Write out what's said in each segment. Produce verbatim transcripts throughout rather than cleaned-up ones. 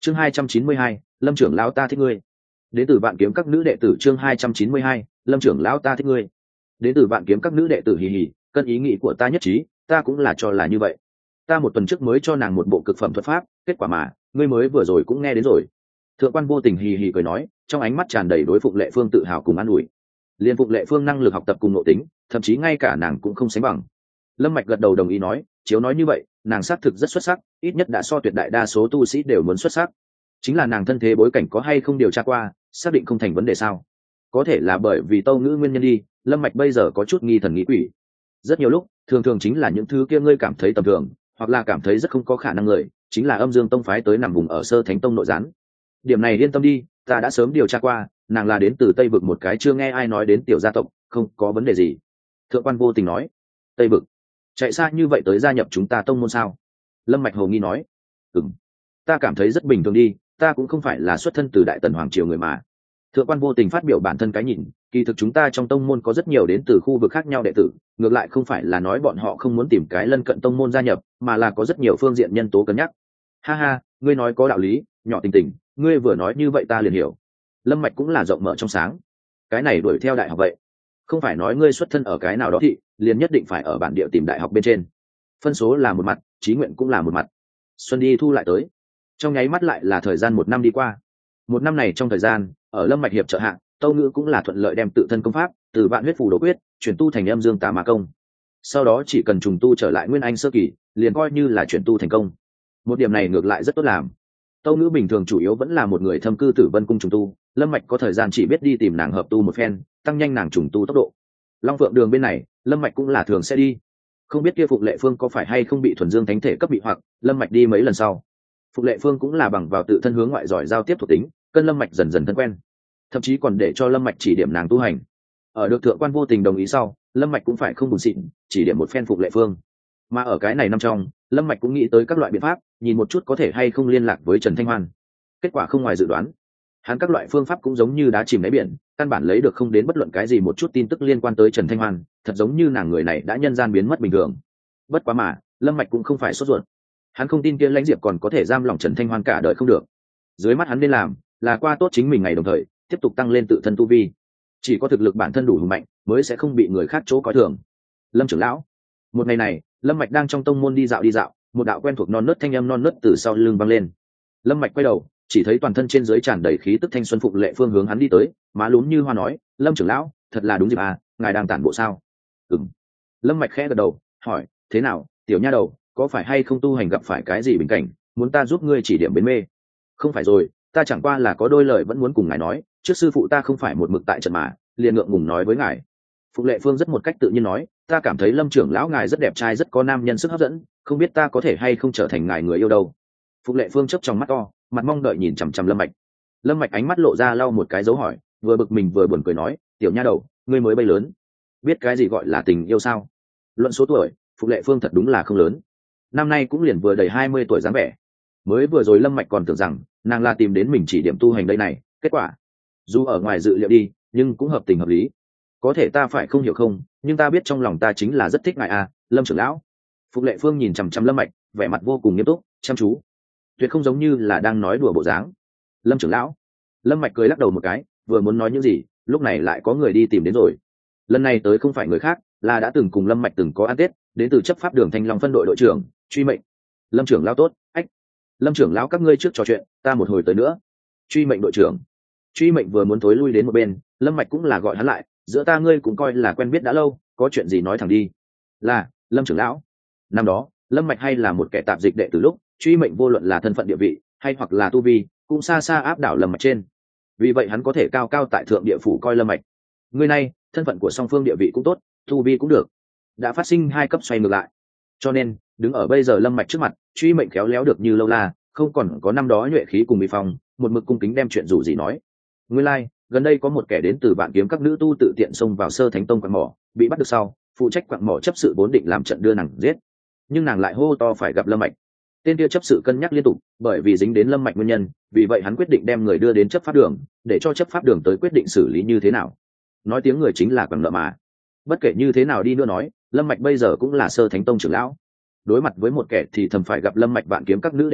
chương hai trăm chín mươi hai, lâm trưởng lão ta thích ngươi. Đến từ Vạn Kiếm các nữ đệ tử. chương hai trăm chín mươi hai, lâm trưởng lão ta thích ngươi. Đến từ Vạn Kiếm các nữ đệ tử. Hì hì, cân ý nghĩ của ta nhất trí, ta cũng là cho là như vậy. Ta một tuần trước mới cho nàng một bộ cực phẩm thuật pháp, kết quả mà ngươi mới vừa rồi cũng nghe đến rồi. Thượng quan Vô Tình hì hì cười nói, trong ánh mắt tràn đầy đối Phụng Lệ Phương tự hào cùng an ủi. Liên Phụng Lệ Phương năng lực học tập cùng nội tính, thậm chí ngay cả nàng cũng không sánh bằng. Lâm Mạch gật đầu đồng ý nói, chiếu nói như vậy, nàng xác thực rất xuất sắc, ít nhất đã so tuyệt đại đa số tu sĩ đều muốn xuất sắc. Chính là nàng thân thế bối cảnh có hay không điều tra qua, xác định không thành vấn đề sao? Có thể là bởi vì Tâu Ngữ nguyên nhân đi, Lâm Mạch bây giờ có chút nghi thần nghi quỷ. Rất nhiều lúc, thường thường chính là những thứ kia ngươi cảm thấy tầm thường, hoặc là cảm thấy rất không có khả năng người, chính là Âm Dương Tông phái tới nằm vùng ở Sơ Thánh Tông nội gián. Điểm này yên tâm đi, ta đã sớm điều tra qua, nàng là đến từ Tây vực một cái chưa nghe ai nói đến tiểu gia tộc, không có vấn đề gì. Thượng quan Vô Tình nói. Tây vực? Chạy xa như vậy tới gia nhập chúng ta tông môn sao? Lâm Mạch hồ nghi nói. Ừm, ta cảm thấy rất bình thường đi, ta cũng không phải là xuất thân từ Đại Tần hoàng triều người mà. Thượng quan Vô Tình phát biểu bản thân cái nhìn, kỳ thực chúng ta trong tông môn có rất nhiều đến từ khu vực khác nhau đệ tử, ngược lại không phải là nói bọn họ không muốn tìm cái lân cận tông môn gia nhập, mà là có rất nhiều phương diện nhân tố cân nhắc. Ha ha, ngươi nói có đạo lý, nhỏ Tình Tình, ngươi vừa nói như vậy ta liền hiểu. Lâm Mạch cũng là rộng mở trong sáng. Cái này đuổi theo đại học vậy, không phải nói ngươi xuất thân ở cái nào đó thị, liền nhất định phải ở bản địa tìm đại học bên trên. Phân số là một mặt, chí nguyện cũng là một mặt. Xuân đi thu lại tới, trong nháy mắt lại là thời gian một năm đi qua. Một năm này trong thời gian, ở Lâm Mạch hiệp trợ hạ, Tâu Ngữ cũng là thuận lợi đem tự thân công pháp từ Vạn Huyết Phù Đồ Quyết chuyển tu thành Âm Dương Tà Ma Công. Sau đó chỉ cần trùng tu trở lại Nguyên Anh sơ kỳ, liền coi như là chuyển tu thành công. Một điểm này ngược lại rất tốt làm. Tâu Ngữ bình thường chủ yếu vẫn là một người thâm cư Tử Vân cung trùng tu, Lâm Mạch có thời gian chỉ biết đi tìm nàng hợp tu một phen, tăng nhanh nàng trùng tu tốc độ. Long Phượng Đường bên này, Lâm Mạch cũng là thường sẽ đi. Không biết kia Phụng Lệ Phương có phải hay không bị thuần dương thánh thể cấp bị hoặc, Lâm Mạch đi mấy lần sau. Phụng Lệ Phương cũng là bằng vào tự thân hướng ngoại giỏi giao tiếp thuộc tính, cân Lâm Mạch dần dần thân quen, thậm chí còn để cho Lâm Mạch chỉ điểm nàng tu hành. Ở được Thượng quan Vô Tình đồng ý sau, Lâm Mạch cũng phải không buồn xịn, chỉ điểm một phen Phụng Lệ Phương. Mà ở cái này năm trong, Lâm Mạch cũng nghĩ tới các loại biện pháp, nhìn một chút có thể hay không liên lạc với Trần Thanh Hoan. Kết quả không ngoài dự đoán, hắn các loại phương pháp cũng giống như đá chìm đáy biển, căn bản lấy được không đến bất luận cái gì một chút tin tức liên quan tới Trần Thanh Hoan, thật giống như nàng người này đã nhân gian biến mất bình thường. Bất quá mà, Lâm Mạch cũng không phải sốt ruột. Hắn không tin kia Lãnh Diệp còn có thể giam lòng Trần Thanh Hoan cả đời không được. Dưới mắt hắn nên làm là qua tốt chính mình ngày đồng thời, tiếp tục tăng lên tự thân tu vi. Chỉ có thực lực bản thân đủ hùng mạnh, mới sẽ không bị người khác chỗ coi thường. Lâm trưởng lão. Một ngày này, Lâm Mạch đang trong tông môn đi dạo đi dạo, một đạo quen thuộc non nớt thanh âm non nớt từ sau lưng vang lên. Lâm Mạch quay đầu, chỉ thấy toàn thân trên dưới tràn đầy khí tức thanh xuân Phụng Lệ Phương hướng hắn đi tới, má lúm như hoa nói, "Lâm trưởng lão, thật là đúng dịp à, ngài đang tản bộ sao?" "Ừm." Lâm Mạch khẽ gật đầu, hỏi, "Thế nào, tiểu nha đầu, có phải hay không tu hành gặp phải cái gì bình cảnh, muốn ta giúp ngươi chỉ điểm bến mê?" "Không phải rồi, ta chẳng qua là có đôi lời vẫn muốn cùng ngài nói, trước sư phụ ta không phải một mực tại trận mà, liền ngượng ngùng nói với ngài." Phụng Lệ Phương rất một cách tự nhiên nói, "Ta cảm thấy Lâm trưởng lão ngài rất đẹp trai, rất có nam nhân sức hấp dẫn, không biết ta có thể hay không trở thành ngài người yêu đâu." Phụng Lệ Phương chớp trong mắt to, mặt mong đợi nhìn chằm chằm Lâm Mạch. Lâm Mạch ánh mắt lộ ra lau một cái dấu hỏi, vừa bực mình vừa buồn cười nói, "Tiểu nha đầu, ngươi mới bay lớn, biết cái gì gọi là tình yêu sao?" Luận số tuổi, Phụng Lệ Phương thật đúng là không lớn, năm nay cũng liền vừa đầy hai mươi tuổi dáng vẻ. Mới vừa rồi Lâm Mạch còn tưởng rằng nàng là tìm đến mình chỉ điểm tu hành đây này, kết quả dù ở ngoài dự liệu đi, nhưng cũng hợp tình hợp lý. "Có thể ta phải không hiểu không, nhưng ta biết trong lòng ta chính là rất thích ngài à, Lâm trưởng lão." Phụng Lệ Phương nhìn chằm chằm Lâm Mạch, vẻ mặt vô cùng nghiêm túc, chăm chú, tuyệt không giống như là đang nói đùa bộ dáng. "Lâm trưởng lão." Lâm Mạch cười lắc đầu một cái, vừa muốn nói những gì, lúc này lại có người đi tìm đến rồi. Lần này tới không phải người khác, là đã từng cùng Lâm Mạch từng có ăn tết, đến từ chấp pháp đường Thanh Long phân đội đội trưởng Truy Mệnh. "Lâm trưởng lão tốt." "Ách, Lâm trưởng lão các ngươi trước trò chuyện, ta một hồi tới nữa." Truy Mệnh đội trưởng. Truy Mệnh vừa muốn thối lui đến một bên, Lâm Mạch cũng là gọi hắn lại, "Giữa ta ngươi cũng coi là quen biết đã lâu, có chuyện gì nói thẳng đi." "Là, Lâm trưởng lão." Năm đó, Lâm Mạch hay là một kẻ tạp dịch đệ từ lúc, Truy Mệnh vô luận là thân phận địa vị hay hoặc là tu vi, cũng xa xa áp đảo Lâm Mạch trên. Vì vậy hắn có thể cao cao tại thượng địa phủ coi Lâm Mạch. Người này, thân phận của song phương địa vị cũng tốt, tu vi cũng được, đã phát sinh hai cấp xoay ngược lại. Cho nên, đứng ở bây giờ Lâm Mạch trước mặt, Truy Mệnh khéo léo được như lâu la, không còn có năm đó nhuệ khí cùng bị phong, một mực cung kính đem chuyện dù gì nói. Nguyên lai, like, gần đây có một kẻ đến từ Vạn Kiếm các nữ tu tự tiện xông vào Sơ Thánh Tông quặng mỏ, bị bắt được sau, phụ trách quặng mỏ chấp sự vốn định làm trận đưa nàng giết, nhưng nàng lại hô to phải gặp Lâm Mạch. Tên kia chấp sự cân nhắc liên tục, bởi vì dính đến Lâm Mạch nguyên nhân, vì vậy hắn quyết định đem người đưa đến chấp pháp đường, để cho chấp pháp đường tới quyết định xử lý như thế nào. Nói tiếng người chính là quặng nợ mà. Bất kể như thế nào đi nữa nói, Lâm Mạch bây giờ cũng là Sơ Thánh Tông trưởng lão. Đối mặt với một kẻ thì thầm phải gặp Lâm Mạch Vạn Kiếm các nữ đệ tử,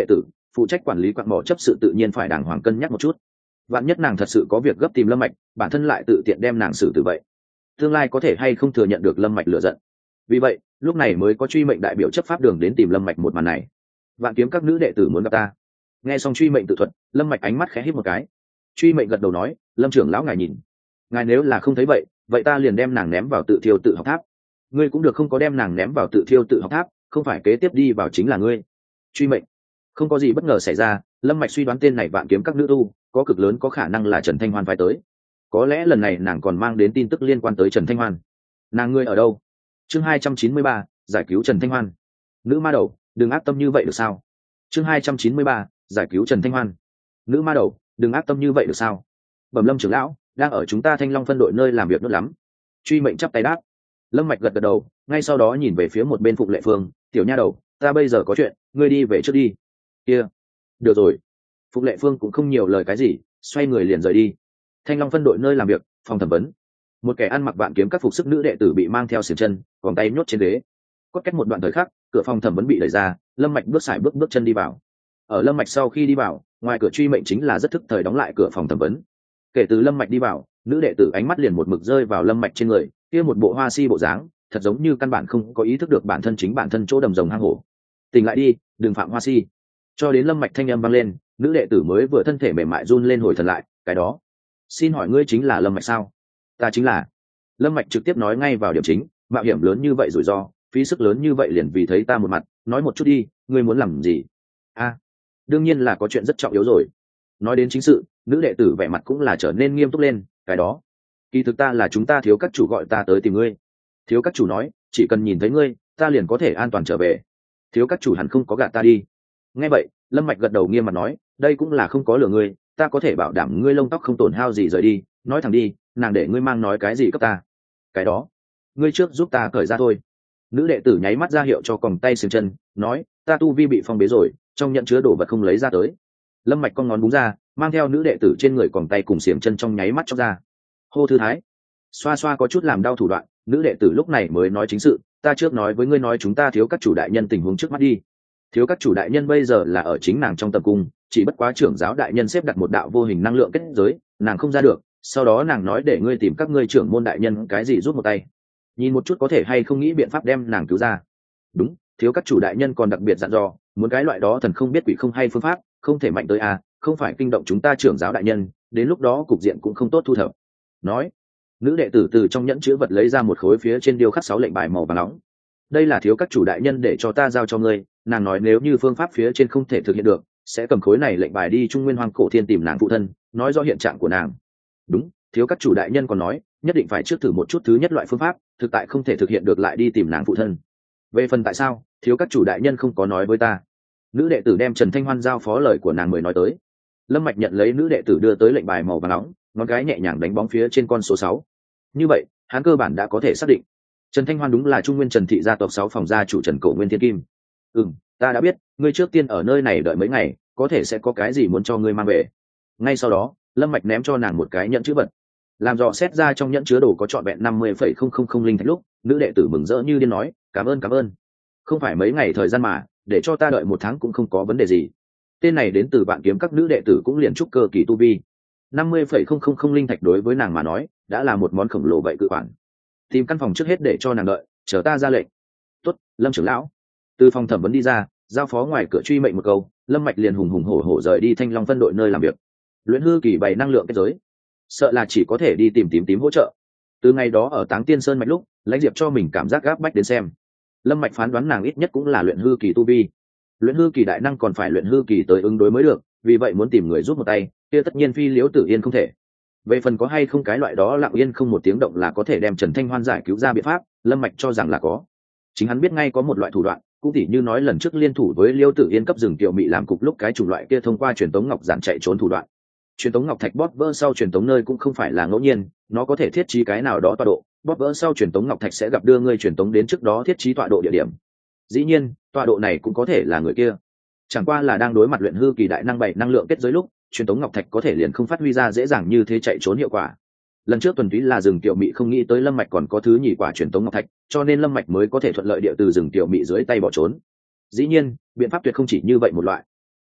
phụ trách quản lý quặng mỏ chấp sự tự nhiên phải đàng hoàng cân nhắc một chút. Vạn nhất nàng thật sự có việc gấp tìm Lâm Mạch, bản thân lại tự tiện đem nàng xử tử vậy, tương lai có thể hay không thừa nhận được Lâm Mạch lựa giận. Vì vậy lúc này mới có truy mệnh đại biểu chấp pháp đường đến tìm Lâm Mạch một màn này. Vạn kiếm các nữ đệ tử muốn gặp ta. Nghe xong truy mệnh tự thuật, Lâm Mạch ánh mắt khẽ híp một cái. Truy mệnh gật đầu nói, Lâm trưởng lão ngài nhìn, ngài nếu là không thấy vậy vậy ta liền đem nàng ném vào tự thiêu tự học tháp. Ngươi cũng được không có đem nàng ném vào tự thiêu tự học tháp, không phải kế tiếp đi vào chính là ngươi. Truy mệnh không có gì bất ngờ xảy ra, Lâm Mạch suy đoán tên này vạn kiếm các nữ tu có cực lớn có khả năng là Trần Thanh Hoan phái tới. Có lẽ lần này nàng còn mang đến tin tức liên quan tới Trần Thanh Hoan. Nàng ngươi ở đâu? Chương hai trăm chín mươi ba, giải cứu Trần Thanh Hoan. Nữ ma đầu, đừng ác tâm như vậy được sao? Chương hai trăm chín mươi ba, giải cứu Trần Thanh Hoan. Nữ ma đầu, đừng ác tâm như vậy được sao? Bẩm Lâm trưởng lão, đang ở chúng ta Thanh Long phân đội nơi làm việc tốt lắm. Truy mệnh chắp tay đáp. Lâm Mạch gật gật đầu, ngay sau đó nhìn về phía một bên Phụng Lệ Phương, tiểu nha đầu, ta bây giờ có chuyện, ngươi đi về trước đi. Kia, được rồi. Phụng Lệ Phương cũng không nhiều lời cái gì, xoay người liền rời đi. Thanh Long phân đội nơi làm việc, phòng thẩm vấn. Một kẻ ăn mặc vạn kiếm các phục sức nữ đệ tử bị mang theo xiềng chân, vòng tay nhốt trên ghế. Cốt cách một đoạn thời khắc, cửa phòng thẩm vấn bị đẩy ra, Lâm Mạch bước sải bước bước chân đi vào. Ở Lâm Mạch sau khi đi vào, ngoài cửa truy mệnh chính là rất thức thời đóng lại cửa phòng thẩm vấn. Kể từ Lâm Mạch đi vào, nữ đệ tử ánh mắt liền một mực rơi vào Lâm Mạch trên người, kia một bộ hoa si bộ dáng, thật giống như căn bản không có ý thức được bản thân chính bản thân chỗ đầm rồng hang hổ. Tỉnh lại đi, đừng phạm hoa si. Cho đến Lâm Mạch thanh âm vang lên, nữ đệ tử mới vừa thân thể mềm mại run lên hồi thần lại, cái đó, xin hỏi ngươi chính là Lâm Mạch sao? Ta chính là. Lâm Mạch trực tiếp nói ngay vào điểm chính, mạo hiểm lớn như vậy rủi ro, phí sức lớn như vậy liền vì thấy ta một mặt, nói một chút đi, ngươi muốn làm gì? A, đương nhiên là có chuyện rất trọng yếu rồi. Nói đến chính sự, nữ đệ tử vẻ mặt cũng là trở nên nghiêm túc lên, cái đó, kỳ thực ta là chúng ta thiếu các chủ gọi ta tới tìm ngươi. Thiếu các chủ nói, chỉ cần nhìn thấy ngươi, ta liền có thể an toàn trở về. Thiếu các chủ hẳn không có gạt ta đi. Nghe vậy, Lâm Mạch gật đầu nghiêm mặt nói, đây cũng là không có lừa ngươi, ta có thể bảo đảm ngươi lông tóc không tổn hao gì rời đi, nói thẳng đi, nàng để ngươi mang nói cái gì cấp ta? Cái đó, ngươi trước giúp ta cởi ra thôi. Nữ đệ tử nháy mắt ra hiệu cho còng tay xiềng chân, nói, ta tu vi bị phong bế rồi, trong nhận chứa đồ vật không lấy ra tới. Lâm Mạch con ngón búng ra, mang theo nữ đệ tử trên người còng tay cùng xiềng chân trong nháy mắt chóc ra. Hô thư thái, xoa xoa có chút làm đau thủ đoạn, nữ đệ tử lúc này mới nói chính sự, ta trước nói với ngươi nói chúng ta thiếu các chủ đại nhân tình huống trước mắt đi. Thiếu các chủ đại nhân bây giờ là ở chính nàng trong tập cung, chỉ bất quá trưởng giáo đại nhân xếp đặt một đạo vô hình năng lượng kết giới, nàng không ra được, sau đó nàng nói để ngươi tìm các ngươi trưởng môn đại nhân cái gì rút một tay, nhìn một chút có thể hay không nghĩ biện pháp đem nàng cứu ra. Đúng, thiếu các chủ đại nhân còn đặc biệt dặn dò, muốn cái loại đó thần không biết quỷ không hay phương pháp, không thể mạnh tới à, không phải kinh động chúng ta trưởng giáo đại nhân, đến lúc đó cục diện cũng không tốt thu thập. Nói, nữ đệ tử từ trong nhẫn chứa vật lấy ra một khối phía trên điêu khắc sáu lệnh bài màu vàng nóng. Đây là thiếu các chủ đại nhân để cho ta giao cho ngươi, nàng nói nếu như phương pháp phía trên không thể thực hiện được, sẽ cầm khối này lệnh bài đi Trung Nguyên Hoang Cổ Thiên tìm nàng phụ thân, nói rõ hiện trạng của nàng. Đúng, thiếu các chủ đại nhân còn nói, nhất định phải trước thử một chút thứ nhất loại phương pháp, thực tại không thể thực hiện được lại đi tìm nàng phụ thân. Về phần tại sao, thiếu các chủ đại nhân không có nói với ta. Nữ đệ tử đem Trần Thanh Hoan giao phó lời của nàng mới nói tới. Lâm Mạch nhận lấy nữ đệ tử đưa tới lệnh bài màu vàng nóng, ngón cái nhẹ nhàng đánh bóng phía trên con số sáu. Như vậy, hắn cơ bản đã có thể xác định, Trần Thanh Hoan đúng là Trung Nguyên Trần thị gia tộc sáu phòng gia chủ Trần Cổ Nguyên Thiên Kim. Ừm, ta đã biết, ngươi trước tiên ở nơi này đợi mấy ngày, có thể sẽ có cái gì muốn cho ngươi mang về. Ngay sau đó, Lâm Mạch ném cho nàng một cái nhẫn chứa vật. Làm dò xét ra trong nhẫn chứa đồ có trọn vẹn năm mươi phẩy không không không linh thạch lúc, nữ đệ tử mừng rỡ như điên nói, "Cảm ơn cảm ơn. Không phải mấy ngày thời gian mà, để cho ta đợi một tháng cũng không có vấn đề gì." Tên này đến từ Vạn Kiếm các nữ đệ tử cũng liền trúc cơ kỳ tu vi. năm mươi phẩy không không không linh thạch đối với nàng mà nói, đã là một món khổng lồ vậy cự khoản. Tìm căn phòng trước hết để cho nàng đợi, chờ ta ra lệnh. Tốt, Lâm trưởng lão. Từ phòng thẩm vấn đi ra, giao phó ngoài cửa truy mệnh một câu, Lâm Mạch liền hùng hùng hổ hổ rời đi Thanh Long phân đội nơi làm việc. Luyện hư kỳ bày năng lượng kết giới, sợ là chỉ có thể đi tìm tím tím hỗ trợ. Từ ngày đó ở Táng Tiên Sơn mạch lúc, Lãnh Diệp cho mình cảm giác gáp bách đến xem. Lâm Mạch phán đoán nàng ít nhất cũng là luyện hư kỳ tu vi. Luyện hư kỳ đại năng còn phải luyện hư kỳ tới ứng đối mới được, vì vậy muốn tìm người giúp một tay, kia tất nhiên phi Liễu Tử Yên không thể. Về phần có hay không cái loại đó lặng yên không một tiếng động là có thể đem Trần Thanh Hoan giải cứu ra biện pháp, Lâm Mạch cho rằng là có. Chính hắn biết ngay có một loại thủ đoạn, cũng tỉ như nói lần trước liên thủ với Liêu Tử Yên cấp rừng Kiều Mị làm cục lúc cái chủng loại kia thông qua truyền tống ngọc giản chạy trốn thủ đoạn. Truyền tống ngọc thạch bóp vỡ sau truyền tống nơi cũng không phải là ngẫu nhiên, nó có thể thiết trí cái nào đó tọa độ, bóp vỡ sau truyền tống ngọc thạch sẽ gặp đưa ngươi truyền tống đến trước đó thiết trí tọa độ địa điểm. Dĩ nhiên, tọa độ này cũng có thể là người kia. Chẳng qua là đang đối mặt luyện hư kỳ đại năng bảy năng lượng kết giới lúc, truyền tống ngọc thạch có thể liền không phát huy ra dễ dàng như thế chạy trốn hiệu quả. Lần trước tuần túy là rừng Kiều Mị không nghĩ tới Lâm Mạch còn có thứ nhì quả truyền tống ngọc thạch, cho nên Lâm Mạch mới có thể thuận lợi địa từ rừng Kiều Mị dưới tay bỏ trốn. Dĩ nhiên, biện pháp tuyệt không chỉ như vậy một loại.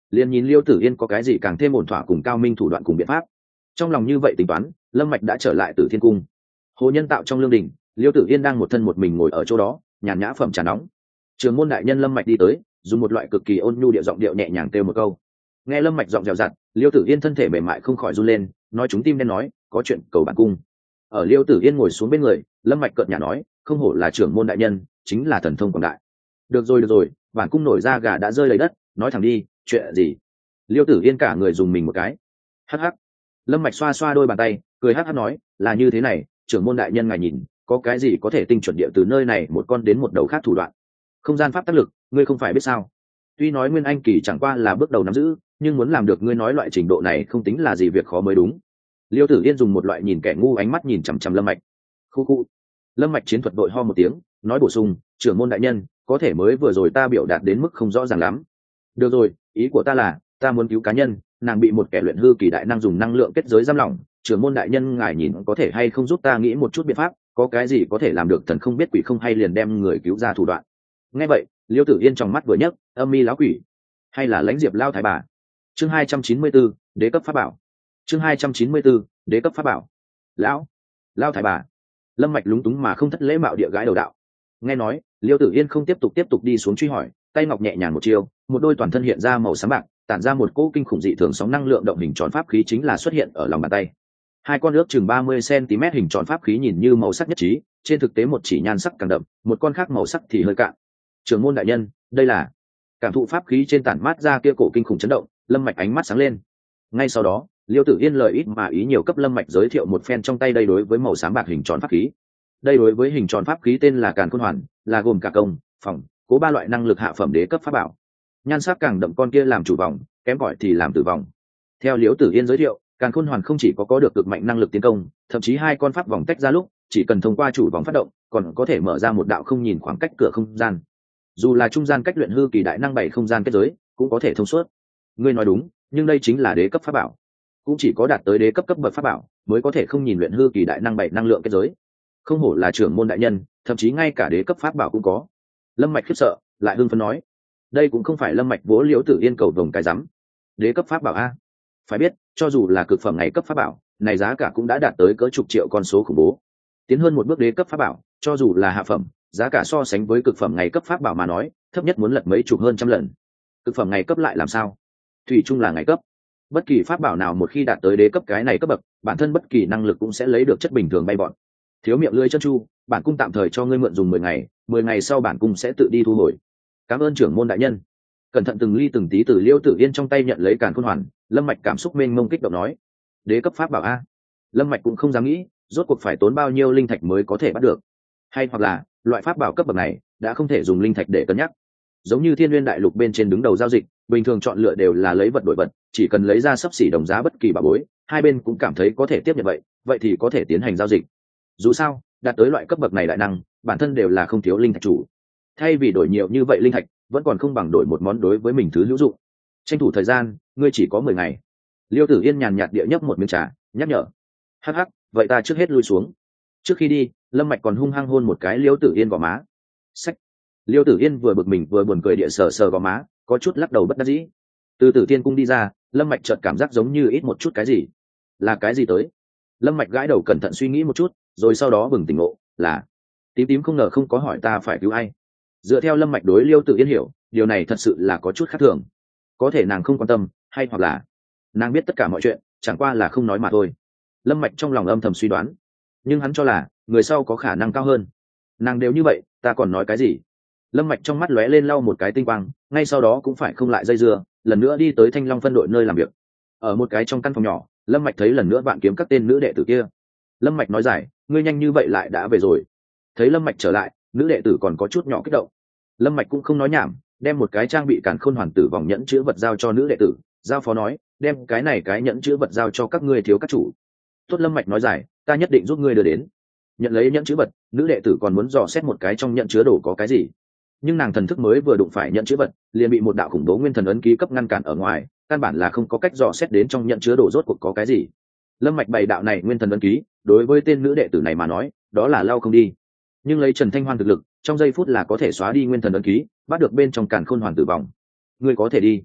liền nhìn liêu tử yên có cái gì càng thêm ổn thỏa cùng cao minh thủ đoạn cùng biện pháp. Trong lòng như vậy tính toán, lâm mạch đã trở lại Tử Thiên cung. Hồ Nhân tạo trong lương đình, liêu tử yên đang một thân một mình ngồi ở chỗ đó nhàn nhã phẩm trà nóng. Trường môn đại nhân lâm mạch đi tới, dùng một loại cực kỳ ôn nhu điệu giọng điệu nhẹ nhàng kêu một câu. Nghe lâm mạch giọng dẻo dặt, liêu tử yên thân thể mềm mại không khỏi run lên, nói chúng tim đen nói, có chuyện cầu bản cung. Ở liêu tử yên ngồi xuống bên người, lâm mạch cợt nhả nói, không hổ là trưởng môn đại nhân, chính là thần thông quảng đại. Được rồi được rồi, bản cung nổi ra gà đã rơi lấy đất, nói thẳng đi, chuyện gì? Liêu tử yên cả người dùng mình một cái. Hắc hắc. Lâm mạch xoa xoa đôi bàn tay, cười hắc hắc nói, là như thế này, trưởng môn đại nhân ngài nhìn, có cái gì có thể tinh chuẩn địa từ nơi này một con đến một đầu khác thủ đoạn. Không gian pháp tác lực, ngươi không phải biết sao? Tuy nói nguyên anh kỳ chẳng qua là bước đầu nắm giữ, nhưng muốn làm được ngươi nói loại trình độ này không tính là gì việc khó mới đúng. Liêu tử yên dùng một loại nhìn kẻ ngu ánh mắt nhìn chằm chằm lâm mạch. Khu khu. Lâm mạch chiến thuật đội ho một tiếng, nói bổ sung, trưởng môn đại nhân, có thể mới vừa rồi ta biểu đạt đến mức không rõ ràng lắm. Được rồi, ý của ta là, ta muốn cứu cá nhân, nàng bị một kẻ luyện hư kỳ đại năng dùng năng lượng kết giới giam lỏng, trưởng môn đại nhân ngài nhìn có thể hay không giúp ta nghĩ một chút biện pháp, có cái gì có thể làm được thần không biết quỷ không hay liền đem người cứu ra thủ đoạn. Nghe vậy, Liêu tử yên trong mắt vừa nhấc, âm mi lão quỷ, hay là lãnh diệp lao thái bà. Chương hai trăm chín mươi tư, đế cấp pháp bảo. Chương hai trăm chín mươi tư, đế cấp pháp bảo. Lão, lao thái bà. Lâm mạch lúng túng mà không thất lễ mạo địa gái đầu đạo. Nghe nói, Liêu tử yên không tiếp tục tiếp tục đi xuống truy hỏi, tay ngọc nhẹ nhàng một chiêu, một đôi toàn thân hiện ra màu xám bạc, tản ra một cỗ kinh khủng dị thường sóng năng lượng động hình tròn pháp khí chính là xuất hiện ở lòng bàn tay. Hai con ước chừng ba mươi xăng-ti-mét hình tròn pháp khí nhìn như màu sắc nhất trí, trên thực tế một chỉ nhan sắc càng đậm, một con khác màu sắc thì hơi cạn. Trưởng môn đại nhân, đây là cảm thụ pháp khí trên tản mát ra kia cổ kinh khủng chấn động, lâm mạch ánh mắt sáng lên. Ngay sau đó, Liêu tử yên lời ít mà ý nhiều cấp lâm mạch giới thiệu một phen trong tay đây đối với màu xám bạc hình tròn pháp khí. Đây đối với hình tròn pháp khí tên là Càn Khôn Hoàn, là gồm cả công, phòng, cố ba loại năng lực hạ phẩm đế cấp pháp bảo. Nhan sắc càng đậm con kia làm chủ vòng, kém cỏi thì làm tử vòng. Theo Liễu Tử Yên giới thiệu, Càn Khôn Hoàn không chỉ có có được cực mạnh năng lực tiến công, thậm chí hai con pháp vòng tách ra lúc, chỉ cần thông qua chủ vòng phát động, còn có thể mở ra một đạo không nhìn khoảng cách cửa không gian. Dù là trung gian cách luyện hư kỳ đại năng bảy không gian kết giới, cũng có thể thông suốt. Ngươi nói đúng, nhưng đây chính là đế cấp pháp bảo. Cũng chỉ có đạt tới đế cấp cấp bậc pháp bảo, mới có thể không nhìn luyện hư kỳ đại năng bảy năng lượng kết giới. Không hổ là trưởng môn đại nhân, thậm chí ngay cả đế cấp pháp bảo cũng có. Lâm Mạch khiếp sợ, lại hưng phấn nói, đây cũng không phải Lâm Mạch vỗ Liễu Tử Yên cầu vồng cái rắm. Đế cấp pháp bảo a? Phải biết, cho dù là cực phẩm ngày cấp pháp bảo, này giá cả cũng đã đạt tới cỡ chục triệu con số khủng bố. Tiến hơn một bước đế cấp pháp bảo, cho dù là hạ phẩm, giá cả so sánh với cực phẩm ngày cấp pháp bảo mà nói, thấp nhất muốn lật mấy chục hơn trăm lần. Cực phẩm ngày cấp lại làm sao? Thủy chung là ngày cấp. Bất kỳ pháp bảo nào một khi đạt tới đế cấp cái này cấp bậc, bản thân bất kỳ năng lực cũng sẽ lấy được chất bình thường bay bọn. Thiếu miệng lưỡi chân chu, bản cung tạm thời cho ngươi mượn dùng mười ngày, mười ngày sau bản cung sẽ tự đi thu hồi. Cảm ơn trưởng môn đại nhân. Cẩn thận từng ly từng tí từ Liêu Tử Yên trong tay nhận lấy Càn Khôn Hoàn, Lâm Mạch cảm xúc mênh mông kích động nói, đế cấp pháp bảo a? Lâm Mạch cũng không dám nghĩ, rốt cuộc phải tốn bao nhiêu linh thạch mới có thể bắt được, hay hoặc là loại pháp bảo cấp bậc này đã không thể dùng linh thạch để cân nhắc. Giống như Thiên Nguyên đại lục bên trên đứng đầu giao dịch, bình thường chọn lựa đều là lấy vật đổi vật, chỉ cần lấy ra xấp xỉ đồng giá bất kỳ bảo bối, hai bên cũng cảm thấy có thể tiếp nhận vậy, vậy thì có thể tiến hành giao dịch. Dù sao, đạt tới loại cấp bậc này đại năng, bản thân đều là không thiếu linh thạch chủ. Thay vì đổi nhiều như vậy linh thạch, vẫn còn không bằng đổi một món đối với mình thứ hữu dụng. Tranh thủ thời gian, ngươi chỉ có mười ngày. Liêu Tử Yên nhàn nhạt địa nhấp một miếng trà, nhắc nhở. Hắc hắc, vậy ta trước hết lui xuống. Trước khi đi, Lâm Mạch còn hung hăng hôn một cái Liêu Tử Yên gò má. Xách. Liêu Tử Yên vừa bực mình vừa buồn cười địa sờ sờ gò má, có chút lắc đầu bất đắc dĩ. Từ Tử Tiên cung đi ra, Lâm Mạch chợt cảm giác giống như ít một chút cái gì. Là cái gì tới? Lâm Mạch gãi đầu cẩn thận suy nghĩ một chút, rồi sau đó bừng tỉnh ngộ, là tím tím không ngờ không có hỏi ta phải cứu ai. Dựa theo Lâm Mạch đối Liêu Tử Yên hiểu, điều này thật sự là có chút khác thường. Có thể nàng không quan tâm, hay hoặc là nàng biết tất cả mọi chuyện, chẳng qua là không nói mà thôi. Lâm Mạch trong lòng âm thầm suy đoán, nhưng hắn cho là người sau có khả năng cao hơn. Nàng đều như vậy, ta còn nói cái gì? Lâm Mạch trong mắt lóe lên lau một cái tinh quang, ngay sau đó cũng phải không lại dây dưa, lần nữa đi tới Thanh Long phân đội nơi làm việc. Ở một cái trong căn phòng nhỏ, Lâm Mạch thấy lần nữa Vạn Kiếm các tên nữ đệ tử kia. Lâm Mạch nói giải, ngươi nhanh như vậy lại đã về rồi. Thấy Lâm Mạch trở lại, nữ đệ tử còn có chút nhỏ kích động. Lâm Mạch cũng không nói nhảm, đem một cái trang bị Càn Khôn Hoàn tử vòng nhẫn chứa vật giao cho nữ đệ tử, giao phó nói, đem cái này cái nhẫn chứa vật giao cho các ngươi thiếu các chủ. Tốt. Lâm Mạch nói giải, ta nhất định giúp ngươi đưa đến. Nhận lấy nhẫn chứa vật, nữ đệ tử còn muốn dò xét một cái trong nhẫn chứa đồ có cái gì, nhưng nàng thần thức mới vừa đụng phải nhẫn chứa vật, liền bị một đạo khủng bố nguyên thần ấn ký cấp ngăn cản ở ngoài, căn bản là không có cách dò xét đến trong nhẫn chứa đồ rốt cuộc có cái gì. Lâm Mạch bày đạo này nguyên thần ấn ký, đối với tên nữ đệ tử này mà nói, đó là lao không đi. Nhưng lấy Trần Thanh Hoan thực lực, trong giây phút là có thể xóa đi nguyên thần ấn ký, bắt được bên trong Càn Khôn Hoàn tử vòng. Ngươi có thể đi.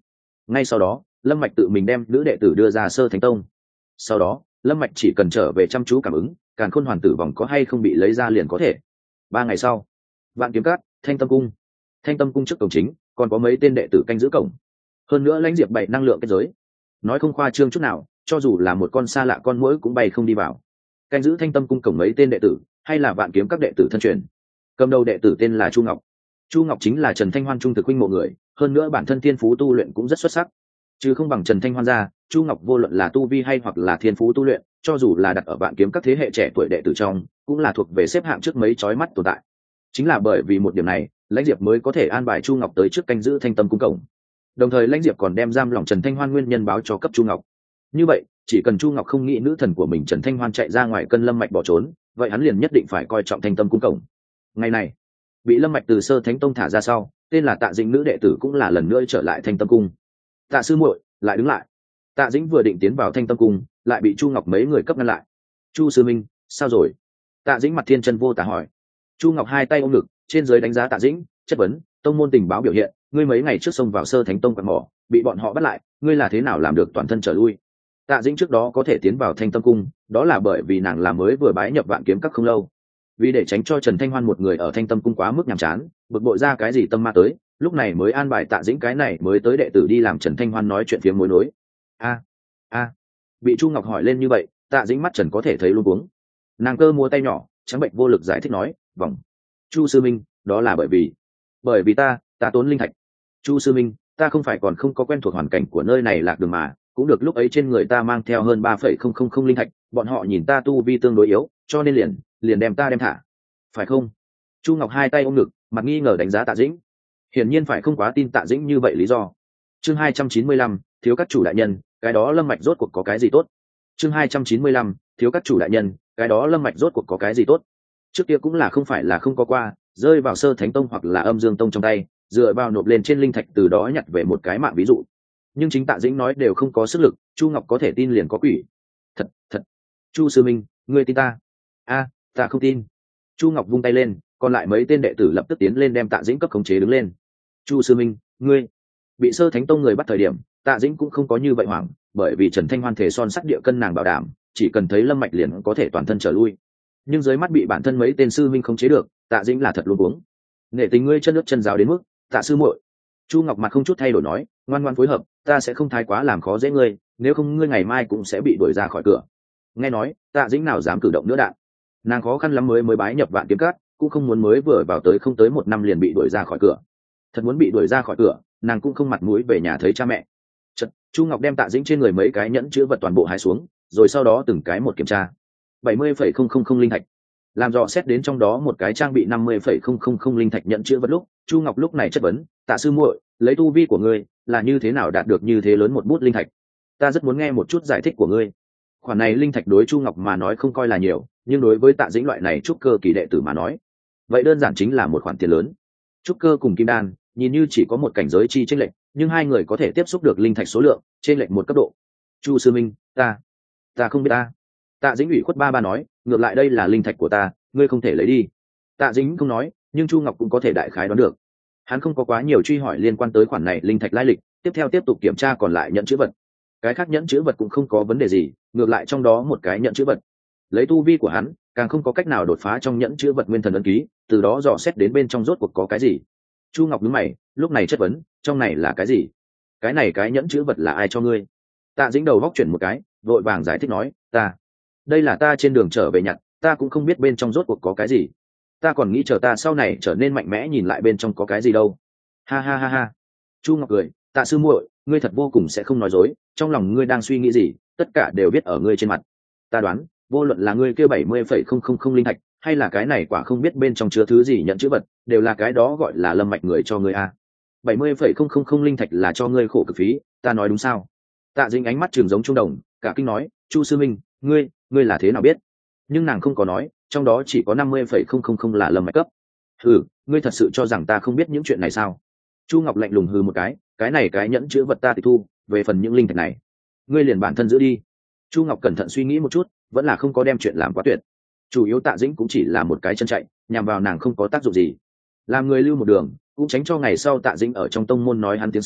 ngay sau đó lâm mạch tự mình đem nữ đệ tử đưa ra Sơ Thánh Tông. Sau đó lâm mạch chỉ cần trở về chăm chú cảm ứng càn khôn hoàn tử vòng có hay không bị lấy ra liền có thể. Ba ngày sau, Vạn Kiếm Các, Thanh Tâm Cung. Thanh Tâm Cung trước cổng chính còn có mấy tên đệ tử canh giữ cổng, hơn nữa lãnh diệp bày năng lượng kết giới, nói không khoa trương chút nào, cho dù là một con xa lạ con muỗi cũng bay không đi vào. Canh giữ Thanh Tâm Cung cổng mấy tên đệ tử hay là Vạn Kiếm Các đệ tử thân truyền. Cầm đầu đệ tử tên là Chu Ngọc. Chu Ngọc chính là Trần Thanh Hoan trung thực huynh mộ người, hơn nữa bản thân thiên phú tu luyện cũng rất xuất sắc, chứ không bằng Trần Thanh Hoan ra. Chu Ngọc vô luận là tu vi hay hoặc là thiên phú tu luyện, cho dù là đặt ở Vạn Kiếm Các thế hệ trẻ tuổi đệ tử trong, cũng là thuộc về xếp hạng trước mấy chói mắt tồn tại. Chính là bởi vì một điểm này, lãnh diệp mới có thể an bài Chu Ngọc tới trước canh giữ Thanh Tâm Cung cổng, đồng thời lãnh diệp còn đem giam lỏng Trần Thanh Hoan nguyên nhân báo cho cấp Chu Ngọc. Như vậy chỉ cần Chu Ngọc không nghĩ nữ thần của mình Trần Thanh Hoan chạy ra ngoài cân lâm mạch bỏ trốn, vậy hắn liền nhất định phải coi trọng Thanh Tâm Cung cổng. Ngày này bị lâm mạch từ Sơ Thánh Tông thả ra sau, tên là Tạ Dĩnh nữ đệ tử cũng là lần nữa trở lại Thanh Tâm Cung. Tạ sư muội, lại đứng lại. Tạ Dĩnh vừa định tiến vào Thanh Tâm Cung, lại bị Chu Ngọc mấy người cấp ngăn lại. Chu sư minh, sao rồi? Tạ Dĩnh mặt thiên chân vô tả hỏi. Chu Ngọc hai tay ôm ngực, trên dưới đánh giá Tạ Dĩnh, chất vấn: tông môn tình báo biểu hiện, ngươi mấy ngày trước xông vào Sơ Thánh Tông quạt mỏ, bị bọn họ bắt lại, ngươi là thế nào làm được toàn thân trở lui? Tạ Dĩnh trước đó có thể tiến vào Thanh Tâm Cung, đó là bởi vì nàng là mới vừa bái nhập Vạn Kiếm Các không lâu. Vì để tránh cho Trần Thanh Hoan một người ở Thanh Tâm Cung quá mức nhàm chán, bực bội ra cái gì tâm ma tới, lúc này mới an bài Tạ Dĩnh cái này mới tới đệ tử đi làm Trần Thanh Hoan nói chuyện phía mối nối. A a bị Chu Ngọc hỏi lên như vậy, Tạ Dĩnh mắt Trần có thể thấy luống cuống. Nàng cơ mua tay nhỏ trắng bệnh vô lực giải thích nói: vòng Chu sư minh, đó là bởi vì bởi vì ta ta tốn linh thạch. Chu sư minh, ta không phải còn không có quen thuộc hoàn cảnh của nơi này lạc đường mà, cũng được lúc ấy trên người ta mang theo hơn ba phẩy không không không linh thạch, bọn họ nhìn ta tu vi tương đối yếu, cho nên liền liền đem ta đem thả, phải không? Chu Ngọc hai tay ôm ngực, mặt nghi ngờ đánh giá Tạ Dĩnh, hiển nhiên phải không quá tin Tạ Dĩnh như vậy lý do. Chương hai trăm chín mươi lăm, thiếu các chủ đại nhân, cái đó lâm mạch rốt cuộc có cái gì tốt? Chương hai trăm chín mươi lăm, thiếu các chủ đại nhân, cái đó lâm mạch rốt cuộc có cái gì tốt? Trước kia cũng là không phải là không có qua, rơi vào Sơ Thánh Tông hoặc là Âm Dương Tông trong tay, dựa vào nộp lên trên linh thạch từ đó nhặt về một cái mạng ví dụ. Nhưng chính Tạ Dĩnh nói đều không có sức lực, Chu Ngọc có thể tin liền có quỷ. Thật, thật. Chu sư minh, ngươi tin ta? A, ta không tin. Chu Ngọc vung tay lên, còn lại mấy tên đệ tử lập tức tiến lên đem Tạ Dĩnh cấp khống chế đứng lên. Chu sư minh, ngươi bị Sơ Thánh Tông người bắt thời điểm, Tạ Dĩnh cũng không có như vậy hoảng, bởi vì Trần Thanh Hoan thể son sắt địa cân nàng bảo đảm, chỉ cần thấy lâm mạch liền có thể toàn thân trở lui. Nhưng dưới mắt bị bản thân mấy tên sư minh khống chế được, Tạ Dĩnh là thật luôn uống. Nghệ tình ngươi chân nước chân giáo đến mức, Tạ sư muội. Chu Ngọc mặt không chút thay đổi nói, ngoan ngoan phối hợp, ta sẽ không thái quá làm khó dễ ngươi, nếu không ngươi ngày mai cũng sẽ bị đuổi ra khỏi cửa. Nghe nói, Tạ Dĩnh nào dám cử động nữa đạn. Nàng khó khăn lắm mới mới bái nhập Vạn Kiếm Các, cũng không muốn mới vừa vào tới không tới một năm liền bị đuổi ra khỏi cửa. Thật muốn bị đuổi ra khỏi cửa, nàng cũng không mặt mũi về nhà thấy cha mẹ. Chật, Chu Ngọc đem Tạ Dĩnh trên người mấy cái nhẫn chứa vật toàn bộ hái xuống, rồi sau đó từng cái một kiểm tra. bảy mươi phẩy không không không linh thạch. Làm dò xét đến trong đó một cái trang bị năm mươi phẩy không không không linh thạch nhẫn chứa vật lúc, Chu Ngọc lúc này chất vấn: Tạ sư muội, lấy tu vi của ngươi, là như thế nào đạt được như thế lớn một bút linh thạch? Ta rất muốn nghe một chút giải thích của ngươi. Khoản này linh thạch đối Chu Ngọc mà nói không coi là nhiều, nhưng đối với Tạ Dĩnh loại này trúc cơ kỳ đệ tử mà nói, vậy đơn giản chính là một khoản tiền lớn. Trúc cơ cùng kim đan, nhìn như chỉ có một cảnh giới chi chênh lệch, nhưng hai người có thể tiếp xúc được linh thạch số lượng trên lệch một cấp độ. Chu sư minh, ta, ta không biết ta. Tạ Dĩnh ủy khuất ba ba nói, ngược lại đây là linh thạch của ta, ngươi không thể lấy đi. Tạ Dĩnh không nói, nhưng Chu Ngọc cũng có thể đại khái đoán được. Hắn không có quá nhiều truy hỏi liên quan tới khoản này linh thạch lai lịch, tiếp theo tiếp tục kiểm tra còn lại nhẫn chữ vật. Cái khác nhẫn chữ vật cũng không có vấn đề gì, ngược lại trong đó một cái nhẫn chữ vật, lấy tu vi của hắn, càng không có cách nào đột phá trong nhẫn chữ vật nguyên thần ấn ký, từ đó dò xét đến bên trong rốt cuộc có cái gì. Chu Ngọc nhướng mày, lúc này chất vấn, trong này là cái gì? Cái này cái nhẫn chữ vật là ai cho ngươi? Tạ Dĩnh đầu góc chuyển một cái, vội vàng giải thích nói, ta, đây là ta trên đường trở về nhặt, ta cũng không biết bên trong rốt cuộc có cái gì. Ta còn nghĩ chờ ta sau này trở nên mạnh mẽ nhìn lại bên trong có cái gì đâu. Ha ha ha ha. Chu Ngọc cười, Tạ sư muội, ngươi thật vô cùng sẽ không nói dối, trong lòng ngươi đang suy nghĩ gì, tất cả đều biết ở ngươi trên mặt. Ta đoán, vô luận là ngươi kêu bảy mươi phẩy không không không linh thạch, hay là cái này quả không biết bên trong chứa thứ gì nhận chữ vật, đều là cái đó gọi là lâm mạch người cho ngươi a. bảy mươi phẩy không không không linh thạch là cho ngươi khổ cực phí, ta nói đúng sao? Tạ Dĩnh ánh mắt trường giống trung đồng, cả kinh nói, Chu sư minh, ngươi, ngươi là thế nào biết? Nhưng nàng không có nói, trong đó chỉ có năm mươi phẩy không không không là lâm mạch cấp. Hừ, ngươi thật sự cho rằng ta không biết những chuyện này sao? Chu Ngọc lạnh lùng hừ một cái, cái này cái nhẫn chữ vật ta tịch thu, về phần những linh thạch này, ngươi liền bản thân giữ đi. Chu Ngọc cẩn thận suy nghĩ một chút, vẫn là không có đem chuyện làm quá tuyệt. Chủ yếu Tạ Dĩnh cũng chỉ là một cái chân chạy, nhằm vào nàng không có tác dụng gì. Làm người lưu một đường, cũng tránh cho ngày sau Tạ Dĩnh ở trong tông môn nói hắn tiếng xấu,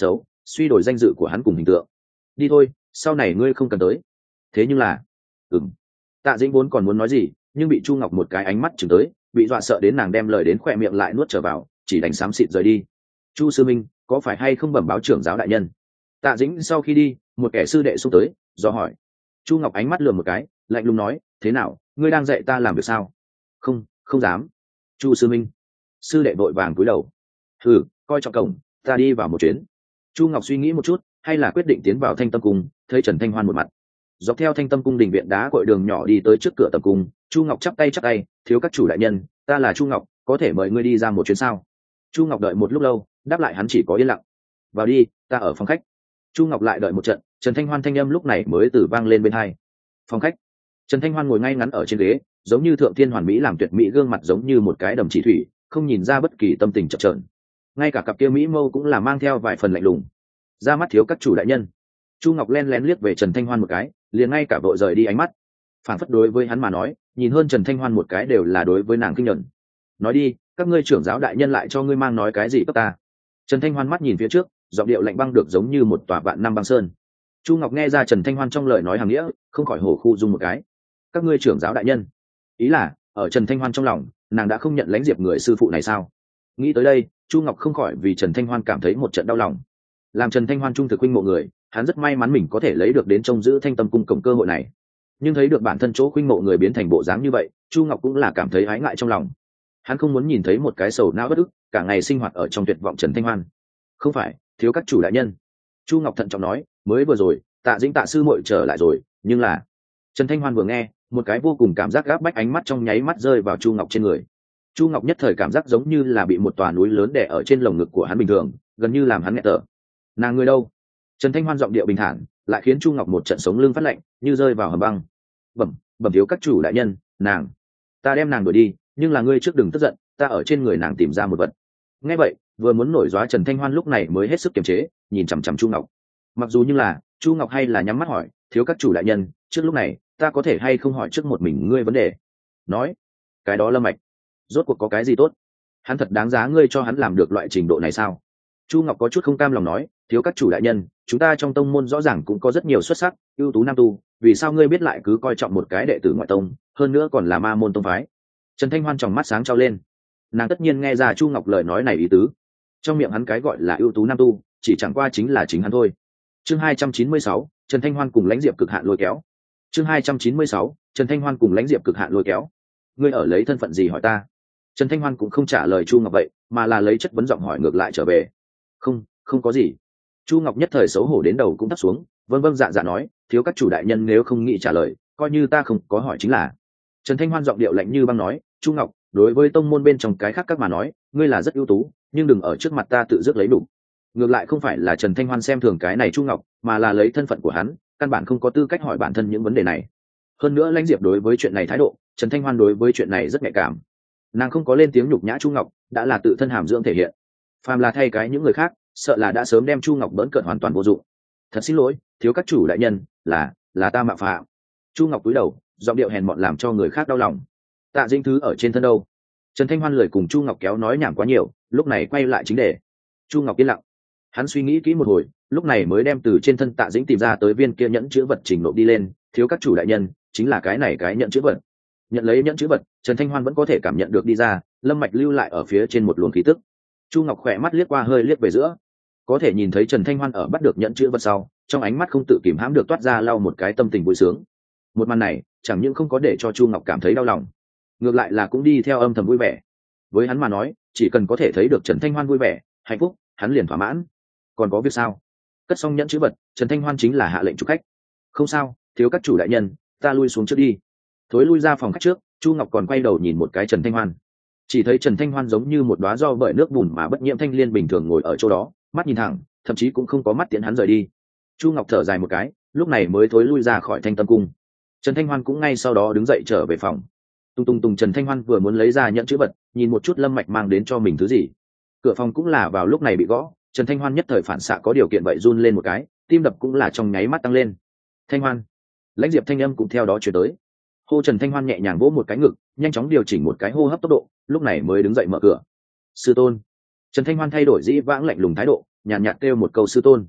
suy đổi danh dự của hắn cùng hình tượng. Đi thôi, sau này ngươi không cần tới. Thế nhưng là ừng Tạ Dĩnh vốn còn muốn nói gì, nhưng bị Chu Ngọc một cái ánh mắt chừng tới, bị dọa sợ đến nàng đem lời đến khỏe miệng lại nuốt trở vào, chỉ đánh xám xịt rời đi. Chu sư minh, có phải hay không bẩm báo trưởng giáo đại nhân? Tạ Dĩnh sau khi đi, một kẻ sư đệ xông tới do hỏi. Chu Ngọc ánh mắt lườm một cái, lạnh lùng nói, thế nào, ngươi đang dạy ta làm việc sao? Không, không dám. Chu sư minh. Sư đệ vội vàng cúi đầu. Thử coi trọng cổng, ta đi vào một chuyến. Chu Ngọc suy nghĩ một chút, hay là quyết định tiến vào Thanh Tâm cung, thấy Trần Thanh Hoan một mặt. Dọc theo Thanh Tâm cung đình viện đá cội đường nhỏ đi tới trước cửa tập cung. Chu Ngọc chắp tay chắp tay, thiếu các chủ đại nhân, ta là Chu Ngọc, có thể mời ngươi đi ra một chuyến sao? Chu Ngọc đợi một lúc lâu, đáp lại hắn chỉ có yên lặng. Vào đi, ta ở phòng khách. Chu Ngọc lại đợi một trận, Trần Thanh Hoan thanh âm lúc này mới từ vang lên bên hai. Phòng khách. Trần Thanh Hoan ngồi ngay ngắn ở trên ghế, giống như thượng thiên hoàn mỹ làm tuyệt mỹ, gương mặt giống như một cái đầm chỉ thủy, không nhìn ra bất kỳ tâm tình chập chờn. Ngay cả cặp kia mỹ mâu cũng là mang theo vài phần lạnh lùng. Ra mắt thiếu các chủ đại nhân. Chu Ngọc len lén liếc về Trần Thanh Hoan một cái, liền ngay cả vội rời đi ánh mắt. Phản phất đối với hắn mà nói, nhìn hơn Trần Thanh Hoan một cái đều là đối với nàng kinh nhẫn. Nói đi, các ngươi trưởng giáo đại nhân lại cho ngươi mang nói cái gì cấp ta? Trần Thanh Hoan mắt nhìn phía trước, giọng điệu lạnh băng được giống như một tòa vạn năm băng sơn. Chu Ngọc nghe ra Trần Thanh Hoan trong lời nói hàng nghĩa, không khỏi hổ khu dung một cái. Các ngươi trưởng giáo đại nhân, ý là ở Trần Thanh Hoan trong lòng, nàng đã không nhận lãnh diệp người sư phụ này sao? Nghĩ tới đây, Chu Ngọc không khỏi vì Trần Thanh Hoan cảm thấy một trận đau lòng. Làm Trần Thanh Hoan trung thực huynh mộ người, hắn rất may mắn mình có thể lấy được đến trông giữ Thanh Tâm cung cổng cơ hội này. Nhưng thấy được bản thân chỗ huynh mộ người biến thành bộ dáng như vậy, Chu Ngọc cũng là cảm thấy ái ngại trong lòng. Hắn không muốn nhìn thấy một cái sầu não bất ức, cả ngày sinh hoạt ở trong tuyệt vọng Trần Thanh Hoan. Không phải, thiếu các chủ đại nhân. Chu Ngọc thận trọng nói, mới vừa rồi, Tạ Dĩnh Tạ sư muội trở lại rồi, nhưng là Trần Thanh Hoan vừa nghe, một cái vô cùng cảm giác gáp bách ánh mắt trong nháy mắt rơi vào Chu Ngọc trên người. Chu Ngọc nhất thời cảm giác giống như là bị một tòa núi lớn đè ở trên lồng ngực của hắn bình thường, gần như làm hắn nghẹt thở. Nàng người đâu? Trần Thanh Hoan giọng điệu bình thản, lại khiến Chu Ngọc một trận sống lưng phát lạnh, như rơi vào hầm băng. Bẩm, bẩm thiếu các chủ đại nhân, nàng, ta đem nàng đuổi đi, nhưng là ngươi trước đừng tức giận, ta ở trên người nàng tìm ra một vật. Nghe vậy, vừa muốn nổi gióa Trần Thanh Hoan lúc này mới hết sức kiềm chế, nhìn chằm chằm Chu Ngọc. Mặc dù như là, Chu Ngọc hay là nhắm mắt hỏi, thiếu các chủ đại nhân, trước lúc này, ta có thể hay không hỏi trước một mình ngươi vấn đề? Nói, cái đó Lâm Mạch, rốt cuộc có cái gì tốt? Hắn thật đáng giá ngươi cho hắn làm được loại trình độ này sao? Chu Ngọc có chút không cam lòng nói, thiếu các chủ đại nhân, chúng ta trong tông môn rõ ràng cũng có rất nhiều xuất sắc, ưu tú nam tu, vì sao ngươi biết lại cứ coi trọng một cái đệ tử ngoại tông, hơn nữa còn là ma môn tông phái? Trần Thanh Hoan tròng mắt sáng trao lên, nàng tất nhiên nghe ra Chu Ngọc lời nói này ý tứ. Trong miệng hắn cái gọi là ưu tú nam tu, chỉ chẳng qua chính là chính hắn thôi. Chương hai trăm chín mươi sáu, Trần Thanh Hoan cùng lãnh diệp cực hạn lôi kéo. Chương hai trăm chín mươi sáu, Trần Thanh Hoan cùng lãnh diệp cực hạn lôi kéo. Ngươi ở lấy thân phận gì hỏi ta? Trần Thanh Hoan cũng không trả lời Chu Ngọc vậy, mà là lấy chất vấn giọng hỏi ngược lại trở về. Không, không có gì. Chu Ngọc nhất thời xấu hổ đến đầu cũng thấp xuống, vâng vâng dạ dạ nói, thiếu các chủ đại nhân nếu không nghĩ trả lời, coi như ta không có hỏi chính là. Trần Thanh Hoan giọng điệu lạnh như băng nói, Chu Ngọc, đối với tông môn bên trong cái khác các mà nói, ngươi là rất ưu tú, nhưng đừng ở trước mặt ta tự dứt lấy đủ. Ngược lại không phải là Trần Thanh Hoan xem thường cái này Chu Ngọc, mà là lấy thân phận của hắn, căn bản không có tư cách hỏi bản thân những vấn đề này. Hơn nữa lãnh diệp đối với chuyện này thái độ, Trần Thanh Hoan đối với chuyện này rất nhạy cảm. Nàng không có lên tiếng nhục nhã Chu Ngọc, đã là tự thân hàm dưỡng thể hiện. Phàm là thay cái những người khác, sợ là đã sớm đem Chu Ngọc bỡn cợt hoàn toàn vô dụng. Thật xin lỗi, thiếu các chủ đại nhân, là là ta mạo phạm. Chu Ngọc cúi đầu, giọng điệu hèn mọn làm cho người khác đau lòng. Tạ Dĩnh thứ ở trên thân đâu? Trần Thanh Hoan lời cùng Chu Ngọc kéo nói nhảm quá nhiều, lúc này quay lại chính đề. Chu Ngọc yên lặng, hắn suy nghĩ kỹ một hồi, lúc này mới đem từ trên thân Tạ Dĩnh tìm ra tới viên kia nhẫn chữ vật trình nộp đi lên. Thiếu các chủ đại nhân, chính là cái này cái nhẫn chữ vật. Nhận lấy nhẫn chữ vật, Trần Thanh Hoan vẫn có thể cảm nhận được đi ra, Lâm Mạch lưu lại ở phía trên một luồng khí tức. Chu Ngọc khỏe mắt liếc qua hơi liếc về giữa, có thể nhìn thấy Trần Thanh Hoan ở bắt được nhẫn chữ vật sau, trong ánh mắt không tự kìm hãm được toát ra lau một cái tâm tình vui sướng. Một màn này, chẳng những không có để cho Chu Ngọc cảm thấy đau lòng, ngược lại là cũng đi theo âm thầm vui vẻ. Với hắn mà nói, chỉ cần có thể thấy được Trần Thanh Hoan vui vẻ, hạnh phúc, hắn liền thỏa mãn. Còn có việc sao? Cất xong nhẫn chữ vật, Trần Thanh Hoan chính là hạ lệnh chúc khách. Không sao, thiếu các chủ đại nhân, ta lui xuống trước đi. Thối lui ra phòng khách trước, Chu Ngọc còn quay đầu nhìn một cái Trần Thanh Hoan. Chỉ thấy Trần Thanh Hoan giống như một đóa do bởi nước bùn mà bất nhiễm thanh liên bình thường ngồi ở chỗ đó, mắt nhìn thẳng, thậm chí cũng không có mắt tiễn hắn rời đi. Chu Ngọc thở dài một cái, lúc này mới thối lui ra khỏi Thanh Tâm cung. Trần Thanh Hoan cũng ngay sau đó đứng dậy trở về phòng. Tung tung tung Trần Thanh Hoan vừa muốn lấy ra nhẫn chữ vật, nhìn một chút Lâm Mạch mang đến cho mình thứ gì. Cửa phòng cũng là vào lúc này bị gõ, Trần Thanh Hoan nhất thời phản xạ có điều kiện vậy run lên một cái, tim đập cũng là trong nháy mắt tăng lên. Thanh Hoan, lãnh diệp thanh âm cũng theo đó truyền tới. Hô Trần Thanh Hoan nhẹ nhàng vỗ một cái ngực, nhanh chóng điều chỉnh một cái hô hấp tốc độ, lúc này mới đứng dậy mở cửa. Sư tôn. Trần Thanh Hoan thay đổi dĩ vãng lạnh lùng thái độ, nhàn nhạt kêu một câu sư tôn.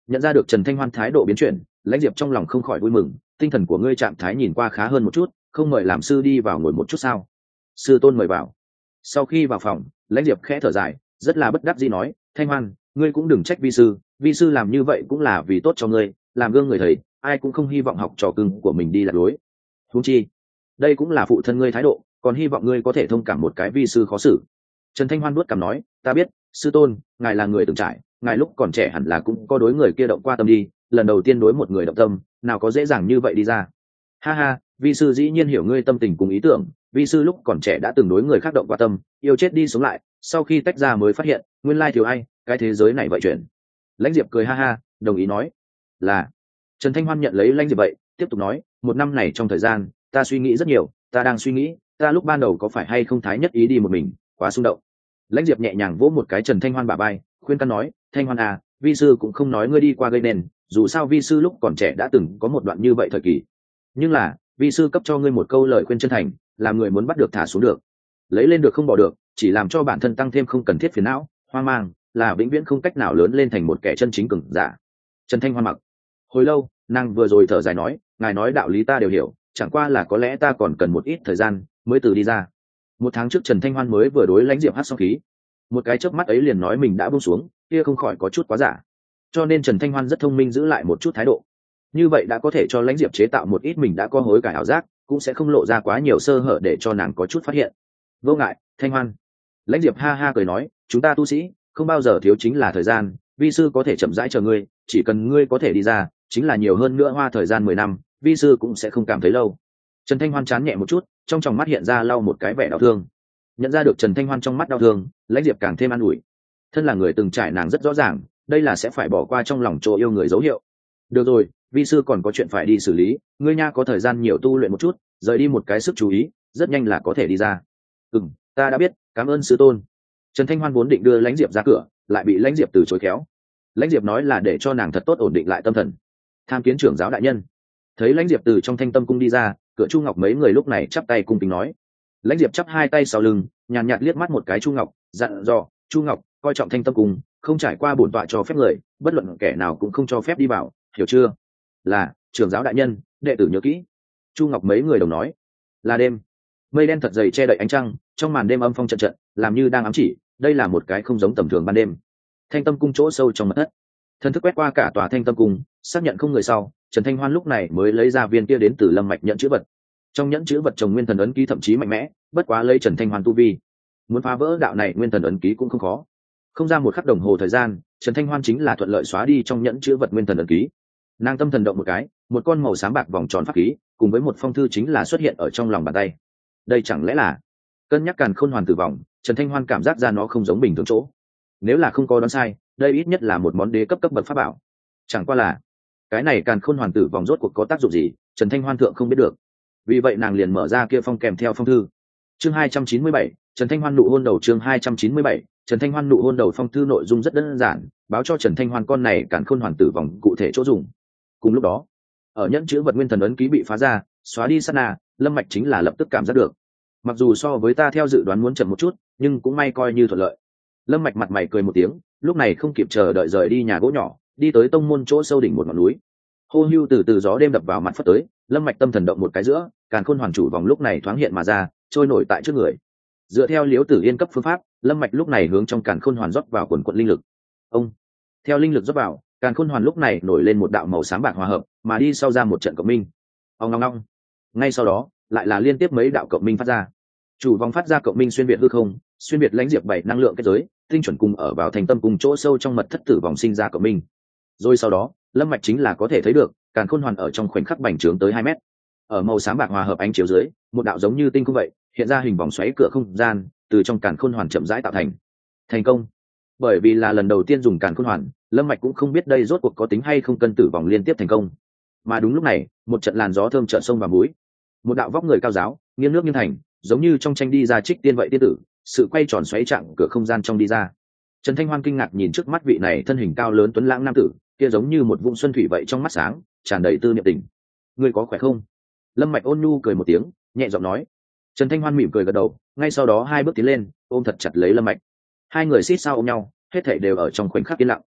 Nhận ra được Trần Thanh Hoan thái độ biến chuyển, Lãnh Diệp trong lòng không khỏi vui mừng, tinh thần của ngươi trạng thái nhìn qua khá hơn một chút, không mời làm sư đi vào ngồi một chút sao? Sư tôn mời vào. Sau khi vào phòng, Lãnh Diệp khẽ thở dài, rất là bất đắc dĩ nói, Thanh Hoan, ngươi cũng đừng trách vi sư, vi sư làm như vậy cũng là vì tốt cho ngươi, làm gương người thầy, ai cũng không hy vọng học trò cưng của mình đi lạc lối. Huống chi, đây cũng là phụ thân ngươi thái độ, còn hy vọng ngươi có thể thông cảm một cái vi sư khó xử. Trần Thanh Hoan nuốt cằm nói, ta biết, sư tôn, ngài là người từng trải, ngài lúc còn trẻ hẳn là cũng có đối người kia động qua tâm đi, lần đầu tiên đối một người động tâm, nào có dễ dàng như vậy đi ra. Ha ha, vi sư dĩ nhiên hiểu ngươi tâm tình cùng ý tưởng, vi sư lúc còn trẻ đã từng đối người khác động qua tâm, yêu chết đi sống lại, sau khi tách ra mới phát hiện, nguyên lai thiếu ai, cái thế giới này vậy chuyển. Lãnh Diệp cười ha ha, đồng ý nói, là. Trần Thanh Hoan nhận lấy Lãnh Diệp vậy, tiếp tục nói, một năm này trong thời gian, ta suy nghĩ rất nhiều, ta đang suy nghĩ, ta lúc ban đầu có phải hay không thái nhất ý đi một mình, quá xung động. Lãnh Diệp nhẹ nhàng vỗ một cái Trần Thanh Hoan bả vai, khuyên can nói, Thanh Hoan à, vi sư cũng không nói ngươi đi qua gây nên, dù sao vi sư lúc còn trẻ đã từng có một đoạn như vậy thời kỳ, nhưng là vi sư cấp cho ngươi một câu lời khuyên chân thành, làm người muốn bắt được thả xuống được, lấy lên được không bỏ được, chỉ làm cho bản thân tăng thêm không cần thiết phiền não hoang mang, là vĩnh viễn không cách nào lớn lên thành một kẻ chân chính cường giả. Trần Thanh Hoan mặc hồi lâu, nàng vừa rồi thở dài nói, ngài nói đạo lý ta đều hiểu, chẳng qua là có lẽ ta còn cần một ít thời gian mới từ đi ra. Một tháng trước Trần Thanh Hoan mới vừa đối Lãnh Diệp hát xong khí, một cái chớp mắt ấy liền nói mình đã buông xuống, kia không khỏi có chút quá giả, cho nên Trần Thanh Hoan rất thông minh giữ lại một chút thái độ, như vậy đã có thể cho Lãnh Diệp chế tạo một ít mình đã có hối cải ảo giác, cũng sẽ không lộ ra quá nhiều sơ hở để cho nàng có chút phát hiện. Vô ngại, Thanh Hoan. Lãnh Diệp ha ha cười nói, chúng ta tu sĩ không bao giờ thiếu chính là thời gian, vi sư có thể chậm rãi chờ ngươi, chỉ cần ngươi có thể đi ra, chính là nhiều hơn nữa hoa thời gian mười năm, vi sư cũng sẽ không cảm thấy lâu. Trần Thanh Hoan chán nhẹ một chút, trong tròng mắt hiện ra lau một cái vẻ đau thương. Nhận ra được Trần Thanh Hoan trong mắt đau thương, Lãnh Diệp càng thêm an ủi. Thân là người từng trải, nàng rất rõ ràng, đây là sẽ phải bỏ qua trong lòng chỗ yêu người dấu hiệu. Được rồi, vi sư còn có chuyện phải đi xử lý, ngươi nha có thời gian nhiều tu luyện một chút, rời đi một cái sức chú ý, rất nhanh là có thể đi ra. Ừm, ta đã biết, cảm ơn sư tôn. Trần Thanh Hoan vốn định đưa Lãnh Diệp ra cửa, lại bị Lãnh Diệp từ chối khéo. Lãnh Diệp nói là để cho nàng thật tốt ổn định lại tâm thần. Tham kiến trưởng giáo đại nhân. Thấy Lãnh Diệp từ trong Thanh Tâm cung đi ra, cửa Chu Ngọc mấy người lúc này chắp tay cung kính nói. Lãnh Diệp chắp hai tay sau lưng, nhàn nhạt liếc mắt một cái Chu Ngọc, dặn dò, Chu Ngọc coi trọng Thanh Tâm cung, không trải qua bổn tọa cho phép người, bất luận kẻ nào cũng không cho phép đi vào, hiểu chưa? Là, trưởng giáo đại nhân, đệ tử nhớ kỹ. Chu Ngọc mấy người đồng nói. Là đêm, mây đen thật dày che đậy ánh trăng, trong màn đêm âm phong trận trận, làm như đang ám chỉ, đây là một cái không giống tầm thường ban đêm. Thanh Tâm cung chỗ sâu trong mật thất, thần thức quét qua cả tòa Thanh Tâm cung, xác nhận không người sau, Trần Thanh Hoan lúc này mới lấy ra viên kia đến từ Lâm Mạch nhẫn chữ vật. Trong nhẫn chữ vật trồng nguyên thần ấn ký thậm chí mạnh mẽ, bất quá lấy Trần Thanh Hoan tu vi, muốn phá vỡ đạo này nguyên thần ấn ký cũng không khó. Không ra một khắc đồng hồ thời gian, Trần Thanh Hoan chính là thuận lợi xóa đi trong nhẫn chữ vật nguyên thần ấn ký. Nàng tâm thần động một cái, một con màu sáng bạc vòng tròn pháp khí cùng với một phong thư chính là xuất hiện ở trong lòng bàn tay. Đây chẳng lẽ là cân nhắc càn khôn hoàn tử vòng? Trần Thanh Hoan cảm giác ra nó không giống bình thường chỗ, nếu là không có đoán sai, đây ít nhất là một món đế cấp cấp bậc pháp bảo. Chẳng qua là cái này càn khôn hoàn tử vòng rốt cuộc có tác dụng gì, Trần Thanh Hoan thượng không biết được, vì vậy nàng liền mở ra kia phong kèm theo phong thư. Chương hai trăm chín mươi bảy, Trần Thanh Hoan nụ hôn đầu. Chương hai trăm chín mươi bảy, Trần Thanh Hoan nụ hôn đầu. Phong thư nội dung rất đơn giản, báo cho Trần Thanh Hoan con này càn khôn hoàn tử vòng cụ thể chỗ dùng. Cùng lúc đó, ở nhẫn chữ vật nguyên thần ấn ký bị phá ra, xóa đi sát na, Lâm Mạch chính là lập tức cảm giác được. Mặc dù so với ta theo dự đoán muốn chậm một chút, nhưng cũng may coi như thuận lợi. Lâm Mạch mặt mày cười một tiếng, lúc này không kịp chờ đợi rời đi nhà gỗ nhỏ, đi tới tông môn chỗ sâu đỉnh một ngọn núi. Hô hưu từ từ gió đêm đập vào mặt phất tới, Lâm Mạch tâm thần động một cái giữa, càn khôn hoàn chủ vòng lúc này thoáng hiện mà ra, trôi nổi tại trước người. Dựa theo Liễu Tử Yên cấp phương pháp, Lâm Mạch lúc này hướng trong càn khôn hoàn rót vào quần quần linh lực. Ông, theo linh lực rót vào, càn khôn hoàn lúc này nổi lên một đạo màu sáng bạc hòa hợp, mà đi sau ra một trận cộng minh. Ong ong ong. Ngay sau đó, lại là liên tiếp mấy đạo cộng minh phát ra. Chủ vòng phát ra cộng minh xuyên việt hư không, xuyên việt Lãnh Diệp bảy năng lượng kết giới, tinh chuẩn cùng ở vào thành tâm cùng chỗ sâu trong mật thất tử vòng sinh ra cộng minh. Rồi sau đó, Lâm Mạch chính là có thể thấy được, càn khôn hoàn ở trong khoảnh khắc bành trướng tới hai mét. Ở màu sáng bạc hòa hợp ánh chiếu dưới, một đạo giống như tinh không vậy, hiện ra hình vòng xoáy cửa không gian, từ trong càn khôn hoàn chậm rãi tạo thành. Thành công. Bởi vì là lần đầu tiên dùng càn khôn hoàn, Lâm Mạch cũng không biết đây rốt cuộc có tính hay không cân tử vòng liên tiếp thành công. Mà đúng lúc này, một trận làn gió thơm chợt xông vào mũi. Một đạo vóc người cao giáo, nghiêng nước nghiêng thành, giống như trong tranh đi ra trích tiên vậy tiên tử, sự quay tròn xoáy trạng cửa không gian trong đi ra. Trần Thanh Hoan kinh ngạc nhìn trước mắt vị này thân hình cao lớn tuấn lãng nam tử, kia giống như một vũng xuân thủy vậy trong mắt sáng, tràn đầy tư niệm tình. Ngươi có khỏe không? Lâm Mạch ôn nhu cười một tiếng, nhẹ giọng nói. Trần Thanh Hoan mỉm cười gật đầu, ngay sau đó hai bước tiến lên, ôm thật chặt lấy Lâm Mạch. Hai người xít sao ôm nhau, hết thảy đều ở trong khoảnh khắc yên lặng.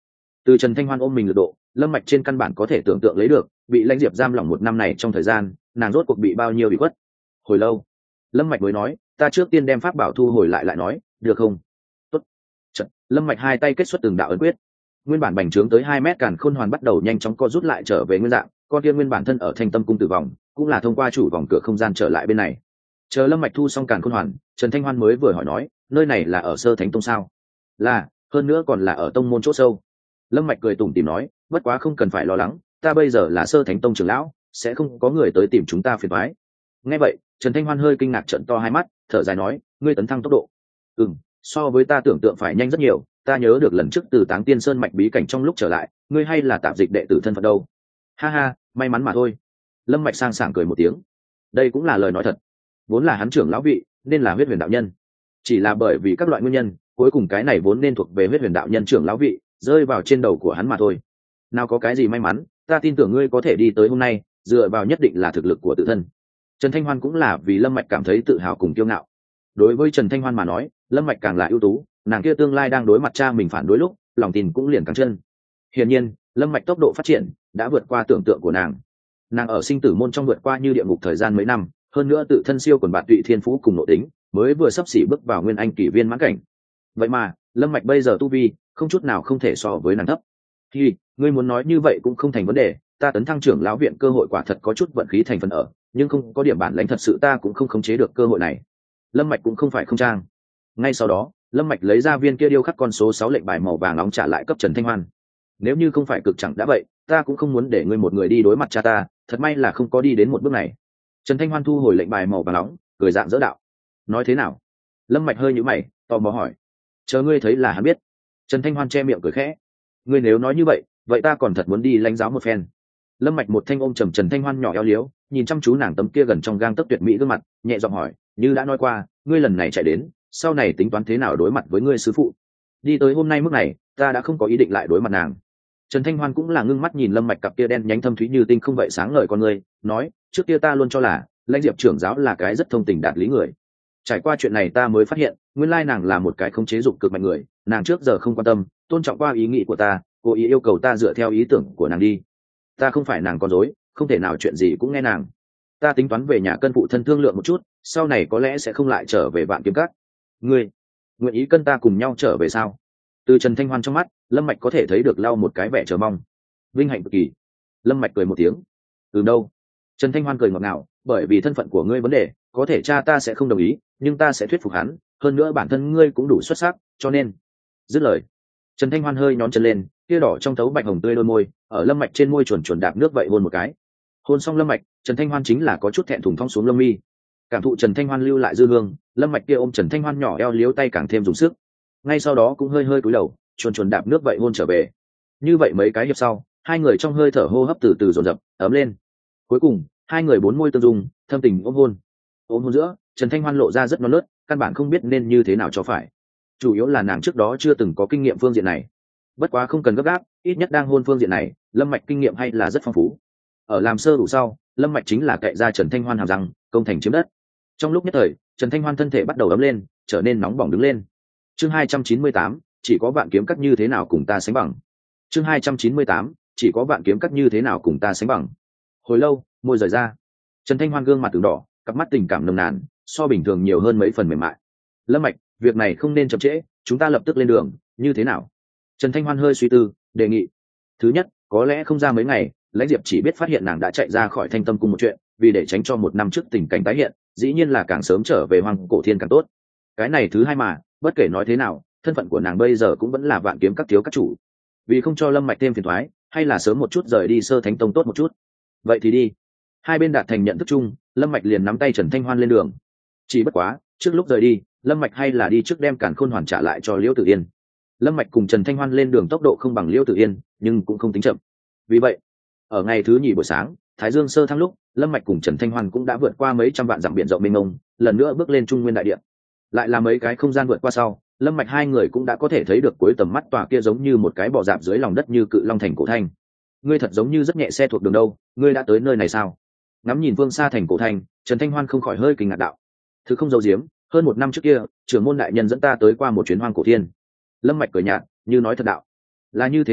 Từ Trần Thanh Hoan ôm mình lực độ, Lâm Mạch trên căn bản có thể tưởng tượng lấy được, bị Lãnh Diệp giam lỏng một năm này trong thời gian, nàng rốt cuộc bị bao nhiêu bị khuất. Hồi lâu, Lâm Mạch mới nói, ta trước tiên đem pháp bảo thu hồi lại lại nói, được không? Tốt. Chợt, Lâm Mạch hai tay kết xuất từng đạo ấn quyết. Nguyên bản bành trướng tới hai mét càn khôn hoàn bắt đầu nhanh chóng co rút lại trở về nguyên dạng, con kia nguyên bản thân ở Thanh Tâm cung tử vòng, cũng là thông qua chủ vòng cửa không gian trở lại bên này. Chờ Lâm Mạch thu xong càn khôn hoàn, Trần Thanh Hoan mới vừa hỏi nói, nơi này là ở Sơ Thánh tông sao? Là, hơn nữa còn là ở tông môn chỗ sâu. Lâm Mạch cười tủm tỉm nói, bất quá không cần phải lo lắng, ta bây giờ là Sơ Thánh tông trưởng lão, sẽ không có người tới tìm chúng ta phiền toái. Nghe vậy, Trần Thanh Hoan hơi kinh ngạc trợn to hai mắt, thở dài nói, ngươi tấn thăng tốc độ. Ừm, so với ta tưởng tượng phải nhanh rất nhiều, ta nhớ được lần trước từ Táng Tiên Sơn mạch bí cảnh trong lúc trở lại, ngươi hay là tạp dịch đệ tử thân phận đâu. Ha ha, may mắn mà thôi. Lâm Mạch sang sảng cười một tiếng. Đây cũng là lời nói thật. Vốn là hắn trưởng lão vị, nên là Huyết Huyền đạo nhân. Chỉ là bởi vì các loại nguyên nhân, cuối cùng cái này vốn nên thuộc về Huyết Huyền đạo nhân trưởng lão vị, rơi vào trên đầu của hắn mà thôi. Nào có cái gì may mắn, ta tin tưởng ngươi có thể đi tới hôm nay, dựa vào nhất định là thực lực của tự thân. Trần Thanh Hoan cũng là vì Lâm Mạch cảm thấy tự hào cùng kiêu ngạo. Đối với Trần Thanh Hoan mà nói, Lâm Mạch càng là ưu tú, nàng kia tương lai đang đối mặt cha mình phản đối lúc, lòng tin cũng liền càng chân. Hiển nhiên, Lâm Mạch tốc độ phát triển đã vượt qua tưởng tượng của nàng. Nàng ở sinh tử môn trong vượt qua như địa ngục thời gian mấy năm, hơn nữa tự thân siêu quần bạn tụy thiên phú cùng nội tính, mới vừa sắp xỉ bước vào nguyên anh kỷ viên mãn cảnh. Vậy mà, Lâm Mạch bây giờ tu vi, không chút nào không thể so với nàng thấp. Thì, ngươi muốn nói như vậy cũng không thành vấn đề, ta tấn thăng trưởng lão viện cơ hội quả thật có chút vận khí thành phần ở, nhưng không có điểm bản lãnh thật sự ta cũng không khống chế được cơ hội này. Lâm Mạch cũng không phải không trang. Ngay sau đó, Lâm Mạch lấy ra viên kia điêu khắc con số sáu lệnh bài màu vàng nóng trả lại cấp Trần Thanh Hoan. Nếu như không phải cực chẳng đã vậy, ta cũng không muốn để ngươi một người đi đối mặt cha ta, thật may là không có đi đến một bước này. Trần Thanh Hoan thu hồi lệnh bài màu vàng nóng, cười dạng dỡ đạo. Nói thế nào? Lâm Mạch hơi nhíu mày, tò mò hỏi. Chờ ngươi thấy là hắn biết. Trần Thanh Hoan che miệng cười khẽ. Ngươi nếu nói như vậy, vậy ta còn thật muốn đi lãnh giáo một phen. Lâm Mạch một thanh ôm trầm Trần Thanh Hoan nhỏ eo liếu, nhìn chăm chú nàng tấm kia gần trong gang tấc tuyệt mỹ gương mặt, nhẹ giọng hỏi, như đã nói qua, ngươi lần này chạy đến, sau này tính toán thế nào đối mặt với ngươi sư phụ? Đi tới hôm nay mức này, ta đã không có ý định lại đối mặt nàng. Trần Thanh Hoan cũng là ngưng mắt nhìn Lâm Mạch cặp kia đen nhánh thâm thúy như tinh không vậy sáng ngời con ngươi, nói, trước kia ta luôn cho là Lãnh Diệp trưởng giáo là cái rất thông tình đạt lý người. Trải qua chuyện này ta mới phát hiện, nguyên lai nàng là một cái không chế dục cực mạnh người, nàng trước giờ không quan tâm, tôn trọng qua ý nghĩ của ta, cố ý yêu cầu ta dựa theo ý tưởng của nàng đi. Ta không phải nàng con rối, không thể nào chuyện gì cũng nghe nàng. Ta tính toán về nhà cân phụ thân thương lượng một chút, sau này có lẽ sẽ không lại trở về Vạn Kiếm Các. Ngươi nguyện ý cân ta cùng nhau trở về sao? Từ Trần Thanh Hoan trong mắt, Lâm Mạch có thể thấy được lau một cái vẻ chờ mong. Vinh hạnh cực kỳ. Lâm Mạch cười một tiếng. Từ đâu? Trần Thanh Hoan cười ngọt ngào, bởi vì thân phận của ngươi vấn đề, có thể cha ta sẽ không đồng ý, nhưng ta sẽ thuyết phục hắn, hơn nữa bản thân ngươi cũng đủ xuất sắc, cho nên. Dứt lời, Trần Thanh Hoan hơi nhón chân lên, tia đỏ trong thấu bạch hồng tươi đôi môi, ở Lâm Mạch trên môi chuẩn chuẩn đạp nước vậy hôn một cái. Hôn xong Lâm Mạch, Trần Thanh Hoan chính là có chút thẹn thùng thong xuống lông mi. Cảm thụ Trần Thanh Hoan lưu lại dư hương, Lâm Mạch kia ôm Trần Thanh Hoan nhỏ eo liếu tay càng thêm dùng sức. Ngay sau đó cũng hơi hơi cúi đầu, chuồn chuồn đạp nước vậy hôn trở về. Như vậy mấy cái hiệp sau, hai người trong hơi thở hô hấp từ từ dồn dập, ấm lên. Cuối cùng, hai người bốn môi tương dung, thâm tình ôm hôn. Ôm hôn giữa, Trần Thanh Hoan lộ ra rất non nớt, căn bản không biết nên như thế nào cho phải. Chủ yếu là nàng trước đó chưa từng có kinh nghiệm phương diện này. Bất quá không cần gấp gáp, ít nhất đang hôn phương diện này, Lâm Mạch kinh nghiệm hay là rất phong phú. Ở làm sơ đủ sau, Lâm Mạch chính là cậy ra Trần Thanh Hoan hàm răng, công thành chiếm đất. Trong lúc nhất thời, Trần Thanh Hoan thân thể bắt đầu ấm lên, trở nên nóng bỏng đứng lên. Chương hai trăm chín mươi tám, chỉ có Vạn Kiếm Các như thế nào cùng ta sánh bằng. Chương hai trăm chín mươi tám, chỉ có Vạn Kiếm Các như thế nào cùng ta sánh bằng. Hồi lâu, môi rời ra. Trần Thanh Hoan gương mặt ửng đỏ, cặp mắt tình cảm nồng nàn, so bình thường nhiều hơn mấy phần mềm mại. Lâm Mạch, việc này không nên chậm trễ, chúng ta lập tức lên đường, như thế nào? Trần Thanh Hoan hơi suy tư, đề nghị. Thứ nhất, có lẽ không ra mấy ngày, Lãnh Diệp chỉ biết phát hiện nàng đã chạy ra khỏi Thanh Tâm cung một chuyện, vì để tránh cho một năm trước tình cảnh tái hiện, dĩ nhiên là càng sớm trở về Hoang Cổ Thiên càng tốt. Cái này thứ hai mà, bất kể nói thế nào, thân phận của nàng bây giờ cũng vẫn là Vạn Kiếm Các thiếu các chủ. Vì không cho Lâm Mạch thêm phiền toái, hay là sớm một chút rời đi Sơ Thánh Tông tốt một chút. Vậy thì đi. Hai bên đạt thành nhận thức chung, Lâm Mạch liền nắm tay Trần Thanh Hoan lên đường. Chỉ bất quá, trước lúc rời đi, Lâm Mạch hay là đi trước đem Càn Khôn Hoàn trả lại cho Liễu Tử Yên. Lâm Mạch cùng Trần Thanh Hoan lên đường tốc độ không bằng Liễu Tử Yên, nhưng cũng không tính chậm. Vì vậy, ở ngày thứ nhì buổi sáng, Thái Dương sơ thăng lúc, Lâm Mạch cùng Trần Thanh Hoan cũng đã vượt qua mấy trăm vạn dặm biển rộng mênh mông, lần nữa bước lên Trung Nguyên đại địa. Lại là mấy cái không gian vượt qua sau, Lâm Mạch hai người cũng đã có thể thấy được cuối tầm mắt tòa kia giống như một cái bò rạp dưới lòng đất như cự long thành Cổ Thanh. Ngươi thật giống như rất nhẹ xe thuộc đường đâu, ngươi đã tới nơi này sao? Ngắm nhìn phương xa thành Cổ Thanh, Trần Thanh Hoan không khỏi hơi kinh ngạc đạo. Thứ không giấu giếm, hơn một năm trước kia, trưởng môn đại nhân dẫn ta tới qua một chuyến Hoang Cổ Thiên. Lâm Mạch cười nhạt, như nói thật đạo. Là như thế này,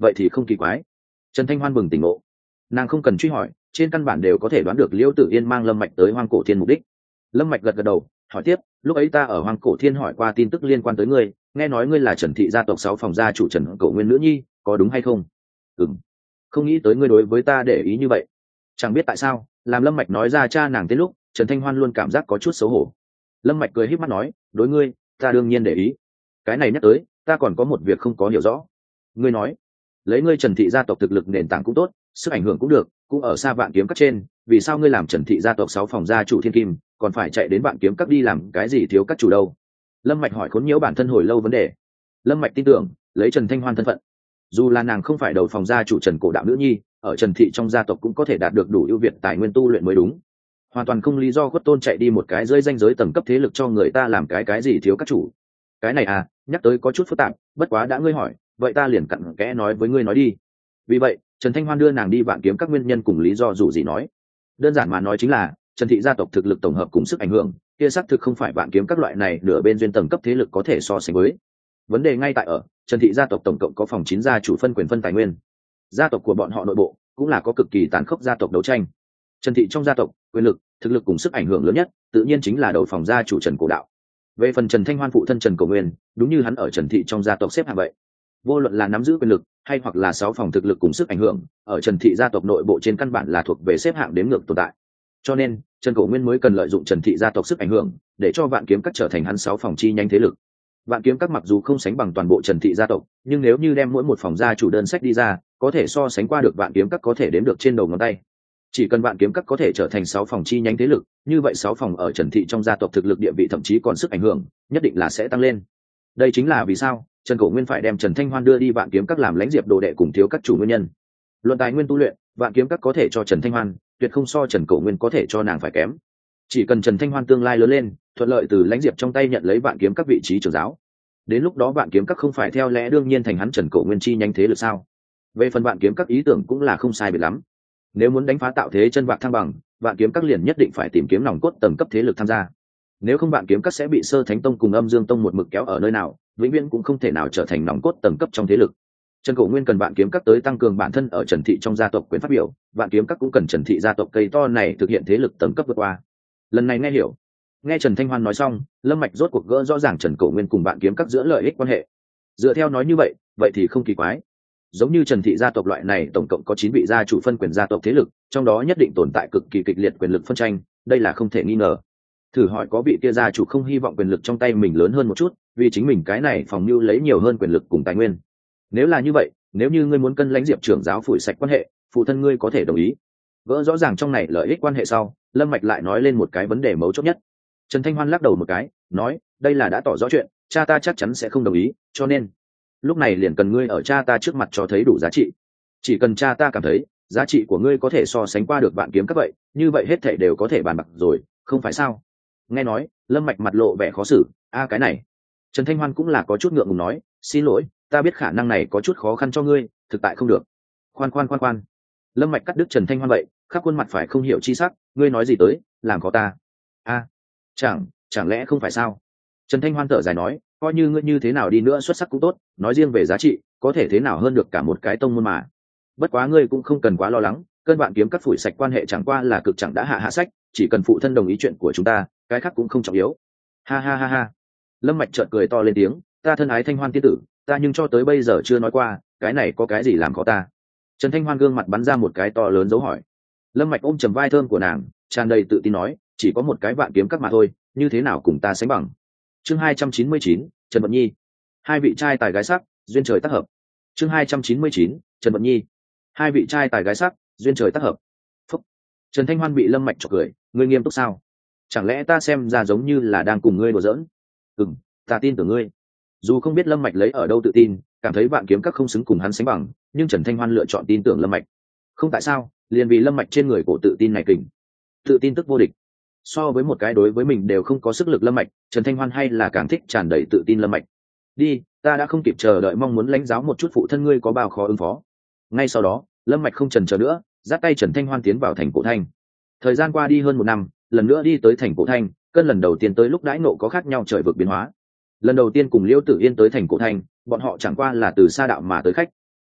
vậy thì không kỳ quái. Trần Thanh Hoan bừng tỉnh ngộ, nàng không cần truy hỏi, trên căn bản đều có thể đoán được liêu tử yên mang Lâm Mạch tới hoang cổ thiên mục đích. Lâm Mạch gật gật đầu, hỏi tiếp, lúc ấy ta ở hoang cổ thiên hỏi qua tin tức liên quan tới ngươi, nghe nói ngươi là Trần thị gia tộc sáu phòng gia chủ Trần Cậu Nguyên nữ nhi, có đúng hay không? Ừm. Không nghĩ tới ngươi đối với ta để ý như vậy. Chẳng biết tại sao, làm Lâm Mạch nói ra cha nàng tên lúc, Trần Thanh Hoan luôn cảm giác có chút xấu hổ. Lâm Mạch cười híp mắt nói, đối ngươi, ta đương nhiên để ý. Cái này nhắc tới, ta còn có một việc không có hiểu rõ. Ngươi nói, lấy ngươi Trần thị gia tộc thực lực nền tảng cũng tốt, sức ảnh hưởng cũng được, cũng ở xa vạn kiếm các trên, vì sao ngươi làm Trần thị gia tộc sáu phòng gia chủ thiên kim, còn phải chạy đến vạn kiếm các đi làm cái gì thiếu các chủ đâu? Lâm Mạch hỏi khốn nhiễu bản thân hồi lâu vấn đề. Lâm Mạch tin tưởng, lấy Trần Thanh Hoan thân phận, dù là nàng không phải đầu phòng gia chủ Trần cổ đạo nữ nhi, ở Trần thị trong gia tộc cũng có thể đạt được đủ ưu việt tài nguyên tu luyện mới đúng. Hoàn toàn không lý do khuất tôn chạy đi một cái rơi danh giới tầng cấp thế lực cho người ta làm cái cái gì thiếu các chủ. Cái này à, nhắc tới có chút phức tạp, bất quá đã ngươi hỏi, vậy ta liền cặn kẽ nói với ngươi nói đi. Vì vậy, Trần Thanh Hoan đưa nàng đi vạn kiếm các nguyên nhân cùng lý do dù gì nói. Đơn giản mà nói chính là, Trần thị gia tộc thực lực tổng hợp cùng sức ảnh hưởng, kia xác thực không phải vạn kiếm các loại này nửa bên duyên tầng cấp thế lực có thể so sánh với. Vấn đề ngay tại ở, Trần thị gia tộc tổng cộng có phòng chín gia chủ phân quyền phân tài nguyên. Gia tộc của bọn họ nội bộ cũng là có cực kỳ tàn khốc gia tộc đấu tranh. Trần thị trong gia tộc, quyền lực, thực lực cùng sức ảnh hưởng lớn nhất, tự nhiên chính là đầu phòng gia chủ Trần Cổ Đạo. Về phần Trần Thanh Hoan phụ thân Trần Cổ Nguyên, đúng như hắn ở Trần thị trong gia tộc xếp hạng vậy. Vô luận là nắm giữ quyền lực, hay hoặc là sáu phòng thực lực cùng sức ảnh hưởng, ở Trần thị gia tộc nội bộ trên căn bản là thuộc về xếp hạng đếm ngược tồn tại. Cho nên, Trần Cổ Nguyên mới cần lợi dụng Trần thị gia tộc sức ảnh hưởng, để cho Vạn Kiếm Các trở thành hắn sáu phòng chi nhánh thế lực. Vạn Kiếm Các mặc dù không sánh bằng toàn bộ Trần thị gia tộc, nhưng nếu như đem mỗi một phòng gia chủ đơn sách đi ra, có thể so sánh qua được Vạn Kiếm Các có thể đếm được trên đầu ngón tay. Chỉ cần Vạn Kiếm Các có thể trở thành sáu phòng chi nhánh thế lực, như vậy sáu phòng ở Trần thị trong gia tộc thực lực địa vị thậm chí còn sức ảnh hưởng, nhất định là sẽ tăng lên. Đây chính là vì sao Trần Cổ Nguyên phải đem Trần Thanh Hoan đưa đi Vạn Kiếm Các làm lãnh diệp đồ đệ cùng thiếu các chủ nguyên nhân. Luận tài nguyên tu luyện, Vạn Kiếm Các có thể cho Trần Thanh Hoan, tuyệt không so Trần Cổ Nguyên có thể cho nàng phải kém. Chỉ cần Trần Thanh Hoan tương lai lớn lên, thuận lợi từ lãnh diệp trong tay nhận lấy Vạn Kiếm Các vị trí trưởng giáo, đến lúc đó Vạn Kiếm Các không phải theo lẽ đương nhiên thành hắn Trần Cổ Nguyên chi nhánh thế lực sao? Về phần Vạn Kiếm Các ý tưởng cũng là không sai biệt lắm. Nếu muốn đánh phá tạo thế chân vạc thăng bằng, Vạn Kiếm Các liền nhất định phải tìm kiếm nòng cốt tầng cấp thế lực tham gia. Nếu không Vạn Kiếm Các sẽ bị Sơ Thánh Tông cùng Âm Dương Tông một mực kéo ở nơi nào, vĩnh viễn cũng không thể nào trở thành nòng cốt tầng cấp trong thế lực. Trần Cổ Nguyên cần Vạn Kiếm Các tới tăng cường bản thân ở Trần thị trong gia tộc quyền phát biểu, Vạn Kiếm Các cũng cần Trần thị gia tộc cây to này thực hiện thế lực tầng cấp vượt qua. Lần này nghe hiểu. Nghe Trần Thanh Hoan nói xong, Lâm Mạch rốt cuộc gỡ rõ ràng Trần Cổ Nguyên cùng Vạn Kiếm Các giữa lợi ích quan hệ. Dựa theo nói như vậy, vậy thì không kỳ quái. Giống như Trần thị gia tộc loại này tổng cộng có chín vị gia chủ phân quyền gia tộc thế lực, trong đó nhất định tồn tại cực kỳ kịch liệt quyền lực phân tranh, đây là không thể nghi ngờ. Thử hỏi có vị kia gia chủ không hy vọng quyền lực trong tay mình lớn hơn một chút, vì chính mình cái này phòng mưu lấy nhiều hơn quyền lực cùng tài nguyên. Nếu là như vậy, nếu như ngươi muốn cân lãnh diệp trưởng giáo phủi sạch quan hệ, phụ thân ngươi có thể đồng ý. Gỡ rõ ràng trong này lợi ích quan hệ sau, Lâm Mạch lại nói lên một cái vấn đề mấu chốt nhất. Trần Thanh Hoan lắc đầu một cái, nói, đây là đã tỏ rõ chuyện, cha ta chắc chắn sẽ không đồng ý, cho nên lúc này liền cần ngươi ở cha ta trước mặt cho thấy đủ giá trị. Chỉ cần cha ta cảm thấy giá trị của ngươi có thể so sánh qua được Vạn Kiếm Các vậy, như vậy hết thảy đều có thể bàn bạc rồi, không phải sao? Nghe nói, Lâm Mạch mặt lộ vẻ khó xử, a cái này. Trần Thanh Hoan cũng là có chút ngượng ngùng nói, xin lỗi, ta biết khả năng này có chút khó khăn cho ngươi, thực tại không được. Khoan khoan khoan khoan. Lâm Mạch cắt đứt Trần Thanh Hoan vậy, khắp khuôn mặt phải không hiểu chi sắc, ngươi nói gì tới, làm khó ta. A, chẳng, chẳng lẽ không phải sao? Trần Thanh Hoan thở dài nói, coi như ngươi như thế nào đi nữa xuất sắc cũng tốt, nói riêng về giá trị, có thể thế nào hơn được cả một cái tông môn mà. Bất quá ngươi cũng không cần quá lo lắng, cơn Vạn Kiếm Các phủi sạch quan hệ chẳng qua là cực chẳng đã hạ hạ sách, chỉ cần phụ thân đồng ý chuyện của chúng ta, cái khác cũng không trọng yếu. Ha ha ha ha. Lâm Mạch chợt cười to lên tiếng, ta thân ái Thanh Hoan tiên tử, ta nhưng cho tới bây giờ chưa nói qua, cái này có cái gì làm khó ta. Trần Thanh Hoan gương mặt bắn ra một cái to lớn dấu hỏi. Lâm Mạch ôm chầm vai thơm của nàng, tràn đầy tự tin nói, chỉ có một cái Vạn Kiếm Các mà thôi, như thế nào cùng ta sánh bằng. Chương hai trăm chín mươi chín, Trần Vận Nhi. Hai vị trai tài gái sắc, duyên trời tác hợp. Chương hai trăm chín mươi chín, Trần Vận Nhi. Hai vị trai tài gái sắc, duyên trời tác hợp. Phúc. Trần Thanh Hoan bị Lâm Mạch chọc cười, ngươi nghiêm túc sao? Chẳng lẽ ta xem ra giống như là đang cùng ngươi đùa giỡn? Ừm, ta tin tưởng ngươi. Dù không biết Lâm Mạch lấy ở đâu tự tin, cảm thấy Vạn Kiếm Các không xứng cùng hắn sánh bằng, nhưng Trần Thanh Hoan lựa chọn tin tưởng Lâm Mạch. Không tại sao, liền vì Lâm Mạch trên người cổ tự tin này kình. Tự tin tức vô địch. So với một cái đối với mình đều không có sức lực Lâm Mạch, Trần Thanh Hoan hay là càng thích tràn đầy tự tin Lâm Mạch. Đi, ta đã không kịp chờ đợi mong muốn lãnh giáo một chút phụ thân ngươi có bao khó ứng phó. Ngay sau đó, Lâm Mạch không chần chờ nữa, dắt tay Trần Thanh Hoan tiến vào thành Cổ Thanh. Thời gian qua đi hơn một năm, lần nữa đi tới thành Cổ Thanh, cơn lần đầu tiên tới lúc đãi nộ có khác nhau trời vực biến hóa. Lần đầu tiên cùng Liễu Tử Yên tới thành Cổ Thanh, bọn họ chẳng qua là từ xa đạo mà tới khách.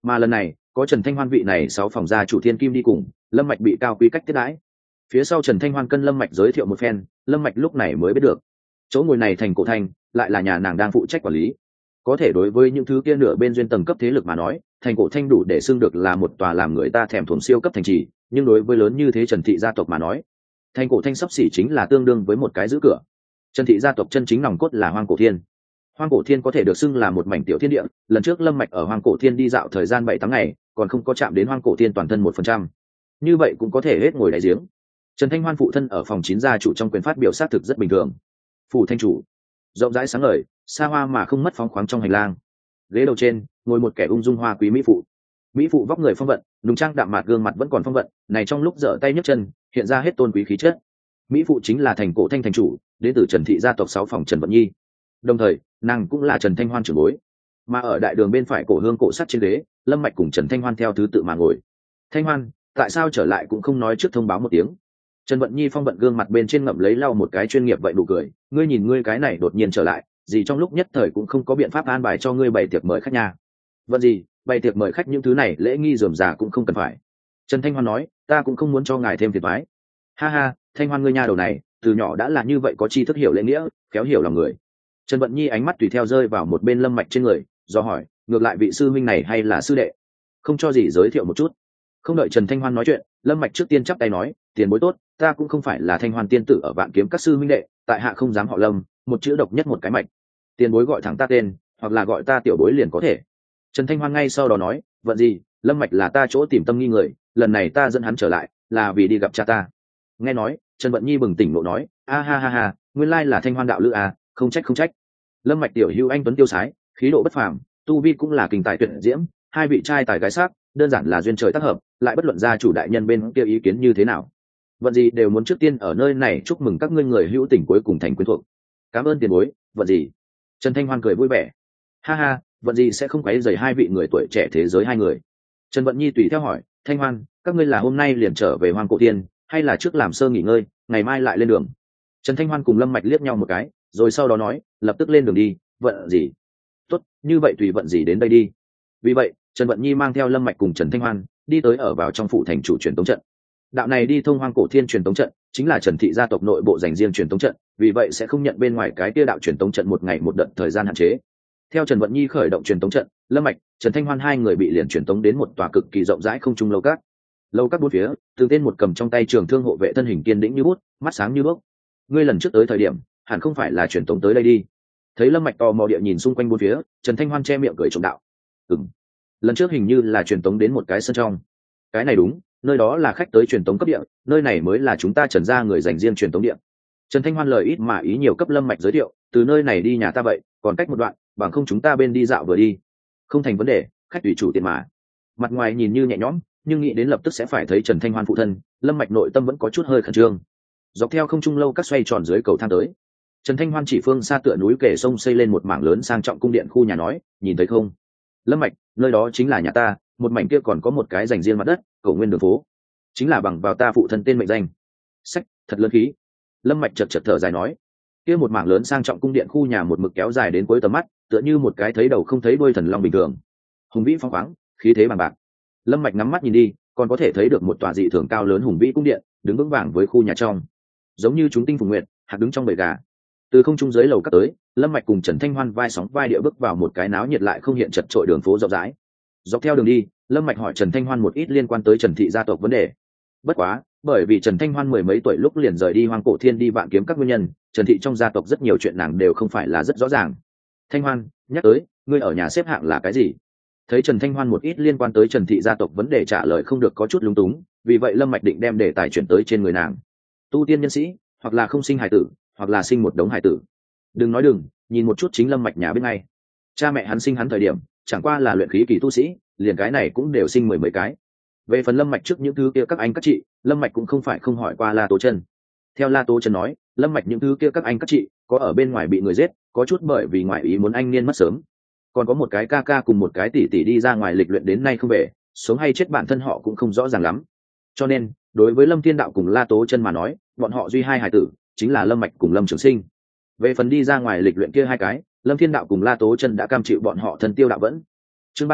Mà lần này có Trần Thanh Hoan vị này sáu phòng gia chủ thiên kim đi cùng, Lâm Mạch bị cao quý cách tiếp đãi. Phía sau Trần Thanh Hoan cân Lâm Mạch giới thiệu một phen, Lâm Mạch lúc này mới biết được chỗ ngồi này thành cổ thành lại là nhà nàng đang phụ trách quản lý. Có thể đối với những thứ kia nửa bên duyên tầng cấp thế lực mà nói, thành cổ thanh đủ để xưng được là một tòa làm người ta thèm thuồng siêu cấp thành trì, nhưng đối với lớn như thế Trần thị gia tộc mà nói, thành cổ thanh sắp xỉ chính là tương đương với một cái giữ cửa. Trần thị gia tộc chân chính nòng cốt là Hoang Cổ Thiên. Hoang Cổ Thiên có thể được xưng là một mảnh tiểu thiên địa, lần trước Lâm Mạch ở Hoang Cổ Thiên đi dạo thời gian bảy tháng ngày, còn không có chạm đến Hoang Cổ Thiên toàn thân một phần trăm. Như vậy cũng có thể hết ngồi đáy giếng. Trần Thanh Hoan phụ thân ở phòng chín gia chủ trong quyền phát biểu sát thực rất bình thường. Phủ thanh chủ, rộng rãi sáng ngời, xa hoa mà không mất phóng khoáng trong hành lang. Ghế đầu trên ngồi một kẻ ung dung hoa quý mỹ phụ. Mỹ phụ vóc người phong vận, nùng trang đạm mạc gương mặt vẫn còn phong vận, này trong lúc giở tay nhấc chân, hiện ra hết tôn quý khí chất. Mỹ phụ chính là thành cổ thanh thành chủ, đến từ Trần thị gia tộc sáu phòng Trần Vận Nhi. Đồng thời, nàng cũng là Trần Thanh Hoan trưởng bối. Mà ở đại đường bên phải cổ hương cổ sắt trên ghế, Lâm Mạch cùng Trần Thanh Hoan theo thứ tự mà ngồi. Thanh Hoan, tại sao trở lại cũng không nói trước thông báo một tiếng? Trần Vận Nhi phong vận gương mặt bên trên ngậm lấy lau một cái chuyên nghiệp vậy nụ cười, ngươi nhìn ngươi cái này đột nhiên trở lại, gì trong lúc nhất thời cũng không có biện pháp an bài cho ngươi bày tiệc mời khách nhà. Vận gì, bày tiệc mời khách những thứ này lễ nghi rườm rà cũng không cần phải. Trần Thanh Hoan nói, ta cũng không muốn cho ngài thêm phiền toái. Ha ha, Thanh Hoan ngươi nha đầu này, từ nhỏ đã là như vậy, có tri thức hiểu lễ nghĩa, khéo hiểu lòng người. Trần Vận Nhi ánh mắt tùy theo rơi vào một bên Lâm Mạch trên người, do hỏi, ngược lại vị sư huynh này hay là sư đệ? Không cho gì giới thiệu một chút. Không đợi Trần Thanh Hoan nói chuyện, Lâm Mạch trước tiên chắp tay nói, tiền bối tốt, ta cũng không phải là Thanh Hoan tiên tử ở Vạn Kiếm các sư huynh đệ, tại hạ không dám họ Lâm, một chữ độc nhất một cái mạch. Tiền bối gọi thẳng ta tên, hoặc là gọi ta tiểu bối liền có thể. Trần Thanh Hoan ngay sau đó nói, vận gì, Lâm Mạch là ta chỗ tìm tâm nghi người, lần này ta dẫn hắn trở lại là vì đi gặp cha ta. Nghe nói, Trần Vận Nhi bừng tỉnh ngộ nói, a ha ha ha, nguyên lai là Thanh Hoan đạo lữ à, không trách không trách. Lâm Mạch tiểu hữu anh tuấn tiêu sái, khí độ bất phàm, tu vi cũng là kinh tài tuyệt diễm, hai vị trai tài gái sắc, đơn giản là duyên trời tác hợp, lại bất luận gia chủ đại nhân bên kia ý kiến như thế nào, vận gì đều muốn trước tiên ở nơi này chúc mừng các ngươi người hữu tình cuối cùng thành quyến thuộc. Cảm ơn tiền bối, vận gì. Trần Thanh Hoan cười vui vẻ, ha ha, vận gì sẽ không quấy rầy hai vị người tuổi trẻ thế giới hai người. Trần Vận Nhi tùy theo hỏi, Thanh Hoan, các ngươi là hôm nay liền trở về Hoang Cổ Thiên, hay là trước làm sơ nghỉ ngơi, ngày mai lại lên đường? Trần Thanh Hoan cùng Lâm Mạch liếc nhau một cái, rồi sau đó nói, lập tức lên đường đi. Vận gì? Tốt, như vậy tùy vận gì đến đây đi. Vì vậy, Trần Vận Nhi mang theo Lâm Mạch cùng Trần Thanh Hoan đi tới ở vào trong phủ thành chủ truyền tống trận. Đạo này đi thông Hoang Cổ Thiên truyền tống trận chính là Trần thị gia tộc nội bộ dành riêng truyền tống trận, vì vậy sẽ không nhận bên ngoài cái kia đạo truyền tống trận một ngày một đợt thời gian hạn chế. Theo Trần Vận Nhi khởi động truyền tống trận, Lâm Mạch, Trần Thanh Hoan hai người bị liền truyền tống đến một tòa cực kỳ rộng rãi không trung lâu các. Lâu các bốn phía, từng tên một cầm trong tay trường thương hộ vệ thân hình kiên định như bút, mắt sáng như đuốc. Ngươi lần trước tới thời điểm, hẳn không phải là truyền tống tới đây đi. Thấy Lâm Mạch tò mò địa nhìn xung quanh bốn phía, Trần Thanh Hoan che miệng cười trộm đạo, ừm, lần trước hình như là truyền tống đến một cái sân trong. Cái này đúng, nơi đó là khách tới truyền tống cấp địa, nơi này mới là chúng ta Trần gia người dành riêng truyền tống địa. Trần Thanh Hoan lời ít mà ý nhiều cấp Lâm Mạch giới thiệu, từ nơi này đi nhà ta vậy, còn cách một đoạn, bằng không chúng ta bên đi dạo vừa đi. Không thành vấn đề, khách tùy chủ tiền mà. Mặt ngoài nhìn như nhẹ nhõm, nhưng nghĩ đến lập tức sẽ phải thấy Trần Thanh Hoan phụ thân, Lâm Mạch nội tâm vẫn có chút hơi khẩn trương. Dọc theo không trung lâu các xoay tròn dưới cầu thang tới, Trần Thanh Hoan chỉ phương xa tựa núi kề sông xây lên một mảng lớn sang trọng cung điện khu nhà nói, nhìn thấy không? Lâm Mạch, nơi đó chính là nhà ta, một mảnh kia còn có một cái dành riêng mặt đất, cổ nguyên đường phố, chính là bằng vào ta phụ thân tên mệnh danh. Sách, thật lớn khí. Lâm Mạch chật chật thở dài nói, kia một mảng lớn sang trọng cung điện khu nhà một mực kéo dài đến cuối tầm mắt, tựa như một cái thấy đầu không thấy đuôi thần long bình thường, hùng vĩ phong khoáng, khí thế bằng bạc. Lâm Mạch ngắm mắt nhìn đi, còn có thể thấy được một tòa dị thường cao lớn hùng vĩ cung điện, đứng vững vàng với khu nhà trong, giống như chúng tinh phùng nguyệt, hạt đứng trong bầy gà. Từ không trung dưới lầu cắt tới, Lâm Mạch cùng Trần Thanh Hoan vai sóng vai địa bước vào một cái náo nhiệt lại không hiện chật chội đường phố rộng rãi. Dọc theo đường đi, Lâm Mạch hỏi Trần Thanh Hoan một ít liên quan tới Trần thị gia tộc vấn đề. Bất quá, bởi vì Trần Thanh Hoan mười mấy tuổi lúc liền rời đi Hoang Cổ Thiên đi Vạn Kiếm các nguyên nhân, Trần thị trong gia tộc rất nhiều chuyện nàng đều không phải là rất rõ ràng. Thanh Hoan, nhắc tới, ngươi ở nhà xếp hạng là cái gì? Thấy Trần Thanh Hoan một ít liên quan tới Trần thị gia tộc vấn đề trả lời không được có chút lúng túng, vì vậy Lâm Mạch định đem đề tài chuyển tới trên người nàng. Tu tiên nhân sĩ, hoặc là không sinh hài tử, hoặc là sinh một đống hài tử. Đừng nói đừng, nhìn một chút chính Lâm Mạch nhà bên ngay. Cha mẹ hắn sinh hắn thời điểm, chẳng qua là luyện khí kỳ tu sĩ, liền cái này cũng đều sinh mười mấy cái. Về phần Lâm Mạch trước những thứ kia các anh các chị, Lâm Mạch cũng không phải không hỏi qua La Tố Chân. Theo La Tố Chân nói, Lâm Mạch những thứ kia các anh các chị, có ở bên ngoài bị người giết, có chút bởi vì ngoại ý muốn anh niên mất sớm. Còn có một cái ca ca cùng một cái tỷ tỷ đi ra ngoài lịch luyện đến nay không về, sống hay chết bản thân họ cũng không rõ ràng lắm. Cho nên, đối với Lâm Thiên Đạo cùng La Tố Chân mà nói, bọn họ duy hai hài tử, chính là Lâm Mạch cùng Lâm Trường Sinh. Về phần đi ra ngoài lịch luyện kia hai cái, Lâm Thiên Đạo cùng La Tố Chân đã cam chịu bọn họ thân tiêu đạo vẫn. Chương ba trăm,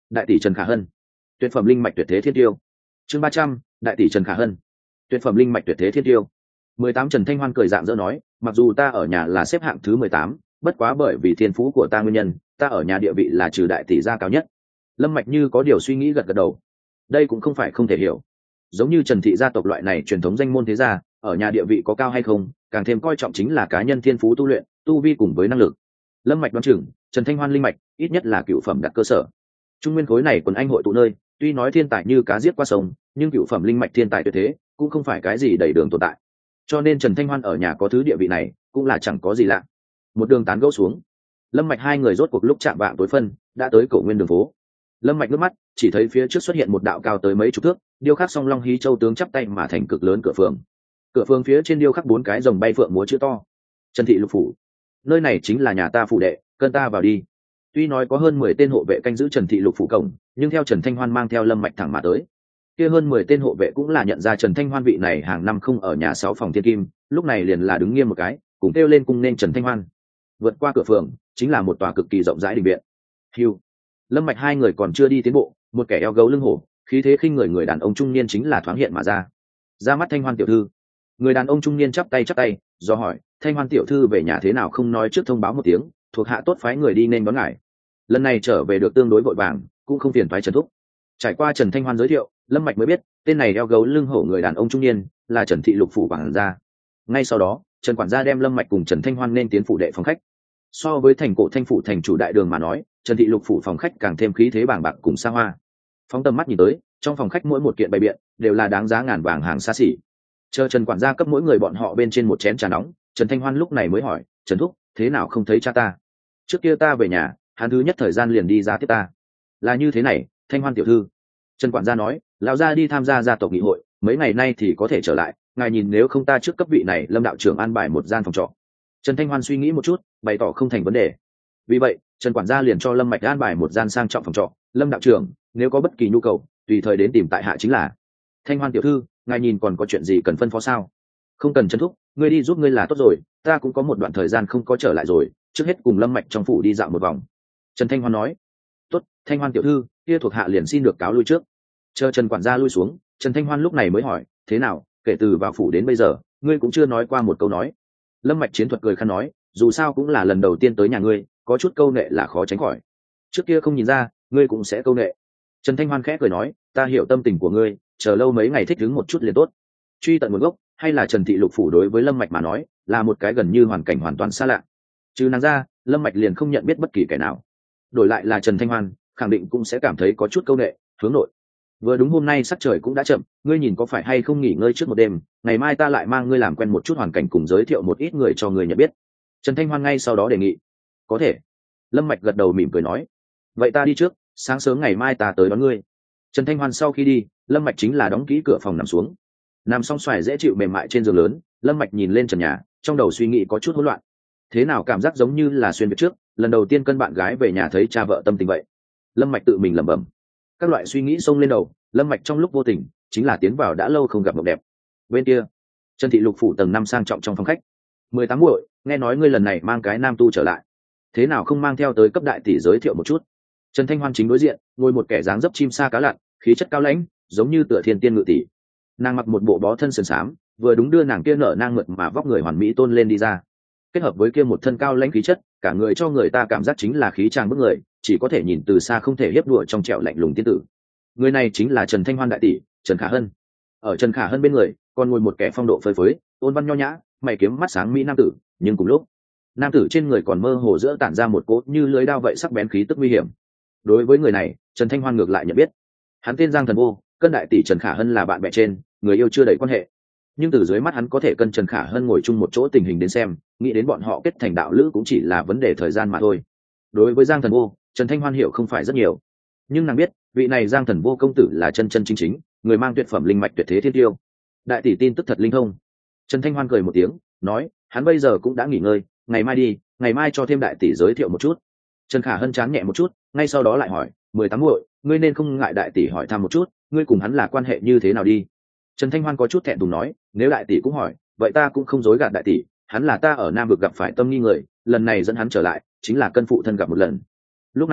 đại tỷ Trần Khả Hân. Tuyệt phẩm linh mạch tuyệt thế thiên tiêu. Chương ba trăm, đại tỷ Trần Khả Hân. Tuyệt phẩm linh mạch tuyệt thế thiên tiêu. mười tám Trần Thanh Hoan cười rạng rỡ nói, mặc dù ta ở nhà là xếp hạng thứ mười tám, bất quá bởi vì thiên phú của ta nguyên nhân, ta ở nhà địa vị là trừ đại tỷ gia cao nhất. Lâm Mạch như có điều suy nghĩ gật gật đầu. Đây cũng không phải không thể hiểu. Giống như Trần thị gia tộc loại này truyền thống danh môn thế gia, ở nhà địa vị có cao hay không, càng thêm coi trọng chính là cá nhân thiên phú tu luyện, tu vi cùng với năng lực. Lâm Mạch đoán chừng, Trần Thanh Hoan linh mạch ít nhất là cửu phẩm đặt cơ sở. Trung nguyên khối này quần anh hội tụ nơi, tuy nói thiên tài như cá giết qua sông, nhưng cửu phẩm linh mạch thiên tài tuyệt thế, cũng không phải cái gì đầy đường tồn tại. Cho nên Trần Thanh Hoan ở nhà có thứ địa vị này, cũng là chẳng có gì lạ. Một đường tán gẫu xuống, Lâm Mạch hai người rốt cuộc lúc chạm vạng tối phân, đã tới cổ nguyên đường phố. Lâm Mạch ngước mắt, chỉ thấy phía trước xuất hiện một đạo cao tới mấy chục thước, điêu khắc song long hí châu tướng chắp tay mà thành cực lớn cửa phường. Cửa phường phía trên điêu khắc bốn cái rồng bay phượng múa chữ to. Trần thị lục phủ. Nơi này chính là nhà ta phụ đệ, cơn ta vào đi. Tuy nói có hơn mười tên hộ vệ canh giữ Trần thị lục phủ cổng, nhưng theo Trần Thanh Hoan mang theo Lâm Mạch thẳng mà tới. Kia hơn mười tên hộ vệ cũng là nhận ra Trần Thanh Hoan vị này hàng năm không ở nhà sáu phòng thiên kim, lúc này liền là đứng nghiêm một cái, cùng kêu lên cung nên Trần Thanh Hoan. Vượt qua cửa phường, chính là một tòa cực kỳ rộng rãi đình viện. Hưu. Lâm Mạch hai người còn chưa đi tiến bộ, một kẻ eo gấu lưng hổ, khí thế khinh người người đàn ông trung niên chính là thoáng hiện mà ra. Ra mắt Thanh Hoan tiểu thư. Người đàn ông trung niên chắp tay chắp tay, do hỏi, Thanh Hoan tiểu thư về nhà thế nào không nói trước thông báo một tiếng, thuộc hạ tốt phái người đi nên đón ngài. Lần này trở về được tương đối vội vàng, cũng không phiền toái Trần thúc. Trải qua Trần Thanh Hoan giới thiệu, Lâm Mạch mới biết, tên này eo gấu lưng hổ người đàn ông trung niên là Trần thị lục phủ quản gia. Ngay sau đó, Trần quản gia đem Lâm Mạch cùng Trần Thanh Hoan nên tiến phủ đệ phòng khách. So với thành cổ Thanh phủ thành chủ đại đường mà nói, Trần thị lục phủ phòng khách càng thêm khí thế bàng bạc cùng xa hoa. Phóng tầm mắt nhìn tới, trong phòng khách mỗi một kiện bày biện đều là đáng giá ngàn vàng hàng xa xỉ. Chờ Trần quản gia cấp mỗi người bọn họ bên trên một chén trà nóng, Trần Thanh Hoan lúc này mới hỏi, Trần thúc, thế nào không thấy cha ta? Trước kia ta về nhà, hắn thứ nhất thời gian liền đi ra tiếp ta. Là như thế này, Thanh Hoan tiểu thư. Trần quản gia nói, lão gia đi tham gia gia tộc nghị hội, mấy ngày nay thì có thể trở lại, ngài nhìn nếu không ta trước cấp vị này Lâm đạo trưởng an bài một gian phòng trọ. Trần Thanh Hoan suy nghĩ một chút, bày tỏ không thành vấn đề. Vì vậy, Trần quản gia liền cho Lâm Mạch an bài một gian sang trọng phòng trọ. Lâm đạo trưởng, nếu có bất kỳ nhu cầu, tùy thời đến tìm tại hạ chính là. Thanh Hoan tiểu thư, ngài nhìn còn có chuyện gì cần phân phó sao? Không cần Trần thúc, ngươi đi giúp ngươi là tốt rồi, ta cũng có một đoạn thời gian không có trở lại rồi, trước hết cùng Lâm Mạch trong phủ đi dạo một vòng. Trần Thanh Hoan nói. Tốt, Thanh Hoan tiểu thư, kia thuộc hạ liền xin được cáo lui trước. Chờ Trần quản gia lui xuống, Trần Thanh Hoan lúc này mới hỏi, thế nào, kể từ vào phủ đến bây giờ, ngươi cũng chưa nói qua một câu nói. Lâm Mạch chiến thuật cười khăn nói, dù sao cũng là lần đầu tiên tới nhà ngươi, có chút câu nệ là khó tránh khỏi. Trước kia không nhìn ra, ngươi cũng sẽ câu nệ. Trần Thanh Hoan khẽ cười nói, ta hiểu tâm tình của ngươi, chờ lâu mấy ngày thích ứng một chút liền tốt. Truy tận nguồn gốc, hay là Trần thị lục phủ đối với Lâm Mạch mà nói, là một cái gần như hoàn cảnh hoàn toàn xa lạ. Trừ nàng ra, Lâm Mạch liền không nhận biết bất kỳ kẻ nào. Đổi lại là Trần Thanh Hoan, khẳng định cũng sẽ cảm thấy có chút câu nệ, hướng nội. Vừa đúng hôm nay sắc trời cũng đã chậm, ngươi nhìn có phải hay không nghỉ ngơi trước một đêm, ngày mai ta lại mang ngươi làm quen một chút hoàn cảnh cùng giới thiệu một ít người cho ngươi nhận biết. Trần Thanh Hoan ngay sau đó đề nghị. Có thể. Lâm Mạch gật đầu mỉm cười nói. Vậy ta đi trước, sáng sớm ngày mai ta tới đón ngươi. Trần Thanh Hoan sau khi đi, Lâm Mạch chính là đóng kỹ cửa phòng nằm xuống. Nằm xong xoài dễ chịu mềm mại trên giường lớn, Lâm Mạch nhìn lên trần nhà, trong đầu suy nghĩ có chút hỗn loạn. Thế nào cảm giác giống như là xuyên việt trước, lần đầu tiên cân bạn gái về nhà thấy cha vợ tâm tình vậy. Lâm Mạch tự mình lẩm bẩm. Các loại suy nghĩ xông lên đầu, Lâm Mạch trong lúc vô tình chính là tiến vào đã lâu không gặp mộng đẹp. Bên kia, Trần thị lục phủ tầng năm sang trọng trong phòng khách. mười tám muội, nghe nói ngươi lần này mang cái nam tu trở lại, thế nào không mang theo tới cấp đại tỷ giới thiệu một chút? Trần Thanh Hoan chính đối diện, ngồi một kẻ dáng dấp chim sa cá lặn, khí chất cao lãnh, giống như tựa thiên tiên ngự tỷ. Nàng mặc một bộ bó thân sườn xám, vừa đúng đưa nàng kia nở nang mượt mà vóc người hoàn mỹ tôn lên đi ra. Kết hợp với kia một thân cao lãnh khí chất, cả người cho người ta cảm giác chính là khí tràng bức người, chỉ có thể nhìn từ xa không thể hiếp đùa trong trẻo lạnh lùng tiên tử. Người này chính là Trần Thanh Hoan đại tỷ, Trần Khả Hân. Ở Trần Khả Hân bên người, còn ngồi một kẻ phong độ phơi phới, ôn văn nho nhã, mày kiếm mắt sáng mỹ nam tử, nhưng cùng lúc, nam tử trên người còn mơ hồ giữa tản ra một cỗ như lưới đao vậy sắc bén khí tức nguy hiểm. Đối với người này, Trần Thanh Hoan ngược lại nhận biết. Hắn tên Giang Thần Vô, cân đại tỷ Trần Khả Hân là bạn bè trên, người yêu chưa đầy quan hệ. Nhưng từ dưới mắt hắn có thể cân Trần Khả Hân ngồi chung một chỗ tình hình đến xem, nghĩ đến bọn họ kết thành đạo lữ cũng chỉ là vấn đề thời gian mà thôi. Đối với Giang Thần Vô, Trần Thanh Hoan hiểu không phải rất nhiều, nhưng nàng biết, vị này Giang Thần Vô công tử là chân chân chính chính, người mang tuyệt phẩm linh mạch tuyệt thế thiên tiêu. Đại tỷ tin tức thật linh thông. Trần Thanh Hoan cười một tiếng, nói, hắn bây giờ cũng đã nghỉ ngơi, ngày mai đi, ngày mai cho thêm đại tỷ giới thiệu một chút. Trần Khả Hân chán nhẹ một chút, ngay sau đó lại hỏi, mười tám muội, ngươi nên không ngại đại tỷ hỏi thăm một chút, ngươi cùng hắn là quan hệ như thế nào đi? Trần Thanh Hoan có chút thẹn thùng nói, nếu đại tỷ cũng hỏi, vậy ta cũng không dối gạt đại tỷ, hắn là ta ở Nam vực gặp phải tâm nghi người, lần này dẫn hắn trở lại, chính là cân phụ thân gặp một lần. Lúc này,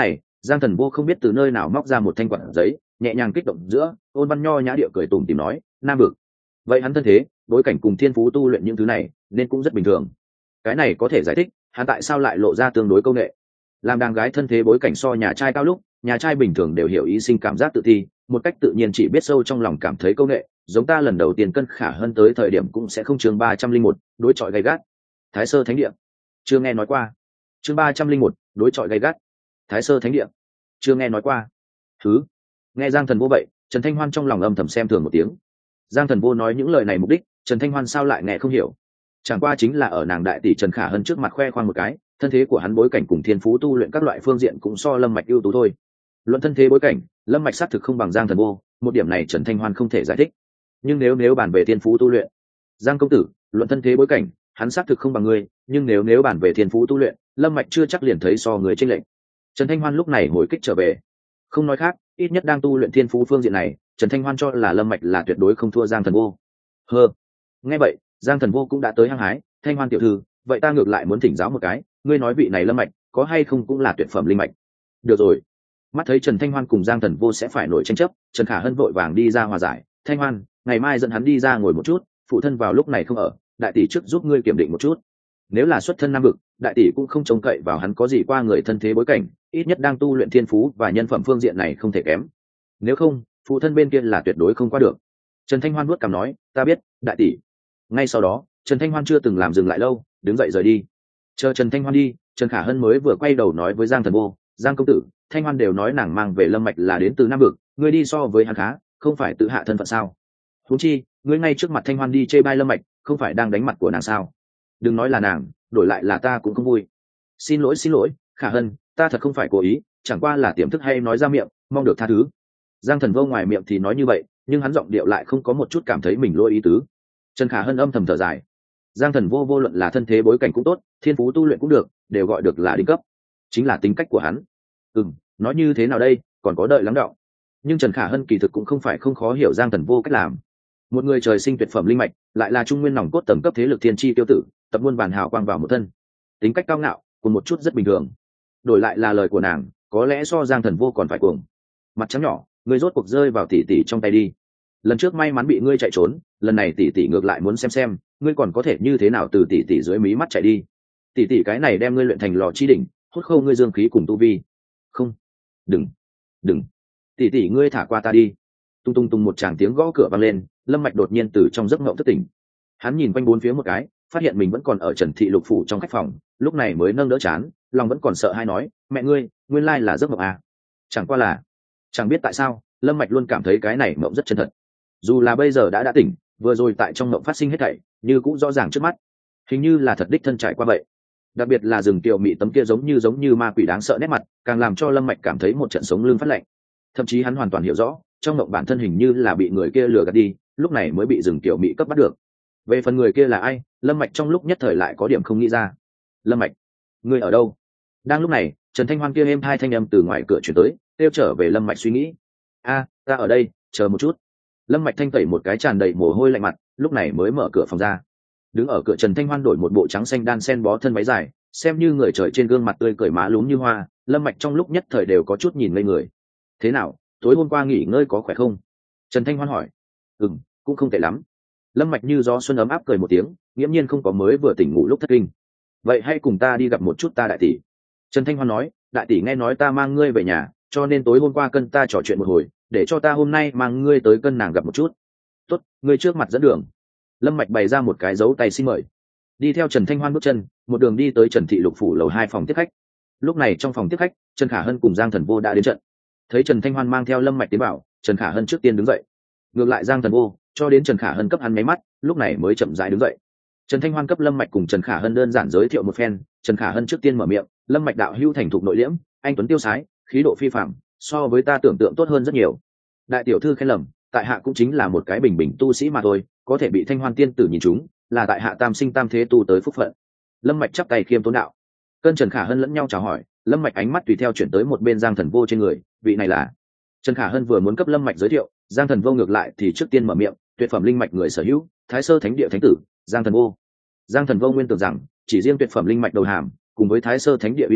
Giang Thần Vô không biết từ nơi nào móc ra một thanh quạt giấy, nhẹ nhàng kích động giữa, ôn văn nho nhã địa cười tủm tỉm nói, nam vực. Vậy hắn thân thế, bối cảnh cùng thiên phú tu luyện những thứ này, nên cũng rất bình thường. Cái này có thể giải thích, hắn tại sao lại lộ ra tương đối công nghệ. Làm đàn gái thân thế bối cảnh so nhà trai cao lúc, nhà trai bình thường đều hiểu ý sinh cảm giác tự thi, một cách tự nhiên chỉ biết sâu trong lòng cảm thấy công nghệ, giống ta lần đầu tiên cân khả hơn tới thời điểm cũng sẽ không chương ba trăm linh một, đối chọi gay gắt. Thái Sơ Thánh Địa. Chưa nghe nói qua. Chương ba trăm linh một, đối chọi gay gắt. Thái Sơ Thánh Địa. Chưa nghe nói qua. Thứ. Nghe Giang Thần Vô vậy, Trần Thanh Hoan trong lòng âm thầm xem thường một tiếng. Giang Thần Vô nói những lời này mục đích, Trần Thanh Hoan sao lại nghe không hiểu. Chẳng qua chính là ở nàng đại tỷ Trần Khả Hân trước mặt khoe khoang một cái, thân thế của hắn bối cảnh cùng thiên phú tu luyện các loại phương diện cũng so Lâm Mạch ưu tú thôi. Luận thân thế bối cảnh, Lâm Mạch xác thực không bằng Giang Thần Vô, một điểm này Trần Thanh Hoan không thể giải thích. Nhưng nếu nếu bàn về thiên phú tu luyện, Giang công tử, luận thân thế bối cảnh, hắn xác thực không bằng ngươi, nhưng nếu nếu bàn về thiên phú tu luyện, Lâm Mạch chưa chắc liền thấy so người chênh lệch. Trần Thanh Hoan lúc này hồi kích trở về. Không nói khác, ít nhất đang tu luyện thiên phú phương diện này, Trần Thanh Hoan cho là Lâm Mạch là tuyệt đối không thua Giang Thần Vô. Hơ. Nghe vậy, Giang Thần Vô cũng đã tới hăng hái, Thanh Hoan tiểu thư, vậy ta ngược lại muốn thỉnh giáo một cái, ngươi nói vị này Lâm Mạch, có hay không cũng là tuyệt phẩm linh mạch. Được rồi. Mắt thấy Trần Thanh Hoan cùng Giang Thần Vô sẽ phải nổi tranh chấp, Trần Khả Hân vội vàng đi ra hòa giải, Thanh Hoan, ngày mai dẫn hắn đi ra ngồi một chút, phụ thân vào lúc này không ở, đại tỷ trước giúp ngươi kiểm định một chút. Nếu là xuất thân nam vực, đại tỷ cũng không trông cậy vào hắn có gì qua người thân thế bối cảnh, ít nhất đang tu luyện thiên phú và nhân phẩm phương diện này không thể kém. Nếu không, phụ thân bên kia là tuyệt đối không qua được. Trần Thanh Hoan vuốt cằm nói, ta biết, đại tỷ. Ngay sau đó, Trần Thanh Hoan chưa từng làm dừng lại lâu, đứng dậy rời đi. Chờ Trần Thanh Hoan đi, Trần Khả Hân mới vừa quay đầu nói với Giang Thần Vô, Giang công tử, Thanh Hoan đều nói nàng mang về Lâm Mạch là đến từ nam vực, ngươi đi so với hắn khá, không phải tự hạ thân phận sao? Huống chi, ngươi ngay trước mặt Thanh Hoan đi chê bai Lâm Mạch, không phải đang đánh mặt của nàng sao? Đừng nói là nàng, đổi lại là ta cũng không vui. Xin lỗi xin lỗi, Khả Hân, ta thật không phải cố ý, chẳng qua là tiềm thức hay nói ra miệng, mong được tha thứ. Giang Thần Vô ngoài miệng thì nói như vậy, nhưng hắn giọng điệu lại không có một chút cảm thấy mình lỗi ý tứ. Trần Khả Hân âm thầm thở dài. Giang Thần Vô vô luận là thân thế bối cảnh cũng tốt, thiên phú tu luyện cũng được, đều gọi được là đỉnh cấp. Chính là tính cách của hắn. Ừm, nói như thế nào đây, còn có đợi lắng đọng. Nhưng Trần Khả Hân kỳ thực cũng không phải không khó hiểu Giang Thần Vô cách làm. Một người trời sinh tuyệt phẩm linh mạch, lại là trung nguyên nòng cốt tầng cấp thế lực thiên chi tiêu tử, tập muôn bản hào quang vào một thân. Tính cách cao ngạo, cùng một chút rất bình thường. Đổi lại là lời của nàng, có lẽ so Giang Thần Vô còn phải cuồng. Mặt trắng nhỏ, ngươi rốt cuộc rơi vào tỷ tỷ trong tay đi. Lần trước may mắn bị ngươi chạy trốn, lần này tỷ tỷ ngược lại muốn xem xem, ngươi còn có thể như thế nào từ tỷ tỷ dưới mí mắt chạy đi. Tỷ tỷ cái này đem ngươi luyện thành lò chi đỉnh, hút khâu ngươi dương khí cùng tu vi. Không, đừng, đừng, tỷ tỷ ngươi thả qua ta đi. Tung tung tung một tràng tiếng gõ cửa vang lên, Lâm Mạch đột nhiên từ trong giấc ngộng thức tỉnh. Hắn nhìn quanh bốn phía một cái, phát hiện mình vẫn còn ở Trần Thị Lục phủ trong khách phòng, lúc này mới nâng đỡ chán, lòng vẫn còn sợ hãi nói, mẹ ngươi, nguyên lai là giấc mộng à? Chẳng qua là, chẳng biết tại sao, Lâm Mạch luôn cảm thấy cái này mộng rất chân thật. Dù là bây giờ đã đã tỉnh, vừa rồi tại trong mộng phát sinh hết thảy, như cũng rõ ràng trước mắt, hình như là thật đích thân trải qua vậy. Đặc biệt là rừng tiểu mị tấm kia giống như giống như ma quỷ đáng sợ nét mặt, càng làm cho Lâm Mạch cảm thấy một trận sống lưng phát lạnh. Thậm chí hắn hoàn toàn hiểu rõ, trong mộng bản thân hình như là bị người kia lừa gạt đi, lúc này mới bị rừng tiểu mị cấp bắt được. Về phần người kia là ai, Lâm Mạch trong lúc nhất thời lại có điểm không nghĩ ra. Lâm Mạch, ngươi ở đâu? Đang lúc này, Trần Thanh Hoan kia êm hai thanh âm từ ngoài cửa truyền tới, kêu trở về Lâm Mạch suy nghĩ. A, ta ở đây, chờ một chút. Lâm Mạch thanh tẩy một cái tràn đầy mồ hôi lạnh mặt, lúc này mới mở cửa phòng ra. Đứng ở cửa Trần Thanh Hoan đổi một bộ trắng xanh đan sen bó thân váy dài, xem như người trời trên gương mặt tươi cười má lúm như hoa, Lâm Mạch trong lúc nhất thời đều có chút nhìn ngây người. Thế nào, tối hôm qua nghỉ ngơi có khỏe không? Trần Thanh Hoan hỏi. Ừm, cũng không tệ lắm. Lâm Mạch như gió xuân ấm áp cười một tiếng, nghiễm nhiên không có mới vừa tỉnh ngủ lúc thất kinh. Vậy hãy cùng ta đi gặp một chút ta đại tỷ. Trần Thanh Hoan nói, đại tỷ nghe nói ta mang ngươi về nhà, cho nên tối hôm qua cân ta trò chuyện một hồi, để cho ta hôm nay mang ngươi tới cân nàng gặp một chút. Tốt, ngươi trước mặt dẫn đường. Lâm Mạch bày ra một cái dấu tay xin mời. Đi theo Trần Thanh Hoan bước chân, một đường đi tới Trần Thị Lục phủ lầu hai phòng tiếp khách. Lúc này trong phòng tiếp khách, Trần Khả Hân cùng Giang Thần Vô đã đến trận. Thấy Trần Thanh Hoan mang theo Lâm Mạch tiến vào, Trần Khả Hân trước tiên đứng dậy. Ngược lại Giang Thần Vô, cho đến Trần Khả Hân cấp hắn máy mắt, lúc này mới chậm rãi đứng dậy. Trần Thanh Hoan cấp Lâm Mạch cùng Trần Khả Hân đơn giản giới thiệu một phen, Trần Khả Hân trước tiên mở miệng, Lâm Mạch đạo hữu thành thục nội liễm, anh tuấn tiêu sái, khí độ phi phàm, so với ta tưởng tượng tốt hơn rất nhiều. Đại tiểu thư khen lầm, tại hạ cũng chính là một cái bình bình tu sĩ mà thôi, có thể bị Thanh Hoan tiên tử nhìn trúng, là tại hạ tam sinh tam thế tu tới phúc phận. Lâm Mạch chắp tay khiêm tốn đạo. Cơn Trần Khả Hân lẫn nhau chào hỏi, Lâm Mạch ánh mắt tùy theo chuyển tới một bên Giang Thần Vô trên người, vị này là. Trần Khả Hân vừa muốn cấp Lâm Mạch giới thiệu, Giang Thần Vô ngược lại thì trước tiên mở miệng, tuyệt phẩm linh mạch người sở hữu, Thái Sơ Thánh Địa thánh tử, Giang Thần Vô. Giang Thần Vô nguyên tưởng rằng, chỉ riêng tuyệt phẩm linh mạch đầu hàm, cùng với Thái Sơ Thánh Địa uy danh,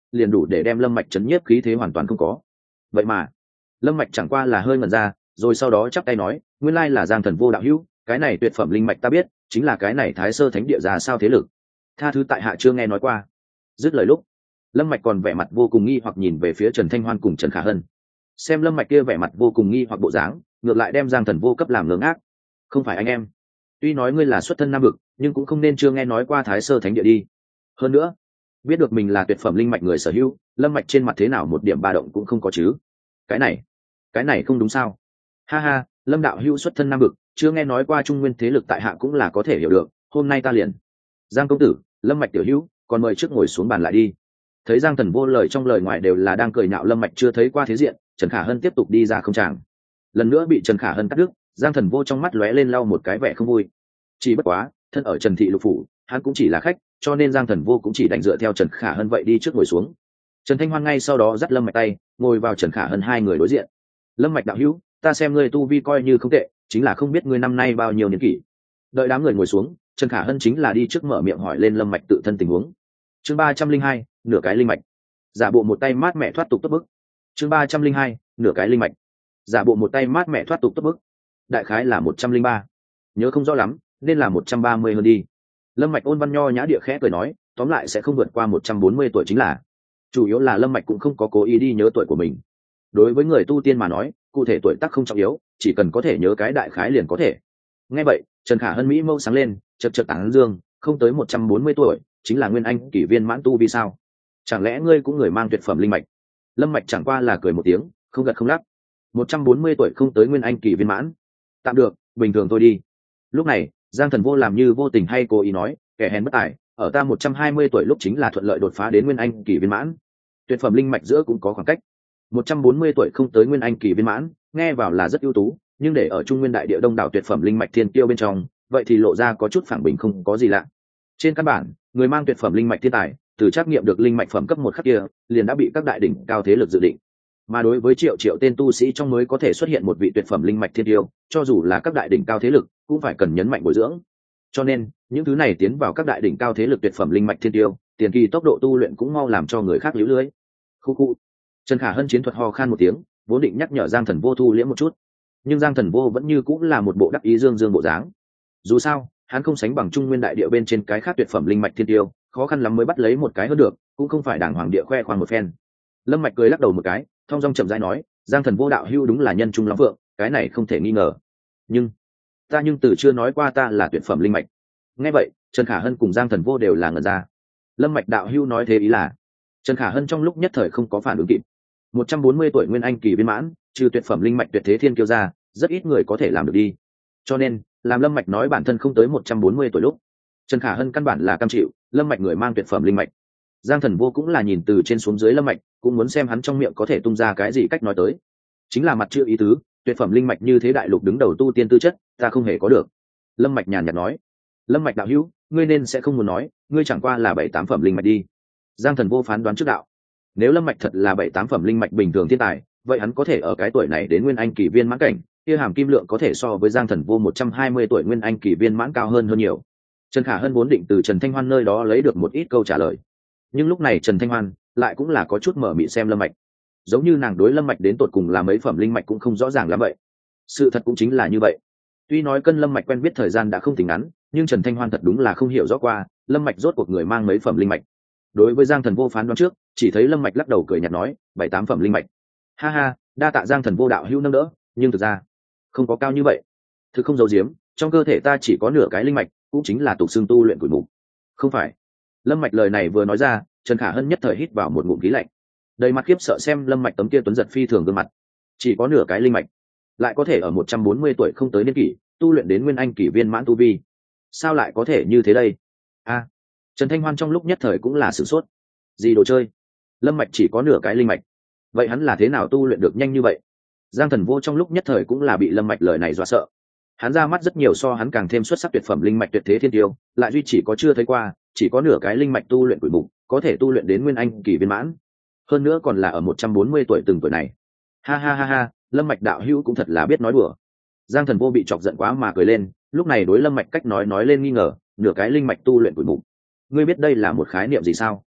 liền đủ để đem lâm mạch chấn nhiếp khí thế hoàn toàn không có. Vậy mà lâm mạch chẳng qua là hơi ngẩn ra, rồi sau đó chắp tay nói, nguyên lai là Giang Thần Vô đạo hữu, cái này tuyệt phẩm linh mạch ta biết, chính là cái này Thái Sơ Thánh Địa ra sao thế lực, tha thứ tại hạ chưa nghe nói qua. Dứt lời lúc, lâm mạch còn vẻ mặt vô cùng nghi hoặc nhìn về phía Trần Thanh Hoan cùng Trần Khả Hân. Xem lâm mạch kia vẻ mặt vô cùng nghi hoặc bộ dáng, ngược lại đem Giang Thần Vô cấp làm ngớ ngác. Không phải anh em, tuy nói ngươi là xuất thân nam vực, nhưng cũng không nên chưa nghe nói qua Thái Sơ Thánh Địa đi. Hơn nữa, biết được mình là tuyệt phẩm linh mạch người sở hữu, lâm mạch trên mặt thế nào một điểm ba động cũng không có chứ. Cái này, cái này không đúng sao? Ha ha, lâm đạo hữu xuất thân nam vực, chưa nghe nói qua trung nguyên thế lực tại hạ cũng là có thể hiểu được, hôm nay ta liền. Giang công tử, lâm mạch tiểu hữu, còn mời trước ngồi xuống bàn lại đi. Thấy Giang Thần Vô lời trong lời ngoài đều là đang cười nhạo lâm mạch chưa thấy qua thế diện, Trần Khả Hân tiếp tục đi ra không tràng. Lần nữa bị Trần Khả Hân cắt đứt, Giang Thần Vô trong mắt lóe lên lau một cái vẻ không vui. Chỉ bất quá, thân ở Trần thị lục phủ, hắn cũng chỉ là khách, cho nên Giang Thần Vô cũng chỉ đành dựa theo Trần Khả Hân vậy đi trước ngồi xuống. Trần Thanh Hoan ngay sau đó dắt lâm mạch tay, ngồi vào Trần Khả Hân hai người đối diện. Lâm mạch đạo hữu, ta xem ngươi tu vi coi như không tệ, chính là không biết ngươi năm nay bao nhiêu niên kỷ. Đợi đám người ngồi xuống, Trần Khả Hân chính là đi trước mở miệng hỏi lên lâm mạch tự thân tình huống. Chương ba trăm linh hai, nửa cái linh mạch. Giả bộ một tay mát mẹ thoát tục tốc bức. Chương ba trăm linh hai, nửa cái linh mạch. Giả bộ một tay mát mẹ thoát tục tốc bức. Đại khái là một trăm linh ba. Nhớ không rõ lắm, nên là một trăm ba mươi hơn đi. Lâm mạch ôn văn nho nhã địa khẽ cười nói, tóm lại sẽ không vượt qua một trăm bốn mươi tuổi chính là. Chủ yếu là lâm mạch cũng không có cố ý đi nhớ tuổi của mình. Đối với người tu tiên mà nói, cụ thể tuổi tác không trọng yếu, chỉ cần có thể nhớ cái đại khái liền có thể. Nghe vậy, Trần Khả Hân mỹ mâu sáng lên, chợt chợt tán dương, không tới một trăm bốn mươi tuổi, chính là nguyên anh kỷ viên mãn tu vì sao? Chẳng lẽ ngươi cũng người mang tuyệt phẩm linh mạch? Lâm mạch chẳng qua là cười một tiếng, không gật không lắc. một trăm bốn mươi tuổi không tới nguyên anh kỷ viên mãn, tạm được, bình thường thôi đi. Lúc này, Giang Thần Vô làm như vô tình hay cố ý nói, kẻ hèn bất tài, ở ta một trăm hai mươi tuổi lúc chính là thuận lợi đột phá đến nguyên anh kỷ viên mãn. Tuyệt phẩm linh mạch giữa cũng có khoảng cách. một trăm bốn mươi tuổi không tới nguyên anh kỳ viên mãn, nghe vào là rất ưu tú, nhưng để ở Trung Nguyên đại địa đông đảo tuyệt phẩm linh mạch thiên tiêu bên trong, vậy thì lộ ra có chút phản bình không có gì lạ. Trên căn bản, người mang tuyệt phẩm linh mạch thiên tài, từ trắc nghiệm được linh mạch phẩm cấp một khắc kia, liền đã bị các đại đỉnh cao thế lực dự định. Mà đối với triệu triệu tên tu sĩ trong mới có thể xuất hiện một vị tuyệt phẩm linh mạch thiên tiêu, cho dù là các đại đỉnh cao thế lực, cũng phải cần nhấn mạnh bồi dưỡng. Cho nên, những thứ này tiến vào các đại đỉnh cao thế lực tuyệt phẩm linh mạch thiên tiêu, tiền kỳ tốc độ tu luyện cũng mau làm cho người khác liễu lưới. Khu khu. Trần Khả Hân chiến thuật ho khan một tiếng, vốn định nhắc nhở Giang Thần Vô thu liễm một chút, nhưng Giang Thần Vô vẫn như cũng là một bộ đắc ý dương dương bộ dáng. Dù sao, hắn không sánh bằng Trung Nguyên đại địa bên trên cái khác tuyệt phẩm linh mạch thiên tiêu, khó khăn lắm mới bắt lấy một cái hơn được, cũng không phải đàng hoàng địa khoe khoang một phen. Lâm Mạch cười lắc đầu một cái, thong dong chậm rãi nói, Giang Thần Vô đạo hữu đúng là nhân trung lắm vượng, cái này không thể nghi ngờ. Nhưng, ta nhưng từ chưa nói qua ta là tuyệt phẩm linh mạch. Nghe vậy, Trần Khả Hân cùng Giang Thần Vô đều là ngẩn ra. Lâm Mạch đạo hữu nói thế ý là? Trần Khả Hân trong lúc nhất thời không có phản ứng kịp. một trăm bốn mươi tuổi nguyên anh kỳ viên mãn, trừ tuyệt phẩm linh mạch tuyệt thế thiên kiêu ra, rất ít người có thể làm được đi. Cho nên, làm Lâm Mạch nói bản thân không tới một trăm bốn mươi tuổi lúc, Trần Khả Hân căn bản là cam chịu, Lâm Mạch người mang tuyệt phẩm linh mạch. Giang Thần Vô cũng là nhìn từ trên xuống dưới Lâm Mạch, cũng muốn xem hắn trong miệng có thể tung ra cái gì cách nói tới. Chính là mặt chưa ý tứ, tuyệt phẩm linh mạch như thế đại lục đứng đầu tu tiên tư chất, ta không hề có được. Lâm Mạch nhàn nhạt nói. Lâm Mạch đạo hữu, ngươi nên sẽ không muốn nói, ngươi chẳng qua là bảy tám phẩm linh mạch đi. Giang Thần Vô phán đoán trước đạo. Nếu Lâm Mạch thật là bảy tám phẩm linh mạch bình thường thiên tài, vậy hắn có thể ở cái tuổi này đến nguyên anh kỳ viên mãn cảnh, kia hàm kim lượng có thể so với Giang Thần Vô một trăm hai mươi tuổi nguyên anh kỳ viên mãn cao hơn hơn nhiều. Trần Khả Hân vốn định từ Trần Thanh Hoan nơi đó lấy được một ít câu trả lời, nhưng lúc này Trần Thanh Hoan lại cũng là có chút mở mịt xem Lâm Mạch, giống như nàng đối Lâm Mạch đến tột cùng là mấy phẩm linh mạch cũng không rõ ràng lắm vậy. Sự thật cũng chính là như vậy. Tuy nói cân Lâm Mạch quen biết thời gian đã không tính ngắn, nhưng Trần Thanh Hoan thật đúng là không hiểu rõ qua Lâm Mạch rốt cuộc người mang mấy phẩm linh mạch. Đối với Giang Thần Vô phán đoán trước, chỉ thấy Lâm Mạch lắc đầu cười nhạt nói, bảy tám phẩm linh mạch. Ha ha, đa tạ Giang Thần Vô đạo hữu nâng đỡ, nhưng thực ra không có cao như vậy. Thực không giấu giếm, trong cơ thể ta chỉ có nửa cái linh mạch, cũng chính là tục xương tu luyện củi mục. Không phải. Lâm Mạch lời này vừa nói ra, Trần Khả Hân nhất thời hít vào một ngụm khí lạnh. Đầy mặt khiếp sợ xem Lâm Mạch tấm kia tuấn giật phi thường gương mặt. Chỉ có nửa cái linh mạch, lại có thể ở một trăm bốn mươi tuổi không tới niên kỷ, tu luyện đến nguyên anh kỷ viên mãn tu vi. Sao lại có thể như thế đây? A. Trần Thanh Hoan trong lúc nhất thời cũng là sửng sốt. Gì đồ chơi? Lâm Mạch chỉ có nửa cái linh mạch, vậy hắn là thế nào tu luyện được nhanh như vậy? Giang Thần Vô trong lúc nhất thời cũng là bị Lâm Mạch lời này dọa sợ. Hắn ra mắt rất nhiều so hắn càng thêm xuất sắc tuyệt phẩm linh mạch tuyệt thế thiên tiêu, lại duy chỉ có chưa thấy qua, chỉ có nửa cái linh mạch tu luyện quỷ mục, có thể tu luyện đến nguyên anh kỳ viên mãn. Hơn nữa còn là ở một trăm bốn mươi tuổi từng tuổi này. Ha ha ha ha, Lâm Mạch đạo hữu cũng thật là biết nói đùa. Giang Thần Vô bị chọc giận quá mà cười lên, lúc này đối Lâm Mạch cách nói nói lên nghi ngờ, nửa cái linh mạch tu luyện quỷ mục. Ngươi biết đây là một khái niệm gì sao?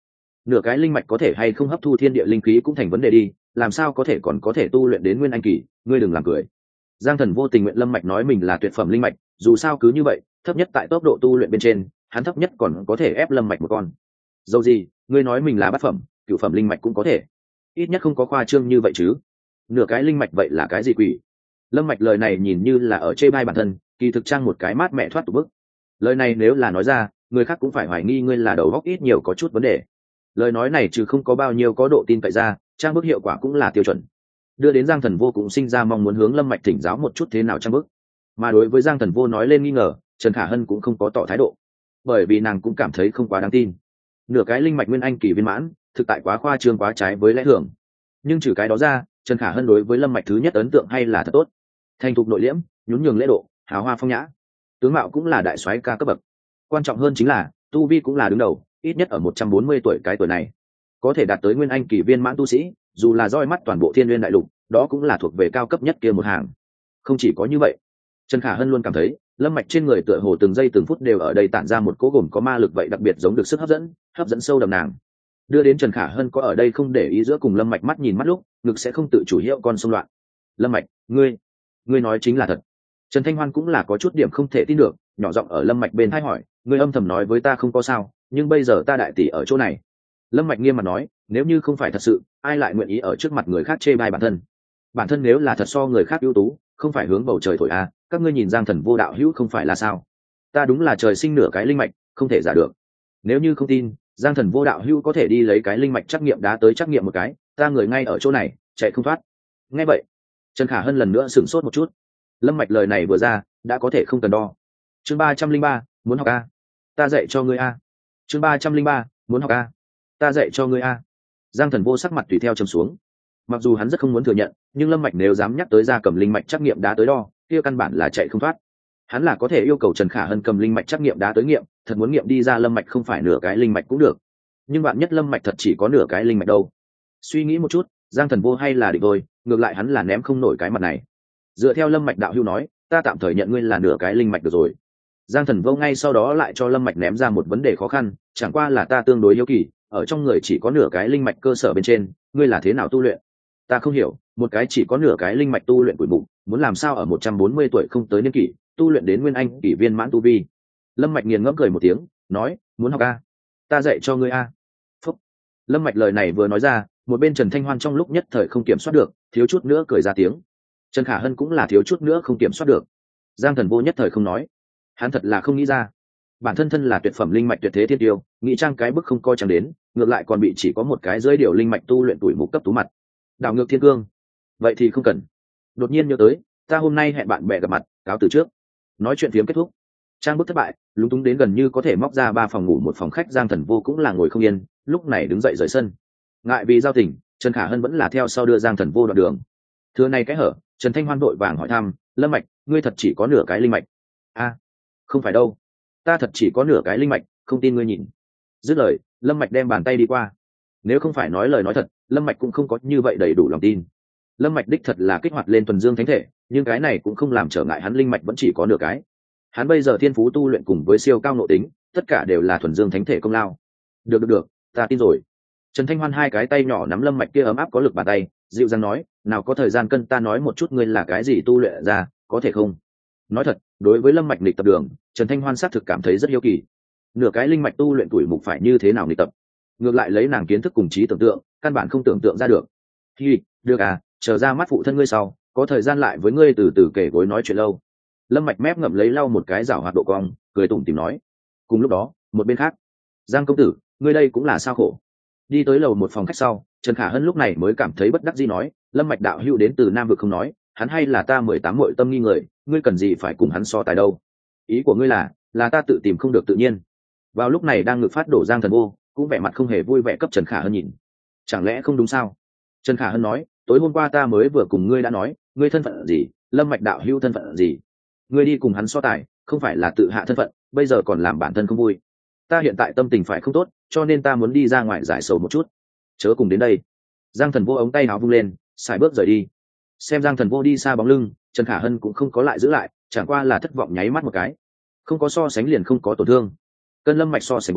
nửa cái linh mạch có thể hay không hấp thu thiên địa linh khí cũng thành vấn đề đi, làm sao có thể còn có thể tu luyện đến nguyên anh kỳ, ngươi đừng làm cười. Giang Thần vô tình nguyện lâm mạch nói mình là tuyệt phẩm linh mạch, dù sao cứ như vậy, thấp nhất tại tốc độ tu luyện bên trên, hắn thấp nhất còn có thể ép lâm mạch một con. Dẫu gì, ngươi nói mình là bát phẩm, cửu phẩm linh mạch cũng có thể, ít nhất không có khoa trương như vậy chứ. Nửa cái linh mạch vậy là cái gì quỷ? Lâm mạch lời này nhìn như là ở chê bai bản thân, kỳ thực trang một cái mát mẹ thoát tục bức. Lời này nếu là nói ra, người khác cũng phải hoài nghi ngươi là đầu óc ít nhiều có chút vấn đề. Lời nói này trừ không có bao nhiêu có độ tin cậy ra, trang bức hiệu quả cũng là tiêu chuẩn, đưa đến Giang Thần vô cũng sinh ra mong muốn hướng lâm mạch thỉnh giáo một chút thế nào trang bức. Mà đối với Giang Thần vô nói lên nghi ngờ, Trần Khả Hân cũng không có tỏ thái độ, bởi vì nàng cũng cảm thấy không quá đáng tin. Nửa cái linh mạch nguyên anh kỳ viên mãn, thực tại quá khoa trương quá trái với lẽ thường. Nhưng trừ cái đó ra, Trần Khả Hân đối với lâm mạch thứ nhất ấn tượng hay là thật tốt, thành thục nội liễm, nhún nhường lễ độ, hào hoa phong nhã, tướng mạo cũng là đại soái ca cấp bậc. Quan trọng hơn chính là tu vi cũng là đứng đầu, ít nhất ở một trăm bốn mươi tuổi cái tuổi này có thể đạt tới nguyên anh kỳ viên mãn tu sĩ, dù là roi mắt toàn bộ thiên nguyên đại lục, đó cũng là thuộc về cao cấp nhất kia một hàng. Không chỉ có như vậy, Trần Khả Hân luôn cảm thấy lâm mạch trên người tựa hồ từng giây từng phút đều ở đây tản ra một cỗ gồm có ma lực vậy đặc biệt giống được sức hấp dẫn, hấp dẫn sâu đậm nàng, đưa đến Trần Khả Hân có ở đây không để ý giữa cùng lâm mạch mắt nhìn mắt lúc, ngực sẽ không tự chủ hiệu con xung loạn. Lâm mạch, ngươi, ngươi nói chính là thật? Trần Thanh Hoan cũng là có chút điểm không thể tin được, nhỏ giọng ở lâm mạch bên tai hỏi, ngươi âm thầm nói với ta không có sao, nhưng bây giờ ta đại tỷ ở chỗ này. Lâm mạch nghiêm mặt nói, nếu như không phải thật sự, ai lại nguyện ý ở trước mặt người khác chê bai bản thân? Bản thân nếu là thật so người khác ưu tú, không phải hướng bầu trời thổi à, các ngươi nhìn Giang Thần vô đạo hữu không phải là sao? Ta đúng là trời sinh nửa cái linh mạch, không thể giả được. Nếu như không tin, Giang Thần vô đạo hữu có thể đi lấy cái linh mạch trắc nghiệm đá tới trắc nghiệm một cái, ta người ngay ở chỗ này, chạy không thoát. Nghe vậy, Trần Khả Hân lần nữa sửng sốt một chút. Lâm mạch lời này vừa ra, đã có thể không cần đo. Chương ba trăm linh ba, muốn học a? Ta dạy cho ngươi a. Chương ba trăm linh ba, muốn học a? Ta dạy cho ngươi a. Giang Thần vô sắc mặt tùy theo trầm xuống. Mặc dù hắn rất không muốn thừa nhận, nhưng lâm mạch nếu dám nhắc tới ra cầm linh mạch trắc nghiệm đá tới đo, kia căn bản là chạy không thoát. Hắn là có thể yêu cầu Trần Khả Hân cầm linh mạch trắc nghiệm đá tới nghiệm, thật muốn nghiệm đi ra lâm mạch không phải nửa cái linh mạch cũng được. Nhưng bạn nhất lâm mạch thật chỉ có nửa cái linh mạch đâu. Suy nghĩ một chút, Giang Thần vô hay là định thôi, ngược lại hắn là ném không nổi cái mặt này. Dựa theo lâm mạch đạo hữu nói, ta tạm thời nhận ngươi là nửa cái linh mạch được rồi. Giang Thần vô ngay sau đó lại cho lâm mạch ném ra một vấn đề khó khăn, chẳng qua là ta tương đối hiếu kỳ, ở trong người chỉ có nửa cái linh mạch cơ sở bên trên, ngươi là thế nào tu luyện? Ta không hiểu, một cái chỉ có nửa cái linh mạch tu luyện quỷ mục, muốn làm sao ở một trăm bốn mươi tuổi không tới niên kỷ, tu luyện đến nguyên anh kỷ viên mãn tu vi. Lâm mạch nghiền ngẫm cười một tiếng, nói, muốn học a? Ta dạy cho ngươi a. Phúc. Lâm mạch lời này vừa nói ra, một bên Trần Thanh Hoan trong lúc nhất thời không kiểm soát được, thiếu chút nữa cười ra tiếng. Trần Khả Hân cũng là thiếu chút nữa không kiểm soát được. Giang Thần vô nhất thời không nói, hắn thật là không nghĩ ra, bản thân thân là tuyệt phẩm linh mạch tuyệt thế thiên tiêu, nghĩ trang cái bức không coi chẳng đến, ngược lại còn bị chỉ có một cái dưới điều linh mạch tu luyện tuổi mục cấp tú mặt, đảo ngược thiên cương. Vậy thì không cần. Đột nhiên nhớ tới, ta hôm nay hẹn bạn bè gặp mặt, cáo từ trước. Nói chuyện phiếm kết thúc, trang bức thất bại, lúng túng đến gần như có thể móc ra ba phòng ngủ một phòng khách, Giang Thần vô cũng là ngồi không yên, lúc này đứng dậy rời sân. Ngại vì giao tình, Trần Khả Hân vẫn là theo sau đưa Giang Thần vô đoạn đường. Thưa này cái hở, Trần Thanh Hoan vội vàng hỏi thăm, lâm mạch, ngươi thật chỉ có nửa cái linh mạch? A, không phải đâu, ta thật chỉ có nửa cái linh mạch, không tin ngươi nhìn. Dứt lời, lâm mạch đem bàn tay đi qua. Nếu không phải nói lời nói thật, lâm mạch cũng không có như vậy đầy đủ lòng tin. Lâm mạch đích thật là kích hoạt lên thuần dương thánh thể, nhưng cái này cũng không làm trở ngại hắn linh mạch vẫn chỉ có nửa cái. Hắn bây giờ thiên phú tu luyện cùng với siêu cao nội tính, tất cả đều là thuần dương thánh thể công lao. Được được được, ta tin rồi. Trần Thanh Hoan hai cái tay nhỏ nắm lâm mạch kia ấm áp có lực bàn tay, dịu dàng nói, nào có thời gian cân ta nói một chút ngươi là cái gì tu luyện ra, có thể không? Nói thật, đối với lâm mạch nghịch tập đường, Trần Thanh Hoan xác thực cảm thấy rất hiếu kỳ. Nửa cái linh mạch tu luyện tuổi mục phải như thế nào nghịch tập? Ngược lại lấy nàng kiến thức cùng trí tưởng tượng, căn bản không tưởng tượng ra được. Hi, được à, chờ ra mắt phụ thân ngươi sau, có thời gian lại với ngươi từ từ kể gối nói chuyện lâu. Lâm mạch mép ngậm lấy lau một cái rảo hoạt độ cong, cười tủm tỉm nói. Cùng lúc đó, một bên khác, Giang công tử, ngươi đây cũng là sao khổ. Đi tới lầu một phòng khách sau, Trần Khả Hân lúc này mới cảm thấy bất đắc dĩ nói, lâm mạch đạo hữu đến từ Nam vực không nói, hắn hay là ta mười tám muội tâm nghi người, ngươi cần gì phải cùng hắn so tài đâu? Ý của ngươi là, là ta tự tìm không được tự nhiên. Vào lúc này đang ngực phát đổ Giang Thần vô, cũng vẻ mặt không hề vui vẻ cấp Trần Khả Hân nhìn. Chẳng lẽ không đúng sao? Trần Khả Hân nói, tối hôm qua ta mới vừa cùng ngươi đã nói, ngươi thân phận gì, lâm mạch đạo hữu thân phận gì? Ngươi đi cùng hắn so tài, không phải là tự hạ thân phận, bây giờ còn làm bản thân không vui. Ta hiện tại tâm tình phải không tốt, cho nên ta muốn đi ra ngoài giải sầu một chút. Chớ cùng đến đây. Giang Thần vô ống tay áo vung lên, xài bước rời đi. Xem Giang Thần vô đi xa bóng lưng, Trần Khả Hân cũng không có lại giữ lại, chẳng qua là thất vọng nháy mắt một cái. Không có so sánh liền không có tổn thương. Cân lâm mạch so sánh với,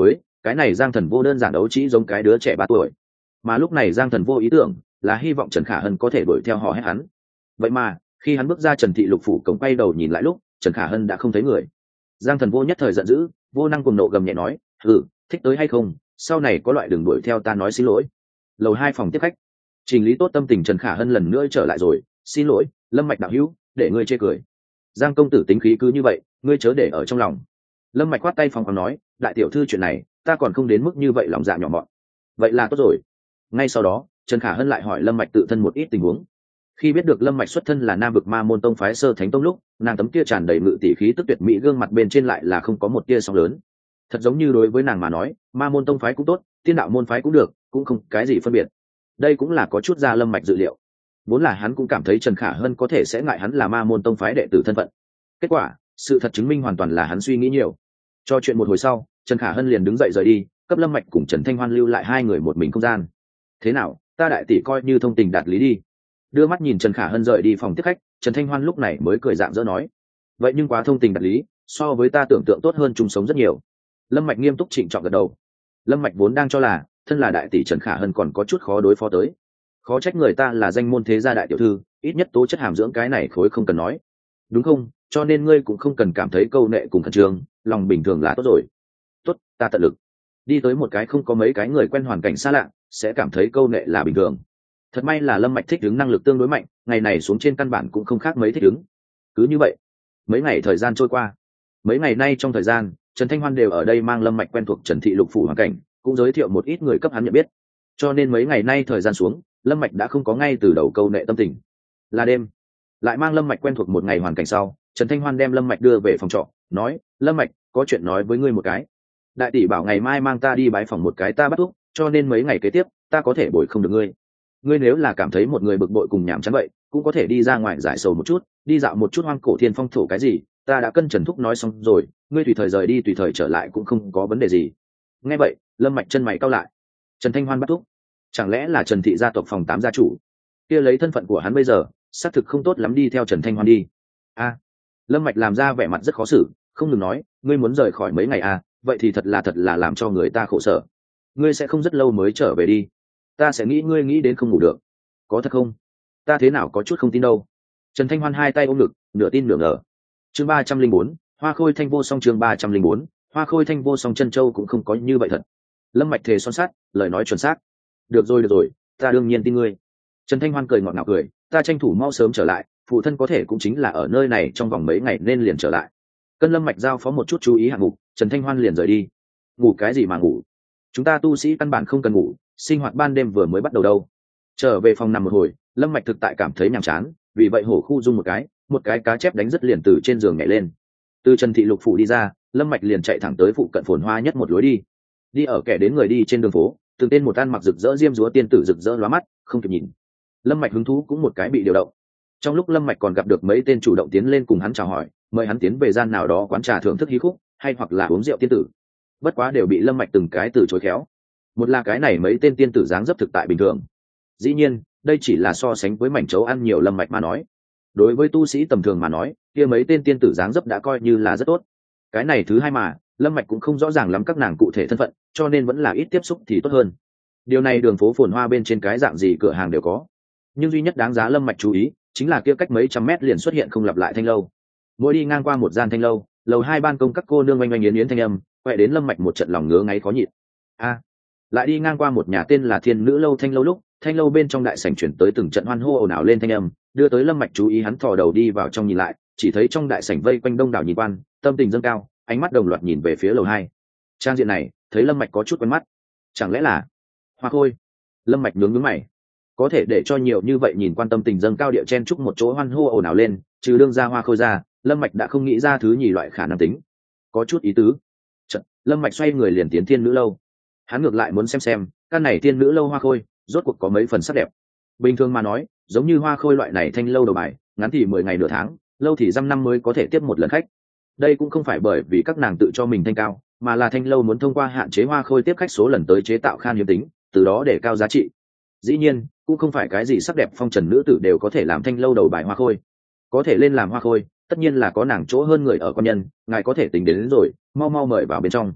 cái này Giang Thần Vô đơn giản đấu chỉ giống cái đứa trẻ ba tuổi, mà lúc này Giang Thần Vô ý tưởng là hy vọng Trần Khả Hân có thể đuổi theo họ hét hắn. Vậy mà khi hắn bước ra Trần thị lục phủ cổng, quay đầu nhìn lại lúc Trần Khả Hân đã không thấy người. Giang Thần Vô nhất thời giận dữ, vô năng cùng nộ gầm nhẹ nói: "Ừ, thích tới hay không, sau này có loại đường đuổi theo ta nói xin lỗi." Lầu hai phòng tiếp khách, chỉnh lý tốt tâm tình Trần Khả Hân lần nữa trở lại rồi: "Xin lỗi, Lâm Mạch đạo hữu, để ngươi chê cười. Giang công tử tính khí cứ như vậy, ngươi chớ để ở trong lòng." Lâm Mạch quát tay phòng phòng nói: "Đại tiểu thư, chuyện này ta còn không đến mức như vậy lòng dạ nhỏ mọn." "Vậy là tốt rồi." Ngay sau đó Trần Khả Hân lại hỏi Lâm Mạch tự thân một ít tình huống. Khi biết được Lâm Mạch xuất thân là Nam vực Ma môn tông phái Sơ Thánh tông lúc, nàng tấm kia tràn đầy ngự tỷ khí tức tuyệt mỹ gương mặt bên trên lại là không có một tia sóng lớn. Thật giống như đối với nàng mà nói, Ma môn tông phái cũng tốt, Tiên đạo môn phái cũng được, cũng không cái gì phân biệt. Đây cũng là có chút ra Lâm Mạch dự liệu. Vốn là hắn cũng cảm thấy Trần Khả Hân có thể sẽ ngại hắn là Ma môn tông phái đệ tử thân phận. Kết quả, sự thật chứng minh hoàn toàn là hắn suy nghĩ nhiều. Cho chuyện một hồi sau, Trần Khả Hân liền đứng dậy rời đi, cấp Lâm Mạch cùng Trần Thanh Hoan lưu lại hai người một mình không gian. "Thế nào, ta đại tỷ coi như thông tình đạt lý đi." Đưa mắt nhìn Trần Khả Hân rời đi phòng tiếp khách, Trần Thanh Hoan lúc này mới cười rạng rỡ nói: "Vậy nhưng quá thông tình đạt lý, so với ta tưởng tượng tốt hơn, chung sống rất nhiều." Lâm Mạch nghiêm túc trịnh trọng gật đầu. Lâm Mạch vốn đang cho là thân là đại tỷ Trần Khả Hân còn có chút khó đối phó tới, khó trách người ta là danh môn thế gia đại tiểu thư, ít nhất tố chất hàm dưỡng cái này khối không cần nói, đúng không? Cho nên ngươi cũng không cần cảm thấy câu nệ cùng khẩn trương, lòng bình thường là tốt rồi. "Tốt, ta tận lực." Đi tới một cái không có mấy cái người quen hoàn cảnh xa lạ, sẽ cảm thấy câu nệ là bình thường. Thật may là Lâm Mạch thích ứng năng lực tương đối mạnh, ngày này xuống trên căn bản cũng không khác mấy thích ứng. Cứ như vậy, mấy ngày thời gian trôi qua. Mấy ngày nay trong thời gian, Trần Thanh Hoan đều ở đây mang Lâm Mạch quen thuộc Trần thị lục phủ hoàn cảnh, cũng giới thiệu một ít người cấp hắn nhận biết. Cho nên mấy ngày nay thời gian xuống, Lâm Mạch đã không có ngay từ đầu câu nệ tâm tình. Là đêm, lại mang Lâm Mạch quen thuộc một ngày hoàn cảnh sau, Trần Thanh Hoan đem Lâm Mạch đưa về phòng trọ, nói: "Lâm Mạch, có chuyện nói với ngươi một cái. Đại tỷ bảo ngày mai mang ta đi bái phòng một cái ta bắt thúc, cho nên mấy ngày kế tiếp ta có thể bồi không được ngươi. Ngươi nếu là cảm thấy một người bực bội cùng nhàm chán vậy, cũng có thể đi ra ngoài giải sầu một chút, đi dạo một chút hoang cổ thiên phong thổ cái gì, ta đã cân Trần thúc nói xong rồi, ngươi tùy thời rời đi tùy thời trở lại cũng không có vấn đề gì." Nghe vậy, Lâm Mạch chân mày cau lại. Trần Thanh Hoan bắt thúc, chẳng lẽ là Trần thị gia tộc phòng tám gia chủ? Kia lấy thân phận của hắn bây giờ, xác thực không tốt lắm đi theo Trần Thanh Hoan đi. A, Lâm Mạch làm ra vẻ mặt rất khó xử, không ngừng nói: "Ngươi muốn rời khỏi mấy ngày à, vậy thì thật là thật là làm cho người ta khổ sở. Ngươi sẽ không rất lâu mới trở về đi. Ta sẽ nghĩ ngươi nghĩ đến không ngủ được." "Có thật không? Ta thế nào có chút không tin đâu." Trần Thanh Hoan hai tay ôm ngực, nửa tin nửa ngờ. Chương ba trăm linh bốn, Hoa Khôi Thanh Vô Song. Chương ba trăm linh bốn, Hoa Khôi Thanh Vô Song. Chân châu cũng không có như vậy thật. Lâm Mạch thề son sắt, lời nói chuẩn xác. "Được rồi được rồi, ta đương nhiên tin ngươi." Trần Thanh Hoan cười ngọt ngào cười: "Ta tranh thủ mau sớm trở lại, phụ thân có thể cũng chính là ở nơi này trong vòng mấy ngày nên liền trở lại." Cân Lâm Mạch giao phó một chút chú ý hạng mục, Trần Thanh Hoan liền rời đi. "Ngủ cái gì mà ngủ? Chúng ta tu sĩ căn bản không cần ngủ, sinh hoạt ban đêm vừa mới bắt đầu đâu." Trở về phòng nằm một hồi, Lâm Mạch thực tại cảm thấy nhàm chán, vì vậy hổ khu dung một cái, một cái cá chép đánh rất liền từ trên giường nhảy lên. Từ Trần thị lục phủ đi ra, Lâm Mạch liền chạy thẳng tới phụ cận phồn hoa nhất một lối đi. Đi ở kẻ đến người đi trên đường phố, từng tên một ăn mặc rực rỡ diêm dúa tiên tử rực rỡ lóa mắt, không kịp nhìn. Lâm Mạch hứng thú cũng một cái bị điều động. Trong lúc Lâm Mạch còn gặp được mấy tên chủ động tiến lên cùng hắn chào hỏi, mời hắn tiến về gian nào đó quán trà thưởng thức hí khúc, hay hoặc là uống rượu tiên tử. Bất quá đều bị Lâm Mạch từng cái từ chối khéo. Một là cái này mấy tên tiên tử dáng dấp thực tại bình thường. Dĩ nhiên, đây chỉ là so sánh với mảnh chấu ăn nhiều Lâm Mạch mà nói. Đối với tu sĩ tầm thường mà nói, kia mấy tên tiên tử dáng dấp đã coi như là rất tốt. Cái này thứ hai mà, Lâm Mạch cũng không rõ ràng lắm các nàng cụ thể thân phận, cho nên vẫn là ít tiếp xúc thì tốt hơn. Điều này đường phố phồn hoa bên trên cái dạng gì cửa hàng đều có. Nhưng duy nhất đáng giá Lâm Mạch chú ý, chính là kia cách mấy trăm mét liền xuất hiện không lặp lại thanh lâu. Mỗi đi ngang qua một gian thanh lâu, lầu hai ban công các cô nương oanh oanh yến yến thanh âm, quẹ đến Lâm Mạch một trận lòng ngứa ngáy khó nhịn. A, lại đi ngang qua một nhà tên là Thiên Nữ lâu thanh lâu lúc, thanh lâu bên trong đại sảnh chuyển tới từng trận hoan hô ồn ào lên thanh âm, đưa tới Lâm Mạch chú ý, hắn thò đầu đi vào trong nhìn lại, chỉ thấy trong đại sảnh vây quanh đông đảo nhìn quan, tâm tình dâng cao, ánh mắt đồng loạt nhìn về phía lầu hai. Trang diện này, thấy Lâm Mạch có chút quen mắt. Chẳng lẽ là Hoa Khôi? Lâm Mạch nhướng nhướng mày. Có thể để cho nhiều như vậy nhìn quan tâm tình dâng cao địa chen chúc một chỗ hoan hô ồn ào lên, trừ đương ra Hoa Khôi ra, Lâm Mạch đã không nghĩ ra thứ nhì loại khả năng tính. Có chút ý tứ. Chợt, Lâm Mạch xoay người liền tiến Thiên Nữ lâu. Hắn ngược lại muốn xem xem, căn này Thiên Nữ lâu Hoa Khôi, rốt cuộc có mấy phần sắc đẹp. Bình thường mà nói, giống như Hoa Khôi loại này thanh lâu đầu bài, ngắn thì mười ngày nửa tháng, lâu thì dăm năm mới có thể tiếp một lần khách. Đây cũng không phải bởi vì các nàng tự cho mình thanh cao, mà là thanh lâu muốn thông qua hạn chế Hoa Khôi tiếp khách số lần tới chế tạo khan hiếm tính, từ đó để cao giá trị. Dĩ nhiên, cũng không phải cái gì sắc đẹp phong trần nữ tử đều có thể làm thanh lâu đầu bài Hoa Khôi. Có thể lên làm Hoa Khôi, tất nhiên là có nàng chỗ hơn người ở quan nhân, ngài có thể tính đến, đến rồi, mau mau mời vào bên trong.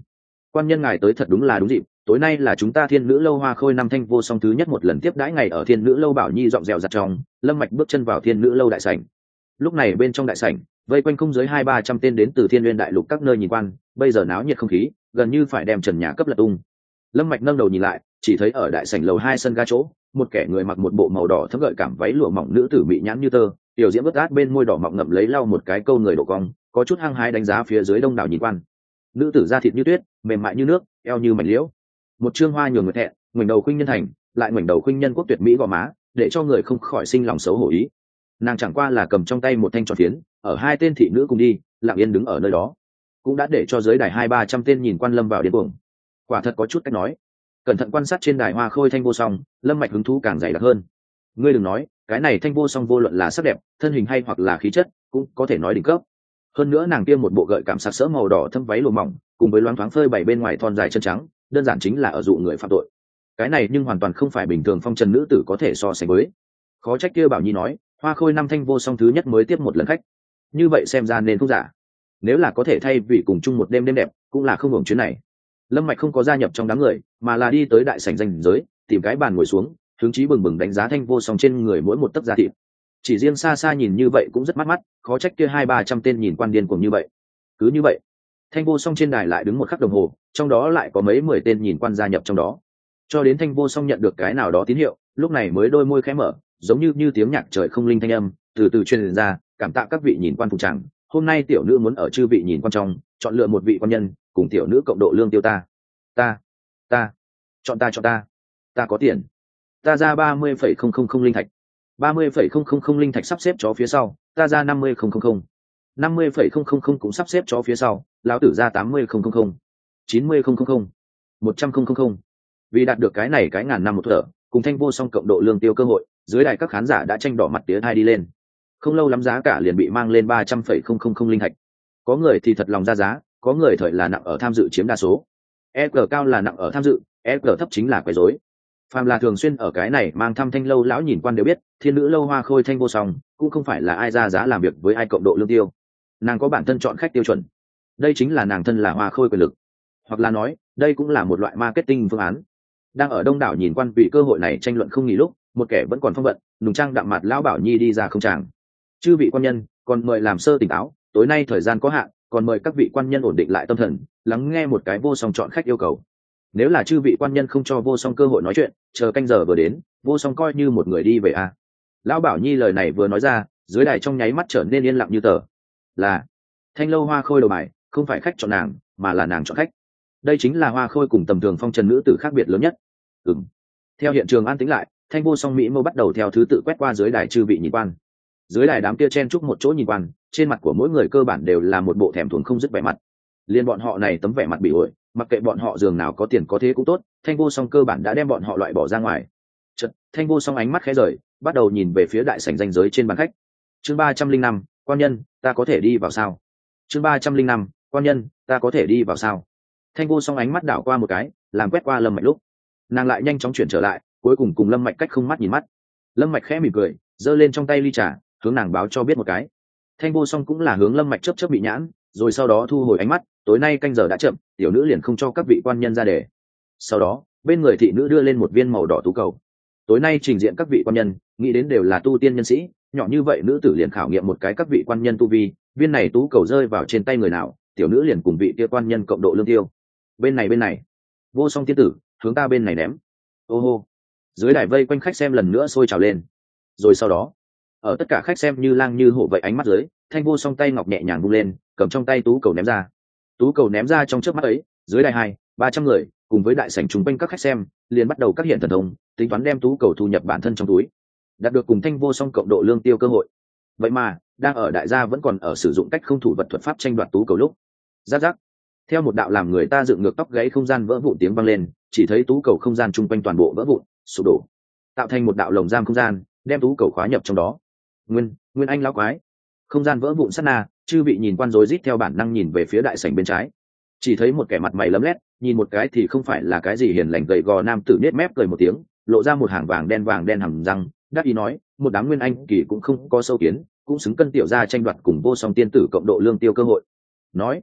Quan nhân ngài tới thật đúng là đúng dịp, tối nay là chúng ta Thiên Nữ lâu Hoa Khôi năm thanh vô song thứ nhất một lần tiếp đãi ngày ở Thiên Nữ lâu. Bảo Nhi giọng dẻo giặt trong, Lâm Mạch bước chân vào Thiên Nữ lâu đại sảnh. Lúc này bên trong đại sảnh, vây quanh không dưới hai ba trăm tên đến từ Thiên Nguyên đại lục các nơi nhìn quan, bây giờ náo nhiệt không khí, gần như phải đem trần nhà cấp lật tung. Lâm Mạch nâng đầu nhìn lại, chỉ thấy ở đại sảnh lầu hai sân ga chỗ, một kẻ người mặc một bộ màu đỏ thấm gợi cảm váy lụa mỏng nữ tử mị nhãn như tơ, tiểu diễm vớt át bên môi đỏ mọng ngậm lấy lau một cái câu người độ cong, có chút hăng hái đánh giá phía dưới đông đảo nhìn quan. Nữ tử da thịt như tuyết, mềm mại như nước, eo như mảnh liễu, một trương hoa nhường người thẹn, ngoảnh đầu khuynh nhân thành, lại ngoảnh đầu khuynh nhân quốc tuyệt mỹ gò má, để cho người không khỏi sinh lòng xấu hổ ý. Nàng chẳng qua là cầm trong tay một thanh tròn phiến, ở hai tên thị nữ cùng đi, lặng yên đứng ở nơi đó, cũng đã để cho dưới đài hai ba trăm tên nhìn quan lâm vào điên cuồng. Quả thật có chút cách nói. Cẩn thận quan sát trên đài Hoa Khôi thanh vô song, Lâm Mạch hứng thú càng dày đặc hơn. Ngươi đừng nói, cái này thanh vô song vô luận là sắc đẹp, thân hình hay hoặc là khí chất, cũng có thể nói đỉnh cấp. Hơn nữa nàng kia một bộ gợi cảm sặc sỡ màu đỏ thâm váy lụa mỏng, cùng với loáng thoáng phơi bày bên ngoài thon dài chân trắng, đơn giản chính là ở dụ người phạm tội. Cái này nhưng hoàn toàn không phải bình thường phong trần nữ tử có thể so sánh với. Khó trách kia Bảo Nhi nói, Hoa Khôi năm thanh vô song thứ nhất mới tiếp một lần khách. Như vậy xem ra nên không giả. Nếu là có thể thay vì cùng chung một đêm đêm đẹp, cũng là không hưởng chuyến này. Lâm Mạch không có gia nhập trong đám người, mà là đi tới đại sảnh danh giới, tìm cái bàn ngồi xuống, hướng chí bừng bừng đánh giá thanh vô song trên người mỗi một tấc da thịt. Chỉ riêng xa xa nhìn như vậy cũng rất mắt mắt, khó trách kia hai ba trăm tên nhìn quan điên cuồng như vậy. Cứ như vậy, thanh vô song trên đài lại đứng một khắc đồng hồ, trong đó lại có mấy mười tên nhìn quan gia nhập trong đó. Cho đến thanh vô song nhận được cái nào đó tín hiệu, lúc này mới đôi môi khẽ mở, giống như như tiếng nhạc trời không linh thanh âm, từ từ truyền ra, cảm tạ các vị nhìn quan phục chẳng, hôm nay tiểu nữ muốn ở chư vị nhìn quan trong, chọn lựa một vị quan nhân, cùng tiểu nữ cộng độ lương tiêu ta. Ta, ta, chọn ta chọn ta. Ta có tiền. Ta ra ba mươi phẩy không không không linh thạch. ba mươi phẩy không không không linh thạch sắp xếp chó phía sau, ta ra năm mươi không không không. năm mươi phẩy không không không cũng sắp xếp chó phía sau, lão tử ra tám mươi không không không. chín mươi không không không. một trăm không không không. Vì đạt được cái này cái ngàn năm một thở, cùng thanh vô song cộng độ lương tiêu cơ hội, dưới đài các khán giả đã tranh đỏ mặt tía thai đi lên. Không lâu lắm giá cả liền bị mang lên ba trăm phẩy không không không linh thạch. Có người thì thật lòng ra giá, có người thời là nặng ở tham dự chiếm đa số. e giê cao là nặng ở tham dự, e giê thấp chính là quấy rối. Phàm là thường xuyên ở cái này mang thăm thanh lâu lão nhìn quan đều biết, Thiên Nữ lâu Hoa Khôi thanh vô song cũng không phải là ai ra giá làm việc với ai cộng độ lương tiêu. Nàng có bản thân chọn khách tiêu chuẩn. Đây chính là nàng thân là Hoa Khôi quyền lực. Hoặc là nói, đây cũng là một loại marketing phương án. Đang ở đông đảo nhìn quan vì cơ hội này tranh luận không nghỉ lúc, một kẻ vẫn còn phong vận, nùng trang đạm mặt lão Bảo Nhi đi ra không tràng. Chư vị quan nhân, còn mời làm sơ tỉnh táo, tối nay thời gian có hạn, còn mời các vị quan nhân ổn định lại tâm thần, lắng nghe một cái vô song chọn khách yêu cầu. Nếu là chư vị quan nhân không cho vô song cơ hội nói chuyện, chờ canh giờ vừa đến, vô song coi như một người đi về à. Lão Bảo Nhi lời này vừa nói ra, dưới đài trong nháy mắt trở nên yên lặng như tờ. Là thanh lâu Hoa Khôi đầu bài, không phải khách chọn nàng, mà là nàng chọn khách. Đây chính là Hoa Khôi cùng tầm thường phong trần nữ tử khác biệt lớn nhất. Ừm. Theo hiện trường an tĩnh lại, thanh vô song mỹ mâu bắt đầu theo thứ tự quét qua dưới đài chư vị nhìn quan. Dưới đài đám kia chen chúc một chỗ nhìn quan, trên mặt của mỗi người cơ bản đều là một bộ thèm thuồng không dứt vẻ mặt. Liên bọn họ này tấm vẻ mặt bị ổi, mặc kệ bọn họ giường nào có tiền có thế cũng tốt, thanh vô song cơ bản đã đem bọn họ loại bỏ ra ngoài. Chợt, thanh vô song ánh mắt khẽ rời, bắt đầu nhìn về phía đại sảnh danh giới trên bàn khách. Chương ba trăm linh năm, quan nhân, ta có thể đi vào sao? Chương ba trăm linh năm, quan nhân, ta có thể đi vào sao? Thanh vô song ánh mắt đảo qua một cái, làm quét qua Lâm Mạch lúc, nàng lại nhanh chóng chuyển trở lại, cuối cùng cùng Lâm Mạch cách không mắt nhìn mắt. Lâm Mạch khẽ mỉm cười, giơ lên trong tay ly trà, hướng nàng báo cho biết một cái. Thanh vô song cũng là hướng Lâm Mạch chớp chớp bị nhãn, rồi sau đó thu hồi ánh mắt, tối nay canh giờ đã chậm, tiểu nữ liền không cho các vị quan nhân ra đề. Sau đó, bên người thị nữ đưa lên một viên màu đỏ tú cầu. Tối nay trình diện các vị quan nhân, nghĩ đến đều là tu tiên nhân sĩ, nhỏ như vậy nữ tử liền khảo nghiệm một cái các vị quan nhân tu vi, viên này tú cầu rơi vào trên tay người nào, tiểu nữ liền cùng vị kia quan nhân cộng độ lương tiêu. Bên này bên này, vô song tiên tử, hướng ta bên này ném. Ô hô. Dưới đài vây quanh khách xem lần nữa sôi trào lên. Rồi sau đó, ở tất cả khách xem như lang như hổ vậy ánh mắt dưới, thanh vô song tay ngọc nhẹ nhàng vung lên, cầm trong tay tú cầu ném ra. Tú cầu ném ra trong chớp mắt ấy, dưới đài hai ba trăm người cùng với đại sảnh trùng quanh các khách xem liền bắt đầu các hiện thần thông, tính toán đem tú cầu thu nhập bản thân trong túi, đạt được cùng thanh vô song cộng độ lương tiêu cơ hội. Vậy mà đang ở đại gia vẫn còn ở sử dụng cách không thủ vật thuật pháp tranh đoạt tú cầu lúc, rắc rắc, theo một đạo làm người ta dựng ngược tóc gáy không gian vỡ vụn tiếng vang lên, chỉ thấy tú cầu không gian chung quanh toàn bộ vỡ vụn sụp đổ, tạo thành một đạo lồng giam không gian, đem tú cầu khóa nhập trong đó. Nguyên Nguyên Anh lão quái, không gian vỡ vụn sát na, chư vị nhìn quan rối rít theo bản năng nhìn về phía đại sảnh bên trái, chỉ thấy một kẻ mặt mày lấm lét, nhìn một cái thì không phải là cái gì hiền lành gầy gò nam tử nết mép cười một tiếng, lộ ra một hàng vàng đen vàng đen hầm răng, đáp ý nói, một đám Nguyên Anh kỳ cũng không có sâu kiến, cũng xứng cân tiểu gia tranh đoạt cùng vô song tiên tử cộng độ lương tiêu cơ hội. Nói,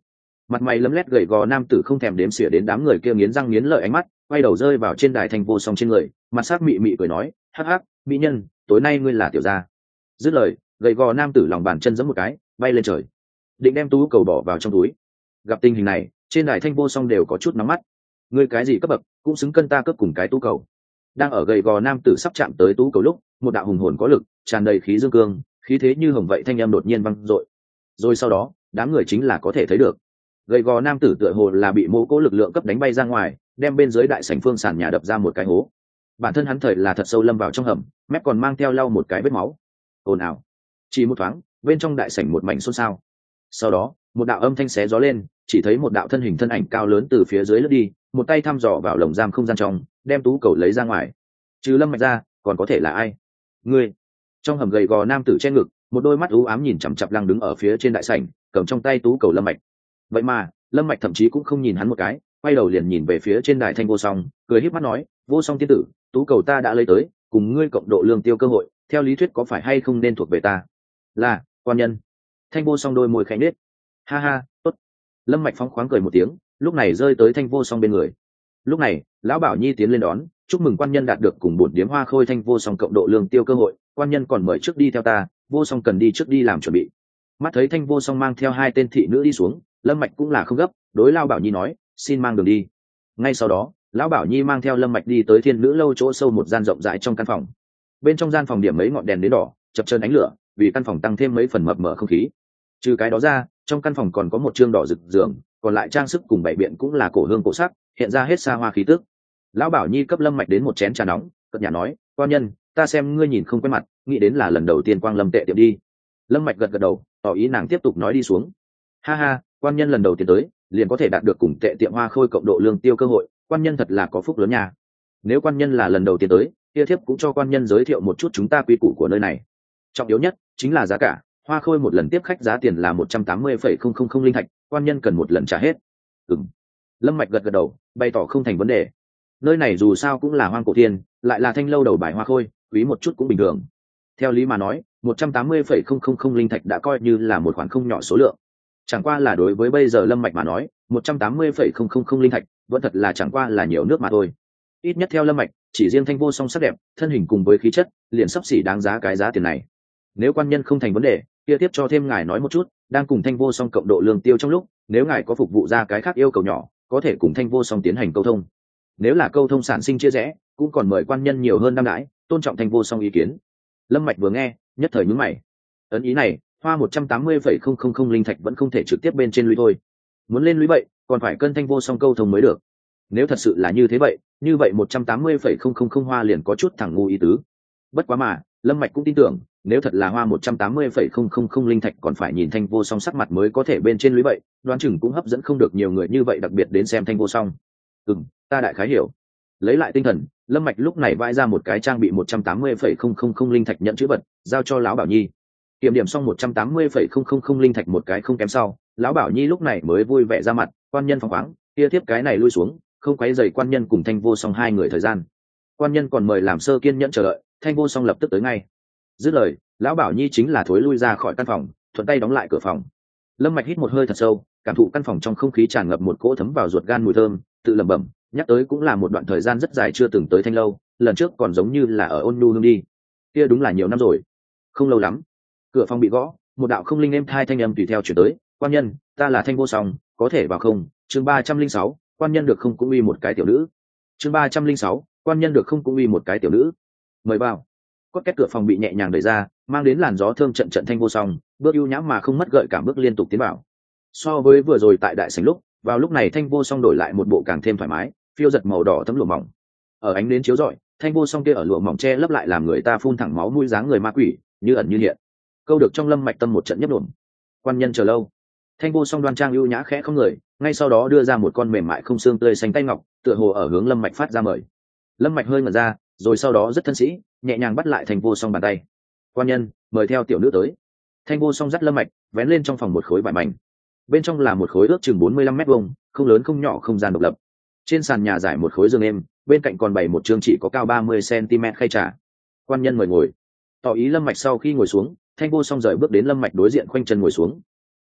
Mặt mày lấm lét gầy gò nam tử không thèm đếm xỉa đến đám người kia nghiến răng nghiến lợi ánh mắt, quay đầu rơi vào trên đài Thanh Vô Song trên người, mặt sắc mị mị cười nói, hắc hắc, mỹ nhân, tối nay ngươi là tiểu gia. Dứt lời, gầy gò nam tử lòng bàn chân giẫm một cái, bay lên trời, định đem tú cầu bỏ vào trong túi. Gặp tình hình này, trên đài Thanh Vô Song đều có chút nóng mắt. Ngươi cái gì cấp bậc, cũng xứng cân ta cướp cùng cái tú cầu. Đang ở gầy gò nam tử sắp chạm tới tú cầu lúc, một đạo hùng hồn có lực, tràn đầy khí dương cương, khí thế như hồng vậy thanh âm đột nhiên vang dội. Rồi sau đó, đám người chính là có thể thấy được, gầy gò nam tử tựa hồ là bị mô cố lực lượng cấp đánh bay ra ngoài, đem bên dưới đại sảnh phương sàn nhà đập ra một cái hố. Bản thân hắn thời là thật sâu lâm vào trong hầm, mép còn mang theo lau một cái vết máu. Ồn ào. Chỉ một thoáng, bên trong đại sảnh một mảnh xôn xao. Sau đó, một đạo âm thanh xé gió lên, chỉ thấy một đạo thân hình thân ảnh cao lớn từ phía dưới lướt đi, một tay thăm dò vào lồng giam không gian trong, đem tú cầu lấy ra ngoài. Trừ Lâm Mạch ra, còn có thể là ai? Ngươi. Trong hầm gầy gò nam tử che ngực, một đôi mắt u ám nhìn chằm chằm Lăng đứng ở phía trên đại sảnh, cầm trong tay tú cầu Lâm Mạch. Vậy mà, Lâm Mạch thậm chí cũng không nhìn hắn một cái, quay đầu liền nhìn về phía trên đài Thanh Vô Song, cười híp mắt nói, Vô Song tiên tử, tú cầu ta đã lấy tới, cùng ngươi cộng độ lương tiêu cơ hội, theo lý thuyết có phải hay không nên thuộc về ta? Là, quan nhân. Thanh Vô Song đôi môi khẽ nhếch. Ha ha, tốt. Lâm Mạch phóng khoáng cười một tiếng, lúc này rơi tới Thanh Vô Song bên người. Lúc này, lão Bảo Nhi tiến lên đón, chúc mừng quan nhân đạt được cùng bổn điếm Hoa Khôi Thanh Vô Song cộng độ lương tiêu cơ hội, quan nhân còn mời trước đi theo ta, Vô Song cần đi trước đi làm chuẩn bị. Mắt thấy Thanh Vô Song mang theo hai tên thị nữ đi xuống, Lâm Mạch cũng là không gấp, đối lão Bảo Nhi nói, xin mang đường đi. Ngay sau đó, lão Bảo Nhi mang theo Lâm Mạch đi tới Thiên Nữ lâu chỗ sâu một gian rộng rãi trong căn phòng. Bên trong gian phòng điểm mấy ngọn đèn đến đỏ, chập chờn ánh lửa, vì căn phòng tăng thêm mấy phần mập mờ không khí. Trừ cái đó ra, trong căn phòng còn có một trương đỏ rực giường, còn lại trang sức cùng bảy biện cũng là cổ hương cổ sắc, hiện ra hết xa hoa khí tức. Lão Bảo Nhi cấp Lâm Mạch đến một chén trà nóng, cất nhà nói, quan nhân, ta xem ngươi nhìn không quen mặt, nghĩ đến là lần đầu tiên Quang Lâm tệ tiệm đi. Lâm Mạch gật gật đầu, tỏ ý nàng tiếp tục nói đi xuống. Ha ha, quan nhân lần đầu tiên tới, liền có thể đạt được cùng tệ tiệm Hoa Khôi cộng độ lương tiêu cơ hội, quan nhân thật là có phúc lớn nha. Nếu quan nhân là lần đầu tiên tới, kia thiếp cũng cho quan nhân giới thiệu một chút chúng ta quy củ của nơi này. Trọng yếu nhất chính là giá cả, Hoa Khôi một lần tiếp khách giá tiền là một trăm tám mươi phẩy không không không linh thạch, quan nhân cần một lần trả hết. Ừm. Lâm Mạch gật gật đầu, bày tỏ không thành vấn đề. Nơi này dù sao cũng là hoang cổ thiên, lại là thanh lâu đầu bài Hoa Khôi, quý một chút cũng bình thường. Theo lý mà nói, một trăm tám mươi phẩy không không không linh thạch đã coi như là một khoản không nhỏ số lượng. Chẳng qua là đối với bây giờ Lâm Mạch mà nói, một trăm tám mươi phẩy không không không linh thạch vẫn thật là chẳng qua là nhiều nước mà thôi. Ít nhất theo Lâm Mạch, chỉ riêng Thanh Vô Song sắc đẹp, thân hình cùng với khí chất, liền sắp xỉ đáng giá cái giá tiền này. Nếu quan nhân không thành vấn đề, kia tiếp cho thêm ngài nói một chút, đang cùng Thanh Vô Song cộng độ lương tiêu trong lúc, nếu ngài có phục vụ ra cái khác yêu cầu nhỏ, có thể cùng Thanh Vô Song tiến hành câu thông. Nếu là câu thông sản sinh chia rẽ, cũng còn mời quan nhân nhiều hơn đam đãi, tôn trọng Thanh Vô Song ý kiến. Lâm Mạch vừa nghe, nhất thời nhướng mày. Ấn ý này, hoa một trăm tám mươi phẩy không không không linh thạch vẫn không thể trực tiếp bên trên lũy thôi. Muốn lên lũy vậy, còn phải cân Thanh Vô Song câu thông mới được. Nếu thật sự là như thế vậy, như vậy một trăm tám mươi phẩy không không không hoa liền có chút thẳng ngu ý tứ. Bất quá mà, Lâm Mạch cũng tin tưởng, nếu thật là hoa một trăm tám mươi phẩy không không không linh thạch còn phải nhìn Thanh Vô Song sắc mặt mới có thể bên trên lũy vậy, đoán chừng cũng hấp dẫn không được nhiều người như vậy đặc biệt đến xem Thanh Vô Song. Ừm, ta đại khái hiểu. Lấy lại tinh thần, Lâm Mạch lúc này vãi ra một cái trang bị một trăm tám mươi phẩy không không không linh thạch nhận chữ vật, giao cho lão Bảo Nhi. Kiểm điểm xong một trăm tám mươi phẩy không không không linh thạch một cái không kém sau, lão Bảo Nhi lúc này mới vui vẻ ra mặt, quan nhân phóng khoáng, kia tiếp cái này lui xuống, không quấy rầy quan nhân cùng Thanh Vô Song hai người thời gian. Quan nhân còn mời làm sơ kiên nhẫn chờ đợi, Thanh Vô Song lập tức tới ngay. Dứt lời, lão Bảo Nhi chính là thối lui ra khỏi căn phòng, thuận tay đóng lại cửa phòng. Lâm Mạch hít một hơi thật sâu, cảm thụ căn phòng trong không khí tràn ngập một cỗ thấm vào ruột gan mùi thơm, tự lẩm bẩm, nhắc tới cũng là một đoạn thời gian rất dài chưa từng tới Thanh lâu, lần trước còn giống như là ở Ôn Nhu Hương đi. Kia đúng là nhiều năm rồi. Không lâu lắm, cửa phòng bị gõ, một đạo không linh êm thai thanh âm tùy theo chuyển tới, quan nhân, ta là Thanh Vô Song, có thể vào không? Chương ba trăm linh sáu, quan nhân được không cũng uy một cái tiểu nữ. Chương ba trăm linh sáu, quan nhân được không cũng uy một cái tiểu nữ. Mời vào. Cốt két cửa phòng bị nhẹ nhàng đẩy ra, mang đến làn gió thơm trận trận Thanh Vô Song, bước ưu nhã mà không mất gợi cảm bước liên tục tiến vào. So với vừa rồi tại đại sảnh lúc, vào lúc này Thanh Vô Song đổi lại một bộ càng thêm thoải mái, phiêu giật màu đỏ thấm lụa mỏng. Ở ánh nến chiếu rọi, Thanh Vô Song kia ở lụa mỏng che lấp lại làm người ta phun thẳng máu mũi dáng người ma quỷ, như ẩn như hiện. Câu được trong Lâm Mạch tâm một trận nhấp nhổm. Quan nhân chờ lâu. Thanh Vô Song đoan trang ưu nhã khẽ không người, ngay sau đó đưa ra một con mềm mại không xương tươi xanh tay ngọc, tựa hồ ở hướng Lâm Mạch phát ra mời. Lâm Mạch hơi ngẩn ra, rồi sau đó rất thân sĩ, nhẹ nhàng bắt lại Thanh Vô Song bàn tay. Quan nhân, mời theo tiểu nữ tới. Thanh Vô Song dắt Lâm Mạch, vén lên trong phòng một khối vải mảnh. Bên trong là một khối ước chừng bốn mươi lăm mét vuông, không lớn không nhỏ không gian độc lập. Trên sàn nhà trải một khối giường êm, bên cạnh còn bày một chương chỉ có cao ba mươi xăng-ti-mét khay trà. Quan nhân mời ngồi. Tỏ ý Lâm Mạch sau khi ngồi xuống, Thanh Vô Song rời bước đến Lâm Mạch đối diện khoanh chân ngồi xuống.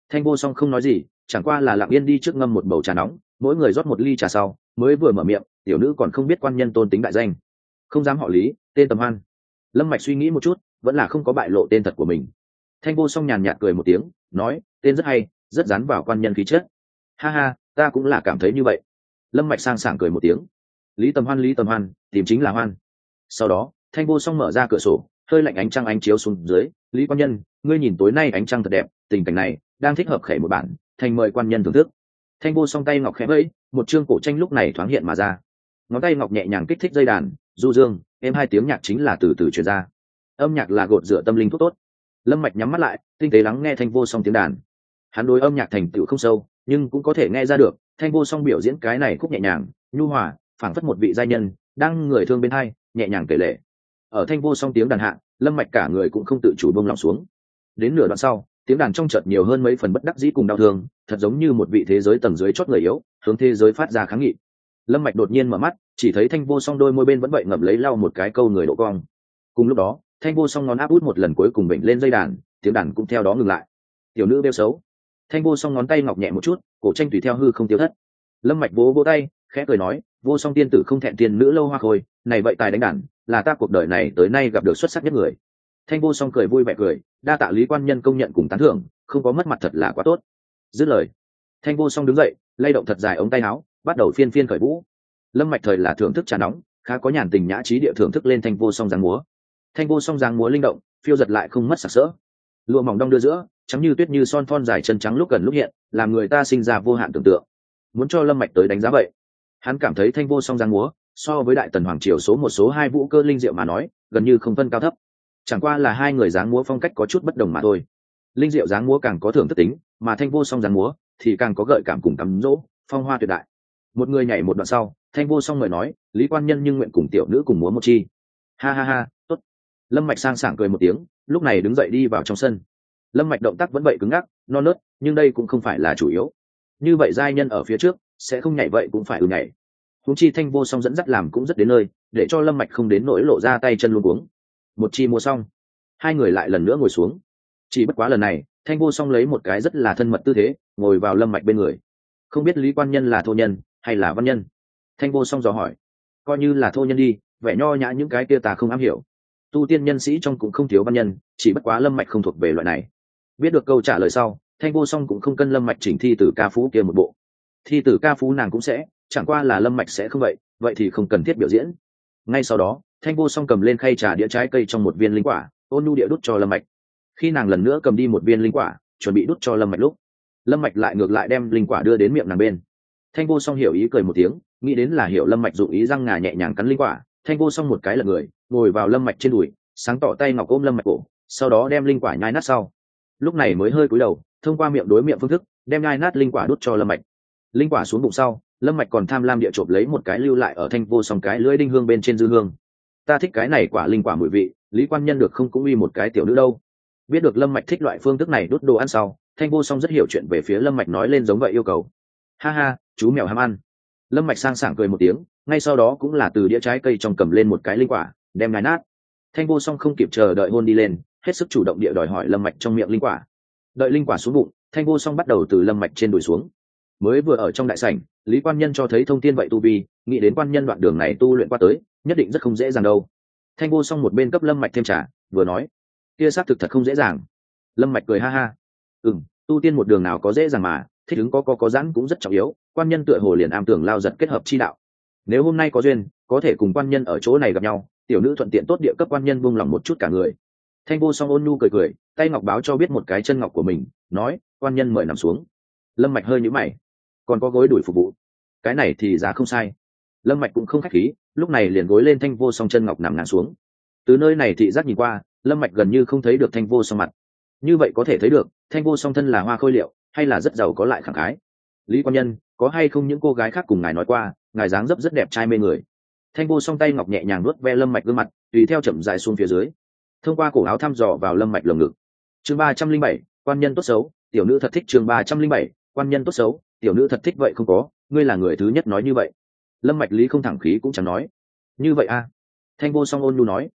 Thanh vô song không nói gì, chẳng qua là lặng yên đi trước ngâm một bầu trà nóng, mỗi người rót một ly trà sau mới vừa mở miệng. Tiểu nữ còn không biết quan nhân tôn tính đại danh. Không dám họ Lý, tên Tầm Hoan. Lâm Mạch suy nghĩ một chút, vẫn là không có bại lộ tên thật của mình. Thanh vô song nhàn nhạt cười một tiếng, nói, tên rất hay, rất dán vào quan nhân khí chất. Ha ha, ta cũng là cảm thấy như vậy. Lâm Mạch sang sảng cười một tiếng. Lý Tầm Hoan, Lý Tầm Hoan, tìm chính là Hoan. Sau đó Thanh vô song mở ra cửa sổ, hơi lạnh ánh trăng ánh chiếu xuống dưới. Lý quan nhân, ngươi nhìn tối nay ánh trăng thật đẹp, tình cảnh này đang thích hợp khể một bản, thành mời quan nhân thưởng thức. Thanh vô song tay ngọc khẽ vẫy, một chương cổ tranh lúc này thoáng hiện mà ra. Ngón tay ngọc nhẹ nhàng kích thích dây đàn, du dương êm hai tiếng nhạc chính là từ từ truyền ra. Âm nhạc là gột rửa tâm linh thuốc tốt. Lâm Mạch nhắm mắt lại, tinh tế lắng nghe Thanh vô song tiếng đàn. Hắn đối âm nhạc thành tựu không sâu, nhưng cũng có thể nghe ra được Thanh vô song biểu diễn cái này khúc nhẹ nhàng nhu hòa, phảng phất một vị giai nhân đang người thương bên hai, nhẹ nhàng kể lệ. Ở Thanh vô song tiếng đàn hạ, Lâm Mạch cả người cũng không tự chủ buông lỏng xuống. Đến nửa đoạn sau, tiếng đàn trong chợt nhiều hơn mấy phần bất đắc dĩ cùng đau thương, thật giống như một vị thế giới tầng dưới chót người yếu hướng thế giới phát ra kháng nghị. Lâm Mạch đột nhiên mở mắt, chỉ thấy Thanh vô song đôi môi bên vẫn vậy ngậm lấy lau một cái câu người độ cong. Cùng lúc đó, Thanh vô song ngón áp út một lần cuối cùng bệnh lên dây đàn, tiếng đàn cũng theo đó ngừng lại. Tiểu nữ bêu xấu. Thanh vô song ngón tay ngọc nhẹ một chút, cổ tranh tùy theo hư không tiêu thất. Lâm Mạch vỗ vỗ tay, khẽ cười nói, vô song tiên tử không thẹn tiên nữ lâu hoa khôi, này vậy tài đánh đàn, là ta cuộc đời này tới nay gặp được xuất sắc nhất người. Thanh vô song cười vui vẻ cười, đa tạ Lý quan nhân công nhận cùng tán thưởng, không có mất mặt thật là quá tốt. Dứt lời, Thanh vô song đứng dậy, lay động thật dài ống tay áo, bắt đầu phiên phiên khởi vũ. Lâm Mạch thời là thưởng thức trà nóng, khá có nhàn tình nhã trí địa thưởng thức lên Thanh vô song dáng múa. Thanh vô song dáng múa linh động, phiêu giật lại không mất sặc sỡ. Lụa mỏng đong đưa giữa, trắng như tuyết như son thon dài chân trắng lúc gần lúc hiện, làm người ta sinh ra vô hạn tưởng tượng. Muốn cho Lâm Mạch tới đánh giá vậy, hắn cảm thấy Thanh vô song dáng múa so với đại tần hoàng triều số một số hai vũ cơ linh diệu mà nói, gần như không phân cao thấp. Chẳng qua là hai người dáng múa phong cách có chút bất đồng mà thôi. Linh diệu dáng múa càng có thưởng thức tính, mà Thanh vô song dáng múa thì càng có gợi cảm cùng cắm dỗ, phong hoa tuyệt đại. Một người nhảy một đoạn sau, Thanh vô song mời nói, Lý quan nhân nhưng nguyện cùng tiểu nữ cùng múa một chi. Ha ha ha, tốt. Lâm Mạch sang sảng cười một tiếng, lúc này đứng dậy đi vào trong sân. Lâm Mạch động tác vẫn vậy cứng ngắc, non nớt, nhưng đây cũng không phải là chủ yếu. Như vậy giai nhân ở phía trước sẽ không nhảy vậy cũng phải ư nhảy. Huống chi Thanh vô song dẫn dắt làm cũng rất đến nơi, để cho Lâm Mạch không đến nỗi lộ ra tay chân luống cuống. Một chi mua xong, hai người lại lần nữa ngồi xuống. Chỉ bất quá lần này, Thanh vô song lấy một cái rất là thân mật tư thế, ngồi vào Lâm Mạch bên người. Không biết Lý quan nhân là thô nhân hay là văn nhân? Thanh vô song dò hỏi. Coi như là thô nhân đi, vẻ nho nhã những cái kia ta không am hiểu. Tu tiên nhân sĩ trong cũng không thiếu văn nhân, chỉ bất quá Lâm Mạch không thuộc về loại này. Biết được câu trả lời sau, Thanh vô song cũng không cân Lâm Mạch chỉnh thi tử ca phú kia một bộ. Thi tử ca phú nàng cũng sẽ, chẳng qua là Lâm Mạch sẽ không vậy, vậy thì không cần thiết biểu diễn. Ngay sau đó, Thanh vô song cầm lên khay trà đĩa trái cây trong một viên linh quả, ôn nhu địa đút cho Lâm Mạch. Khi nàng lần nữa cầm đi một viên linh quả, chuẩn bị đút cho Lâm Mạch lúc, Lâm Mạch lại ngược lại đem linh quả đưa đến miệng nàng bên. Thanh vô song hiểu ý cười một tiếng, nghĩ đến là hiểu Lâm Mạch dụng ý răng ngà nhẹ nhàng cắn linh quả. Thanh vô song một cái lật người, ngồi vào Lâm Mạch trên đùi, sáng tỏ tay ngọc ôm Lâm Mạch cổ, sau đó đem linh quả nhai nát sau. Lúc này mới hơi cúi đầu, thông qua miệng đối miệng phương thức, đem nhai nát linh quả đút cho Lâm Mạch. Linh quả xuống bụng sau, Lâm Mạch còn tham lam địa chộp lấy một cái lưu lại ở Thanh vô song cái lưỡi đinh hương bên trên dư hương. Ta thích cái này quả linh quả mùi vị, Lý quan nhân được không cũng uy một cái tiểu nữ đâu. Biết được Lâm Mạch thích loại phương thức này đút đồ ăn sau, Thanh vô song rất hiểu chuyện về phía Lâm Mạch nói lên giống vậy yêu cầu. Ha ha, chú mèo ham ăn. Lâm Mạch sang sảng cười một tiếng, ngay sau đó cũng là từ đĩa trái cây trong cầm lên một cái linh quả, đem nhai nát. Thanh vô song không kịp chờ đợi hôn đi lên, hết sức chủ động địa đòi hỏi Lâm Mạch trong miệng linh quả. Đợi linh quả xuống bụng, Thanh vô song bắt đầu từ Lâm Mạch trên đùi xuống. Mới vừa ở trong đại sảnh, Lý quan nhân cho thấy thông thiên vậy tu vi, nghĩ đến quan nhân đoạn đường này tu luyện qua tới, nhất định rất không dễ dàng đâu. Thanh vô song một bên cấp Lâm Mạch thêm trà, vừa nói, kia xác thực thật không dễ dàng. Lâm Mạch cười ha ha, ừm, tu tiên một đường nào có dễ dàng mà, thích ứng có có có giãn cũng rất trọng yếu, quan nhân tựa hồ liền am tưởng lao giật kết hợp chi đạo. Nếu hôm nay có duyên, có thể cùng quan nhân ở chỗ này gặp nhau, tiểu nữ thuận tiện tốt địa cấp quan nhân buông lòng một chút cả người. Thanh vô song ôn nhu cười cười, tay ngọc báo cho biết một cái chân ngọc của mình, nói, quan nhân mời nằm xuống. Lâm Mạch hơi nhíu mày, còn có gối đuổi phục vụ, cái này thì giá không sai. Lâm Mạch cũng không khách khí, lúc này liền gối lên Thanh vô song chân ngọc nằm ngã xuống. Từ nơi này thị giác nhìn qua, Lâm Mạch gần như không thấy được Thanh vô song mặt. Như vậy có thể thấy được, Thanh vô song thân là hoa khôi liệu, hay là rất giàu có lại khẳng khái. Lý quan nhân, có hay không những cô gái khác cùng ngài nói qua, ngài dáng dấp rất đẹp trai mê người. Thanh vô song tay ngọc nhẹ nhàng nuốt ve Lâm Mạch gương mặt, tùy theo chậm rãi xuống phía dưới, thông qua cổ áo thăm dò vào Lâm Mạch lồng ngực. Chương ba trăm linh bảy, quan nhân tốt xấu, tiểu nữ thật thích. Chương ba trăm linh bảy, quan nhân tốt xấu, tiểu nữ thật thích. Vậy không có, ngươi là người thứ nhất nói như vậy. Lâm Mạch lý không thẳng khí cũng chẳng nói. Như vậy a? Thanh vô song ôn nhu nói,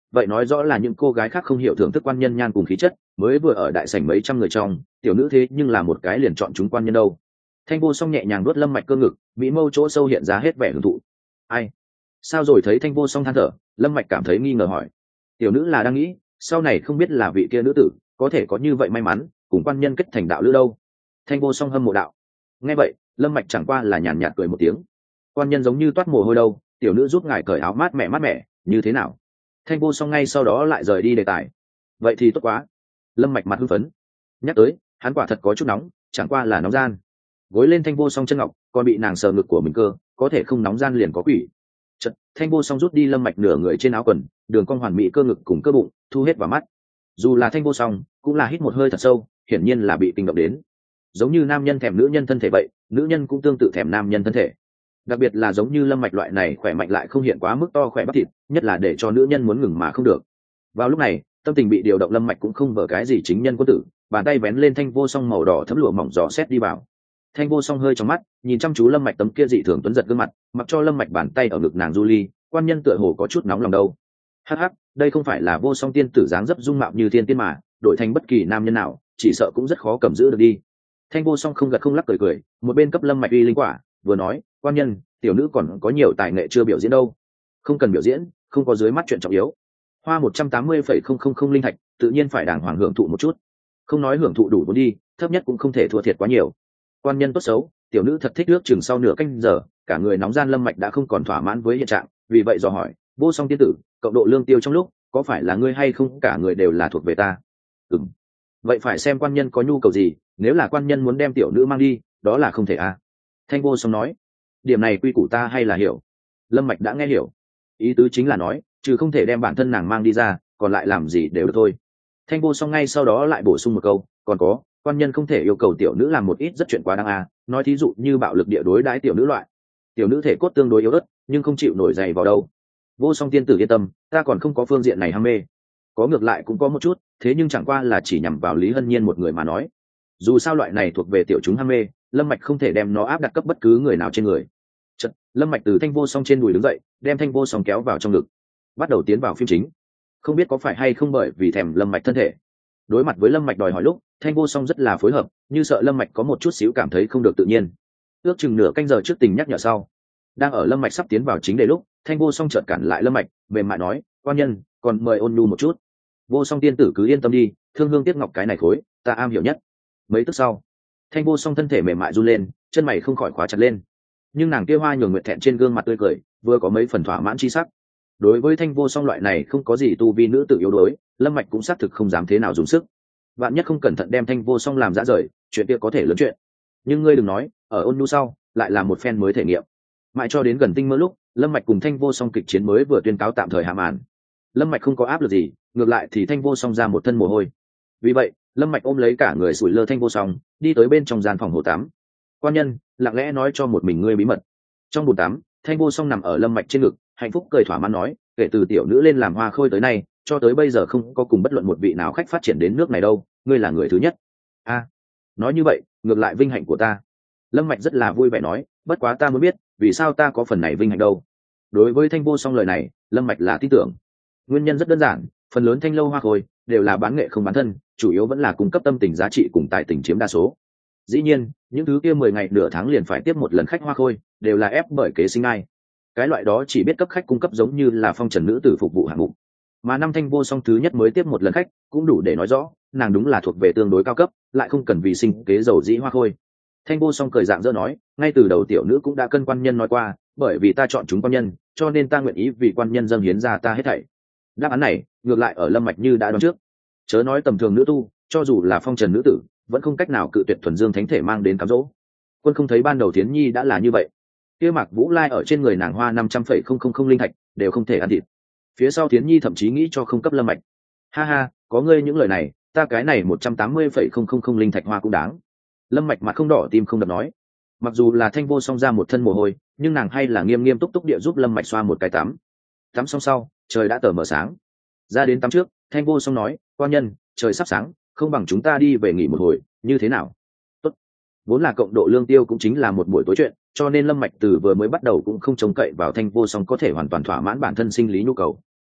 vậy nói rõ là những cô gái khác không hiểu thưởng thức quan nhân nhan cùng khí chất, mới vừa ở đại sảnh mấy trăm người trong, tiểu nữ thế nhưng là một cái liền chọn chúng quan nhân đâu. Thanh Vô Song nhẹ nhàng nuốt lâm mạch cơ ngực, mỹ mâu chỗ sâu hiện ra hết vẻ hưởng thụ. Ai? Sao rồi? Thấy Thanh Vô Song than thở, lâm mạch cảm thấy nghi ngờ hỏi. Tiểu nữ là đang nghĩ, sau này không biết là vị kia nữ tử có thể có như vậy may mắn cùng quan nhân kết thành đạo lữ đâu. Thanh Vô Song hâm mộ đạo. Nghe vậy, lâm mạch chẳng qua là nhàn nhạt cười một tiếng. Quan nhân giống như toát mồ hôi đâu, tiểu nữ giúp ngài cởi áo mát mẻ mát mẻ, như thế nào? Thanh Vô Song ngay sau đó lại rời đi đề tài. Vậy thì tốt quá. Lâm mạch mặt hưng phấn. Nhắc tới, hắn quả thật có chút nóng, chẳng qua là nóng gian. Gối lên Thanh Vô Song chân ngọc, còn bị nàng sờ ngực của mình cơ, có thể không nóng gian liền có quỷ. Chợt, Thanh Vô Song rút đi lâm mạch nửa người trên áo quần, đường cong hoàn mỹ cơ ngực cùng cơ bụng thu hết vào mắt. Dù là Thanh Vô Song, cũng là hít một hơi thật sâu, hiển nhiên là bị kinh động đến. Giống như nam nhân thèm nữ nhân thân thể vậy, nữ nhân cũng tương tự thèm nam nhân thân thể. Đặc biệt là giống như lâm mạch loại này khỏe mạnh lại không hiện quá mức to khỏe bắp thịt, nhất là để cho nữ nhân muốn ngừng mà không được. Vào lúc này, tâm tình bị điều động lâm mạch cũng không vờ cái gì chính nhân quân tử, bàn tay vén lên Thanh Vô Song màu đỏ thấm lụa mỏng giò xét đi vào. Thanh Vô Song hơi trong mắt, nhìn chăm chú lâm mạch tấm kia dị thường tuấn giật gương mặt, mặc cho lâm mạch bàn tay ở ngực nàng du ly, quan nhân tựa hồ có chút nóng lòng đâu. Hắc hắc, đây không phải là Vô Song tiên tử dáng dấp dung mạo như thiên tiên mà, đổi thành bất kỳ nam nhân nào, chỉ sợ cũng rất khó cầm giữ được đi. Thanh Vô Song không gật không lắc cười cười, một bên cấp lâm mạch uy linh quả, vừa nói, quan nhân, tiểu nữ còn có nhiều tài nghệ chưa biểu diễn đâu. Không cần biểu diễn, không có dưới mắt chuyện trọng yếu. Hoa một trăm tám mươi phẩy không không không linh thạch, tự nhiên phải đàng hoàng hưởng thụ một chút. Không nói hưởng thụ đủ vốn đi, thấp nhất cũng không thể thua thiệt quá nhiều. Quan nhân tốt xấu, tiểu nữ thật thích nước chừng sau nửa canh giờ, cả người nóng gian lâm mạch đã không còn thỏa mãn với hiện trạng, vì vậy dò hỏi, Vô Song tiên tử, cộng độ lương tiêu trong lúc, có phải là ngươi hay không cả người đều là thuộc về ta? Ừm. Vậy phải xem quan nhân có nhu cầu gì, nếu là quan nhân muốn đem tiểu nữ mang đi, đó là không thể à? Thanh Vô Song nói. Điểm này quy củ ta hay là hiểu. Lâm mạch đã nghe hiểu. Ý tứ chính là nói, trừ không thể đem bản thân nàng mang đi ra, còn lại làm gì đều được thôi. Thanh Vô Song ngay sau đó lại bổ sung một câu, còn có, quan nhân không thể yêu cầu tiểu nữ làm một ít rất chuyện quá đáng à, nói thí dụ như bạo lực địa đối đãi tiểu nữ loại. Tiểu nữ thể cốt tương đối yếu ớt, nhưng không chịu nổi dày vào đâu. Vô Song tiên tử yên tâm, ta còn không có phương diện này ham mê. Có ngược lại cũng có một chút, thế nhưng chẳng qua là chỉ nhằm vào Lý Hân Nhiên một người mà nói. Dù sao loại này thuộc về tiểu chúng ham mê, lâm mạch không thể đem nó áp đặt cấp bất cứ người nào trên người. Chợt, lâm mạch từ Thanh Vô Song trên đùi đứng dậy, đem Thanh Vô Song kéo vào trong ngực, bắt đầu tiến vào phim chính. Không biết có phải hay không bởi vì thèm lâm mạch thân thể. Đối mặt với lâm mạch đòi hỏi lúc, Thanh Vô Song rất là phối hợp, như sợ lâm mạch có một chút xíu cảm thấy không được tự nhiên. Ước chừng nửa canh giờ trước tình nhắc nhở sau, đang ở lâm mạch sắp tiến vào chính đề lúc, Thanh Vô Song chợt cản lại lâm mạch, mềm mại nói, quan nhân, còn mời ôn nhu một chút. Vô Song tiên tử cứ yên tâm đi, thương hương tiếc ngọc cái này khối, ta am hiểu nhất. Mấy tức sau, Thanh Vô Song thân thể mềm mại run lên, chân mày không khỏi khóa chặt lên. Nhưng nàng kia hoa nhường nguyệt thẹn trên gương mặt tươi cười, vừa có mấy phần thỏa mãn chi sắc. Đối với Thanh Vô Song loại này không có gì tu vi nữ tử yếu đuối, lâm mạch cũng xác thực không dám thế nào dùng sức. Vạn nhất không cẩn thận đem Thanh Vô Song làm dã rời, chuyện kia có thể lớn chuyện. Nhưng ngươi đừng nói, ở ôn nhu sau, lại là một phen mới thể nghiệm. Mãi cho đến gần tinh mơ lúc, lâm mạch cùng Thanh Vô Song kịch chiến mới vừa tuyên cáo tạm thời hạ màn. Lâm mạch không có áp lực gì, ngược lại thì Thanh Vô Song ra một thân mồ hôi. Vì vậy, lâm mạch ôm lấy cả người sủi lơ Thanh Vô Song, đi tới bên trong gian phòng hồ tắm. Quan nhân, lặng lẽ nói cho một mình ngươi bí mật. Trong bồn tắm, Thanh Vô Song nằm ở lâm mạch trên ngực, hạnh phúc cười thỏa mãn nói, kể từ tiểu nữ lên làm hoa khôi tới nay, cho tới bây giờ không có cùng bất luận một vị nào khách phát triển đến nước này đâu, ngươi là người thứ nhất. A, à, nói như vậy, ngược lại vinh hạnh của ta. Lâm mạch rất là vui vẻ nói, bất quá ta muốn biết, vì sao ta có phần này vinh hạnh đâu. Đối với Thanh Vô Song lời này, lâm mạch là tin tưởng. Nguyên nhân rất đơn giản, phần lớn thanh lâu hoa khôi đều là bán nghệ không bán thân, chủ yếu vẫn là cung cấp tâm tình giá trị cùng tài tình chiếm đa số. Dĩ nhiên, những thứ kia mười ngày nửa tháng liền phải tiếp một lần khách hoa khôi, đều là ép bởi kế sinh ai. Cái loại đó chỉ biết cấp khách cung cấp giống như là phong trần nữ tử phục vụ hạng mục. Mà năm Thanh Vô Song thứ nhất mới tiếp một lần khách, cũng đủ để nói rõ, nàng đúng là thuộc về tương đối cao cấp, lại không cần vì sinh kế giàu dĩ hoa khôi. Thanh Vô Song cười dạng dỡ nói, ngay từ đầu tiểu nữ cũng đã cân quan nhân nói qua, bởi vì ta chọn chúng quan nhân, cho nên ta nguyện ý vì quan nhân dâng hiến ra ta hết thảy. Đáp án này, ngược lại ở lâm mạch như đã đoán trước. Chớ nói tầm thường nữ tu, cho dù là phong trần nữ tử, vẫn không cách nào cự tuyệt thuần dương thánh thể mang đến cám dỗ. Quân không thấy ban đầu Thiến Nhi đã là như vậy. Kia Mạc Vũ Lai ở trên người nàng hoa năm trăm phẩy không không không linh thạch, đều không thể ăn thịt. Phía sau Thiến Nhi thậm chí nghĩ cho không cấp lâm mạch. Ha ha, có ngươi những lời này, ta cái này một trăm tám mươi phẩy không không không linh thạch hoa cũng đáng. Lâm mạch mặt không đỏ tim không đập nói. Mặc dù là Thanh Vô Song ra một thân mồ hôi, nhưng nàng hay là nghiêm nghiêm túc túc địa giúp lâm mạch xoa một cái tắm. Tắm xong sau, trời đã tờ mờ sáng. Ra đến tắm trước, Thanh Vô Song nói, quan nhân, trời sắp sáng, không bằng chúng ta đi về nghỉ một hồi, như thế nào? Tốt. Vốn là cộng độ lương tiêu cũng chính là một buổi tối chuyện, cho nên lâm mạch từ vừa mới bắt đầu cũng không trông cậy vào Thanh Vô Song có thể hoàn toàn thỏa mãn bản thân sinh lý nhu cầu. Chật,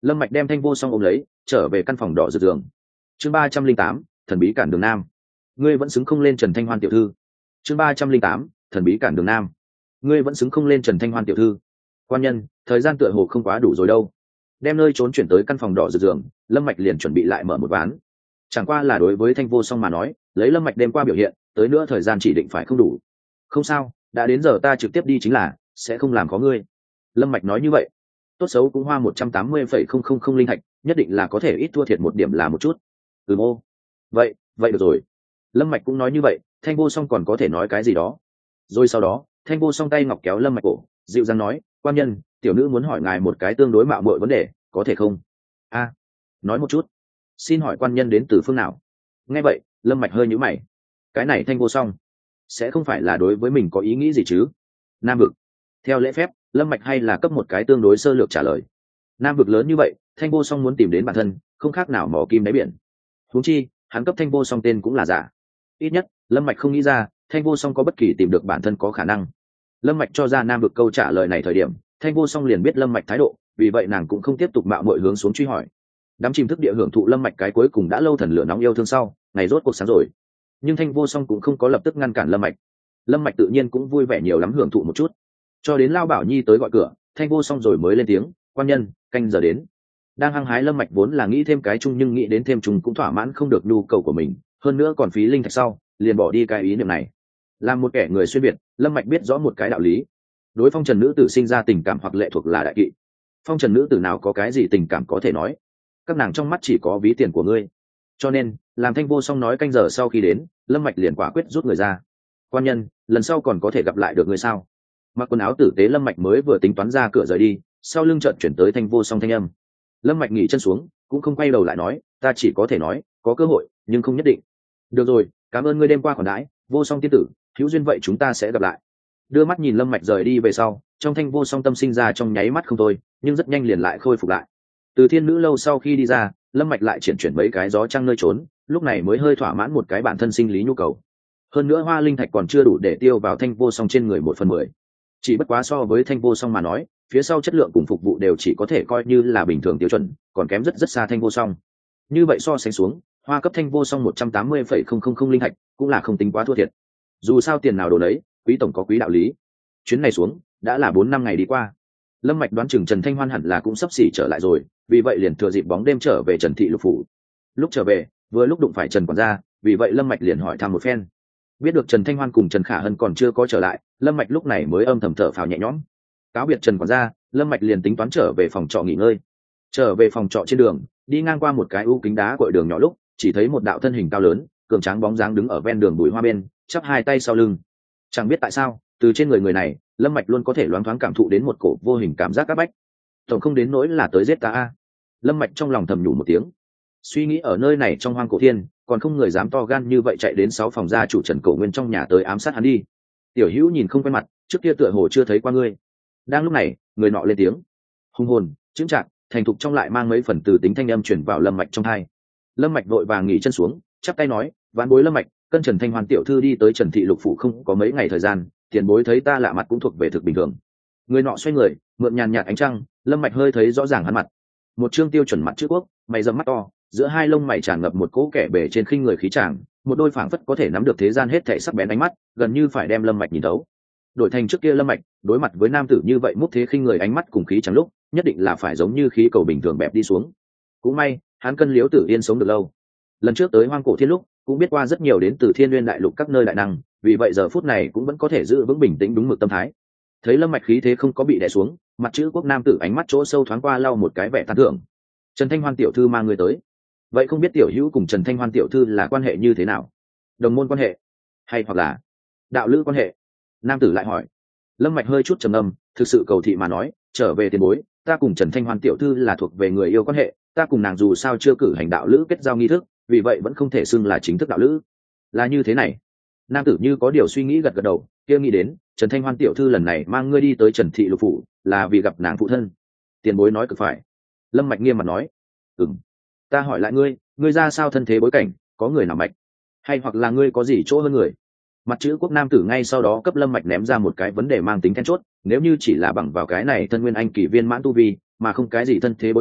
Lâm Mạch đem Thanh Vô Song ôm lấy trở về căn phòng đỏ rực giường. Chương ba trăm linh tám, thần bí cản đường nam. Ngươi vẫn xứng không lên Trần Thanh Hoan tiểu thư. Chương ba trăm linh tám, thần bí cản đường nam. Ngươi vẫn xứng không lên Trần Thanh Hoan tiểu thư. Quan nhân, thời gian tựa hồ không quá đủ rồi đâu. Đem nơi trốn chuyển tới căn phòng đỏ rực giường, Lâm Mạch liền chuẩn bị lại mở một ván. Chẳng qua là đối với Thanh Vô Song mà nói, lấy Lâm Mạch đêm qua biểu hiện, tới nữa thời gian chỉ định phải không đủ. Không sao, đã đến giờ ta trực tiếp đi chính là, sẽ không làm khó ngươi. Lâm Mạch nói như vậy. Tốt xấu cũng hoa một trăm tám mươi phẩy không không không linh thạch, nhất định là có thể ít thua thiệt một điểm là một chút. Ừm ô. Vậy, vậy được rồi. Lâm Mạch cũng nói như vậy, Thanh Vô Song còn có thể nói cái gì đó. Rồi sau đó, Thanh Vô Song tay ngọc kéo Lâm Mạch cổ, dịu dàng nói, quan nhân, tiểu nữ muốn hỏi ngài một cái tương đối mạo muội vấn đề, có thể không? A, nói một chút. Xin hỏi quan nhân đến từ phương nào? Nghe vậy, Lâm Mạch hơi nhíu mày. Cái này Thanh Vô Song sẽ không phải là đối với mình có ý nghĩ gì chứ? Nam vực. Theo lễ phép, Lâm Mạch hay là cấp một cái tương đối sơ lược trả lời. Nam vực lớn như vậy, Thanh Vô Song muốn tìm đến bản thân, không khác nào mò kim đáy biển. Huống chi, hắn cấp Thanh Vô Song tên cũng là giả. Ít nhất, Lâm Mạch không nghĩ ra, Thanh Vô Song có bất kỳ tìm được bản thân có khả năng. Lâm Mạch cho ra Nam vực câu trả lời này thời điểm, Thanh Vô Song liền biết Lâm Mạch thái độ, vì vậy nàng cũng không tiếp tục mạo muội hướng xuống truy hỏi. Đám chìm thức địa hưởng thụ Lâm Mạch cái cuối cùng đã lâu thần lửa nóng yêu thương sau, ngày rốt cuộc sáng rồi. Nhưng Thanh Vô Song cũng không có lập tức ngăn cản Lâm Mạch. Lâm Mạch tự nhiên cũng vui vẻ nhiều lắm hưởng thụ một chút. Cho đến Lao Bảo Nhi tới gọi cửa, Thanh Vô Song rồi mới lên tiếng, quan nhân, canh giờ đến. Đang hăng hái Lâm Mạch vốn là nghĩ thêm cái chung nhưng nghĩ đến thêm chung cũng thỏa mãn không được nhu cầu của mình, hơn nữa còn phí linh thạch sau, liền bỏ đi cái ý niệm này. Làm một kẻ người xuyên việt, Lâm Mạch biết rõ một cái đạo lý. Đối phong trần nữ tử sinh ra tình cảm hoặc lệ thuộc là đại kỵ. Phong trần nữ tử nào có cái gì tình cảm có thể nói. Các nàng trong mắt chỉ có ví tiền của ngươi. Cho nên, làm Thanh Vô Song nói canh giờ sau khi đến, Lâm Mạch liền quả quyết rút người ra. Quan nhân, lần sau còn có thể gặp lại được ngươi sao? Mặc quần áo tử tế Lâm Mạch mới vừa tính toán ra cửa rời đi, sau lưng chợt chuyển tới Thanh Vô Song thanh âm. Lâm Mạch nghỉ chân xuống, cũng không quay đầu lại nói, ta chỉ có thể nói, có cơ hội, nhưng không nhất định. Được rồi, cảm ơn ngươi đêm qua khoản đãi, Vô Song tiên tử, hữu duyên vậy chúng ta sẽ gặp lại. Đưa mắt nhìn Lâm Mạch rời đi về sau, trong Thanh Vô Song tâm sinh ra trong nháy mắt không thôi, nhưng rất nhanh liền lại khôi phục lại. Từ Thiên Nữ lâu sau khi đi ra, Lâm Mạch lại triển chuyển mấy cái gió trăng nơi trốn, lúc này mới hơi thỏa mãn một cái bản thân sinh lý nhu cầu. Hơn nữa hoa linh thạch còn chưa đủ để tiêu vào Thanh Vô Song trên người một phần mười. Chỉ bất quá so với Thanh Vô Song mà nói, phía sau chất lượng cùng phục vụ đều chỉ có thể coi như là bình thường tiêu chuẩn, còn kém rất rất xa Thanh Vô Song. Như vậy so sánh xuống, hoa cấp Thanh Vô Song một trăm tám mươi phẩy không không không linh thạch cũng là không tính quá thua thiệt. Dù sao tiền nào đồ đấy, quý tổng có quý đạo lý. Chuyến này xuống, đã là bốn năm ngày đi qua. Lâm Mạch đoán chừng Trần Thanh Hoan hẳn là cũng sắp xỉ trở lại rồi, vì vậy liền thừa dịp bóng đêm trở về Trần thị lục phủ. Lúc trở về, vừa lúc đụng phải Trần quản gia, vì vậy Lâm Mạch liền hỏi thăm một phen. Biết được Trần Thanh Hoan cùng Trần Khả Hân còn chưa có trở lại, Lâm Mạch lúc này mới âm thầm thở phào nhẹ nhõm. Cáo biệt Trần quản gia, Lâm Mạch liền tính toán trở về phòng trọ nghỉ ngơi. Trở về phòng trọ trên đường, đi ngang qua một cái u kính đá cội đường nhỏ lúc, chỉ thấy một đạo thân hình cao lớn, cường tráng bóng dáng đứng ở ven đường bụi hoa bên, chắp hai tay sau lưng. Chẳng biết tại sao, từ trên người người này, Lâm Mạch luôn có thể loáng thoáng cảm thụ đến một cổ vô hình cảm giác áp bách. Tổng không đến nỗi là tới giết ta a. Lâm Mạch trong lòng thầm nhủ một tiếng. Suy nghĩ ở nơi này trong hoang cổ thiên, còn không người dám to gan như vậy chạy đến sáu phòng gia chủ Trần Cổ Nguyên trong nhà tới ám sát hắn đi. Tiểu Hữu nhìn không quen mặt, trước kia tựa hồ chưa thấy qua ngươi. Đang lúc này, người nọ lên tiếng. Hùng hồn, chững chạc, thành thục trong lại mang mấy phần từ tính thanh âm truyền vào Lâm Mạch trong tai. Lâm Mạch vội vàng nghỉ chân xuống, chắp tay nói, vãn bối Lâm Mạch, cân Trần Thanh Hoan tiểu thư đi tới Trần thị lục phủ không có mấy ngày thời gian, tiền bối thấy ta lạ mặt cũng thuộc về thực bình thường. Người nọ xoay người, mượn nhàn nhạt ánh trăng, Lâm Mạch hơi thấy rõ ràng hắn mặt. Một trương tiêu chuẩn mặt chữ quốc, mày rậm mắt to, giữa hai lông mày tràn ngập một cỗ kẻ bề trên khinh người khí tràng, một đôi phảng phất có thể nắm được thế gian hết thảy sắc bén ánh mắt, gần như phải đem Lâm Mạch nhìn thấu. Đổi thành trước kia Lâm Mạch, đối mặt với nam tử như vậy múc thế khinh người ánh mắt cùng khí trắng lúc, nhất định là phải giống như khí cầu bình thường bẹp đi xuống. Cũng may, hắn cân Liễu Tử Yên sống được lâu. Lần trước tới hoang cổ thiên lúc, cũng biết qua rất nhiều đến từ Thiên Nguyên đại lục các nơi đại năng, vì vậy giờ phút này cũng vẫn có thể giữ vững bình tĩnh đúng mực tâm thái. Thấy Lâm Mạch khí thế không có bị đè xuống, mặt chữ quốc nam tử ánh mắt chỗ sâu thoáng qua lau một cái vẻ tán thưởng. Trần Thanh Hoan tiểu thư mang người tới. Vậy không biết tiểu Hữu cùng Trần Thanh Hoan tiểu thư là quan hệ như thế nào? Đồng môn quan hệ, hay hoặc là đạo lữ quan hệ? Nam tử lại hỏi. Lâm Mạch hơi chút trầm ngâm, thực sự cầu thị mà nói, trở về tiền bối, ta cùng Trần Thanh Hoan tiểu thư là thuộc về người yêu quan hệ, ta cùng nàng dù sao chưa cử hành đạo lữ kết giao nghi thức, vì vậy vẫn không thể xưng là chính thức đạo lữ. Là như thế này. Nam tử như có điều suy nghĩ gật gật đầu, kia nghĩ đến, Trần Thanh Hoan tiểu thư lần này mang ngươi đi tới Trần thị lục phủ, là vì gặp nàng phụ thân. Tiền bối nói cực phải. Lâm Mạch nghiêm mặt nói. Ừm. Ta hỏi lại ngươi, ngươi ra sao thân thế bối cảnh, có người nào mạch, hay hoặc là ngươi có gì chỗ hơn người? Mặt chữ quốc nam tử ngay sau đó cấp Lâm Mạch ném ra một cái vấn đề mang tính then chốt, nếu như chỉ là bằng vào cái này thân nguyên anh kỳ viên mãn tu vi, mà không cái gì thân thế bối cảnh,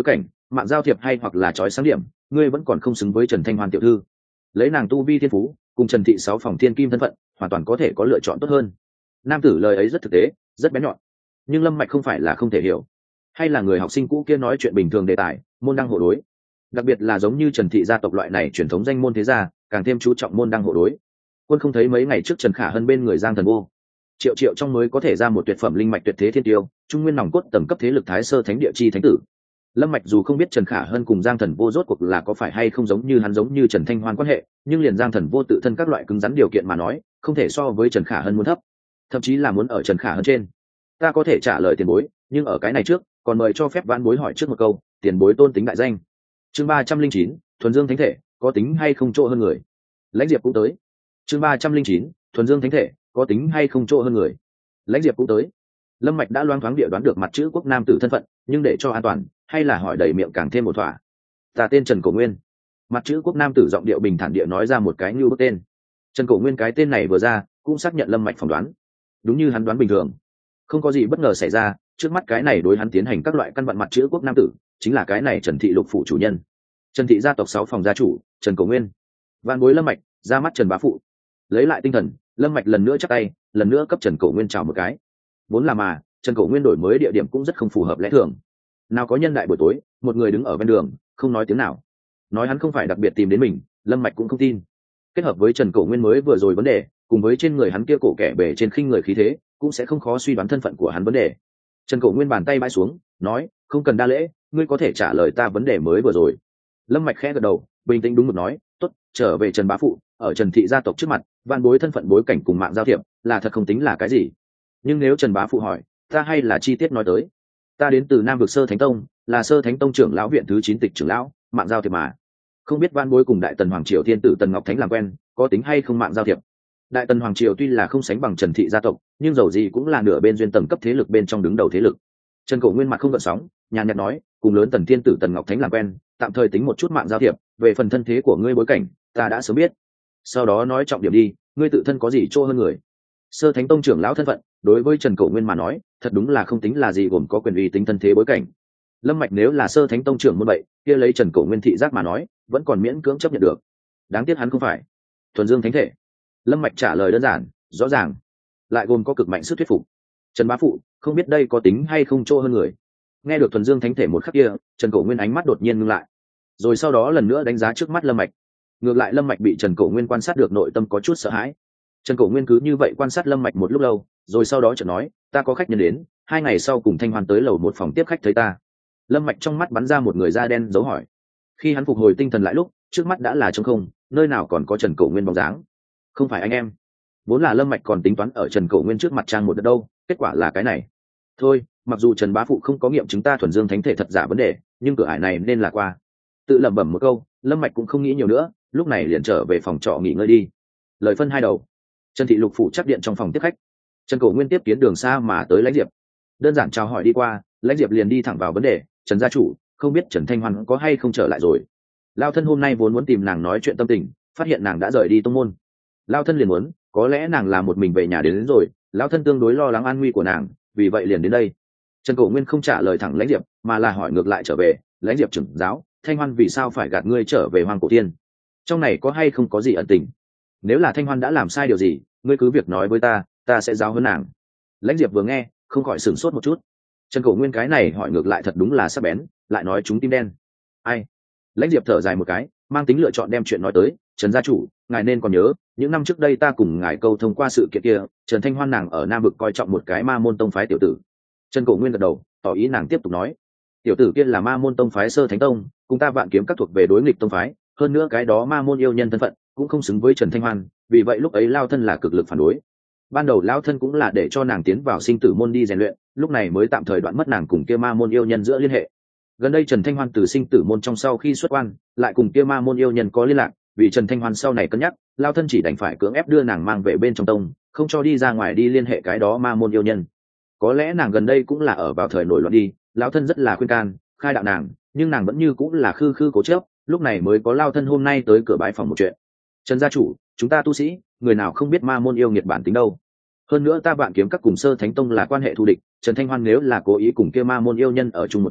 mạng giao thiệp hay hoặc là trói sáng điểm, ngươi vẫn còn không xứng với Trần Thanh Hoan tiểu thư. Lấy nàng tu vi thiên phú cùng Trần thị sáu phòng thiên kim thân phận, hoàn toàn có thể có lựa chọn tốt hơn. Nam tử lời ấy rất thực tế, rất bén nhọn, nhưng Lâm Mạch không phải là không thể hiểu, hay là người học sinh cũ kia nói chuyện bình thường đề tài, môn đăng hộ đối. Đặc biệt là giống như Trần thị gia tộc loại này truyền thống danh môn thế gia, càng thêm chú trọng môn đăng hộ đối. Quân không thấy mấy ngày trước Trần Khả Hân bên người Giang Thần Vô, triệu triệu trong mới có thể ra một tuyệt phẩm linh mạch tuyệt thế thiên tiêu, trung nguyên nòng cốt tầng cấp thế lực thái sơ thánh địa chi thánh tử. Lâm Mạch dù không biết Trần Khả Hân cùng Giang Thần Vô rốt cuộc là có phải hay không giống như hắn giống như Trần Thanh Hoan quan hệ, nhưng liền Giang Thần Vô tự thân các loại cứng rắn điều kiện mà nói, không thể so với Trần Khả Hân muốn thấp, thậm chí là muốn ở Trần Khả Hân trên. Ta có thể trả lời tiền bối, nhưng ở cái này trước, còn mời cho phép vãn bối hỏi trước một câu, tiền bối tôn tính đại danh. Chương ba trăm linh chín, thuần dương thánh thể, có tính hay không chỗ hơn người. Lãnh Diệp cũng tới. Chương ba trăm linh chín, thuần dương thánh thể, có tính hay không chỗ hơn người. Lãnh Diệp cũng tới. Lâm Mạch đã loáng thoáng địa đoán được mặt chữ quốc nam tử thân phận, nhưng để cho an toàn, hay là hỏi đầy miệng càng thêm một thỏa. Ta tên Trần Cổ Nguyên. Mặt chữ quốc nam tử giọng điệu bình thản địa nói ra một cái như bức tên. Trần Cổ Nguyên cái tên này vừa ra, cũng xác nhận Lâm Mạch phỏng đoán. Đúng như hắn đoán bình thường, không có gì bất ngờ xảy ra, trước mắt cái này đối hắn tiến hành các loại căn vận mặt chữ quốc nam tử, chính là cái này Trần thị lục phủ chủ nhân. Trần thị gia tộc sáu phòng gia chủ, Trần Cổ Nguyên. Vạn bối Lâm Mạch, ra mắt Trần bá phụ. Lấy lại tinh thần, Lâm Mạch lần nữa chắp tay, lần nữa cấp Trần Cổ Nguyên chào một cái. Vốn là mà, Trần Cổ Nguyên đổi mới địa điểm cũng rất không phù hợp lẽ thường. Nào có nhân đại buổi tối, một người đứng ở bên đường, không nói tiếng nào. Nói hắn không phải đặc biệt tìm đến mình, Lâm Mạch cũng không tin. Kết hợp với Trần Cổ Nguyên mới vừa rồi vấn đề, cùng với trên người hắn kia cổ kẻ bề trên khinh người khí thế, cũng sẽ không khó suy đoán thân phận của hắn vấn đề. Trần Cổ Nguyên bàn tay bãi xuống, nói, không cần đa lễ, ngươi có thể trả lời ta vấn đề mới vừa rồi. Lâm Mạch khẽ gật đầu, bình tĩnh đúng mực nói, tốt, trở về Trần bá phụ, ở Trần thị gia tộc trước mặt, vạn bối thân phận bối cảnh cùng mạng giao thiệp, là thật không tính là cái gì. Nhưng nếu Trần bá phụ hỏi, ta hay là chi tiết nói tới. Ta đến từ Nam vực Sơ Thánh Tông, là Sơ Thánh Tông trưởng lão viện thứ chín tịch trưởng lão, mạng giao thiệp mà. Không biết vạn bối cùng Đại Tần Hoàng triều thiên tử Tần Ngọc Thánh làm quen, có tính hay không mạng giao thiệp. Đại Tần Hoàng triều tuy là không sánh bằng Trần thị gia tộc, nhưng dầu gì cũng là nửa bên duyên tầng cấp thế lực bên trong đứng đầu thế lực. Trần Cổ Nguyên mặt không gợn sóng, nhàn nhạt nói, cùng lớn Tần thiên tử Tần Ngọc Thánh làm quen, tạm thời tính một chút mạng giao thiệp, về phần thân thế của ngươi bối cảnh, ta đã sớm biết. Sau đó nói trọng điểm đi, ngươi tự thân có gì chỗ hơn người. Sơ Thánh Tông trưởng lão thân phận, đối với Trần Cổ Nguyên mà nói, thật đúng là không tính là gì, gồm có quyền uy tính thân thế bối cảnh. Lâm Mạch nếu là Sơ Thánh Tông trưởng môn vậy, kia lấy Trần Cổ Nguyên thị giác mà nói, vẫn còn miễn cưỡng chấp nhận được. Đáng tiếc hắn không phải thuần dương thánh thể. Lâm Mạch trả lời đơn giản, rõ ràng, lại gồm có cực mạnh sức thuyết phục. Trần bá phụ, không biết đây có tính hay không chỗ hơn người. Nghe được thuần dương thánh thể một khắc kia, Trần Cổ Nguyên ánh mắt đột nhiên ngưng lại, rồi sau đó lần nữa đánh giá trước mắt Lâm Mạch. Ngược lại Lâm Mạch bị Trần Cổ Nguyên quan sát được nội tâm có chút sợ hãi. Trần Cổ Nguyên cứ như vậy quan sát Lâm Mạch một lúc lâu, rồi sau đó chợt nói, ta có khách nhân đến, hai ngày sau cùng Thanh Hoan tới lầu một phòng tiếp khách thấy ta. Lâm Mạch trong mắt bắn ra một người da đen dấu hỏi. Khi hắn phục hồi tinh thần lại lúc, trước mắt đã là trống không, nơi nào còn có Trần Cổ Nguyên bóng dáng. Không phải anh em. Vốn là Lâm Mạch còn tính toán ở Trần Cổ Nguyên trước mặt trang một đợt đâu, kết quả là cái này. Thôi, mặc dù Trần bá phụ không có nghiệm chứng ta thuần dương thánh thể thật giả vấn đề, nhưng cửa ải này nên là qua. Tự lẩm bẩm một câu, Lâm Mạch cũng không nghĩ nhiều nữa, lúc này liền trở về phòng trọ nghỉ ngơi đi. Lời phân hai đầu. Trần thị lục phủ chắc điện trong phòng tiếp khách. Trần Cổ Nguyên tiếp kiến đường xa mà tới Lãnh Diệp. Đơn giản chào hỏi đi qua, Lãnh Diệp liền đi thẳng vào vấn đề, Trần gia chủ, không biết Trần Thanh Hoan có hay không trở lại rồi. Lao thân hôm nay vốn muốn tìm nàng nói chuyện tâm tình, phát hiện nàng đã rời đi tông môn. Lao thân liền muốn, có lẽ nàng là một mình về nhà đến, đến rồi, Lao thân tương đối lo lắng an nguy của nàng, vì vậy liền đến đây. Trần Cổ Nguyên không trả lời thẳng Lãnh Diệp, mà là hỏi ngược lại trở về, Lãnh Diệp trưởng giáo, Thanh Hoan vì sao phải gạt ngươi trở về Hoang Cổ Thiên? Trong này có hay không có gì ẩn tình? Nếu là Thanh Hoan đã làm sai điều gì, ngươi cứ việc nói với ta, ta sẽ giáo huấn nàng. Lãnh Diệp vừa nghe, không khỏi sửng sốt một chút. Trần Cổ Nguyên cái này hỏi ngược lại thật đúng là sắc bén, lại nói chúng tim đen. Ai? Lãnh Diệp thở dài một cái, mang tính lựa chọn đem chuyện nói tới, Trần gia chủ, ngài nên còn nhớ, những năm trước đây ta cùng ngài câu thông qua sự kiện kia, Trần Thanh Hoan nàng ở Nam vực coi trọng một cái Ma môn tông phái tiểu tử. Trần Cổ Nguyên gật đầu, tỏ ý nàng tiếp tục nói. Tiểu tử kia là Ma môn tông phái Sơ Thánh Tông, cùng ta Vạn Kiếm các thuộc về đối nghịch tông phái, hơn nữa cái đó Ma môn yêu nhân thân phận cũng không xứng với Trần Thanh Hoan, vì vậy lúc ấy Lao thân là cực lực phản đối. Ban đầu Lao thân cũng là để cho nàng tiến vào sinh tử môn đi rèn luyện, lúc này mới tạm thời đoạn mất nàng cùng kia Ma môn yêu nhân giữa liên hệ. Gần đây Trần Thanh Hoan từ sinh tử môn trong sau khi xuất quan, lại cùng kia Ma môn yêu nhân có liên lạc, vì Trần Thanh Hoan sau này cân nhắc, Lao thân chỉ đành phải cưỡng ép đưa nàng mang về bên trong tông, không cho đi ra ngoài đi liên hệ cái đó Ma môn yêu nhân. Có lẽ nàng gần đây cũng là ở vào thời nổi loạn đi, Lao thân rất là khuyên can, khai đạo nàng, nhưng nàng vẫn như cũng là khư khư cố chấp, lúc này mới có Lao thân hôm nay tới cửa bái phòng một chuyện. Trần gia chủ, chúng ta tu sĩ, người nào không biết Ma môn yêu nghiệt bản tính đâu. Hơn nữa ta Vạn Kiếm các cùng Sơ Thánh Tông là quan hệ thù địch, Trần Thanh Hoan nếu là cố ý cùng kia Ma môn yêu nhân ở chung một chỗ,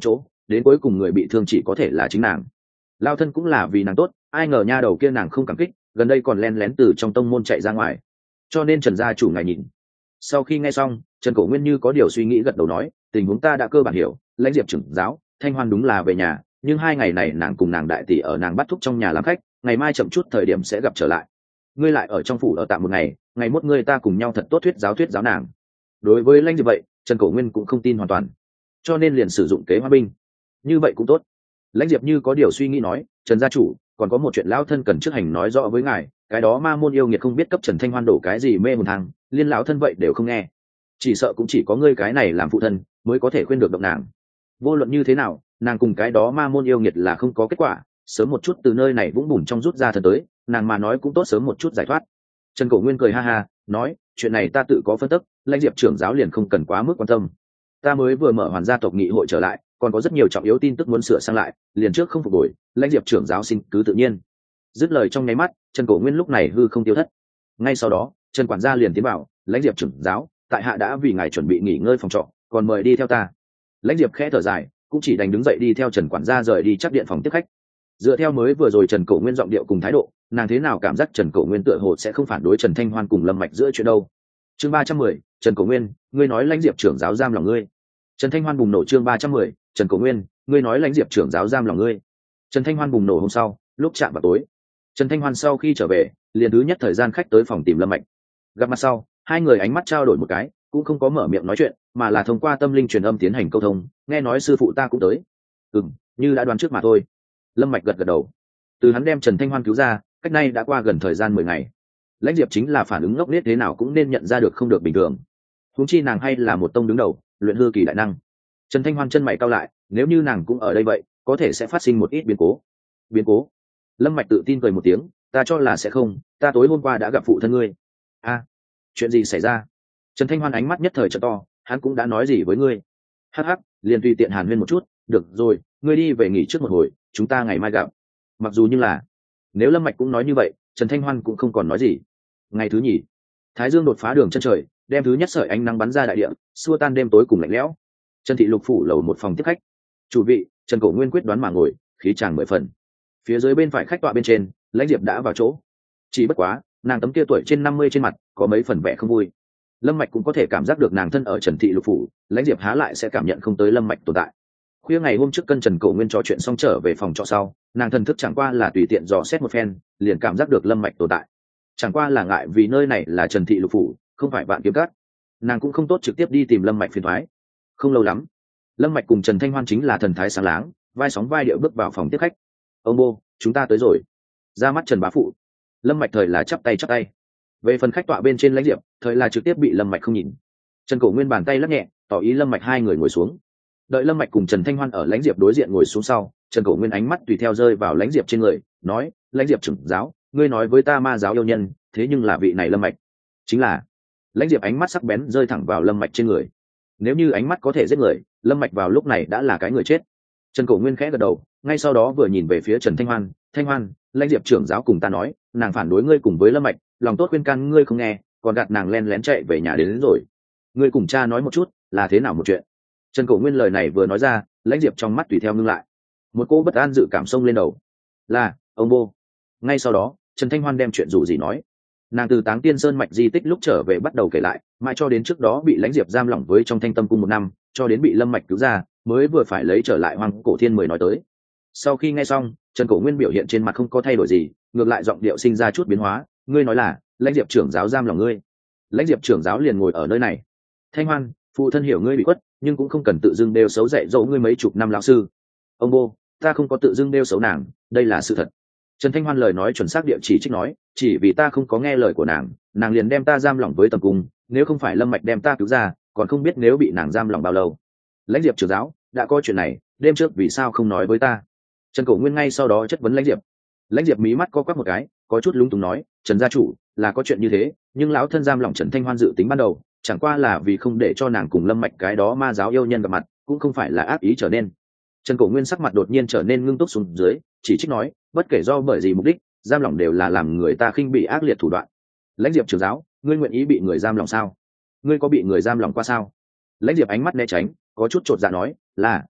đến cuối cùng người bị thương chỉ có thể là chính nàng. Lao thân cũng là vì nàng tốt, ai ngờ nha đầu kia nàng không cảm kích, gần đây còn len lén từ trong tông môn chạy ra ngoài, cho nên Trần gia chủ ngài nhìn. Sau khi nghe xong, Trần Cổ Nguyên như có điều suy nghĩ gật đầu nói, tình huống ta đã cơ bản hiểu, Lãnh Diệp trưởng giáo, Thanh Hoan đúng là về nhà, nhưng hai ngày này nàng cùng nàng đại tỷ ở nàng bắt thúc trong nhà làm khách, ngày mai chậm chút thời điểm sẽ gặp trở lại. Ngươi lại ở trong phủ ở tạm một ngày, ngày mốt ngươi ta cùng nhau thật tốt thuyết giáo thuyết giáo nàng. Đối với Lãnh Diệp vậy, Trần Cổ Nguyên cũng không tin hoàn toàn, cho nên liền sử dụng kế hoa binh. Như vậy cũng tốt. Lãnh Diệp như có điều suy nghĩ nói, Trần gia chủ, còn có một chuyện lão thân cần trước hành nói rõ với ngài, cái đó ma môn yêu nghiệt không biết cấp Trần Thanh Hoan đổ cái gì mê hồn thang, liên lão thân vậy đều không nghe, chỉ sợ cũng chỉ có ngươi cái này làm phụ thân mới có thể khuyên được động nàng. Vô luận như thế nào, nàng cùng cái đó ma môn yêu nghiệt là không có kết quả, sớm một chút từ nơi này vũng bùn trong rút ra thần tới, nàng mà nói cũng tốt sớm một chút giải thoát. Trần Cổ Nguyên cười ha ha nói, chuyện này ta tự có phân tích, Lãnh Diệp trưởng giáo liền không cần quá mức quan tâm. Ta mới vừa mở hoàn gia tộc nghị hội trở lại, còn có rất nhiều trọng yếu tin tức muốn sửa sang lại, liền trước không phục hồi, Lãnh Diệp trưởng giáo xin cứ tự nhiên. Dứt lời trong nháy mắt, Trần Cổ Nguyên lúc này hư không tiêu thất. Ngay sau đó, Trần quản gia liền tiến bảo, Lãnh Diệp trưởng giáo, tại hạ đã vì ngài chuẩn bị nghỉ ngơi phòng trọ, còn mời đi theo ta. Lãnh Diệp khẽ thở dài, cũng chỉ đành đứng dậy đi theo Trần quản gia rời đi chắc điện phòng tiếp khách. Dựa theo mới vừa rồi Trần Cổ Nguyên giọng điệu cùng thái độ, nàng thế nào cảm giác Trần Cổ Nguyên tựa hồ sẽ không phản đối Trần Thanh Hoan cùng Lâm Mạch giữa chuyện đâu. Chương ba trăm mười, Trần Cổ Nguyên, ngươi nói Lãnh Diệp trưởng giáo giam lòng ngươi. Trần Thanh Hoan bùng nổ. Chương ba trăm mười, Trần Cổ Nguyên, ngươi nói Lãnh Diệp trưởng giáo giam lòng ngươi. Trần Thanh Hoan bùng nổ hôm sau, lúc chạm vào tối, Trần Thanh Hoan sau khi trở về, liền thứ nhất thời gian khách tới phòng tìm Lâm Mạch. Gặp mặt sau, hai người ánh mắt trao đổi một cái, cũng không có mở miệng nói chuyện, mà là thông qua tâm linh truyền âm tiến hành câu thông, nghe nói sư phụ ta cũng tới. Ừm, như đã đoán trước mà thôi. Lâm Mạch gật gật đầu. Từ hắn đem Trần Thanh Hoan cứu ra, cách nay đã qua gần thời gian mười ngày. Lãnh Diệp chính là phản ứng ngốc nghếch thế nào cũng nên nhận ra được không được bình thường. Huống chi nàng hay là một tông đứng đầu, luyện hư kỳ đại năng. Trần Thanh Hoan chân mày cau lại, nếu như nàng cũng ở đây vậy, có thể sẽ phát sinh một ít biến cố. Biến cố? Lâm Mạch tự tin cười một tiếng, ta cho là sẽ không, ta tối hôm qua đã gặp phụ thân ngươi. A, à, chuyện gì xảy ra? Trần Thanh Hoan ánh mắt nhất thời trợ to, hắn cũng đã nói gì với ngươi? Hắc hắc, liền tùy tiện hàn huyên một chút, được rồi, ngươi đi về nghỉ trước một hồi, chúng ta ngày mai gặp. Mặc dù như là, nếu Lâm Mạch cũng nói như vậy, Trần Thanh Hoan cũng không còn nói gì. Ngày thứ nhì, Thái Dương đột phá đường chân trời, đem thứ nhất sợi ánh nắng bắn ra đại địa, xua tan đêm tối cùng lạnh lẽo. Trần Thị Lục phủ lầu một phòng tiếp khách. Chủ vị, Trần Cổ Nguyên quyết đoán mà ngồi, khí tràng mười phần. Phía dưới bên phải khách tọa bên trên, Lãnh Diệp đã vào chỗ. Chỉ bất quá, nàng tấm kia tuổi trên năm mươi trên mặt, có mấy phần vẻ không vui. Lâm Mạch cũng có thể cảm giác được nàng thân ở Trần Thị Lục phủ, Lãnh Diệp há lại sẽ cảm nhận không tới Lâm Mạch tồn tại. Khuya ngày hôm trước cân Trần Cổ Nguyên trò chuyện xong trở về phòng trọ sau, nàng thần thức chẳng qua là tùy tiện dò xét một phen, liền cảm giác được Lâm Mạch tồn tại. Chẳng qua là ngại vì nơi này là Trần Thị Lục phủ, không phải Vạn Kiếm Các, nàng cũng không tốt trực tiếp đi tìm Lâm Mạch phiền toái. Không lâu lắm, Lâm Mạch cùng Trần Thanh Hoan chính là thần thái sáng láng, vai sóng vai điệu bước vào phòng tiếp khách. Ông bô, chúng ta tới rồi. Ra mắt Trần bá phụ. Lâm Mạch thời là chắp tay chắp tay. Về phần khách tọa bên trên Lãnh Diệp, thời là trực tiếp bị Lâm Mạch không nhìn. Trần Cổ Nguyên bàn tay lắc nhẹ, tỏ ý Lâm Mạch hai người ngồi xuống. Đợi Lâm Mạch cùng Trần Thanh Hoan ở Lãnh Diệp đối diện ngồi xuống sau, Trần Cổ Nguyên ánh mắt tùy theo rơi vào Lãnh Diệp trên người, nói, Lãnh Diệp trưởng giáo, ngươi nói với ta ma giáo yêu nhân, thế nhưng là vị này Lâm Mạch. Chính là. Lãnh Diệp ánh mắt sắc bén rơi thẳng vào Lâm Mạch trên người. Nếu như ánh mắt có thể giết người, Lâm Mạch vào lúc này đã là cái người chết. Trần Cổ Nguyên khẽ gật đầu, ngay sau đó vừa nhìn về phía Trần Thanh Hoan, Thanh Hoan, Lãnh Diệp trưởng giáo cùng ta nói, nàng phản đối ngươi cùng với Lâm Mạch, lòng tốt khuyên can ngươi không nghe, còn gạt nàng len lén chạy về nhà đến, đến rồi. Ngươi cùng cha nói một chút, là thế nào một chuyện? Trần Cổ Nguyên lời này vừa nói ra, Lãnh Diệp trong mắt tùy theo ngưng lại, một cô bất an dự cảm xông lên đầu. Là, ông bô. Ngay sau đó, Trần Thanh Hoan đem chuyện dù gì nói. Nàng từ Táng Tiên Sơn mạch di tích lúc trở về bắt đầu kể lại, mãi cho đến trước đó bị Lãnh Diệp giam lỏng với trong Thanh Tâm cung một năm, cho đến bị Lâm Mạch cứu ra, mới vừa phải lấy trở lại Hoang Cổ Thiên mới nói tới. Sau khi nghe xong, Trần Cổ Nguyên biểu hiện trên mặt không có thay đổi gì, ngược lại giọng điệu sinh ra chút biến hóa, ngươi nói là Lãnh Diệp trưởng giáo giam lòng ngươi. Lãnh Diệp trưởng giáo liền ngồi ở nơi này. Thanh Hoan, phụ thân hiểu ngươi bị quất, nhưng cũng không cần tự dưng đeo xấu dạy dỗ ngươi mấy chục năm lão sư. Ông bô, ta không có tự dưng đeo xấu nàng, đây là sự thật. Trần Thanh Hoan lời nói chuẩn xác địa chỉ trích nói, chỉ vì ta không có nghe lời của nàng, nàng liền đem ta giam lỏng với tầm cung, nếu không phải Lâm Mạch đem ta cứu ra, còn không biết nếu bị nàng giam lỏng bao lâu. Lãnh Diệp trưởng giáo, đã có chuyện này, đêm trước vì sao không nói với ta? Trần Cổ Nguyên ngay sau đó chất vấn Lãnh Diệp. Lãnh Diệp mí mắt co quắp một cái, có chút lúng túng nói, Trần gia chủ, là có chuyện như thế, nhưng lão thân giam lỏng Trần Thanh Hoan dự tính ban đầu, chẳng qua là vì không để cho nàng cùng Lâm Mạch cái đó ma giáo yêu nhân gặp mặt, cũng không phải là ác ý trở nên. Trần Cổ Nguyên sắc mặt đột nhiên trở nên ngưng túc xuống dưới, chỉ trích nói, bất kể do bởi gì mục đích, giam lỏng đều là làm người ta khinh bị ác liệt thủ đoạn. Lãnh Diệp trưởng giáo, ngươi nguyện ý bị người giam lỏng sao? Ngươi có bị người giam lỏng qua sao? Lãnh Diệp ánh mắt né tránh, có chút chột dạ nói, là,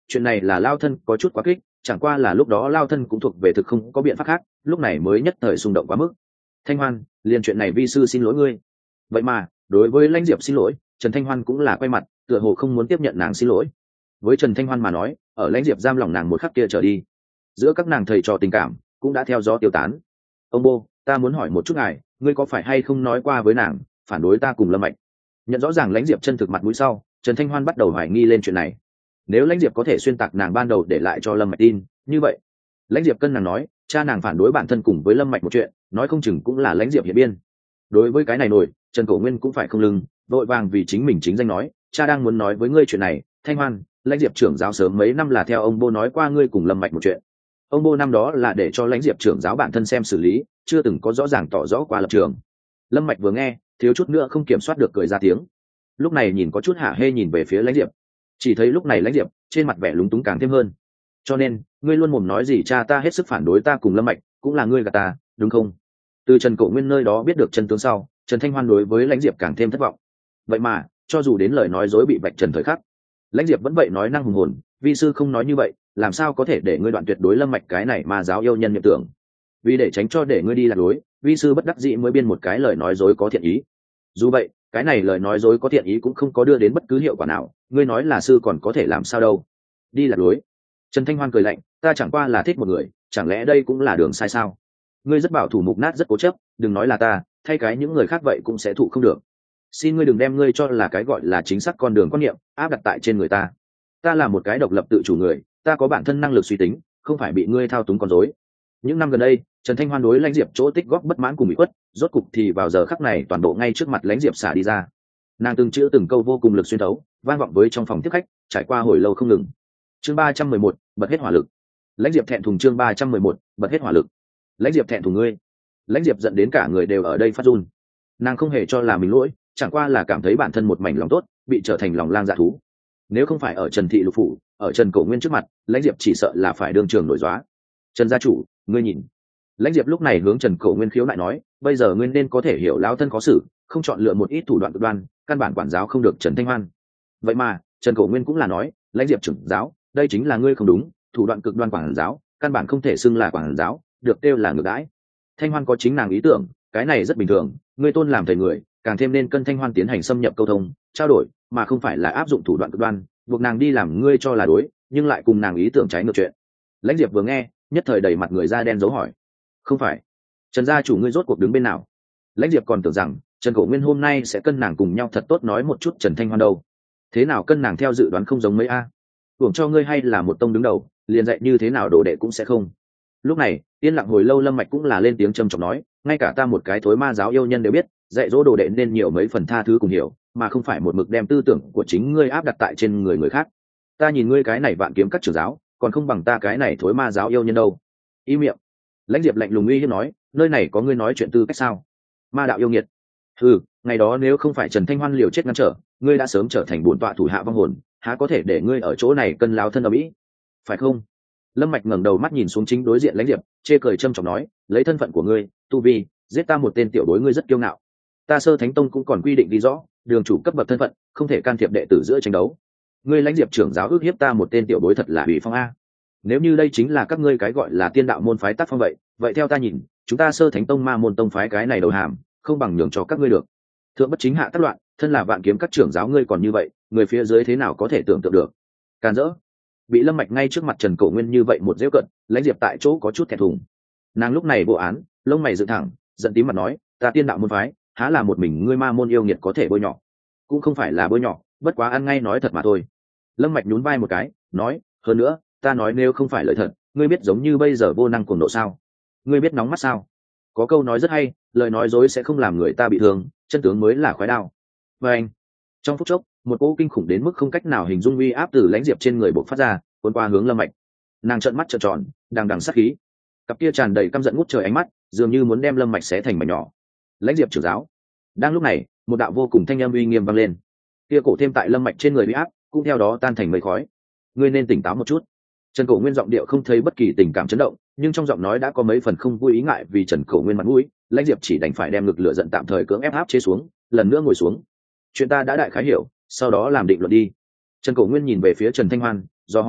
chuyện này là lao thân có chút quá kích, chẳng qua là lúc đó lao thân cũng thuộc về thực không có biện pháp khác, lúc này mới nhất thời xung động quá mức. Thanh Hoan, liền chuyện này vi sư xin lỗi ngươi. Vậy mà đối với lãnh diệp xin lỗi, Trần Thanh Hoan cũng là quay mặt, tựa hồ không muốn tiếp nhận nàng xin lỗi. Với Trần Thanh Hoan mà nói, ở lãnh diệp giam lòng nàng một khắc kia trở đi, giữa các nàng thầy trò tình cảm cũng đã theo gió tiêu tán. Ông bô, ta muốn hỏi một chút ngài, ngươi có phải hay không nói qua với nàng phản đối ta cùng Lâm Mạch? Nhận rõ ràng lãnh diệp chân thực mặt mũi sau, Trần Thanh Hoan bắt đầu hoài nghi lên chuyện này. Nếu lãnh diệp có thể xuyên tạc nàng ban đầu để lại cho Lâm Mạch tin, như vậy lãnh diệp cân nàng nói cha nàng phản đối bản thân cùng với Lâm Mạch một chuyện, nói không chừng cũng là lãnh diệp hiện biên. Đối với cái này nổi, Trần Cổ Nguyên cũng phải không lưng vội vàng vì chính mình chính danh nói, cha đang muốn nói với ngươi chuyện này. Thanh Hoan, lãnh diệp trưởng giáo sớm mấy năm là theo ông bô nói qua ngươi cùng Lâm Mạch một chuyện. Ông bô năm đó là để cho lãnh diệp trưởng giáo bản thân xem xử lý, chưa từng có rõ ràng tỏ rõ qua lập trường. Lâm Mạch vừa nghe, thiếu chút nữa không kiểm soát được cười ra tiếng. Lúc này nhìn có chút hả hê nhìn về phía lãnh diệp, chỉ thấy lúc này lãnh diệp trên mặt vẻ lúng túng càng thêm hơn. Cho nên ngươi luôn mồm nói gì cha ta hết sức phản đối ta cùng Lâm Mạch, cũng là ngươi gạt ta, đúng không? Từ Trần Cổ Nguyên nơi đó biết được chân tướng sau, Trần Thanh Hoan đối với lãnh diệp càng thêm thất vọng. Vậy mà cho dù đến lời nói dối bị vạch trần thời khắc, lãnh diệp vẫn vậy nói năng hùng hồn, vi sư không nói như vậy, làm sao có thể để ngươi đoạn tuyệt đối Lâm Mạch cái này mà giáo yêu nhân nhập tưởng. Vì để tránh cho để ngươi đi lạc lối, vi sư bất đắc dĩ mới biên một cái lời nói dối có thiện ý. Dù vậy, cái này lời nói dối có thiện ý cũng không có đưa đến bất cứ hiệu quả nào, ngươi nói là sư còn có thể làm sao đâu? Đi lạc lối? Trần Thanh Hoan cười lạnh, ta chẳng qua là thích một người, chẳng lẽ đây cũng là đường sai sao? Ngươi rất bảo thủ mục nát rất cố chấp, đừng nói là ta, thay cái những người khác vậy cũng sẽ thụ không được. Xin ngươi đừng đem ngươi cho là cái gọi là chính xác con đường quan niệm áp đặt tại trên người ta. Ta là một cái độc lập tự chủ người, ta có bản thân năng lực suy tính, không phải bị ngươi thao túng con rối. Những năm gần đây, Trần Thanh Hoan đối lãnh diệp chỗ tích góp bất mãn cùng bị khuất, rốt cục thì vào giờ khắc này toàn bộ ngay trước mặt lãnh diệp xả đi ra. Nàng từng chữ từng câu vô cùng lực xuyên thấu, vang vọng với trong phòng tiếp khách, trải qua hồi lâu không ngừng. Chương ba trăm mười một, bật hết hỏa lực. Lãnh diệp thẹn thùng chương ba trăm mười một, bật hết hỏa lực. Lãnh diệp thẹn thùng ngươi. Lãnh diệp giận đến cả người đều ở đây phát run. Nàng không hề cho là mình lỗi, chẳng qua là cảm thấy bản thân một mảnh lòng tốt bị trở thành lòng lang dạ thú. Nếu không phải ở Trần thị lục phủ, ở Trần Cổ Nguyên trước mặt, lãnh diệp chỉ sợ là phải đương trường nổi dóa. Trần gia chủ, ngươi nhìn. Lãnh diệp lúc này hướng Trần Cổ Nguyên khiếu lại nói, bây giờ ngươi nên có thể hiểu lão thân khó xử, không chọn lựa một ít thủ đoạn cực đoan, căn bản quản giáo không được Trần Thanh Hoan. Vậy mà Trần Cổ Nguyên cũng là nói, lãnh diệp trưởng giáo, đây chính là ngươi không đúng, thủ đoạn cực đoan quản giáo, căn bản không thể xưng là quản giáo, được kêu là ngược đãi. Thanh Hoan có chính nàng ý tưởng, cái này rất bình thường, ngươi tôn làm thầy người, càng thêm nên cân Thanh Hoan tiến hành xâm nhập câu thông, trao đổi, mà không phải là áp dụng thủ đoạn cực đoan, buộc nàng đi làm ngươi cho là đối, nhưng lại cùng nàng ý tưởng trái ngược chuyện. Lãnh diệp vừa nghe, nhất thời đầy mặt người da đen dấu hỏi. Không phải? Trần gia chủ ngươi rốt cuộc đứng bên nào? Lãnh diệp còn tưởng rằng Trần Cổ Nguyên hôm nay sẽ cân nàng cùng nhau thật tốt nói một chút Trần Thanh Hoan đâu. Thế nào cân nàng theo dự đoán không giống mấy a? Tưởng cho ngươi hay là một tông đứng đầu, liền dạy như thế nào đồ đệ cũng sẽ không. Lúc này, yên lặng hồi lâu Lâm Mạch cũng là lên tiếng trầm trọng nói, ngay cả ta một cái thối ma giáo yêu nhân đều biết, dạy dỗ đồ đệ nên nhiều mấy phần tha thứ cùng hiểu, mà không phải một mực đem tư tưởng của chính ngươi áp đặt tại trên người người khác. Ta nhìn ngươi cái này vạn kiếm các trưởng giáo, còn không bằng ta cái này thối ma giáo yêu nhân đâu. Im miệng. Lãnh diệp lạnh lùng uy hiếp nói, nơi này có ngươi nói chuyện tư cách sao? Ma đạo yêu nghiệt. Ừ, ngày đó nếu không phải Trần Thanh Hoan liều chết ngăn trở, ngươi đã sớm trở thành bổn tọa thủ hạ vong hồn, há có thể để ngươi ở chỗ này cân lao thân ở mỹ, phải không? Lâm Mạch ngẩng đầu mắt nhìn xuống chính đối diện lãnh diệp, chê cười châm chọc nói, lấy thân phận của ngươi, tu vi, giết ta một tên tiểu bối ngươi rất kiêu ngạo. Ta Sơ Thánh Tông cũng còn quy định đi rõ, đường chủ cấp bậc thân phận, không thể can thiệp đệ tử giữa tranh đấu. Ngươi lãnh diệp trưởng giáo ước hiếp ta một tên tiểu bối thật là hủy phong a. Nếu như đây chính là các ngươi cái gọi là tiên đạo môn phái tác phong vậy, vậy theo ta nhìn, chúng ta Sơ Thánh Tông ma môn tông phái cái này đầu hàm, không bằng nhường cho các ngươi được. Thượng bất chính hạ tác loạn, thân là vạn kiếm các trưởng giáo ngươi còn như vậy, người phía dưới thế nào có thể tưởng tượng được? Càn rỡ. Bị Lâm Mạch ngay trước mặt Trần Cổ Nguyên như vậy một giễu cận, lãnh diệp tại chỗ có chút thẹn thùng. Nàng lúc này vô án, lông mày dựng thẳng, giận tím mặt nói, ta tiên đạo môn phái, há là một mình ngươi ma môn yêu nghiệt có thể bôi nhọ? Cũng không phải là bôi nhọ, bất quá ăn ngay nói thật mà thôi. Lâm Mạch nhún vai một cái, nói, hơn nữa, ta nói nếu không phải lời thật, ngươi biết giống như bây giờ vô năng cuồng nộ sao? Ngươi biết nóng mắt sao? Có câu nói rất hay, lời nói dối sẽ không làm người ta bị thương, chân tướng mới là khoái đao. Và anh, trong phút chốc, một cỗ kinh khủng đến mức không cách nào hình dung uy áp từ lãnh diệp trên người bộc phát ra, cuốn qua hướng Lâm Mạch. Nàng trợn mắt trợn tròn, đằng đằng sát khí, cặp kia tràn đầy căm giận ngút trời ánh mắt, dường như muốn đem Lâm Mạch xé thành mảnh nhỏ. Lãnh diệp trưởng giáo. Đang lúc này, một đạo vô cùng thanh âm uy nghiêm vang lên. Kia cổ thêm tại Lâm Mạch trên người uy áp, cũng theo đó tan thành mây khói. Ngươi nên tỉnh táo một chút. Trần Cổ Nguyên giọng điệu không thấy bất kỳ tình cảm chấn động, nhưng trong giọng nói đã có mấy phần không vui ý ngại vì Trần Cổ Nguyên mặt mũi, lãnh diệp chỉ đành phải đem ngực lửa giận tạm thời cưỡng ép áp chế xuống, lần nữa ngồi xuống. Chuyện ta đã đại khái hiểu, sau đó làm định luận đi. Trần Cổ Nguyên nhìn về phía Trần Thanh Hoan, do hỏi,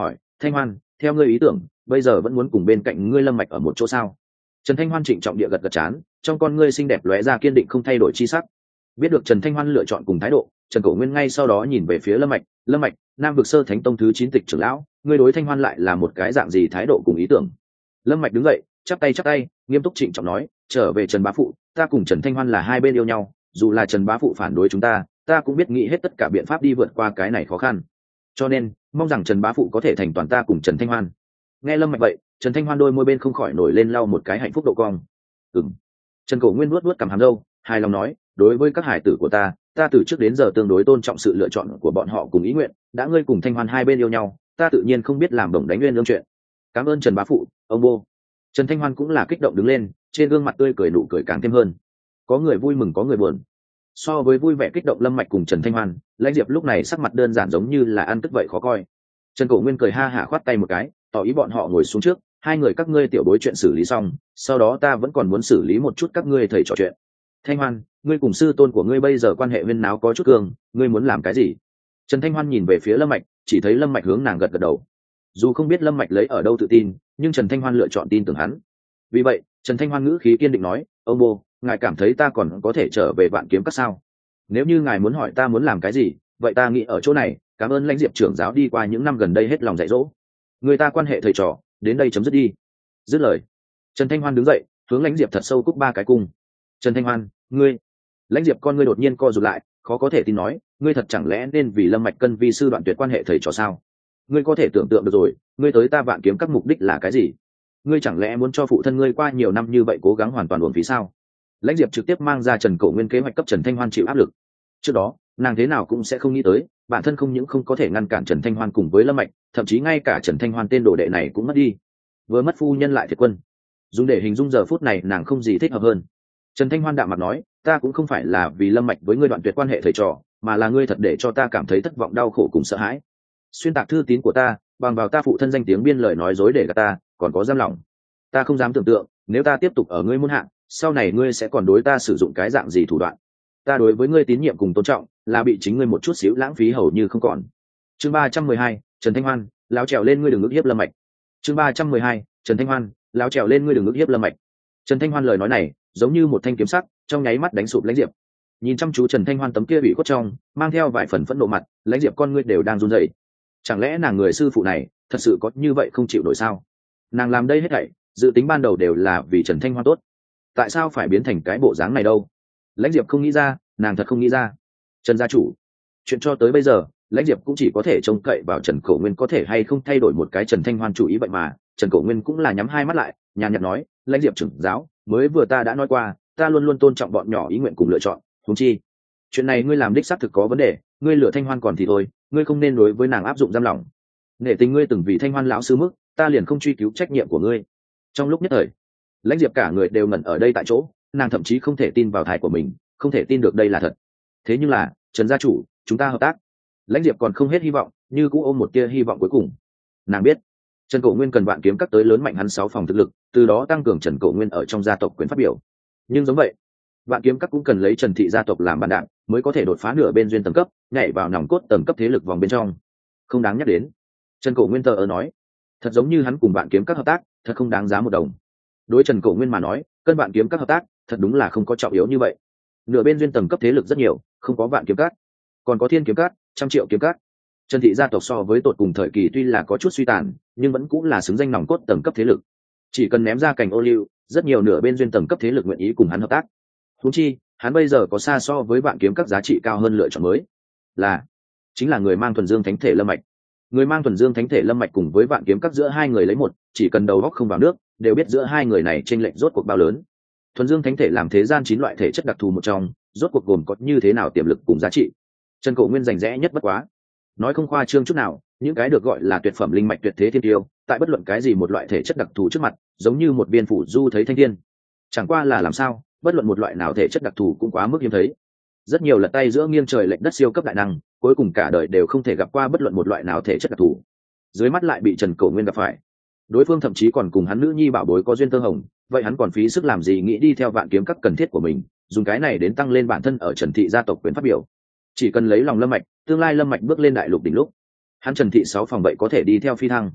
Thanh Hoan, theo ngươi ý tưởng bây giờ vẫn muốn cùng bên cạnh ngươi Lâm Mạch ở một chỗ sao? Trần Thanh Hoan trịnh trọng địa gật gật chán, trong con ngươi xinh đẹp lóe ra kiên định không thay đổi chi sắc. Biết được Trần Thanh Hoan lựa chọn cùng thái độ, Trần Cổ Nguyên ngay sau đó nhìn về phía Lâm Mạch, Lâm Mạch, Nam vực sơ thánh tông thứ chín tịch trưởng lão, ngươi đối Thanh Hoan lại là một cái dạng gì thái độ cùng ý tưởng? Lâm Mạch đứng dậy, chắp tay chắp tay, nghiêm túc trịnh trọng nói, trở về Trần bá phụ, ta cùng Trần Thanh Hoan là hai bên yêu nhau, dù là Trần bá phụ phản đối chúng ta, ta cũng biết nghĩ hết tất cả biện pháp đi vượt qua cái này khó khăn. Cho nên, mong rằng Trần bá phụ có thể thành toàn ta cùng Trần Thanh Hoan. Nghe Lâm Mạch vậy, Trần Thanh Hoan đôi môi bên không khỏi nổi lên lau một cái hạnh phúc độ cong. Ừm. Trần Cổ Nguyên nuốt nuốt cằm hàm râu, hài lòng nói, đối với các hải tử của ta, ta từ trước đến giờ tương đối tôn trọng sự lựa chọn của bọn họ cùng ý nguyện, đã ngươi cùng Thanh Hoan hai bên yêu nhau, ta tự nhiên không biết làm đồng đánh nguyên lương chuyện. Cảm ơn Trần bá phụ, ông bô. Trần Thanh Hoan cũng là kích động đứng lên, trên gương mặt tươi cười nụ cười càng thêm hơn. Có người vui mừng có người buồn. So với vui vẻ kích động Lâm Mạch cùng Trần Thanh Hoan, Lãnh Diệp lúc này sắc mặt đơn giản giống như là ăn tức vậy khó coi. Trần Cổ Nguyên cười ha hả khoát tay một cái, tỏ ý bọn họ ngồi xuống trước, hai người các ngươi tiểu bối chuyện xử lý xong, sau đó ta vẫn còn muốn xử lý một chút các ngươi thầy trò chuyện. Thanh Hoan, ngươi cùng sư tôn của ngươi bây giờ quan hệ huyên náo có chút cường, ngươi muốn làm cái gì? Trần Thanh Hoan nhìn về phía Lâm Mạch, chỉ thấy Lâm Mạch hướng nàng gật gật đầu. Dù không biết Lâm Mạch lấy ở đâu tự tin, nhưng Trần Thanh Hoan lựa chọn tin tưởng hắn. Vì vậy, Trần Thanh Hoan ngữ khí kiên định nói, ông bô, ngài cảm thấy ta còn có thể trở về Vạn Kiếm Các sao? Nếu như ngài muốn hỏi ta muốn làm cái gì, vậy ta nghĩ ở chỗ này, cảm ơn Lãnh Diệp trưởng giáo đi qua những năm gần đây hết lòng dạy dỗ. Người ta quan hệ thầy trò, đến đây chấm dứt đi. Dứt lời, Trần Thanh Hoan đứng dậy, hướng Lãnh Diệp thật sâu cúc ba cái cung. Trần Thanh Hoan, ngươi. Lãnh Diệp con ngươi đột nhiên co rụt lại, khó có thể tin nói, ngươi thật chẳng lẽ nên vì Lâm Mạch Cân vi sư đoạn tuyệt quan hệ thầy trò sao? Ngươi có thể tưởng tượng được rồi, ngươi tới ta Vạn Kiếm Các mục đích là cái gì? Ngươi chẳng lẽ muốn cho phụ thân ngươi qua nhiều năm như vậy cố gắng hoàn toàn uổng phí sao? Lãnh Diệp trực tiếp mang ra Trần Cổ Nguyên kế hoạch cấp Trần Thanh Hoan chịu áp lực. Trước đó, nàng thế nào cũng sẽ không nghĩ tới, bản thân không những không có thể ngăn cản Trần Thanh Hoan cùng với Lâm Mạch, thậm chí ngay cả Trần Thanh Hoan tên đồ đệ này cũng mất đi. Vừa mất phu nhân lại thiệt quân. Dùng để hình dung giờ phút này nàng không gì thích hợp hơn. Trần Thanh Hoan đạm mặt nói, ta cũng không phải là vì Lâm Mạch với ngươi đoạn tuyệt quan hệ thầy trò, mà là ngươi thật để cho ta cảm thấy thất vọng đau khổ cùng sợ hãi. Xuyên tạc thư tín của ta, bằng vào ta phụ thân danh tiếng biên lời nói dối để gạt ta, còn có giam lòng. Ta không dám tưởng tượng, nếu ta tiếp tục ở ngươi môn hạ, sau này ngươi sẽ còn đối ta sử dụng cái dạng gì thủ đoạn. Ta đối với ngươi tín nhiệm cùng tôn trọng, là bị chính ngươi một chút xíu lãng phí hầu như không còn. Chương ba trăm mười hai, Trần Thanh Hoan, láo trèo lên ngươi đừng ức hiếp Lâm Mạch. Chương ba trăm mười hai, Trần Thanh Hoan, láo trèo lên ngươi đừng ức hiếp Lâm Mạch. Trần Thanh Hoan lời nói này, giống như một thanh kiếm sắc, trong nháy mắt đánh sụp Lãnh Diệp. Nhìn chăm chú Trần Thanh Hoan tấm kia bị khuất trong, mang theo vài phần phẫn nộ mặt, Lãnh Diệp con ngươi đều đang run rẩy. Chẳng lẽ nàng người sư phụ này, thật sự có như vậy không chịu nổi sao? Nàng làm đây hết thảy, dự tính ban đầu đều là vì Trần Thanh Hoan tốt. Tại sao phải biến thành cái bộ dáng này đâu? Lãnh Diệp không nghĩ ra, nàng thật không nghĩ ra. Trần gia chủ, chuyện cho tới bây giờ, Lãnh Diệp cũng chỉ có thể trông cậy vào Trần Cổ Nguyên có thể hay không thay đổi một cái Trần Thanh Hoan chủ ý vậy mà, Trần Cổ Nguyên cũng là nhắm hai mắt lại, nhàn nhạt nói, Lãnh Diệp trưởng giáo, mới vừa ta đã nói qua, ta luôn luôn tôn trọng bọn nhỏ ý nguyện cùng lựa chọn, huống chi, chuyện này ngươi làm đích xác thực có vấn đề, ngươi lựa Thanh Hoan còn thì thôi, ngươi không nên đối với nàng áp dụng giam lỏng. Nể tình ngươi từng vì Thanh Hoan lão sư mức, ta liền không truy cứu trách nhiệm của ngươi. Trong lúc nhất thời, Lãnh Diệp cả người đều ngẩn ở đây tại chỗ, nàng thậm chí không thể tin vào thai của mình, không thể tin được đây là thật. Thế nhưng là, Trần gia chủ, chúng ta hợp tác. Lãnh Diệp còn không hết hy vọng, như cũng ôm một tia hy vọng cuối cùng. Nàng biết, Trần Cổ Nguyên cần Vạn Kiếm Các tới lớn mạnh hắn sáu phòng thực lực, từ đó tăng cường Trần Cổ Nguyên ở trong gia tộc quyền phát biểu. Nhưng giống vậy, Vạn Kiếm Các cũng cần lấy Trần thị gia tộc làm bàn đạp, mới có thể đột phá nửa bên duyên tầng cấp, nhảy vào nòng cốt tầng cấp thế lực vòng bên trong. Không đáng nhắc đến. Trần Cổ Nguyên tờ ở nói, thật giống như hắn cùng Vạn Kiếm Các hợp tác, thật không đáng giá một đồng. Đối Trần Cổ Nguyên mà nói, cân Vạn Kiếm Các hợp tác, thật đúng là không có trọng yếu như vậy. Nửa bên duyên tầng cấp thế lực rất nhiều, không có Vạn Kiếm Các, còn có Thiên Kiếm Các, Trăm Triệu Kiếm Các. Trần thị gia tộc so với tột cùng thời kỳ tuy là có chút suy tàn, nhưng vẫn cũng là xứng danh nòng cốt tầng cấp thế lực. Chỉ cần ném ra cành ô liu, rất nhiều nửa bên duyên tầng cấp thế lực nguyện ý cùng hắn hợp tác. Huống chi, hắn bây giờ có xa so với Vạn Kiếm Các giá trị cao hơn lựa chọn mới, là chính là người mang thuần dương thánh thể Lâm Mạch. Người mang thuần dương thánh thể Lâm Mạch cùng với Vạn Kiếm Các giữa hai người lấy một, chỉ cần đầu góc không vào nước, đều biết giữa hai người này chênh lệch rốt cuộc bao lớn. Thuần dương thánh thể làm thế gian chín loại thể chất đặc thù một trong, rốt cuộc gồm có như thế nào tiềm lực cùng giá trị. Trần Cổ Nguyên rành rẽ nhất bất quá, nói không khoa trương chút nào, những cái được gọi là tuyệt phẩm linh mạch tuyệt thế thiên tiêu, tại bất luận cái gì một loại thể chất đặc thù trước mặt, giống như một viên phủ du thấy thanh thiên. Chẳng qua là làm sao, bất luận một loại nào thể chất đặc thù cũng quá mức hiếm thấy. Rất nhiều lật tay giữa nghiêng trời lệch đất siêu cấp đại năng, cuối cùng cả đời đều không thể gặp qua bất luận một loại nào thể chất đặc thù. Dưới mắt lại bị Trần Cổ Nguyên gặp phải, đối phương thậm chí còn cùng hắn nữ nhi bảo bối có duyên tơ hồng, vậy hắn còn phí sức làm gì nghĩ đi theo Vạn Kiếm Các cần thiết của mình, dùng cái này đến tăng lên bản thân ở Trần thị gia tộc quyền phát biểu. Chỉ cần lấy lòng Lâm Mạch, tương lai Lâm Mạch bước lên đại lục đỉnh lúc, hắn Trần thị sáu phòng vậy có thể đi theo phi thăng.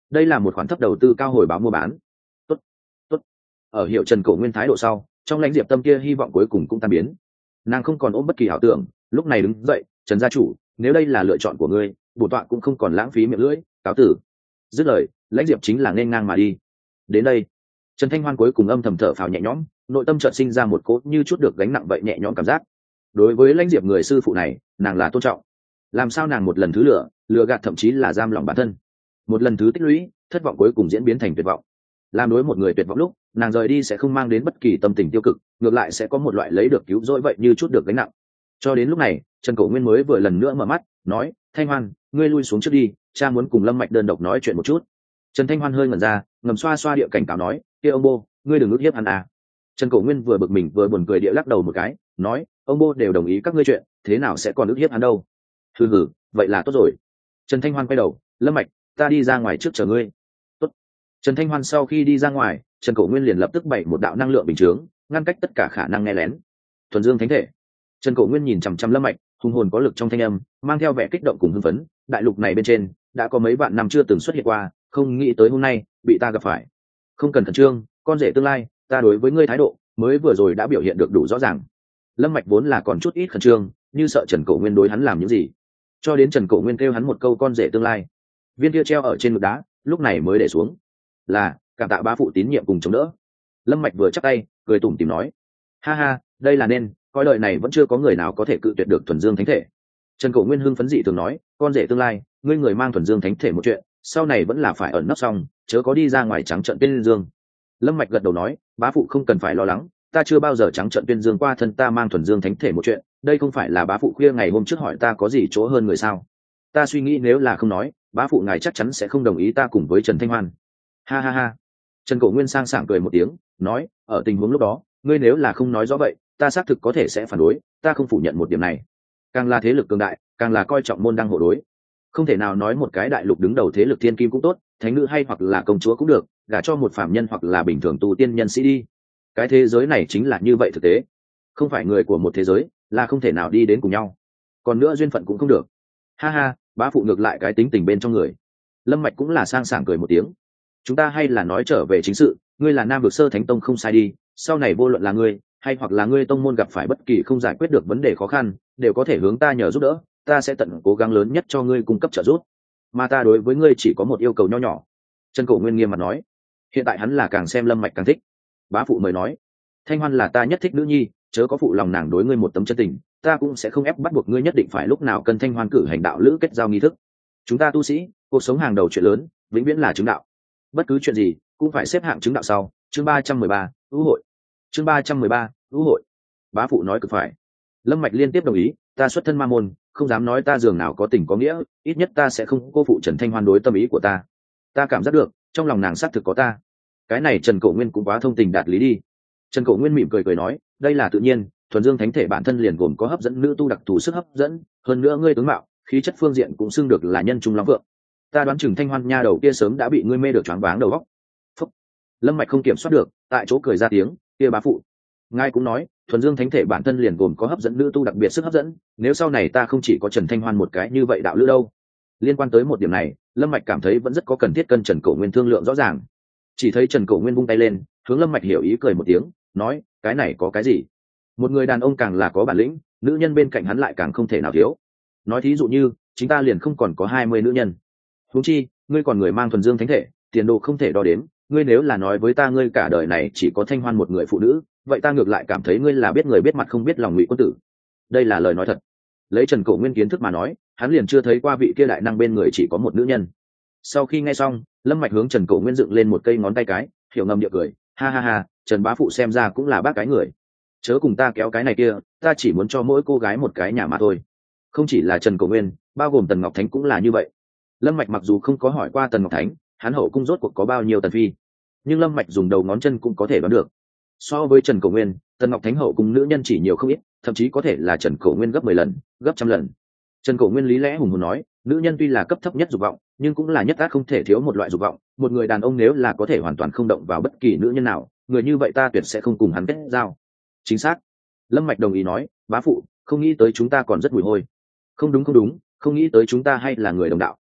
đây là một khoản thấp đầu tư cao hồi báo mua bán. Tốt, tốt. Ở hiệu Trần Cổ Nguyên thái độ sau, trong lãnh diệp tâm kia hy vọng cuối cùng cũng tan biến. Nàng không còn ôm bất kỳ ảo tưởng, lúc này đứng dậy, Trần gia chủ, nếu đây là lựa chọn của ngươi, bổn tọa cũng không còn lãng phí miệng lưỡi, cáo tử. Dứt lời, lãnh diệp chính là nên ngang mà đi. Đến đây, Trần Thanh Hoan cuối cùng âm thầm thở phào nhẹ nhõm, nội tâm chợt sinh ra một cỗ như chút được gánh nặng vậy nhẹ nhõm cảm giác. Đối với lãnh diệp người sư phụ này, nàng là tôn trọng. Làm sao nàng một lần thứ lừa, lừa gạt thậm chí là giam lòng bản thân, một lần thứ tích lũy, thất vọng cuối cùng diễn biến thành tuyệt vọng. Làm đối một người tuyệt vọng lúc, nàng rời đi sẽ không mang đến bất kỳ tâm tình tiêu cực, ngược lại sẽ có một loại lấy được cứu rỗi vậy như chút được gánh nặng. Cho đến lúc này, Trần Cổ Nguyên mới vừa lần nữa mở mắt, nói: Thanh Hoan, ngươi lui xuống trước đi, cha muốn cùng Lâm Mạch đơn độc nói chuyện một chút. Trần Thanh Hoan hơi ngẩn ra, ngầm xoa xoa địa cảnh cáo nói: kia ông bô, ngươi đừng ức hiếp hắn à. Trần Cổ Nguyên vừa bực mình vừa buồn cười địa lắc đầu một cái, nói: ông bô đều đồng ý các ngươi chuyện, thế nào sẽ còn ức hiếp hắn đâu. Hừ hừ, vậy là tốt rồi. Trần Thanh Hoan quay đầu: Lâm Mạch, ta đi ra ngoài trước chờ ngươi. Tốt. Trần Thanh Hoan sau khi đi ra ngoài, Trần Cổ Nguyên liền lập tức bày một đạo năng lượng bình chướng, ngăn cách tất cả khả năng nghe lén. Thuần Dương Thánh Thể. Trần Cổ Nguyên nhìn chằm chằm Lâm Mạch, hùng hồn có lực trong thanh âm, mang theo vẻ kích động cùng hưng phấn. Đại lục này bên trên đã có mấy vạn năm chưa từng xuất hiện qua, không nghĩ tới hôm nay bị ta gặp phải. Không cần khẩn trương, con rể tương lai, ta đối với ngươi thái độ mới vừa rồi đã biểu hiện được đủ rõ ràng. Lâm Mạch vốn là còn chút ít khẩn trương, như sợ Trần Cổ Nguyên đối hắn làm những gì, cho đến Trần Cổ Nguyên kêu hắn một câu con rể tương lai, viên kia treo ở trên ngực đá lúc này mới để xuống. Là cảm tạ bá phụ tín nhiệm cùng chống đỡ. Lâm Mạch vừa chắp tay cười tủm tỉm nói: ha ha, đây là nên, coi đời này vẫn chưa có người nào có thể cự tuyệt được thuần dương thánh thể. Trần Cổ Nguyên hưng phấn dị thường nói: con rể tương lai, ngươi người mang thuần dương thánh thể một chuyện, sau này vẫn là phải ẩn nấp xong, chớ có đi ra ngoài trắng trợn tuyên dương. Lâm Mạch gật đầu nói: bá phụ không cần phải lo lắng, ta chưa bao giờ trắng trợn tuyên dương qua thân ta mang thuần dương thánh thể một chuyện, đây không phải là bá phụ khuya ngày hôm trước hỏi ta có gì chỗ hơn người sao? Ta suy nghĩ nếu là không nói, bá phụ ngài chắc chắn sẽ không đồng ý ta cùng với Trần Thanh Hoan. Ha ha ha. Trần Cổ Nguyên sang sảng cười một tiếng, nói: ở tình huống lúc đó, ngươi nếu là không nói rõ vậy, ta xác thực có thể sẽ phản đối, ta không phủ nhận một điểm này. Càng là thế lực cường đại, càng là coi trọng môn đăng hộ đối. Không thể nào nói một cái đại lục đứng đầu thế lực thiên kim cũng tốt, thánh nữ hay hoặc là công chúa cũng được, gả cho một phàm nhân hoặc là bình thường tu tiên nhân sĩ đi. Cái thế giới này chính là như vậy thực tế. Không phải người của một thế giới, là không thể nào đi đến cùng nhau. Còn nữa duyên phận cũng không được. Ha ha, bá phụ ngược lại cái tính tình bên trong người. Lâm Mạch cũng là sang sảng cười một tiếng. Chúng ta hay là nói trở về chính sự, ngươi là Nam Vực Sơ Thánh Tông không sai đi, sau này vô luận là ngươi hay hoặc là ngươi tông môn gặp phải bất kỳ không giải quyết được vấn đề khó khăn, đều có thể hướng ta nhờ giúp đỡ, ta sẽ tận cố gắng lớn nhất cho ngươi cung cấp trợ giúp. Mà ta đối với ngươi chỉ có một yêu cầu nho nhỏ. Trần Cổ Nguyên nghiêm mặt nói. Hiện tại hắn là càng xem Lâm Mạch càng thích. Bá phụ mời nói: Thanh Hoan là ta nhất thích nữ nhi, chớ có phụ lòng nàng đối ngươi một tấm chân tình, ta cũng sẽ không ép bắt buộc ngươi nhất định phải lúc nào cần Thanh Hoan cử hành đạo lữ kết giao nghi thức. Chúng ta tu sĩ, cuộc sống hàng đầu chuyện lớn, vĩnh viễn là chứng đạo. Bất cứ chuyện gì cũng phải xếp hạng chứng đạo sau. Chương ba trăm mười ba, ưu hội. Chương ba trăm mười ba, ưu hội. Bá phụ nói cực phải. Lâm Mạch liên tiếp đồng ý, ta xuất thân ma môn, không dám nói ta dường nào có tình có nghĩa, ít nhất ta sẽ không cô phụ Trần Thanh Hoan đối tâm ý của ta. Ta cảm giác được, trong lòng nàng xác thực có ta. Cái này Trần Cổ Nguyên cũng quá thông tình đạt lý đi. Trần Cổ Nguyên mỉm cười cười nói: đây là tự nhiên, thuần dương thánh thể bản thân liền gồm có hấp dẫn nữ tu đặc thù sức hấp dẫn, hơn nữa ngươi tướng mạo, khí chất phương diện cũng xưng được là nhân trung long vượng. Ta đoán chừng Thanh Hoan nha đầu kia sớm đã bị ngươi mê được choáng váng đầu óc. Phúc. Lâm Mạch không kiểm soát được, tại chỗ cười ra tiếng: kia bá phụ, ngài cũng nói, thuần dương thánh thể bản thân liền gồm có hấp dẫn nữ tu đặc biệt sức hấp dẫn, nếu sau này ta không chỉ có Trần Thanh Hoan một cái như vậy đạo lữ đâu. Liên quan tới một điểm này, Lâm Mạch cảm thấy vẫn rất có cần thiết cân Trần Cổ Nguyên thương lượng rõ ràng. Chỉ thấy Trần Cổ Nguyên vung tay lên, hướng Lâm Mạch hiểu ý cười một tiếng, nói: cái này có cái gì? Một người đàn ông càng là có bản lĩnh, nữ nhân bên cạnh hắn lại càng không thể nào thiếu. Nói thí dụ như, chúng ta liền không còn có hai mươi nữ nhân. Huống chi, ngươi còn người mang thuần dương thánh thể, tiền đồ không thể đo đếm, ngươi nếu là nói với ta ngươi cả đời này chỉ có Thanh Hoan một người phụ nữ, vậy ta ngược lại cảm thấy ngươi là biết người biết mặt không biết lòng, ngụy quân tử. Đây là lời nói thật. Lấy Trần Cổ Nguyên kiến thức mà nói, hắn liền chưa thấy qua vị kia đại năng bên người chỉ có một nữ nhân. Sau khi nghe xong, Lâm Mạch hướng Trần Cổ Nguyên dựng lên một cây ngón tay cái, hiểu ngầm địa cười: ha ha ha, Trần bá phụ xem ra cũng là bác cái người. Chớ cùng ta kéo cái này kia, ta chỉ muốn cho mỗi cô gái một cái nhà mà thôi. Không chỉ là Trần Cổ Nguyên, bao gồm Tần Ngọc Thánh cũng là như vậy. Lâm Mạch mặc dù không có hỏi qua Tần Ngọc Thánh, hắn hậu cung rốt cuộc có bao nhiêu tần phi, nhưng Lâm Mạch dùng đầu ngón chân cũng có thể đoán được. So với Trần Cổ Nguyên, Tần Ngọc Thánh hậu cung nữ nhân chỉ nhiều không ít, thậm chí có thể là Trần Cổ Nguyên gấp mười lần, gấp trăm lần. Trần Cổ Nguyên lý lẽ hùng hồn nói: nữ nhân tuy là cấp thấp nhất dục vọng, nhưng cũng là nhất ác không thể thiếu một loại dục vọng. Một người đàn ông nếu là có thể hoàn toàn không động vào bất kỳ nữ nhân nào, người như vậy ta tuyệt sẽ không cùng hắn kết giao. Chính xác. Lâm Mạch đồng ý nói: bá phụ, không nghĩ tới chúng ta còn rất mùi hôi. Không đúng không đúng, không nghĩ tới chúng ta hay là người đồng đạo.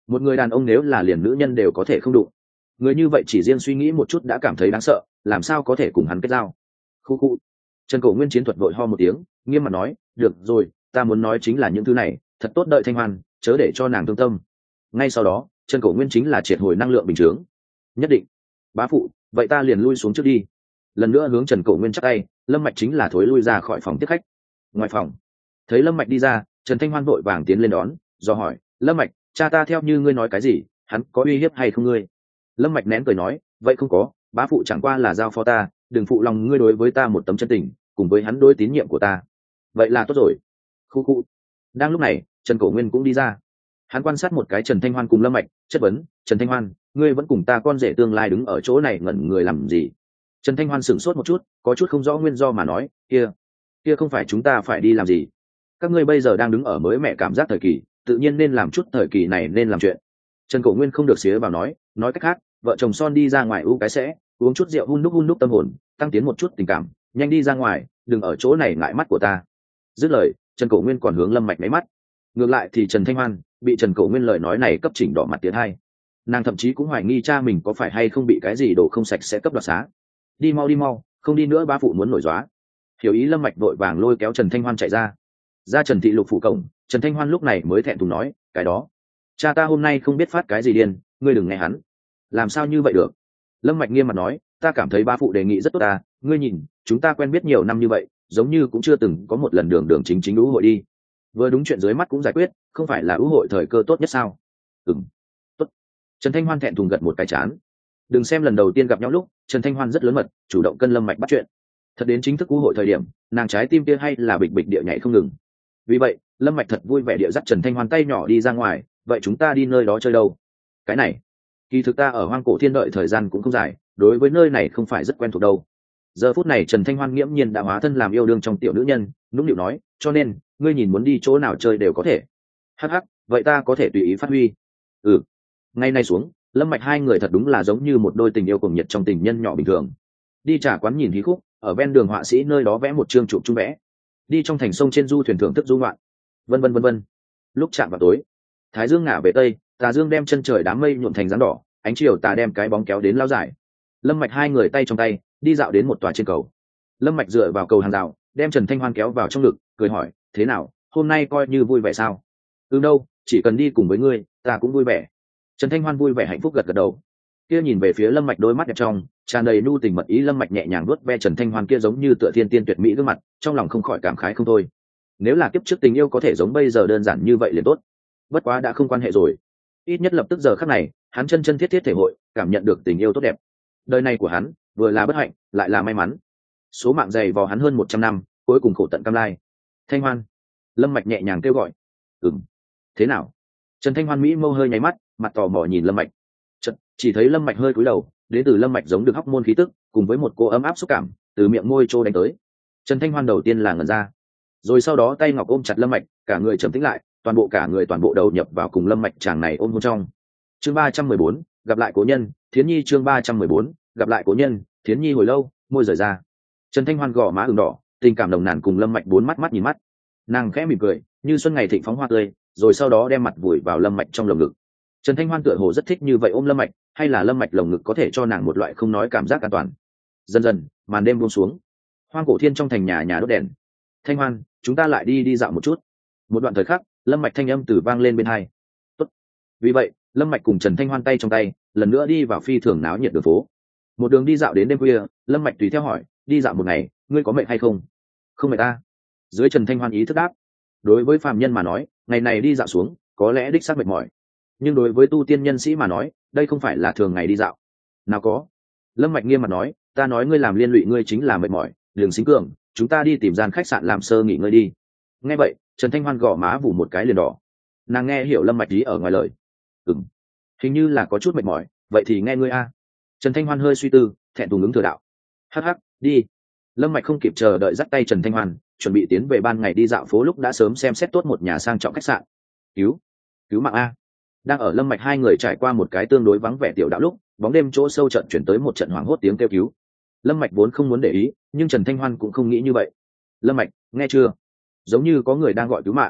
một người đàn ông nếu là liền nữ nhân đều có thể không đụng, người như vậy chỉ riêng suy nghĩ một chút đã cảm thấy đáng sợ, làm sao có thể cùng hắn kết giao. Khu khu. Trần Cổ Nguyên chiến thuật vội ho một tiếng, nghiêm mặt nói, được rồi, ta muốn nói chính là những thứ này, thật tốt đợi Thanh Hoan, chớ để cho nàng thương tâm. Ngay sau đó, Trần Cổ Nguyên chính là triệt hồi năng lượng bình chướng. Nhất định. Bá phụ, vậy ta liền lui xuống trước đi. Lần nữa hướng Trần Cổ Nguyên chắc tay, Lâm Mạch chính là thối lui ra khỏi phòng tiếp khách. Ngoài phòng, thấy Lâm Mạch đi ra, Trần Thanh Hoan vội vàng tiến lên đón, do hỏi, Lâm Mạch, cha ta theo như ngươi nói cái gì, hắn có uy hiếp hay không ngươi? Lâm Mạch nén cười nói, vậy không có, bá phụ chẳng qua là giao phó ta, đừng phụ lòng ngươi đối với ta một tấm chân tình, cùng với hắn đối tín nhiệm của ta. Vậy là tốt rồi. Khu khu. Đang lúc này, Trần Cổ Nguyên cũng đi ra. Hắn quan sát một cái Trần Thanh Hoan cùng Lâm Mạch, chất vấn, Trần Thanh Hoan, ngươi vẫn cùng ta con rể tương lai đứng ở chỗ này ngẩn người làm gì? Trần Thanh Hoan sửng sốt một chút, có chút không rõ nguyên do mà nói, kia, kia không phải chúng ta phải đi làm gì? Các ngươi bây giờ đang đứng ở mới mẹ cảm giác thời kỳ, tự nhiên nên làm chút thời kỳ này nên làm chuyện. Trần Cổ Nguyên không được xía vào nói, nói cách khác, vợ chồng son đi ra ngoài u cái sẽ uống chút rượu hun đúc hun đúc tâm hồn, tăng tiến một chút tình cảm, nhanh đi ra ngoài, đừng ở chỗ này ngại mắt của ta. Dứt lời, Trần Cổ Nguyên còn hướng Lâm Mạch mấy mắt. Ngược lại thì Trần Thanh Hoan bị Trần Cổ Nguyên lời nói này cấp chỉnh đỏ mặt tiến hai. Nàng thậm chí cũng hoài nghi cha mình có phải hay không bị cái gì đồ không sạch sẽ cấp đoạt xá. Đi mau đi mau, không đi nữa ba phụ muốn nổi gióa. Hiểu ý Lâm Mạch vội vàng lôi kéo Trần Thanh Hoan chạy ra. Ra Trần thị lục phủ cổng, Trần Thanh Hoan lúc này mới thẹn thùng nói, cái đó, cha ta hôm nay không biết phát cái gì điên, ngươi đừng nghe hắn. Làm sao như vậy được? Lâm Mạch nghiêm mặt nói, ta cảm thấy ba phụ đề nghị rất tốt ta, ngươi nhìn, chúng ta quen biết nhiều năm như vậy, giống như cũng chưa từng có một lần đường đường chính chính ưu hội đi. Vừa đúng chuyện dưới mắt cũng giải quyết, không phải là ưu hội thời cơ tốt nhất sao? Ừm, tốt. Trần Thanh Hoan thẹn thùng gật một cái chán. Đừng xem lần đầu tiên gặp nhau lúc, Trần Thanh Hoan rất lớn mật, chủ động cân Lâm Mạch bắt chuyện. Thật đến chính thức ưu hội thời điểm, nàng trái tim kia hay là bịch bịch địa nhảy không ngừng. Vì vậy, Lâm Mạch thật vui vẻ địa dắt Trần Thanh Hoan tay nhỏ đi ra ngoài, vậy chúng ta đi nơi đó chơi đâu? Cái này, kỳ thực ta ở Hoang Cổ Thiên đợi thời gian cũng không dài, đối với nơi này không phải rất quen thuộc đâu. Giờ phút này Trần Thanh Hoan nghiễm nhiên đã hóa thân làm yêu đương trong tiểu nữ nhân, nũng nịu nói, cho nên, ngươi nhìn muốn đi chỗ nào chơi đều có thể. Hắc hắc, vậy ta có thể tùy ý phát huy. Ừ. Ngay nay xuống, Lâm Mạch hai người thật đúng là giống như một đôi tình yêu cuồng nhiệt trong tình nhân nhỏ bình thường. Đi trà quán nhìn hí khúc, ở ven đường họa sĩ nơi đó vẽ một chương chụp chung vẽ. Đi trong thành sông trên du thuyền thưởng thức du ngoạn. Vân vân vân vân. Lúc chạm vào tối, thái dương ngả về tây, tà dương đem chân trời đám mây nhuộm thành dáng đỏ, ánh chiều tà đem cái bóng kéo đến lao dài. Lâm Mạch hai người tay trong tay, đi dạo đến một tòa trên cầu. Lâm Mạch dựa vào cầu hàng rào, đem Trần Thanh Hoan kéo vào trong ngực, cười hỏi, thế nào, hôm nay coi như vui vẻ sao? Ừ đâu, chỉ cần đi cùng với ngươi, ta cũng vui vẻ. Trần Thanh Hoan vui vẻ hạnh phúc gật gật đầu. Kia nhìn về phía Lâm Mạch đôi mắt đẹp trong, tràn đầy nhu tình mật ý. Lâm Mạch nhẹ nhàng vuốt ve Trần Thanh Hoan kia giống như tựa thiên tiên tuyệt mỹ gương mặt, trong lòng không khỏi cảm khái không thôi. Nếu là kiếp trước tình yêu có thể giống bây giờ đơn giản như vậy liền tốt. Bất quá đã không quan hệ rồi. Ít nhất lập tức giờ khắc này, hắn chân chân thiết thiết thể hội, cảm nhận được tình yêu tốt đẹp. Đời này của hắn, vừa là bất hạnh, lại là may mắn. Số mạng dày vò hắn hơn một trăm năm, cuối cùng khổ tận cam lai. Thanh Hoan. Lâm Mạch nhẹ nhàng kêu gọi. Ừm. Thế nào? Trần Thanh Hoan mỹ mâu hơi nháy mắt, mặt tò mò nhìn Lâm Mạch. Chợt, chỉ thấy Lâm Mạch hơi cúi đầu, đến từ Lâm Mạch giống được hóc môn khí tức, cùng với một cô ấm áp xúc cảm, từ miệng môi trô đánh tới. Trần Thanh Hoan đầu tiên là ngẩn ra, rồi sau đó tay ngọc ôm chặt Lâm Mạch, cả người trầm tĩnh lại, toàn bộ cả người toàn bộ đầu nhập vào cùng Lâm Mạch chàng này ôm hôn trong. Chương ba trăm mười bốn, gặp lại cố nhân, Thiến Nhi. Chương ba trăm mười bốn, gặp lại cố nhân, Thiến Nhi. Hồi lâu, môi rời ra. Trần Thanh Hoan gò má ửng đỏ, tình cảm nồng nàn cùng Lâm Mạch bốn mắt mắt nhìn mắt. Nàng khẽ mỉm cười, như xuân ngày thịnh phóng hoa tươi, rồi sau đó đem mặt vùi vào Lâm Mạch trong lồng ngực. Trần Thanh Hoan tựa hồ rất thích như vậy ôm Lâm Mạch, hay là Lâm Mạch lồng ngực có thể cho nàng một loại không nói cảm giác an toàn. Dần dần, màn đêm buông xuống. Hoang Cổ Thiên trong thành nhà nhà đốt đèn. Thanh Hoan, chúng ta lại đi đi dạo một chút. Một đoạn thời khắc, Lâm Mạch thanh âm từ vang lên bên tai. Tốt. Vì vậy, Lâm Mạch cùng Trần Thanh Hoan tay trong tay, lần nữa đi vào phi thường náo nhiệt đường phố. Một đường đi dạo đến đêm khuya, Lâm Mạch tùy theo hỏi, đi dạo một ngày, ngươi có mệt hay không? Không mệt ta. Dưới Trần Thanh Hoan ý thức đáp. Đối với phàm nhân mà nói, ngày này đi dạo xuống, có lẽ đích xác mệt mỏi. Nhưng đối với tu tiên nhân sĩ mà nói, đây không phải là thường ngày đi dạo. Nào có. Lâm Mạch nghiêm mặt nói, ta nói ngươi làm liên lụy ngươi chính là mệt mỏi, Đường Xính Cường, chúng ta đi tìm gian khách sạn làm sơ nghỉ ngơi đi. Nghe vậy, Trần Thanh Hoan gõ má vụ một cái liền đỏ. Nàng nghe hiểu Lâm Mạch ý ở ngoài lời. Ừm, hình như là có chút mệt mỏi, vậy thì nghe ngươi a. Trần Thanh Hoan hơi suy tư, thẹn thùng ứng thừa đạo. Hắc hắc, đi. Lâm Mạch không kịp chờ đợi dắt tay Trần Thanh Hoan, chuẩn bị tiến về ban ngày đi dạo phố lúc đã sớm xem xét tốt một nhà sang trọng khách sạn. Cứu, cứu mạng a. Đang ở Lâm Mạch hai người trải qua một cái tương đối vắng vẻ tiểu đạo lúc, bóng đêm chỗ sâu trận chuyển tới một trận hoảng hốt tiếng kêu cứu. Lâm Mạch vốn không muốn để ý, nhưng Trần Thanh Hoan cũng không nghĩ như vậy. Lâm Mạch, nghe chưa? Giống như có người đang gọi cứu mạng.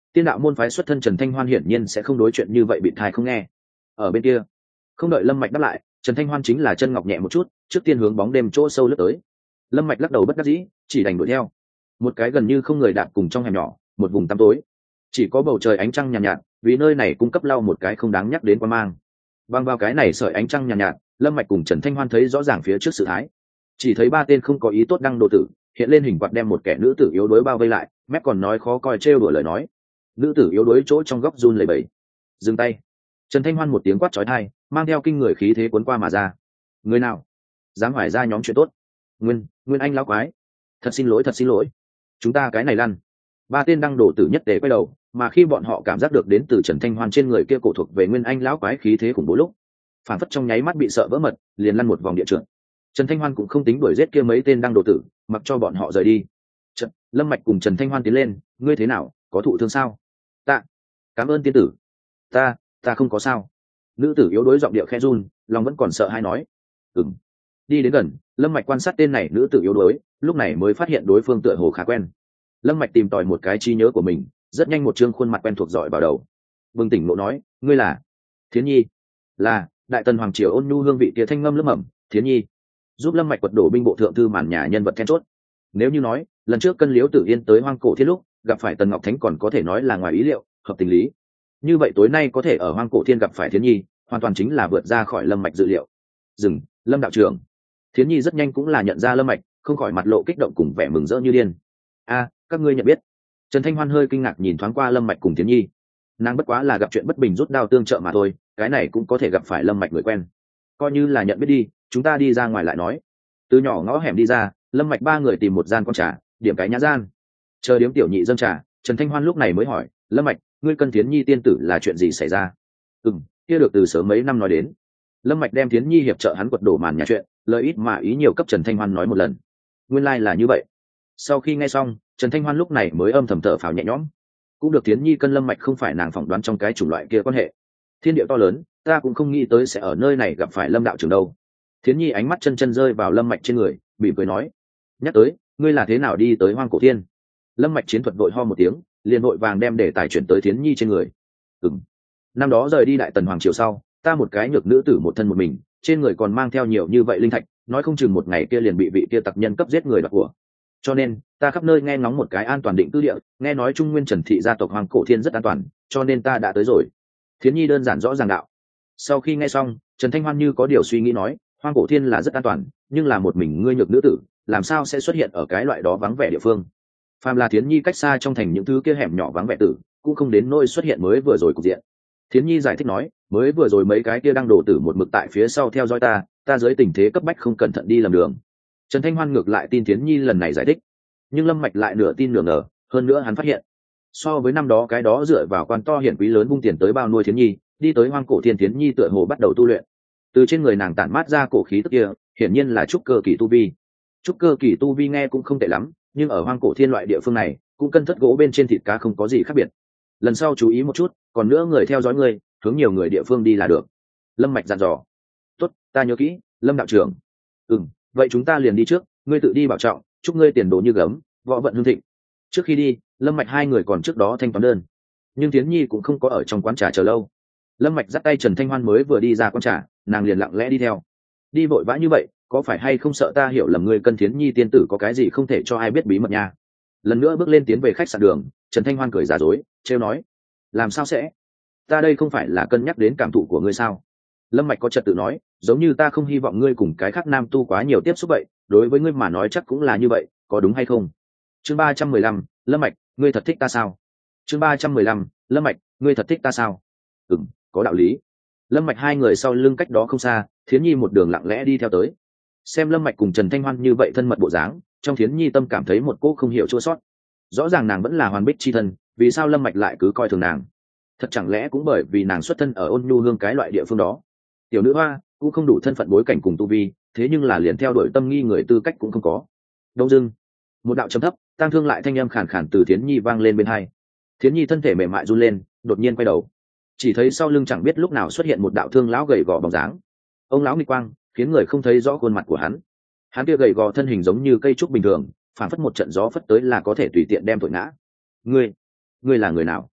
Tiên đạo môn phái xuất thân Trần Thanh Hoan hiển nhiên sẽ không đối chuyện như vậy bị thai không nghe. Ở bên kia, không đợi Lâm Mạch đáp lại, Trần Thanh Hoan chính là chân ngọc nhẹ một chút, trước tiên hướng bóng đêm chỗ sâu lướt tới. Lâm Mạch lắc đầu bất đắc dĩ, chỉ đành đuổi theo. Một cái gần như không người đạp cùng trong hẻm nhỏ, một vùng tăm tối, chỉ có bầu trời ánh trăng nhàn nhạt, nhạt, vì nơi này cung cấp lau một cái không đáng nhắc đến quan mang. Băng vào cái này sợi ánh trăng nhàn nhạt, nhạt, Lâm Mạch cùng Trần Thanh Hoan thấy rõ ràng phía trước sự thái. Chỉ thấy ba tên không có ý tốt đăng đồ tử, hiện lên hình quạt đem một kẻ nữ tử yếu đuối bao vây lại, mép còn nói khó coi trêu đùa lời nói. Nữ tử yếu đuối chỗ trong góc run lẩy bẩy. Dừng tay. Trần Thanh Hoan một tiếng quát chói tai, mang theo kinh người khí thế cuốn qua mà ra. Người nào dám hỏi ra nhóm chuyện tốt? Nguyên, Nguyên Anh lão quái. Thật xin lỗi, thật xin lỗi. Chúng ta cái này lăn. Ba tên đăng đổ tử nhất tề quay đầu, mà khi bọn họ cảm giác được đến từ Trần Thanh Hoan trên người kia cổ thuộc về Nguyên Anh lão quái khí thế khủng bố lúc, phản phất trong nháy mắt bị sợ vỡ mật, liền lăn một vòng địa trượng. Trần Thanh Hoan cũng không tính đuổi giết kia mấy tên đăng đổ tử, mặc cho bọn họ rời đi. Trần, Lâm Mạch cùng Trần Thanh Hoan tiến lên, ngươi thế nào, có thụ thương sao? Ta, cảm ơn tiên tử. Ta, ta không có sao. Nữ tử yếu đuối giọng điệu khẽ run, lòng vẫn còn sợ hãi nói. Ừm. Đi đến gần, Lâm Mạch quan sát tên này nữ tử yếu đuối, lúc này mới phát hiện đối phương tựa hồ khá quen. Lâm Mạch tìm tòi một cái trí nhớ của mình, rất nhanh một trương khuôn mặt quen thuộc dọi vào đầu. Vương tỉnh ngộ nói, ngươi là Thiến Nhi. Là Đại Tần hoàng triều ôn nhu hương vị kia thanh ngâm lướm mầm, Thiến Nhi giúp Lâm Mạch quật đổ binh bộ thượng thư màn nhà nhân vật then chốt. Nếu như nói lần trước Cân Liễu Tử Yên tới Hoang Cổ Thiên lúc gặp phải Tần Ngọc Thánh còn có thể nói là ngoài ý liệu, hợp tình lý. Như vậy tối nay có thể ở Hoang Cổ Thiên gặp phải Thiến Nhi, hoàn toàn chính là vượt ra khỏi Lâm Mạch dự liệu. Dừng, Lâm đạo trưởng. Thiến Nhi rất nhanh cũng là nhận ra Lâm Mạch, không khỏi mặt lộ kích động cùng vẻ mừng rỡ như điên. A, các ngươi nhận biết? Trần Thanh Hoan hơi kinh ngạc nhìn thoáng qua Lâm Mạch cùng Thiến Nhi. Nàng bất quá là gặp chuyện bất bình rút đao tương trợ mà thôi, cái này cũng có thể gặp phải Lâm Mạch người quen. Coi như là nhận biết đi, chúng ta đi ra ngoài lại nói. Từ nhỏ ngõ hẻm đi ra, Lâm Mạch ba người tìm một gian quán trà, điểm cái nhã gian. Chờ điếm tiểu nhị dâng trà, Trần Thanh Hoan lúc này mới hỏi, Lâm Mạch, ngươi Cân Thiến Nhi tiên tử là chuyện gì xảy ra? Ừm, kia được từ sớm mấy năm nói đến. Lâm Mạch đem Thiến Nhi hiệp trợ hắn quật đổ màn nhà chuyện, lời ít mà ý nhiều cấp Trần Thanh Hoan nói một lần. Nguyên lai like là như vậy. Sau khi nghe xong, Trần Thanh Hoan lúc này mới âm thầm thở phào nhẹ nhõm. Cũng được Thiến Nhi cân Lâm Mạch không phải nàng phỏng đoán trong cái chủng loại kia quan hệ. Thiên địa to lớn, ta cũng không nghĩ tới sẽ ở nơi này gặp phải Lâm đạo trưởng đâu. Thiến Nhi ánh mắt chân chân rơi vào Lâm Mạch trên người, mỉm cười nói, nhắc tới, ngươi là thế nào đi tới Hoang Cổ Thiên? Lâm Mạch chiến thuật vội ho một tiếng, liền vội vàng đem đề tài chuyển tới Thiến Nhi trên người. Ừm, năm đó rời đi Đại Tần hoàng triều sau, ta một cái nhược nữ tử một thân một mình, trên người còn mang theo nhiều như vậy linh thạch, nói không chừng một ngày kia liền bị vị kia tặc nhân cấp giết người đoạt của. Cho nên, ta khắp nơi nghe ngóng một cái an toàn định cư địa, nghe nói Trung Nguyên Trần thị gia tộc Hoang Cổ Thiên rất an toàn, cho nên ta đã tới rồi. Thiến Nhi đơn giản rõ ràng đạo. Sau khi nghe xong, Trần Thanh Hoan như có điều suy nghĩ nói, Hoang Cổ Thiên là rất an toàn, nhưng là một mình ngươi nhược nữ tử, làm sao sẽ xuất hiện ở cái loại đó vắng vẻ địa phương? Phàm là Thiến Nhi cách xa trong thành những thứ kia hẻm nhỏ vắng vẻ tử, cũng không đến nỗi xuất hiện mới vừa rồi cục diện. Thiến Nhi giải thích nói, mới vừa rồi mấy cái kia đang đổ tử một mực tại phía sau theo dõi ta, ta dưới tình thế cấp bách không cẩn thận đi lầm đường. Trần Thanh Hoan ngược lại tin Thiến Nhi lần này giải thích, nhưng Lâm Mạch lại nửa tin nửa ngờ, hơn nữa hắn phát hiện, so với năm đó cái đó dựa vào quan to hiển quý lớn vung tiền tới bao nuôi Thiến Nhi, đi tới Hoang Cổ Thiên Thiến Nhi tựa hồ bắt đầu tu luyện. Từ trên người nàng tản mát ra cổ khí tức kia, hiển nhiên là trúc cơ kỳ tu vi. Trúc cơ kỳ tu vi nghe cũng không tệ lắm, nhưng ở Hoang Cổ Thiên loại địa phương này, cũng cân thất gỗ bên trên thịt cá không có gì khác biệt. Lần sau chú ý một chút, còn nữa người theo dõi ngươi, hướng nhiều người địa phương đi là được. Lâm Mạch dặn dò. Tốt, ta nhớ kỹ, Lâm đạo trưởng. Ừm, vậy chúng ta liền đi trước, ngươi tự đi bảo trọng, chúc ngươi tiền đồ như gấm, võ vận hưng thịnh. Trước khi đi, Lâm Mạch hai người còn trước đó thanh toán đơn, nhưng Thiến Nhi cũng không có ở trong quán trà chờ lâu. Lâm Mạch dắt tay Trần Thanh Hoan mới vừa đi ra quán trà, nàng liền lặng lẽ đi theo. Đi vội vã như vậy, có phải hay không sợ ta hiểu lầm ngươi Cân Thiến Nhi tiên tử có cái gì không thể cho ai biết bí mật nha? Lần nữa bước lên tiến về khách sạn đường, Trần Thanh Hoan cười giả dối, trêu nói, làm sao sẽ? Ta đây không phải là cân nhắc đến cảm thụ của ngươi sao? Lâm Mạch có trật tự nói, giống như ta không hy vọng ngươi cùng cái khác nam tu quá nhiều tiếp xúc vậy, đối với ngươi mà nói chắc cũng là như vậy, có đúng hay không? Chương ba trăm mười lăm, Lâm Mạch, ngươi thật thích ta sao? Chương ba trăm mười lăm, Lâm Mạch, ngươi thật thích ta sao? Ừm, có đạo lý. Lâm Mạch hai người sau lưng cách đó không xa, Thiến Nhi một đường lặng lẽ đi theo tới. Xem Lâm Mạch cùng Trần Thanh Hoan như vậy thân mật bộ dáng, trong Thiến Nhi tâm cảm thấy một cô không hiểu chua xót. Rõ ràng nàng vẫn là Hoàn Bích chi thân, vì sao Lâm Mạch lại cứ coi thường nàng? Thật chẳng lẽ cũng bởi vì nàng xuất thân ở Ôn Nhu Hương cái loại địa phương đó? Tiểu nữ hoa cũng không đủ thân phận bối cảnh cùng tu vi, thế nhưng là liền theo đuổi tâm nghi người tư cách cũng không có. Đông dưng, một đạo trầm thấp, tang thương lại thanh âm khàn khàn từ Thiến Nhi vang lên bên tai. Thiến Nhi thân thể mềm mại run lên, đột nhiên quay đầu, chỉ thấy sau lưng chẳng biết lúc nào xuất hiện một đạo thương lão gầy gò bóng dáng. Ông lão nghịch quang, khiến người không thấy rõ khuôn mặt của hắn. Hắn kia gầy gò thân hình giống như cây trúc bình thường, phản phất một trận gió phất tới là có thể tùy tiện đem thổi ngã. Ngươi, ngươi là người nào?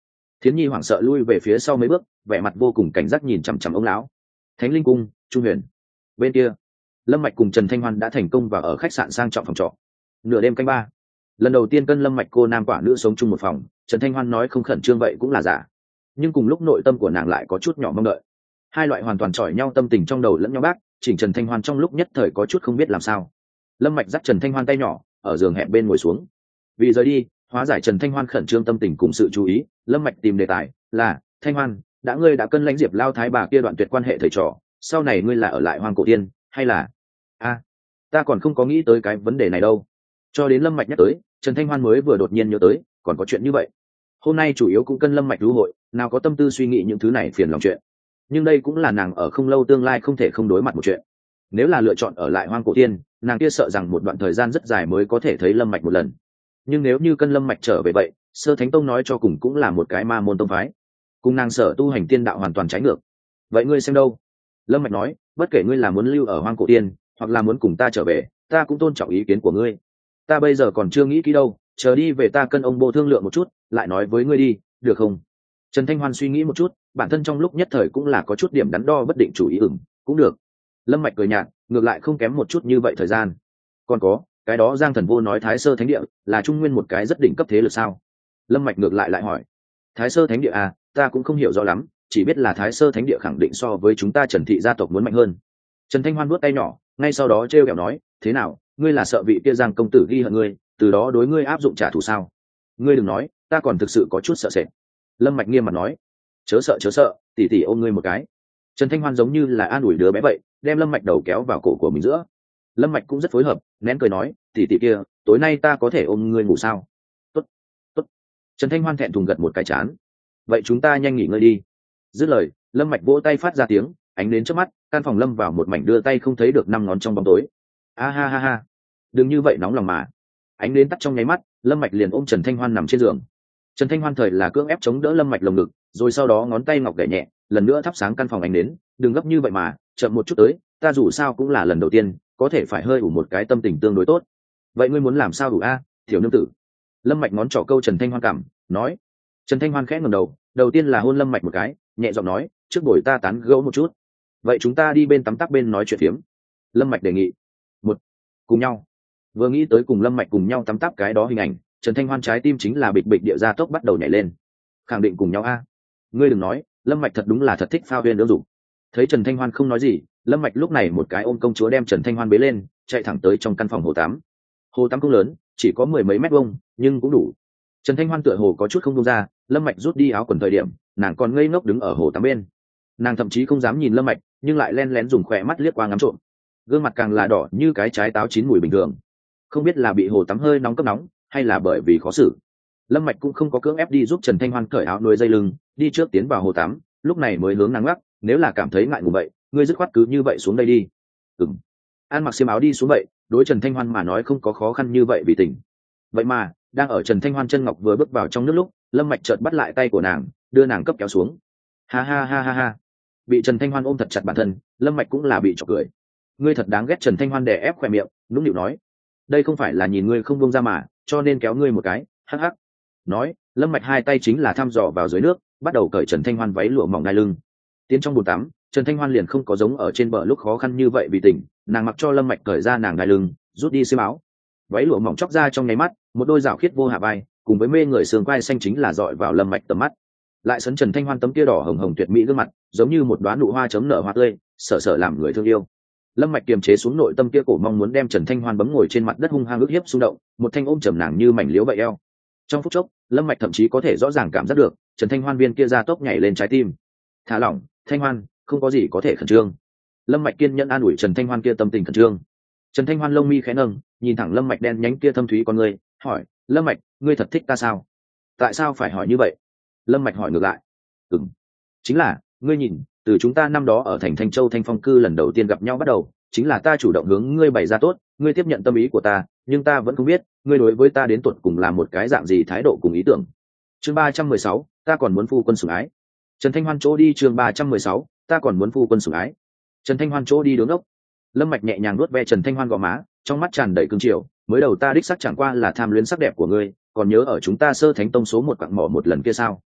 Thiến nhi hoảng sợ lui về phía sau mấy bước, vẻ mặt vô cùng cảnh giác nhìn chằm chằm ông lão. Thánh linh cung, Trung Huyền. Bên kia, Lâm Mạch cùng Trần Thanh Hoan đã thành công vào ở khách sạn sang trọng phòng trọ. Nửa đêm canh ba, lần đầu tiên cân Lâm Mạch cô nam quả nữ sống chung một phòng, Trần Thanh Hoan nói không khẩn trương vậy cũng là giả, nhưng cùng lúc nội tâm của nàng lại có chút nhỏ mong đợi. Hai loại hoàn toàn chọi nhau tâm tình trong đầu lẫn nhau bác, chỉnh Trần Thanh Hoan trong lúc nhất thời có chút không biết làm sao. Lâm Mạch dắt Trần Thanh Hoan tay nhỏ, ở giường hẹp bên ngồi xuống. Vì rời đi, hóa giải Trần Thanh Hoan khẩn trương tâm tình cùng sự chú ý, Lâm Mạch tìm đề tài là: Thanh Hoan, đã ngươi đã cân lãnh Diệp Lao thái bà kia đoạn tuyệt quan hệ thầy trò, sau này ngươi là ở lại Hoang Cổ Tiên hay là... a ta còn không có nghĩ tới cái vấn đề này đâu. Cho đến Lâm Mạch nhắc tới, Trần Thanh Hoan mới vừa đột nhiên nhớ tới còn có chuyện như vậy. Hôm nay chủ yếu cũng cân Lâm Mạch lưu hội, nào có tâm tư suy nghĩ những thứ này phiền lòng chuyện. Nhưng đây cũng là nàng ở không lâu tương lai không thể không đối mặt một chuyện. Nếu là lựa chọn ở lại Hoang Cổ Tiên, nàng kia sợ rằng một đoạn thời gian rất dài mới có thể thấy Lâm Mạch một lần. Nhưng nếu như cân Lâm Mạch trở về vậy, Sơ Thánh Tông nói cho cùng cũng là một cái ma môn tông phái, cùng nàng sở tu hành tiên đạo hoàn toàn trái ngược. Vậy ngươi xem đâu? Lâm Mạch nói, bất kể ngươi là muốn lưu ở Hoang Cổ Tiên hoặc là muốn cùng ta trở về, ta cũng tôn trọng ý kiến của ngươi. Ta bây giờ còn chưa nghĩ kỹ đâu, chờ đi về ta cân ông bô thương lượng một chút, lại nói với ngươi đi, được không? Trần Thanh Hoan suy nghĩ một chút, bản thân trong lúc nhất thời cũng là có chút điểm đắn đo bất định chủ ý. Ừm, cũng được. Lâm Mạch cười nhạt, ngược lại không kém một chút như vậy thời gian. Còn có, cái đó Giang Thần Vô nói Thái Sơ Thánh Địa là Trung Nguyên một cái rất đỉnh cấp thế lực sao? Lâm Mạch ngược lại lại hỏi. Thái Sơ Thánh Địa à, ta cũng không hiểu rõ lắm, chỉ biết là Thái Sơ Thánh Địa khẳng định so với chúng ta Trần thị gia tộc muốn mạnh hơn. Trần Thanh Hoan vuốt tay nhỏ, ngay sau đó trêu ghẹo nói, thế nào, ngươi là sợ vị kia Giang công tử ghi hận ngươi, từ đó đối ngươi áp dụng trả thù sao? Ngươi đừng nói, ta còn thực sự có chút sợ sệt. Lâm Mạch nghiêm mặt nói, chớ sợ chớ sợ, tỷ tỷ ôm ngươi một cái. Trần Thanh Hoan giống như là an ủi đứa bé vậy, đem Lâm Mạch đầu kéo vào cổ của mình giữa. Lâm Mạch cũng rất phối hợp, nén cười nói, tỷ tỷ kia, tối nay ta có thể ôm ngươi ngủ sao? Tốt, tốt. Trần Thanh Hoan thẹn thùng gật một cái chán. Vậy chúng ta nhanh nghỉ ngơi đi. Dứt lời, Lâm Mạch vỗ tay phát ra tiếng, ánh đến trước mắt, căn phòng lâm vào một mảnh đưa tay không thấy được năm ngón trong bóng tối. A ha ha ha, đừng như vậy nóng lòng mà. Ánh đến tắt trong nháy mắt, Lâm Mạch liền ôm Trần Thanh Hoan nằm trên giường. Trần Thanh Hoan thời là cưỡng ép chống đỡ Lâm Mạch lồng ngực, rồi sau đó ngón tay ngọc gảy nhẹ, lần nữa thắp sáng căn phòng ánh đến, đừng gấp như vậy mà, chậm một chút tới, ta dù sao cũng là lần đầu tiên, có thể phải hơi ủ một cái tâm tình tương đối tốt. Vậy ngươi muốn làm sao đủ a, tiểu nương tử? Lâm Mạch ngón trỏ câu Trần Thanh Hoan cảm, nói. Trần Thanh Hoan khẽ ngẩng đầu, đầu tiên là hôn Lâm Mạch một cái, nhẹ giọng nói, trước buổi ta tán gẫu một chút. Vậy chúng ta đi bên tắm tắc bên nói chuyện phiếm. Lâm Mạch đề nghị. Một, cùng nhau. Vừa nghĩ tới cùng Lâm Mạch cùng nhau tắm tắp cái đó hình ảnh, Trần Thanh Hoan trái tim chính là bịch bịch địa ra tốc bắt đầu nhảy lên. Khẳng định cùng nhau a. Ngươi đừng nói, Lâm Mạch thật đúng là thật thích phao viên đỡ dụng. Thấy Trần Thanh Hoan không nói gì, Lâm Mạch lúc này một cái ôm công chúa đem Trần Thanh Hoan bế lên, chạy thẳng tới trong căn phòng hồ tắm. Hồ tắm cũng lớn, chỉ có mười mấy mét vuông, nhưng cũng đủ. Trần Thanh Hoan tựa hồ có chút không buông ra, Lâm Mạch rút đi áo quần thời điểm, nàng còn ngây ngốc đứng ở hồ tắm bên. Nàng thậm chí không dám nhìn Lâm Mạch, nhưng lại lén lén dùng khóe mắt liếc qua ngắm trộm. Gương mặt càng là đỏ như cái trái táo chín mùi bình thường. Không biết là bị hồ tắm hơi nóng cấp nóng, hay là bởi vì khó xử. Lâm Mạch cũng không có cưỡng ép đi giúp Trần Thanh Hoan cởi áo nuôi dây lưng, đi trước tiến vào hồ tắm, lúc này mới hướng nàng ngắc, nếu là cảm thấy ngại ngùng vậy, ngươi dứt khoát cứ như vậy xuống đây đi. Ừm. An mặc xiêm áo đi xuống vậy, đối Trần Thanh Hoan mà nói không có khó khăn như vậy vì tình. Vậy mà, đang ở Trần Thanh Hoan chân ngọc vừa bước vào trong nước lúc, Lâm Mạch chợt bắt lại tay của nàng, đưa nàng cấp kéo xuống. Ha ha ha ha ha. Bị Trần Thanh Hoan ôm thật chặt bản thân, Lâm Mạch cũng là bị chọc cười. Ngươi thật đáng ghét. Trần Thanh Hoan đè ép khóe miệng, nũng nịu nói. Đây không phải là nhìn ngươi không buông ra mà, cho nên kéo ngươi một cái, hắc hắc. Nói, Lâm Mạch hai tay chính là thăm dò vào dưới nước, bắt đầu cởi Trần Thanh Hoan váy lụa mỏng đai lưng. Tiến trong bồn tắm, Trần Thanh Hoan liền không có giống ở trên bờ lúc khó khăn như vậy vì tỉnh, nàng mặc cho Lâm Mạch cởi ra nàng đai lưng, rút đi xiêm áo. Váy lụa mỏng chóc ra trong nháy mắt, một đôi rảo khiết vô hạ vai, cùng với mê người sườn quai xanh chính là dọi vào Lâm Mạch tầm mắt. Lại sấn Trần Thanh Hoan tấm kia đỏ hồng hồng tuyệt mỹ gương mặt, giống như một đóa nụ hoa chấm nở hoa tươi, sợ sợ làm người thương yêu. Lâm Mạch kiềm chế xuống nội tâm kia cổ mong muốn đem Trần Thanh Hoan bấm ngồi trên mặt đất hung hăng ức hiếp xung động, một thanh ôm trầm nàng như mảnh liễu vậy eo. Trong phút chốc, Lâm Mạch thậm chí có thể rõ ràng cảm giác được, Trần Thanh Hoan viên kia ra tốc nhảy lên trái tim. Thả lỏng, Thanh Hoan, không có gì có thể khẩn trương. Lâm Mạch kiên nhẫn an ủi Trần Thanh Hoan kia tâm tình khẩn trương. Trần Thanh Hoan lông mi khẽ nâng, nhìn thẳng Lâm Mạch đen nhánh kia thâm thúy con ngươi, hỏi, Lâm Mạch, ngươi thật thích ta sao? Tại sao phải hỏi như vậy? Lâm Mạch hỏi ngược lại. Ừm, chính là, ngươi nhìn, từ chúng ta năm đó ở thành Thanh Châu Thanh Phong cư lần đầu tiên gặp nhau bắt đầu, chính là ta chủ động hướng ngươi bày ra tốt, ngươi tiếp nhận tâm ý của ta, nhưng ta vẫn không biết, ngươi đối với ta đến tuột cùng là một cái dạng gì thái độ cùng ý tưởng. Chương ba trăm mười sáu, ta còn muốn phu quân sủng ái. Trần Thanh Hoan chỗ đi. Chương ba trăm mười sáu, ta còn muốn phu quân sủng ái. Trần Thanh Hoan chỗ đi đứng ốc. Lâm Mạch nhẹ nhàng nuốt ve Trần Thanh Hoan gò má, trong mắt tràn đầy cương triều, mới đầu ta đích xác chẳng qua là tham luyến sắc đẹp của ngươi, còn nhớ ở chúng ta Sơ Thánh Tông số một quặng mỏ một lần kia sao?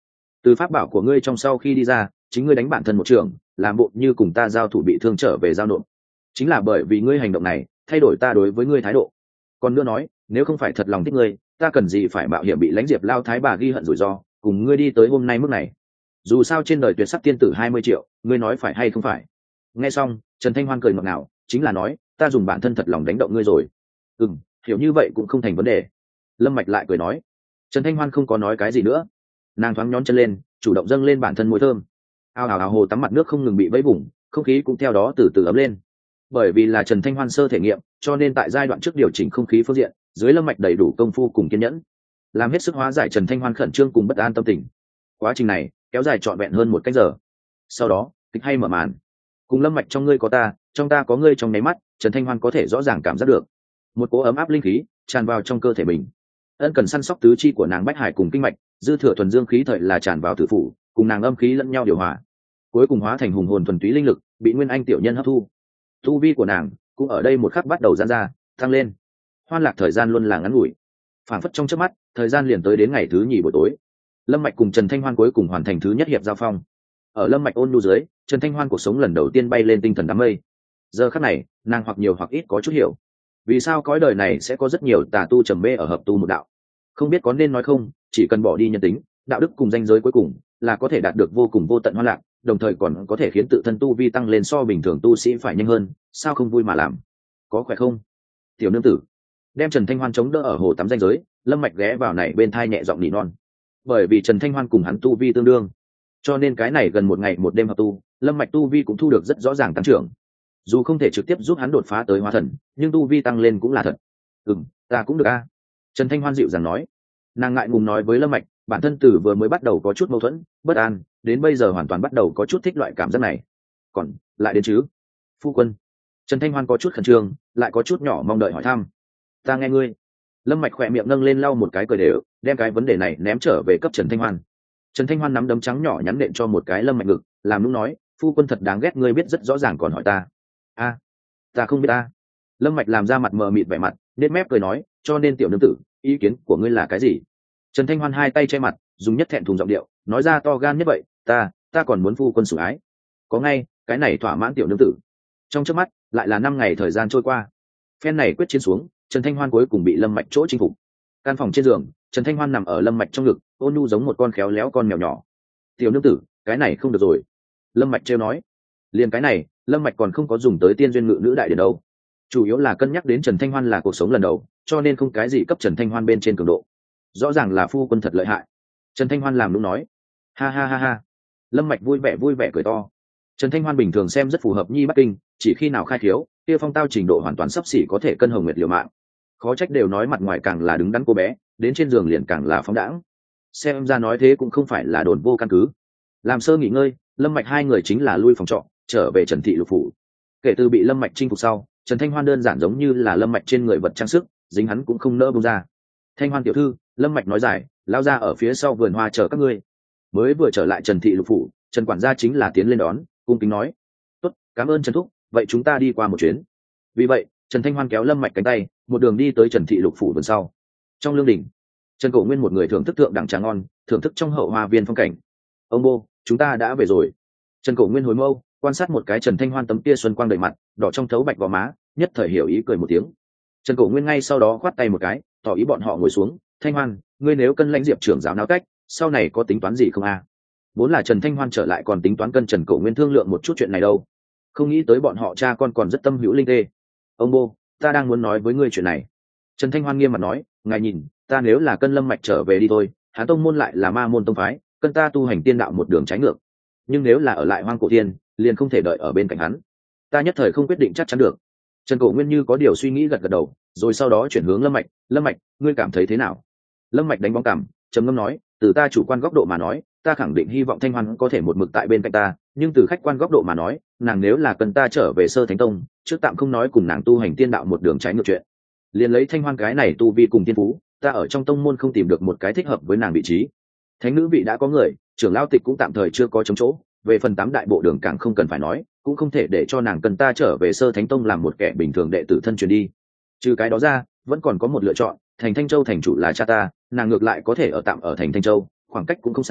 từ pháp bảo của ngươi trong sau khi đi ra, chính ngươi đánh bản thân một trường, làm bộ như cùng ta giao thủ bị thương trở về giao nộp. Chính là bởi vì ngươi hành động này thay đổi ta đối với ngươi thái độ. Còn nữa nói, nếu không phải thật lòng thích ngươi, ta cần gì phải mạo hiểm bị lãnh diệp lao thái bà ghi hận rủi ro cùng ngươi đi tới hôm nay mức này. Dù sao trên đời tuyệt sắc tiên tử hai mươi triệu, ngươi nói phải hay không phải? Nghe xong, Trần Thanh Hoan cười ngọt ngào, chính là nói, ta dùng bản thân thật lòng đánh động ngươi rồi. Ừ, hiểu như vậy cũng không thành vấn đề. Lâm Mạch lại cười nói. Trần Thanh Hoan không có nói cái gì nữa, nàng thoáng nhón chân lên, chủ động dâng lên bản thân mùi thơm. Ao ào ào, hồ tắm mặt nước không ngừng bị vẫy vùng, không khí cũng theo đó từ từ ấm lên. Bởi vì là Trần Thanh Hoan sơ thể nghiệm, cho nên tại giai đoạn trước điều chỉnh không khí phương diện, dưới Lâm Mạch đầy đủ công phu cùng kiên nhẫn, làm hết sức hóa giải Trần Thanh Hoan khẩn trương cùng bất an tâm tình. Quá trình này kéo dài trọn vẹn hơn một cách giờ. Sau đó, kịch hay mở màn. Cùng Lâm Mạch trong ngươi có ta, trong ta có ngươi trong nháy mắt, Trần Thanh Hoan có thể rõ ràng cảm giác được một cỗ ấm áp linh khí tràn vào trong cơ thể mình. Ân cần săn sóc tứ chi của nàng bách hải cùng kinh mạch, dư thừa thuần dương khí thời là tràn vào tử phủ, cùng nàng âm khí lẫn nhau điều hòa, cuối cùng hóa thành hùng hồn thuần túy linh lực, bị nguyên anh tiểu nhân hấp thu. Tu vi của nàng cũng ở đây một khắc bắt đầu giãn ra, tăng lên. Hoan lạc thời gian luôn là ngắn ngủi, phảng phất trong chớp mắt, thời gian liền tới đến ngày thứ nhì buổi tối. Lâm Mạch cùng Trần Thanh Hoan cuối cùng hoàn thành thứ nhất hiệp giao phong. Ở Lâm Mạch ôn nhu dưới, Trần Thanh Hoan cuộc sống lần đầu tiên bay lên tinh thần đám mây. Giờ khắc này, nàng hoặc nhiều hoặc ít có chút hiểu, vì sao cõi đời này sẽ có rất nhiều tà tu trầm mê ở hợp tu một đạo. Không biết có nên nói không, chỉ cần bỏ đi nhân tính, đạo đức cùng danh giới cuối cùng, là có thể đạt được vô cùng vô tận hoan lạc, đồng thời còn có thể khiến tự thân tu vi tăng lên so bình thường tu sĩ phải nhanh hơn, sao không vui mà làm. Có khỏe không, tiểu nương tử? Đem Trần Thanh Hoan chống đỡ ở hồ tắm danh giới, Lâm Mạch ghé vào này bên thai nhẹ giọng nỉ non. Bởi vì Trần Thanh Hoan cùng hắn tu vi tương đương, cho nên cái này gần một ngày một đêm hợp tu, Lâm Mạch tu vi cũng thu được rất rõ ràng tăng trưởng. Dù không thể trực tiếp giúp hắn đột phá tới hóa thần, nhưng tu vi tăng lên cũng là thật. Ừm, ta cũng được a. Trần Thanh Hoan dịu dàng nói. Nàng ngại ngùng nói với Lâm Mạch, bản thân từ vừa mới bắt đầu có chút mâu thuẫn, bất an, đến bây giờ hoàn toàn bắt đầu có chút thích loại cảm giác này. Còn lại đến chứ? Phu quân. Trần Thanh Hoan có chút khẩn trương, lại có chút nhỏ mong đợi hỏi thăm. Ta nghe ngươi. Lâm Mạch khỏe miệng nâng lên lau một cái cười đều, đem cái vấn đề này ném trở về cấp Trần Thanh Hoan. Trần Thanh Hoan nắm đấm trắng nhỏ nhắn nện cho một cái Lâm Mạch ngực, làm nũng nói, phu quân thật đáng ghét, ngươi biết rất rõ ràng còn hỏi ta. A, ta không biết a. Lâm Mạch làm ra mặt mờ mịt vẻ mặt, nết mép cười nói, cho nên tiểu nương tử, ý kiến của ngươi là cái gì? Trần Thanh Hoan hai tay che mặt, dùng nhất thẹn thùng giọng điệu, nói ra to gan như vậy, ta, ta còn muốn phu quân sủng ái. Có ngay, cái này thỏa mãn tiểu nương tử. Trong chớp mắt, lại là năm ngày thời gian trôi qua. Phen này quyết chiến xuống, Trần Thanh Hoan cuối cùng bị Lâm Mạch chỗ chinh phục. Căn phòng trên giường, Trần Thanh Hoan nằm ở Lâm Mạch trong ngực, ôn nhu giống một con khéo léo con mèo nhỏ. Tiểu nương tử, cái này không được rồi. Lâm Mạch trêu nói. Liền cái này, Lâm Mạch còn không có dùng tới tiên duyên ngự nữ đại điển đâu. Chủ yếu là cân nhắc đến Trần Thanh Hoan là cuộc sống lần đầu, cho nên không cái gì cấp Trần Thanh Hoan bên trên cường độ. Rõ ràng là phu quân thật lợi hại. Trần Thanh Hoan làm đúng nói. Ha ha ha ha. Lâm Mạch vui vẻ vui vẻ cười to. Trần Thanh Hoan bình thường xem rất phù hợp nhi Bắc Kinh, chỉ khi nào khai thiếu, kia phong tao trình độ hoàn toàn sắp xỉ có thể cân hồng nguyệt liều mạng. Khó trách đều nói mặt ngoài càng là đứng đắn cô bé, đến trên giường liền càng là phóng đãng. Xem ra nói thế cũng không phải là đồn vô căn cứ. Làm sơ nghỉ ngơi, Lâm Mạch hai người chính là lui phòng trọ, trở về Trần thị lục phủ. Kể từ bị Lâm Mạch chinh phục sau, Trần Thanh Hoan đơn giản giống như là Lâm Mạch trên người vật trang sức, dính hắn cũng không nỡ buông ra. Thanh Hoan tiểu thư, Lâm Mạch nói giải, lao ra ở phía sau vườn hoa chờ các ngươi. Mới vừa trở lại Trần thị lục phủ, Trần quản gia chính là tiến lên đón, cung kính nói, tốt, cảm ơn Trần thúc, vậy chúng ta đi qua một chuyến. Vì vậy, Trần Thanh Hoan kéo Lâm Mạch cánh tay, một đường đi tới Trần thị lục phủ vườn sau. Trong lương đình, Trần Cổ Nguyên một người thưởng thức thượng đẳng trà ngon, thưởng thức trong hậu hoa viên phong cảnh. Ông bô, chúng ta đã về rồi. Trần Cổ Nguyên hồi mâu, quan sát một cái Trần Thanh Hoan tấm kia xuân quang đầy mặt, đỏ trong thấu bạch vào má, nhất thời hiểu ý cười một tiếng. Trần Cổ Nguyên ngay sau đó khoát tay một cái, tỏ ý bọn họ ngồi xuống. Thanh Hoan, ngươi nếu cân lãnh Diệp trưởng giáo náo cách, sau này có tính toán gì không a? Vốn là Trần Thanh Hoan trở lại còn tính toán cân Trần Cổ Nguyên thương lượng một chút chuyện này đâu, không nghĩ tới bọn họ cha con còn rất tâm hữu linh tê. Ông bô, ta đang muốn nói với ngươi chuyện này. Trần Thanh Hoan nghiêm mặt nói, ngài nhìn, ta nếu là cân Lâm Mạch trở về đi thôi, Hán tông môn lại là ma môn tông phái, cân ta tu hành tiên đạo một đường trái ngược. Nhưng nếu là ở lại Hoang Cổ Thiên, liền không thể đợi ở bên cạnh hắn. Ta nhất thời không quyết định chắc chắn được. Trần Cổ Nguyên như có điều suy nghĩ gật gật đầu, rồi sau đó chuyển hướng Lâm Mạch, Lâm Mạch, ngươi cảm thấy thế nào? Lâm Mạch đánh bóng cằm, trầm ngâm nói, từ ta chủ quan góc độ mà nói, ta khẳng định hy vọng Thanh Hoan có thể một mực tại bên cạnh ta, nhưng từ khách quan góc độ mà nói, nàng nếu là cần ta trở về Sơ Thánh Tông, trước tạm không nói cùng nàng tu hành tiên đạo một đường trái ngược chuyện. Liền lấy Thanh Hoan cái này tu vi cùng tiên phú, ta ở trong tông môn không tìm được một cái thích hợp với nàng vị trí. Thánh nữ vị đã có người, trưởng lão tịch cũng tạm thời chưa có chống chỗ, về phần tám đại bộ đường càng không cần phải nói, cũng không thể để cho nàng cần ta trở về Sơ Thánh Tông làm một kẻ bình thường đệ tử thân truyền đi. Trừ cái đó ra, vẫn còn có một lựa chọn, thành Thanh Châu thành chủ là cha ta, nàng ngược lại có thể ở tạm ở thành Thanh Châu, khoảng cách cũng không xa,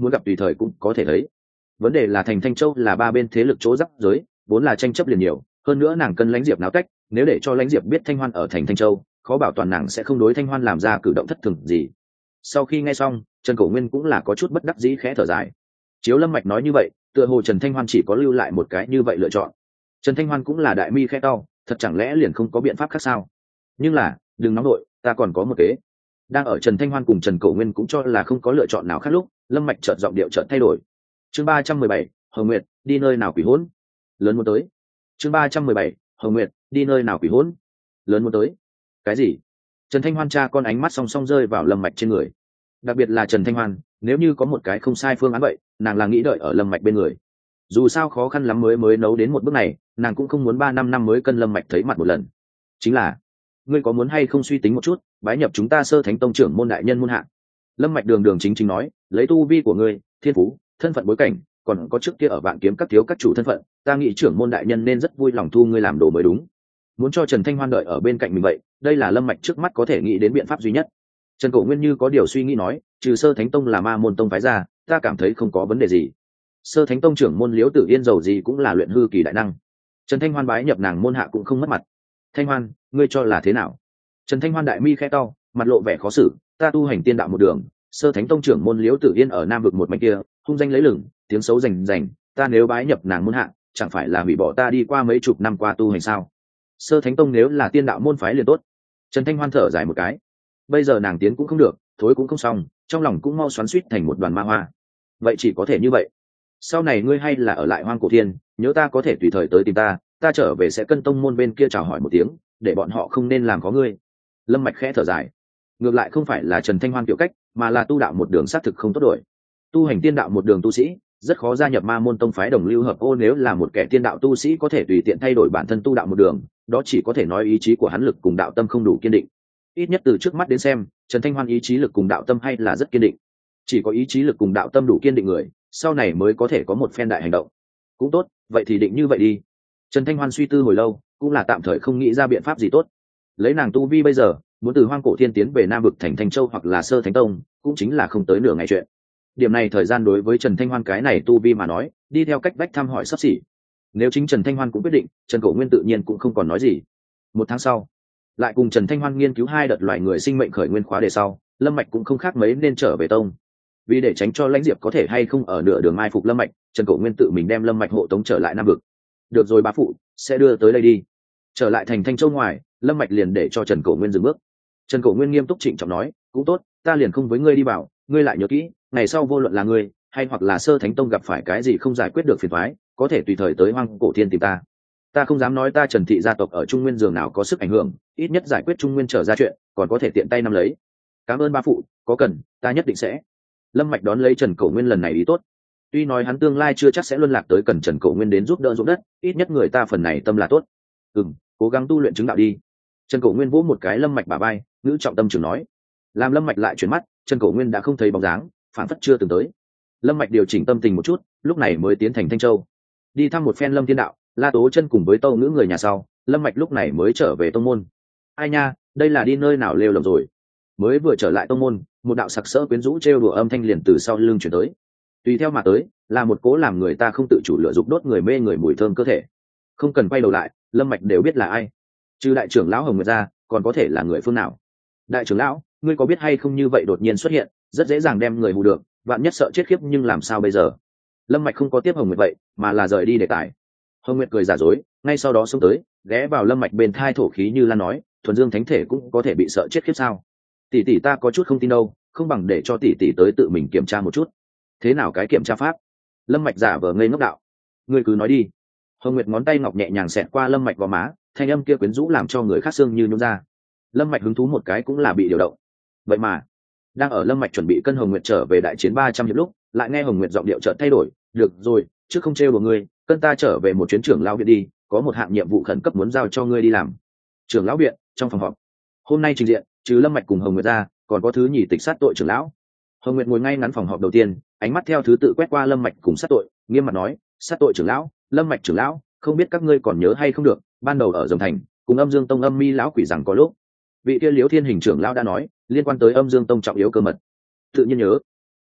muốn gặp tùy thời cũng có thể thấy. Vấn đề là thành Thanh Châu là ba bên thế lực chỗ giáp giới, vốn là tranh chấp liền nhiều, hơn nữa nàng cần lãnh diệp náo tách, nếu để cho lãnh diệp biết Thanh Hoan ở thành Thanh Châu, khó bảo toàn nàng sẽ không đối Thanh Hoan làm ra cử động thất thường gì. Sau khi nghe xong, Trần Cổ Nguyên cũng là có chút bất đắc dĩ khẽ thở dài. Chiếu Lâm Mạch nói như vậy, tựa hồ Trần Thanh Hoan chỉ có lưu lại một cái như vậy lựa chọn. Trần Thanh Hoan cũng là đại mi khẽ cau, thật chẳng lẽ liền không có biện pháp khác sao? Nhưng là, đừng nóng nội, ta còn có một kế. Đang ở Trần Thanh Hoan cùng Trần Cổ Nguyên cũng cho là không có lựa chọn nào khác lúc, Lâm Mạch chợt giọng điệu chợt thay đổi. Chương ba trăm mười bảy, Hồng Nguyệt, đi nơi nào quỷ hỗn? Lớn muốn tới. Chương ba trăm mười bảy, Hồng Nguyệt, đi nơi nào quỷ hỗn? Lớn muốn tới. Cái gì? Trần Thanh Hoan cha con ánh mắt song song rơi vào Lâm Mạch trên người. Đặc biệt là Trần Thanh Hoan, nếu như có một cái không sai phương án vậy, nàng là nghĩ đợi ở Lâm Mạch bên người. Dù sao khó khăn lắm mới mới nấu đến một bước này, nàng cũng không muốn ba năm năm mới cân Lâm Mạch thấy mặt một lần. Chính là, ngươi có muốn hay không suy tính một chút, bái nhập chúng ta Sơ Thánh Tông trưởng môn đại nhân môn hạ. Lâm Mạch đường đường chính chính nói, lấy tu vi của ngươi, thiên phú, thân phận bối cảnh, còn có trước kia ở Vạn Kiếm các thiếu các chủ thân phận, ta nghĩ trưởng môn đại nhân nên rất vui lòng thu ngươi làm đồ mới đúng. Muốn cho Trần Thanh Hoan đợi ở bên cạnh mình vậy, đây là Lâm Mạch trước mắt có thể nghĩ đến biện pháp duy nhất. Trần Cổ Nguyên như có điều suy nghĩ nói, trừ Sơ Thánh Tông là ma môn tông phái ra, ta cảm thấy không có vấn đề gì. Sơ Thánh Tông trưởng môn Liễu Tử Yên giàu gì cũng là luyện hư kỳ đại năng. Trần Thanh Hoan bái nhập nàng môn hạ cũng không mất mặt. Thanh Hoan, ngươi cho là thế nào? Trần Thanh Hoan đại mi khẽ cau, mặt lộ vẻ khó xử, ta tu hành tiên đạo một đường, Sơ Thánh Tông trưởng môn Liễu Tử Yên ở Nam vực một mạch kia, hung danh lấy lừng, tiếng xấu rành rành, ta nếu bái nhập nàng môn hạ, chẳng phải là hủy bỏ ta đi qua mấy chục năm qua tu hành sao? Sơ Thánh Tông nếu là tiên đạo môn phái liền tốt. Trần Thanh Hoan thở dài một cái. Bây giờ nàng tiến cũng không được, thối cũng không xong, trong lòng cũng mau xoắn xuýt thành một đoàn ma hoa. Vậy chỉ có thể như vậy. Sau này ngươi hay là ở lại Hoang Cổ Thiên, nhớ ta có thể tùy thời tới tìm ta, ta trở về sẽ cân tông môn bên kia chào hỏi một tiếng, để bọn họ không nên làm có ngươi. Lâm Mạch khẽ thở dài. Ngược lại không phải là Trần Thanh Hoan kiểu cách, mà là tu đạo một đường xác thực không tốt đổi. Tu hành tiên đạo một đường tu sĩ, rất khó gia nhập ma môn tông phái đồng lưu hợp ô, nếu là một kẻ tiên đạo tu sĩ có thể tùy tiện thay đổi bản thân tu đạo một đường, đó chỉ có thể nói ý chí của hắn lực cùng đạo tâm không đủ kiên định. Ít nhất từ trước mắt đến xem, Trần Thanh Hoan ý chí lực cùng đạo tâm hay là rất kiên định. Chỉ có ý chí lực cùng đạo tâm đủ kiên định người, sau này mới có thể có một phen đại hành động. Cũng tốt, vậy thì định như vậy đi. Trần Thanh Hoan suy tư hồi lâu, cũng là tạm thời không nghĩ ra biện pháp gì tốt. Lấy nàng tu vi bây giờ, muốn từ Hoang Cổ Thiên tiến về Nam vực thành Thanh Châu hoặc là Sơ Thánh Tông, cũng chính là không tới nửa ngày chuyện. Điểm này thời gian đối với Trần Thanh Hoan cái này tu vi mà nói, đi theo cách bách thăm hỏi sắp xỉ. Nếu chính Trần Thanh Hoan cũng quyết định, Trần Cổ Nguyên tự nhiên cũng không còn nói gì. Một tháng sau, lại cùng Trần Thanh Hoan nghiên cứu hai đợt loài người sinh mệnh khởi nguyên khóa đề sau, Lâm Mạch cũng không khác mấy nên trở về tông. Vì để tránh cho Lãnh Diệp có thể hay không ở nửa đường mai phục Lâm Mạch, Trần Cổ Nguyên tự mình đem Lâm Mạch hộ tống trở lại Nam vực. Được rồi bá phụ, sẽ đưa tới đây đi. Trở lại thành Thanh Châu ngoài, Lâm Mạch liền để cho Trần Cổ Nguyên dừng bước. Trần Cổ Nguyên nghiêm túc trịnh trọng nói, cũng tốt, ta liền không với ngươi đi bảo, ngươi lại nhớ kỹ, ngày sau vô luận là ngươi hay hoặc là Sơ Thánh Tông gặp phải cái gì không giải quyết được phiền toái, có thể tùy thời tới Hoang Cổ Thiên tìm ta. Ta không dám nói ta Trần thị gia tộc ở Trung Nguyên giường nào có sức ảnh hưởng, ít nhất giải quyết Trung Nguyên trở ra chuyện, còn có thể tiện tay nắm lấy. Cảm ơn ba phụ, có cần, ta nhất định sẽ. Lâm Mạch đón lấy Trần Cổ Nguyên lần này ý tốt. Tuy nói hắn tương lai chưa chắc sẽ luân lạc tới cần Trần Cổ Nguyên đến giúp đỡ ruộng đất, ít nhất người ta phần này tâm là tốt. Ừm, cố gắng tu luyện chứng đạo đi. Trần Cổ Nguyên vỗ một cái Lâm Mạch bả vai, ngữ trọng tâm trường nói. Làm Lâm Mạch lại chuyển mắt, Trần Cổ Nguyên đã không thấy bóng dáng, phản phất chưa từng tới. Lâm Mạch điều chỉnh tâm tình một chút, lúc này mới tiến thành Thanh Châu. Đi thăm một phen Lâm Thiên Đạo, La Tố Chân cùng với Tâu Ngữ người nhà sau, Lâm Mạch lúc này mới trở về tông môn. Ai nha, đây là đi nơi nào lêu lồng rồi? Mới vừa trở lại tông môn, một đạo sặc sỡ quyến rũ trêu đùa âm thanh liền từ sau lưng truyền tới. Tùy theo mà tới, là một cố làm người ta không tự chủ lửa dục đốt người mê người mùi thơm cơ thể. Không cần quay đầu lại, Lâm Mạch đều biết là ai. Trừ đại trưởng lão Hồng Nguyệt ra, còn có thể là người phương nào? Đại trưởng lão, ngươi có biết hay không như vậy đột nhiên xuất hiện, rất dễ dàng đem người hù được, vạn nhất sợ chết khiếp nhưng làm sao bây giờ? Lâm Mạch không có tiếp Hồng Nguyệt vậy, mà là rời đi đề tài. Hồng Nguyệt cười giả dối, ngay sau đó xông tới, ghé vào Lâm Mạch bên thai thổ khí như lan nói, thuần dương thánh thể cũng có thể bị sợ chết khiếp sao? Tỷ tỷ ta có chút không tin đâu, không bằng để cho tỷ tỷ tới tự mình kiểm tra một chút. Thế nào cái kiểm tra pháp? Lâm Mạch giả vờ ngây ngốc đạo. Ngươi cứ nói đi. Hồng Nguyệt ngón tay ngọc nhẹ nhàng xẹt qua Lâm Mạch gò má, thanh âm kia quyến rũ làm cho người khác xương như nhũn ra. Lâm Mạch hứng thú một cái cũng là bị điều động. Vậy mà, đang ở Lâm Mạch chuẩn bị cân Hồng Nguyệt trở về đại chiến ba trăm hiệp lúc, lại nghe Hồng Nguyệt giọng điệu chợt thay đổi, "Được rồi, chứ không trêu đùa ngươi, cân ta trở về một chuyến trưởng lão viện đi, có một hạng nhiệm vụ khẩn cấp muốn giao cho ngươi đi làm." Trưởng lão viện, trong phòng họp. Hôm nay trình diện, trừ Lâm Mạch cùng Hồng Nguyệt ra, còn có thứ nhì tịch sát tội trưởng lão. Hồng Nguyệt ngồi ngay ngắn phòng họp đầu tiên, ánh mắt theo thứ tự quét qua Lâm Mạch cùng sát tội, nghiêm mặt nói, "Sát tội trưởng lão, Lâm Mạch trưởng lão, không biết các ngươi còn nhớ hay không được, ban đầu ở Rồng Thành, cùng Âm Dương Tông Âm Mi lão quỷ rằng có lúc, vị kia Liễu Thiên Hình trưởng lão đã nói, liên quan tới Âm Dương Tông trọng yếu cơ mật." Tự nhiên nhớ.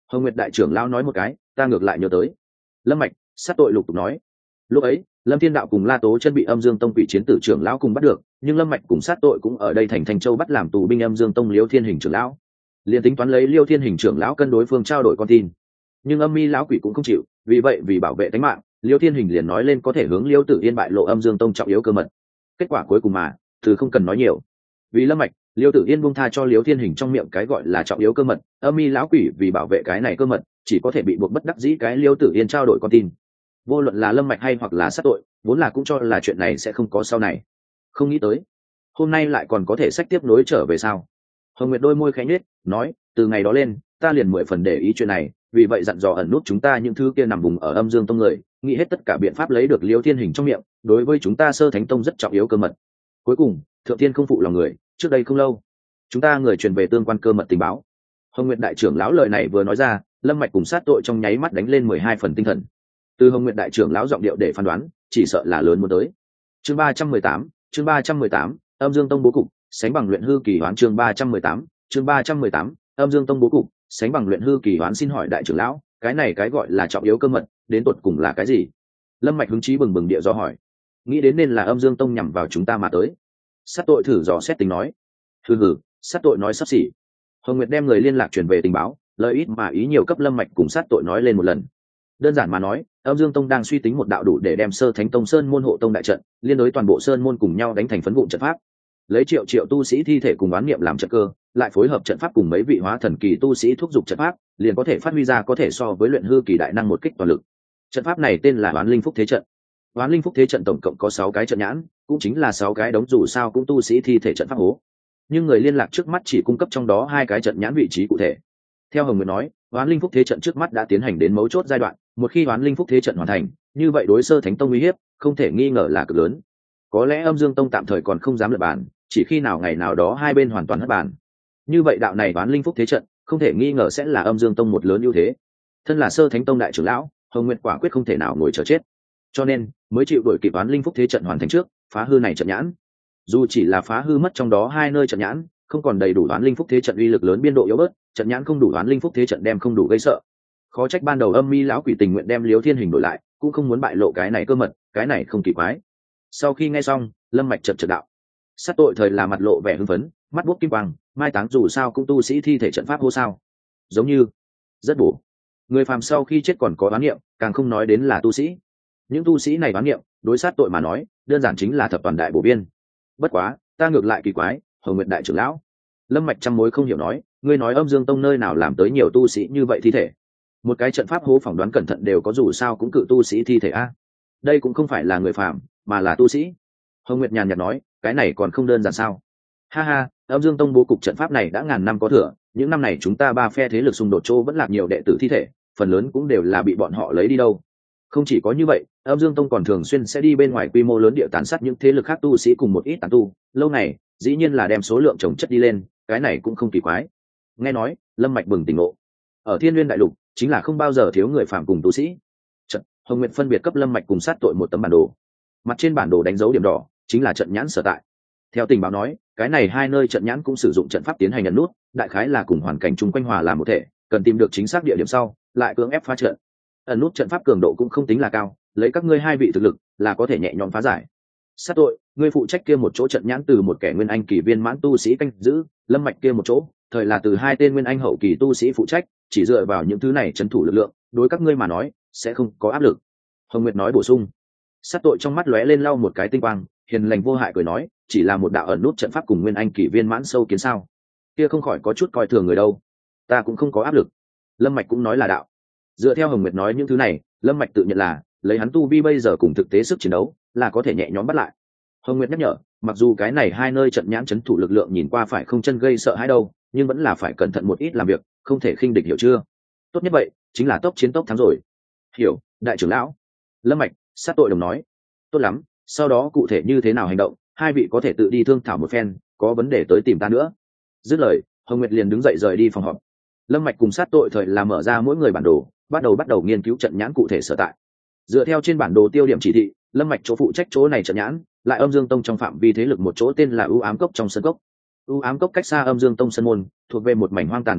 Hồng Nguyệt đại trưởng lão nói một cái, ta ngược lại nhớ tới. Lâm Mạch, sát tội lục tục nói. Lúc ấy, Lâm Thiên Đạo cùng La Tố Chân bị Âm Dương Tông quỷ chiến tử trưởng lão cùng bắt được, nhưng Lâm Mạch cùng sát tội cũng ở đây thành Thành Châu bắt làm tù binh Âm Dương Tông Liêu Thiên Hình trưởng lão. Liên tính toán lấy Liêu Thiên Hình trưởng lão cân đối phương trao đổi con tin, nhưng Âm Mi lão quỷ cũng không chịu, vì vậy vì bảo vệ tính mạng, Liêu Thiên Hình liền nói lên có thể hướng Liêu Tử Yên bại lộ Âm Dương Tông trọng yếu cơ mật. Kết quả cuối cùng mà, từ không cần nói nhiều. Vì Lâm Mạch, Liêu Tử Yên buông tha cho Liêu Thiên Hình trong miệng cái gọi là trọng yếu cơ mật, Âm Mi lão quỷ vì bảo vệ cái này cơ mật, chỉ có thể bị buộc bất đắc dĩ cái Liêu Tử Yên trao đổi con tin. Vô luận là Lâm Mạch hay hoặc là sát tội, vốn là cũng cho là chuyện này sẽ không có sau này. Không nghĩ tới, hôm nay lại còn có thể sách tiếp nối trở về sao? Hồng Nguyệt đôi môi khẽ nhếch, nói, từ ngày đó lên, ta liền mười phần để ý chuyện này, vì vậy dặn dò ẩn nút chúng ta những thứ kia nằm vùng ở Âm Dương Tông người, nghĩ hết tất cả biện pháp lấy được Liêu Thiên Hình trong miệng, đối với chúng ta Sơ Thánh Tông rất trọng yếu cơ mật. Cuối cùng, Thượng Thiên không phụ lòng người, trước đây không lâu, chúng ta người truyền về tương quan cơ mật tình báo. Hồng Nguyệt đại trưởng lão lời này vừa nói ra, Lâm Mạch cùng sát tội trong nháy mắt đánh lên mười hai phần tinh thần. Từ Hồng Nguyệt đại trưởng lão giọng điệu để phán đoán, chỉ sợ là lớn muốn tới. Chương ba trăm mười tám, chương ba trăm mười tám, Âm Dương Tông bố cục, sánh bằng luyện hư kỳ hoán chương ba trăm mười tám, chương ba trăm mười tám, Âm Dương Tông bố cục, sánh bằng luyện hư kỳ hoán xin hỏi đại trưởng lão, cái này cái gọi là trọng yếu cơ mật, đến tột cùng là cái gì? Lâm Mạch hứng chí bừng bừng địa do hỏi. Nghĩ đến nên là Âm Dương Tông nhằm vào chúng ta mà tới. Sát tội thử dò xét tính nói. Hừ hừ, sát tội nói sắp xỉ. Hồng Nguyệt đem người liên lạc truyền về tình báo, lời ít mà ý nhiều cấp Lâm Mạch cùng sát tội nói lên một lần. Đơn giản mà nói, Âm Dương Tông đang suy tính một đạo đủ để đem Sơ Thánh Tông Sơn môn hộ tông đại trận, liên đối toàn bộ sơn môn cùng nhau đánh thành phấn vụn trận pháp. Lấy triệu triệu tu sĩ thi thể cùng oán niệm làm trận cơ, lại phối hợp trận pháp cùng mấy vị hóa thần kỳ tu sĩ thúc giục trận pháp, liền có thể phát huy ra có thể so với luyện hư kỳ đại năng một kích toàn lực. Trận pháp này tên là Oán Linh Phúc Thế trận. Oán Linh Phúc Thế trận tổng cộng có sáu cái trận nhãn, cũng chính là sáu cái đống dù sao cũng tu sĩ thi thể trận pháp hố. Nhưng người liên lạc trước mắt chỉ cung cấp trong đó hai cái trận nhãn vị trí cụ thể. Theo Hồng Nguyệt nói, Oán Linh Phúc Thế trận trước mắt đã tiến hành đến mấu chốt giai đoạn, một khi Oán Linh Phúc Thế trận hoàn thành, như vậy đối Sơ Thánh Tông uy hiếp, không thể nghi ngờ là cực lớn. Có lẽ Âm Dương Tông tạm thời còn không dám lật bàn, chỉ khi nào ngày nào đó hai bên hoàn toàn hất bàn, như vậy đạo này Oán Linh Phúc Thế trận không thể nghi ngờ sẽ là Âm Dương Tông một lớn ưu thế. Thân là Sơ Thánh Tông đại trưởng lão, Hồng Nguyệt quả quyết không thể nào ngồi chờ chết, cho nên mới chịu đổi kịp Oán Linh Phúc Thế trận hoàn thành trước, phá hư này trận nhãn. Dù chỉ là phá hư mất trong đó hai nơi trận nhãn, không còn đầy đủ Oán Linh Phúc Thế trận uy lực lớn biên độ yếu bớt, trận nhãn không đủ Oán Linh Phúc Thế trận đem không đủ gây sợ. Khó trách ban đầu Âm Mi lão quỷ tình nguyện đem Liêu Thiên Hình đổi lại, cũng không muốn bại lộ cái này cơ mật, cái này không kỳ quái. Sau khi nghe xong, Lâm Mạch chợt chợt đạo. Sát tội thời là mặt lộ vẻ hưng phấn, mắt buốc kim quang, mai táng dù sao cũng tu sĩ thi thể trận pháp hô sao? Giống như rất bổ. Người phàm sau khi chết còn có oán niệm, càng không nói đến là tu sĩ. Những tu sĩ này oán niệm, đối sát tội mà nói, đơn giản chính là thập toàn đại bổ biên. Bất quá, ta ngược lại kỳ quái, Hồng Nguyệt đại trưởng lão. Lâm Mạch trăm mối không hiểu nói, ngươi nói Âm Dương Tông nơi nào làm tới nhiều tu sĩ như vậy thi thể? Một cái trận pháp hố phỏng đoán cẩn thận đều có dù sao cũng cự tu sĩ thi thể a. Đây cũng không phải là người phàm, mà là tu sĩ. Hồng Nguyệt nhàn nhạt nói, cái này còn không đơn giản sao? Ha ha, Âm Dương Tông bố cục trận pháp này đã ngàn năm có thừa, những năm này chúng ta ba phe thế lực xung đột chỗ vẫn là nhiều đệ tử thi thể, phần lớn cũng đều là bị bọn họ lấy đi đâu. Không chỉ có như vậy, Âm Dương Tông còn thường xuyên sẽ đi bên ngoài quy mô lớn địa tàn sát những thế lực khác tu sĩ cùng một ít tán tu, lâu này, dĩ nhiên là đem số lượng chồng chất đi lên, cái này cũng không kỳ quái. Nghe nói, Lâm Mạch bừng tỉnh ngộ. Ở Thiên Nguyên đại lục, chính là không bao giờ thiếu người phàm cùng tu sĩ. Trận, Hồng Nguyệt phân biệt cấp Lâm Mạch cùng sát tội một tấm bản đồ. Mặt trên bản đồ đánh dấu điểm đỏ, chính là trận nhãn sở tại. Theo tình báo nói, cái này hai nơi trận nhãn cũng sử dụng trận pháp tiến hành ẩn nút, đại khái là cùng hoàn cảnh chung quanh hòa làm một thể, cần tìm được chính xác địa điểm sau, lại cưỡng ép phá trận. Ẩn nút trận pháp cường độ cũng không tính là cao, lấy các ngươi hai vị thực lực là có thể nhẹ nhõm phá giải. Sát tội, ngươi phụ trách kia một chỗ trận nhãn từ một kẻ nguyên anh kỳ viên mãn tu sĩ canh giữ, Lâm Mạch kia một chỗ, thời là từ hai tên nguyên anh hậu kỳ tu sĩ phụ trách, chỉ dựa vào những thứ này trấn thủ lực lượng, đối các ngươi mà nói, sẽ không có áp lực. Hồng Nguyệt nói bổ sung. Sát tội trong mắt lóe lên lau một cái tinh quang, hiền lành vô hại cười nói, chỉ là một đạo ẩn nút trận pháp cùng nguyên anh kỳ viên mãn sâu kiến sao? Kia không khỏi có chút coi thường người đâu. Ta cũng không có áp lực. Lâm Mạch cũng nói là đạo. Dựa theo Hồng Nguyệt nói những thứ này, Lâm Mạch tự nhận là lấy hắn tu vi bây giờ cùng thực tế sức chiến đấu, là có thể nhẹ nhõm bắt lại. Hồng Nguyệt nhắc nhở, mặc dù cái này hai nơi trận nhãn trấn thủ lực lượng nhìn qua phải không chân gây sợ hãi đâu, nhưng vẫn là phải cẩn thận một ít làm việc, không thể khinh địch, hiểu chưa? Tốt nhất vậy, chính là tốc chiến tốc thắng rồi. Hiểu, đại trưởng lão. Lâm Mạch, sát tội đồng nói. Tốt lắm, sau đó cụ thể như thế nào hành động, hai vị có thể tự đi thương thảo một phen, có vấn đề tới tìm ta nữa. Dứt lời, Hồng Nguyệt liền đứng dậy rời đi phòng họp. Lâm Mạch cùng sát tội thời là mở ra mỗi người bản đồ, bắt đầu bắt đầu nghiên cứu trận nhãn cụ thể sở tại. Dựa theo trên bản đồ tiêu điểm chỉ thị, Lâm Mạch chỗ phụ trách chỗ này trận nhãn, lại Âm Dương Tông trong phạm vi thế lực một chỗ tên là ưu ám cốc trong sân cốc. Ưu ám cốc cách xa Âm Dương Tông sân môn, thuộc về một mảnh hoang tàn vắng vẻ,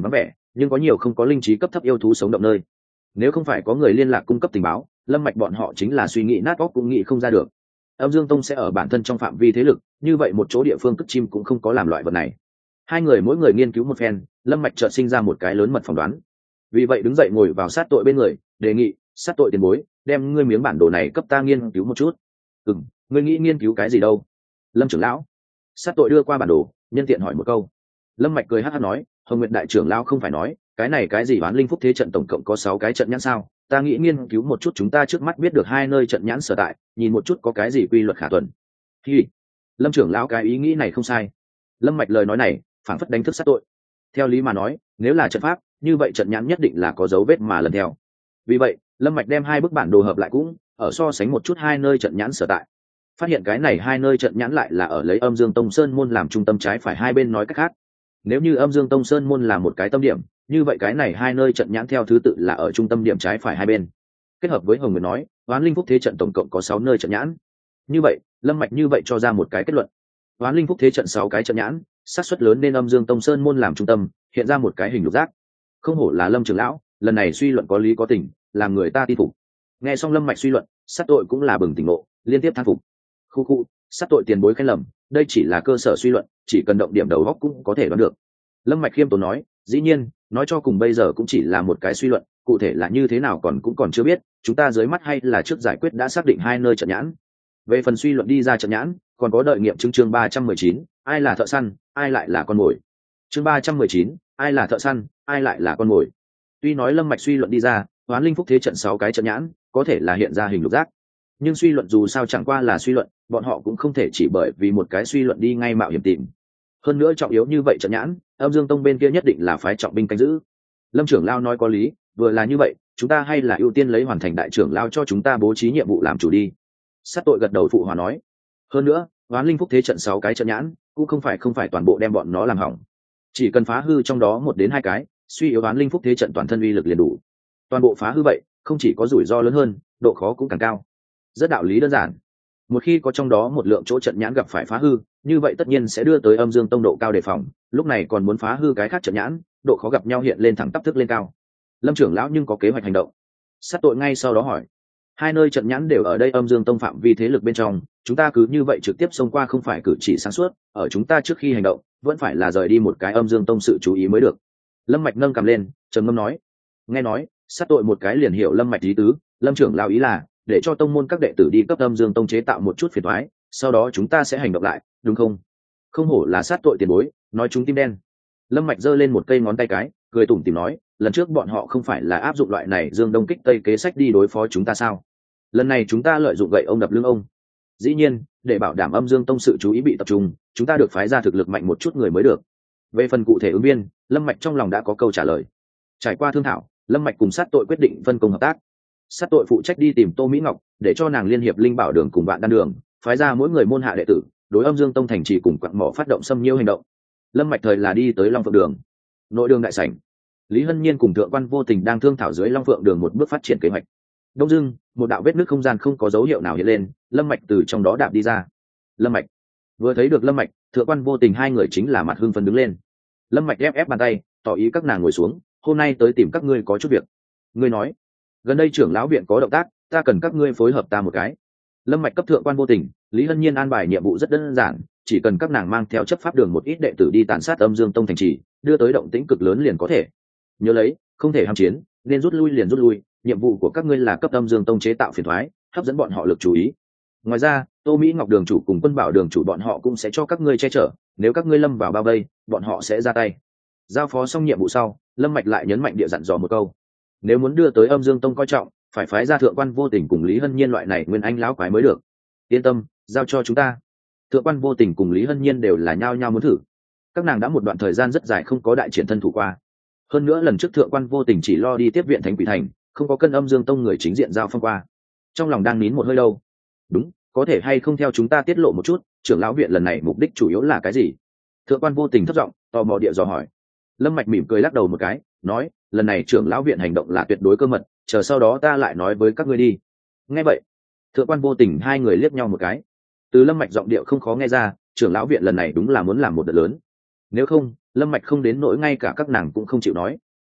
nhưng có nhiều không có linh trí cấp thấp yêu thú sống động nơi. Nếu không phải có người liên lạc cung cấp tình báo, lâm mạch bọn họ chính là suy nghĩ nát óc cũng nghĩ không ra được. Âm Dương Tông sẽ ở bản thân trong phạm vi thế lực, như vậy một chỗ địa phương cất chim cũng không có làm loại vật này. Hai người mỗi người nghiên cứu một phen, lâm mạch chợt sinh ra một cái lớn mật phỏng đoán. Vì vậy đứng dậy ngồi vào sát tội bên người, đề nghị, sát tội tiền bối, đem ngươi miếng bản đồ này cấp ta nghiên cứu một chút. Ừm, ngươi nghĩ nghiên cứu cái gì đâu? Lâm trưởng lão. Sát tội đưa qua bản đồ, nhân tiện hỏi một câu. Lâm mạch cười hắc hắc nói, Hồng Nguyệt đại trưởng lão không phải nói, cái này cái gì Oán Linh Phúc Thế trận tổng cộng có sáu cái trận nhãn sao? Ta nghĩ nghiên cứu một chút chúng ta trước mắt biết được hai nơi trận nhãn sở tại, nhìn một chút có cái gì quy luật khả tuần. Hi. Lâm trưởng lão cái ý nghĩ này không sai. Lâm mạch lời nói này, phảng phất đánh thức sát tội. Theo lý mà nói, nếu là trận pháp, như vậy trận nhãn nhất định là có dấu vết mà lần theo. Vì vậy, Lâm mạch đem hai bức bản đồ hợp lại cũng, ở so sánh một chút hai nơi trận nhãn sở tại. Phát hiện cái này hai nơi trận nhãn lại là ở lấy Âm Dương Tông Sơn môn làm trung tâm trái phải hai bên nói cách khác. Nếu như Âm Dương Tông Sơn môn là một cái tâm điểm, như vậy cái này hai nơi trận nhãn theo thứ tự là ở trung tâm điểm trái phải hai bên. Kết hợp với Hồng Nguyệt nói, Oán Linh Phúc Thế trận tổng cộng có sáu nơi trận nhãn. Như vậy, Lâm mạch như vậy cho ra một cái kết luận. Oán Linh Phúc Thế trận sáu cái trận nhãn, xác suất lớn nên Âm Dương Tông Sơn môn làm trung tâm, hiện ra một cái hình lục giác. Không hổ là Lâm trưởng lão, lần này suy luận có lý có tình, làm người ta tin phục. Nghe xong Lâm mạch suy luận, sát tội cũng là bừng tỉnh ngộ, liên tiếp thán phục. Khu khu, sát tội tiền bối khen lầm, đây chỉ là cơ sở suy luận, chỉ cần động điểm đầu óc cũng có thể đoán được. Lâm mạch khiêm tốn nói, dĩ nhiên, nói cho cùng bây giờ cũng chỉ là một cái suy luận, cụ thể là như thế nào còn cũng còn chưa biết, chúng ta dưới mắt hay là trước giải quyết đã xác định hai nơi trận nhãn. Về phần suy luận đi ra trận nhãn, còn có đợi nghiệm chứng chương ba trăm mười chín, ai là thợ săn, ai lại là con mồi. Chương ba trăm mười chín, ai là thợ săn, ai lại là con mồi. Tuy nói Lâm mạch suy luận đi ra, Oán Linh Phúc Thế trận sáu cái trận nhãn, có thể là hiện ra hình lục giác. Nhưng suy luận dù sao chẳng qua là suy luận, bọn họ cũng không thể chỉ bởi vì một cái suy luận đi ngay mạo hiểm tìm. Hơn nữa trọng yếu như vậy trận nhãn, Âm Dương Tông bên kia nhất định là phái trọng binh canh giữ. Lâm trưởng lão nói có lý, vừa là như vậy, chúng ta hay là ưu tiên lấy hoàn thành đại trưởng lão cho chúng ta bố trí nhiệm vụ làm chủ đi. Sát tội gật đầu phụ hòa nói. Hơn nữa, Oán Linh Phúc Thế trận sáu cái trận nhãn, cũng không phải không phải toàn bộ đem bọn nó làm hỏng. Chỉ cần phá hư trong đó một đến hai cái, suy yếu Oán Linh Phúc Thế trận toàn thân uy lực liền đủ. Toàn bộ phá hư vậy, không chỉ có rủi ro lớn hơn, độ khó cũng càng cao. Rất đạo lý đơn giản. Một khi có trong đó một lượng chỗ trận nhãn gặp phải phá hư, như vậy tất nhiên sẽ đưa tới Âm Dương Tông độ cao đề phòng, lúc này còn muốn phá hư cái khác trận nhãn, độ khó gặp nhau hiện lên thẳng tắp thức lên cao. Lâm trưởng lão nhưng có kế hoạch hành động. Sát tội ngay sau đó hỏi, hai nơi trận nhãn đều ở đây Âm Dương Tông phạm vi thế lực bên trong, chúng ta cứ như vậy trực tiếp xông qua không phải cử chỉ sáng suốt, ở chúng ta trước khi hành động, vẫn phải là rời đi một cái Âm Dương Tông sự chú ý mới được. Lâm mạch nâng cầm lên, trầm ngâm nói. Nghe nói, sát tội một cái liền hiểu Lâm mạch ý tứ, Lâm trưởng lão ý là để cho tông môn các đệ tử đi cấp Âm Dương Tông chế tạo một chút phiền toái, sau đó chúng ta sẽ hành động lại, đúng không? Không hổ là sát tội tiền bối, nói chúng tim đen. Lâm mạch giơ lên một cây ngón tay cái, cười tủm tỉm nói, lần trước bọn họ không phải là áp dụng loại này dương đông kích tây kế sách đi đối phó chúng ta sao? Lần này chúng ta lợi dụng gậy ông đập lưng ông. Dĩ nhiên, để bảo đảm Âm Dương Tông sự chú ý bị tập trung, chúng ta được phái ra thực lực mạnh một chút người mới được. Về phần cụ thể ứng viên, Lâm mạch trong lòng đã có câu trả lời. Trải qua thương thảo, Lâm mạch cùng sát tội quyết định phân công hợp tác. Sát tội phụ trách đi tìm Tô Mỹ Ngọc, để cho nàng liên hiệp Linh Bảo Đường cùng Vạn Đan Đường, phái ra mỗi người môn hạ đệ tử, đối Âm Dương Tông thành trì cùng quặng mỏ phát động xâm nhiễu hành động. Lâm mạch thời là đi tới Long Phượng Đường. Nội đường đại sảnh, Lý Hân Nhiên cùng Thượng Quan Vô Tình đang thương thảo dưới Long Phượng Đường một bước phát triển kế hoạch. Đông dưng, một đạo vết nứt không gian không có dấu hiệu nào hiện lên, Lâm mạch từ trong đó đạp đi ra. Lâm mạch. Vừa thấy được Lâm mạch, Thượng Quan Vô Tình hai người chính là mặt hưng phấn đứng lên. Lâm mạch ép ép bàn tay, tỏ ý các nàng ngồi xuống, hôm nay tới tìm các ngươi có chút việc. Ngươi nói, gần đây trưởng lão viện có động tác, ta cần các ngươi phối hợp ta một cái. Lâm mạch cấp Thượng Quan Vô Tình, Lý Hân Nhiên an bài nhiệm vụ rất đơn giản, chỉ cần các nàng mang theo chấp pháp đường một ít đệ tử đi tàn sát Âm Dương Tông thành trì, đưa tới động tĩnh cực lớn liền có thể. Nhớ lấy, không thể ham chiến, nên rút lui liền rút lui, nhiệm vụ của các ngươi là cấp Âm Dương Tông chế tạo phiền toái, hấp dẫn bọn họ lực chú ý. Ngoài ra, Tô Mỹ Ngọc đường chủ cùng Quân Bảo đường chủ bọn họ cũng sẽ cho các ngươi che chở, nếu các ngươi lâm vào bao vây, bọn họ sẽ ra tay. Giao phó xong nhiệm vụ sau, Lâm mạch lại nhấn mạnh địa dặn dò một câu. Nếu muốn đưa tới Âm Dương Tông coi trọng, phải phái ra Thượng Quan Vô Tình cùng Lý Hân Nhiên loại này nguyên anh lão quái mới được. Yên tâm, giao cho chúng ta. Thượng Quan Vô Tình cùng Lý Hân Nhiên đều là nhao nhao muốn thử. Các nàng đã một đoạn thời gian rất dài không có đại triển thân thủ qua. Hơn nữa lần trước Thượng Quan Vô Tình chỉ lo đi tiếp viện Thánh Quỷ Thành, không có cân Âm Dương Tông người chính diện giao phong qua. Trong lòng đang nín một hơi đâu. Đúng, có thể hay không theo chúng ta tiết lộ một chút, trưởng lão viện lần này mục đích chủ yếu là cái gì? Thượng Quan Vô Tình thấp giọng, tò mò địa dò hỏi. Lâm mạch mỉm cười lắc đầu một cái, nói, lần này trưởng lão viện hành động là tuyệt đối cơ mật, chờ sau đó ta lại nói với các ngươi đi. Nghe vậy, Thượng Quan Vô Tình hai người liếc nhau một cái. Từ Lâm mạch giọng điệu không khó nghe ra, trưởng lão viện lần này đúng là muốn làm một đợt lớn. Nếu không, Lâm mạch không đến nỗi ngay cả các nàng cũng không chịu nói.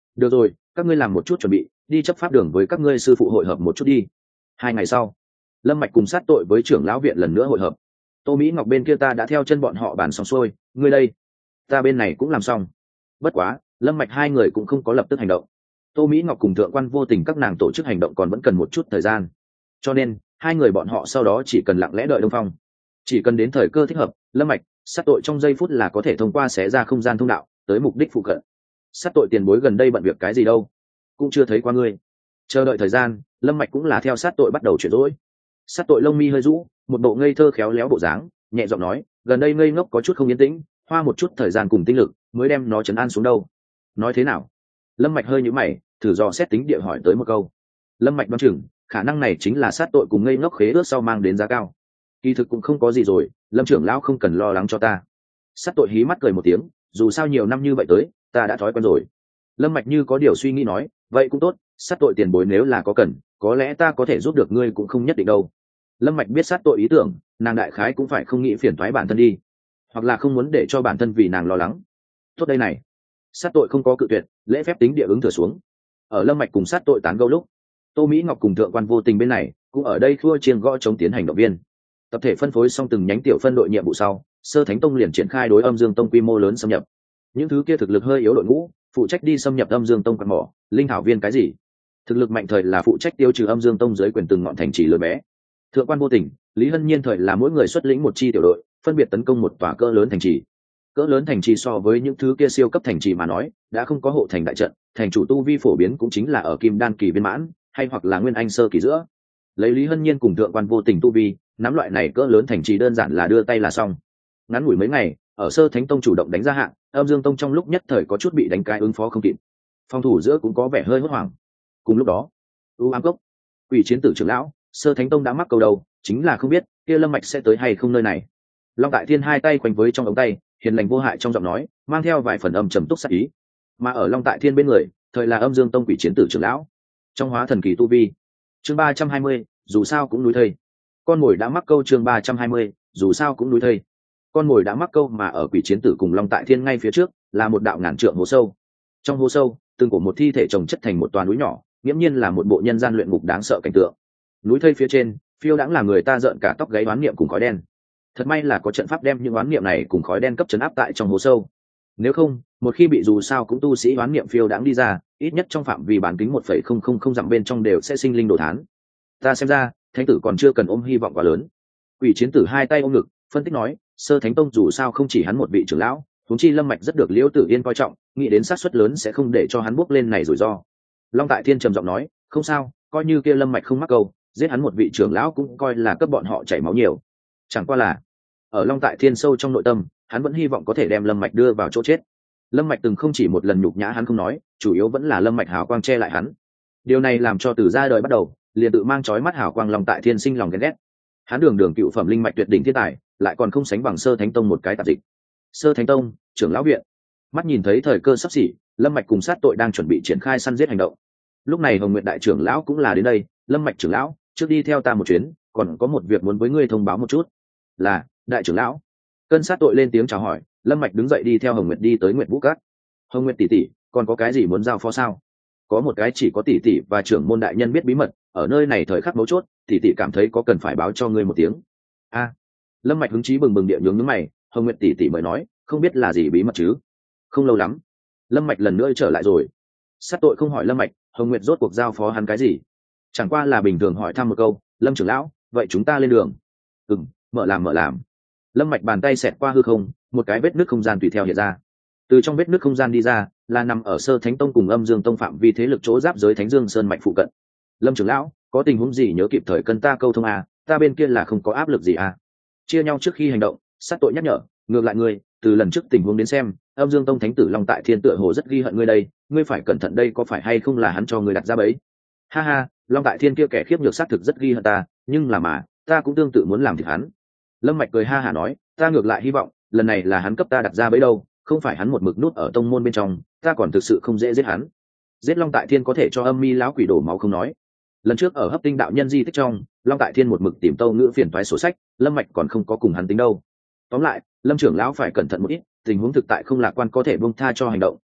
được rồi, các ngươi làm một chút chuẩn bị, đi chấp pháp đường với các ngươi sư phụ hội hợp một chút đi. Hai ngày sau, lâm mạch cùng sát tội với trưởng lão viện lần nữa hội hợp. Tô Mỹ Ngọc bên kia ta đã theo chân bọn họ bàn xong xuôi, ngươi đây, ta bên này cũng làm xong. Bất quá, lâm mạch hai người cũng không có lập tức hành động. Tô Mỹ Ngọc cùng thượng quan vô tình các nàng tổ chức hành động còn vẫn cần một chút thời gian, cho nên hai người bọn họ sau đó chỉ cần lặng lẽ đợi Đông Phong. Chỉ cần đến thời cơ thích hợp, lâm mạch sát tội trong giây phút là có thể thông qua xé ra không gian thông đạo tới mục đích phụ cận. Sát tội tiền bối gần đây bận việc cái gì đâu, cũng chưa thấy qua ngươi. Chờ đợi thời gian, lâm mạch cũng là theo sát tội bắt đầu chuyển rỗi. Sát tội lông mi hơi rũ, một bộ ngây thơ khéo léo bộ dáng, nhẹ giọng nói, gần đây ngây ngốc có chút không yên tĩnh, hoa một chút thời gian cùng tinh lực mới đem nó trấn an xuống đâu. Nói thế nào? Lâm mạch hơi nhíu mày, thử dò xét tính địa hỏi tới một câu. Lâm mạch đoán chừng khả năng này chính là sát tội cùng ngây ngốc khế ước sau mang đến giá cao. Kỳ thực cũng không có gì rồi, lâm trưởng lão không cần lo lắng cho ta. Sát tội hí mắt cười một tiếng, dù sao nhiều năm như vậy tới, ta đã thói quen rồi. Lâm mạch như có điều suy nghĩ nói, vậy cũng tốt, sát tội tiền bối nếu là có cần, có lẽ ta có thể giúp được ngươi cũng không nhất định đâu. Lâm mạch biết sát tội ý tưởng, nàng đại khái cũng phải không nghĩ phiền toái bản thân đi, hoặc là không muốn để cho bản thân vì nàng lo lắng. Tốt đây này. Sát tội không có cự tuyệt, lễ phép tính địa ứng thừa xuống. Ở lâm mạch cùng sát tội tán gẫu lúc, Tô Mỹ Ngọc cùng thượng quan vô tình bên này cũng ở đây thua chiêng gõ chống tiến hành động viên. Tập thể phân phối xong từng nhánh tiểu phân đội nhiệm vụ sau, Sơ Thánh Tông liền triển khai đối Âm Dương Tông quy mô lớn xâm nhập. Những thứ kia thực lực hơi yếu đội ngũ, phụ trách đi xâm nhập Âm Dương Tông quạt mỏ, linh thảo viên cái gì. Thực lực mạnh thời là phụ trách tiêu trừ Âm Dương Tông dưới quyền từng ngọn thành trì lớn bé. Thượng quan vô tình, Lý Hân Nhiên thời là mỗi người xuất lĩnh một chi tiểu đội, phân biệt tấn công một tòa cỡ lớn thành trì. Cỡ lớn thành trì so với những thứ kia siêu cấp thành trì mà nói, đã không có hộ thành đại trận, thành chủ tu vi phổ biến cũng chính là ở kim đan kỳ viên mãn, hay hoặc là nguyên anh sơ kỳ giữa. Lấy Lý Hân Nhiên cùng thượng quan vô tình tu vi, nắm loại này cỡ lớn thành trì đơn giản là đưa tay là xong. Ngắn ngủi mấy ngày, ở Sơ Thánh Tông chủ động đánh ra hạng, Âm Dương Tông trong lúc nhất thời có chút bị đánh cái ứng phó không kịp. Phòng thủ giữa cũng có vẻ hơi hốt hoảng. Cùng lúc đó, U Ám Cốc, Quỷ Chiến Tử trưởng lão, Sơ Thánh Tông đã mắc câu đầu, chính là không biết kia Lâm Mạch sẽ tới hay không nơi này. Long Tại Thiên hai tay quanh với trong ống tay, hiền lành vô hại trong giọng nói, mang theo vài phần âm trầm túc sát ý. Mà ở Long Tại Thiên bên người, thời là Âm Dương Tông Quỷ Chiến Tử trưởng lão, trong hóa thần kỳ tu vi. Chương ba trăm hai mươi, dù sao cũng núi thây. Con mồi đã mắc câu. Chương ba trăm hai mươi, dù sao cũng núi thây. Con mồi đã mắc câu. Mà ở Quỷ Chiến Tử cùng Long Tại Thiên ngay phía trước là một đạo ngàn trượng hố sâu. Trong hố sâu, từng của một thi thể chồng chất thành một toà núi nhỏ, nghiễm nhiên là một bộ nhân gian luyện ngục đáng sợ cảnh tượng. Núi thây phía trên, phiêu đãng là người ta rợn cả tóc gáy oán niệm cùng khói đen. Thật may là có trận pháp đem những oán niệm này cùng khói đen cấp trấn áp tại trong hố sâu. Nếu không, một khi bị dù sao cũng tu sĩ oán niệm phiêu đãng đi ra, ít nhất trong phạm vi bán kính một phẩy không không không dặm bên trong đều sẽ sinh linh đồ thán. Ta xem ra, thánh tử còn chưa cần ôm hy vọng quá lớn. Quỷ Chiến Tử hai tay ôm ngực, phân tích nói, Sơ Thánh Tông dù sao không chỉ hắn một vị trưởng lão, huống chi Lâm Mạch rất được Liễu Tử Yên coi trọng, nghĩ đến xác suất lớn sẽ không để cho hắn bước lên này rủi ro. Long Tại Thiên trầm giọng nói, không sao, coi như kia Lâm Mạch không mắc câu, giết hắn một vị trưởng lão cũng coi là cấp bọn họ chảy máu nhiều. Chẳng qua là, ở Long Tại Thiên sâu trong nội tâm, hắn vẫn hy vọng có thể đem Lâm Mạch đưa vào chỗ chết. Lâm Mạch từng không chỉ một lần nhục nhã hắn không nói, chủ yếu vẫn là Lâm Mạch hào quang che lại hắn. Điều này làm cho từ ra đời bắt đầu, liền tự mang chói mắt hào quang Long Tại Thiên sinh lòng ghen ghét. Hắn đường đường cựu phẩm linh mạch tuyệt đỉnh thiên tài, lại còn không sánh bằng Sơ Thánh Tông một cái tạp dịch. Sơ Thánh Tông, trưởng lão viện. Mắt nhìn thấy thời cơ sắp xỉ, Lâm Mạch cùng sát tội đang chuẩn bị triển khai săn giết hành động. Lúc này Hồng Nguyệt đại trưởng lão cũng là đến đây, Lâm Mạch trưởng lão, trước đi theo ta một chuyến, còn có một việc muốn với ngươi thông báo một chút. Là, đại trưởng lão. Cân sát tội lên tiếng chào hỏi, Lâm Mạch đứng dậy đi theo Hồng Nguyệt đi tới Nguyệt Vũ Các. Hồng Nguyệt tỷ tỷ, còn có cái gì muốn giao phó sao? Có một cái chỉ có tỷ tỷ và trưởng môn đại nhân biết bí mật, ở nơi này thời khắc mấu chốt, tỷ tỷ cảm thấy có cần phải báo cho ngươi một tiếng. A. Lâm Mạch hứng chí bừng bừng địa nhướng nhướng mày, Hồng Nguyệt tỷ tỷ mới nói, không biết là gì bí mật chứ? Không lâu lắm, Lâm Mạch lần nữa trở lại rồi. Sát tội không hỏi Lâm Mạch, Hồng Nguyệt rốt cuộc giao phó hắn cái gì? Chẳng qua là bình thường hỏi thăm một câu, Lâm trưởng lão, vậy chúng ta lên đường. Ừm, mở làm mở làm. Lâm Mạch bàn tay xẹt qua hư không, một cái vết nứt không gian tùy theo hiện ra. Từ trong vết nứt không gian đi ra, là nằm ở Sơ Thánh Tông cùng Âm Dương Tông phạm vi thế lực chỗ giáp giới Thánh Dương Sơn mạch phụ cận. Lâm trưởng lão, có tình huống gì nhớ kịp thời cân ta câu thông à, ta bên kia là không có áp lực gì à. Chia nhau trước khi hành động, sát tội nhắc nhở, ngược lại ngươi, từ lần trước tình huống đến xem, Âm Dương Tông thánh tử Long Tại Thiên tựa hồ rất ghi hận ngươi đây, ngươi phải cẩn thận đây, có phải hay không là hắn cho ngươi đặt ra bẫy. Ha ha, Long Tại Thiên kia kẻ khiếp nhược xác thực rất ghi hận ta, nhưng là mà, ta cũng tương tự muốn làm thịt hắn. Lâm Mạch cười ha hả nói, ta ngược lại hy vọng, lần này là hắn cấp ta đặt ra bẫy đâu, không phải hắn một mực nút ở tông môn bên trong, ta còn thực sự không dễ giết hắn. Giết Long Tại Thiên có thể cho Âm Mi lão quỷ đổ máu không nói. Lần trước ở Hấp Tinh đạo nhân di tích trong, Long Tại Thiên một mực tìm Tâu Ngữ phiền toái sổ sách, Lâm Mạch còn không có cùng hắn tính đâu. Tóm lại, Lâm trưởng lão phải cẩn thận một ít, tình huống thực tại không lạc quan có thể buông tha cho hành động,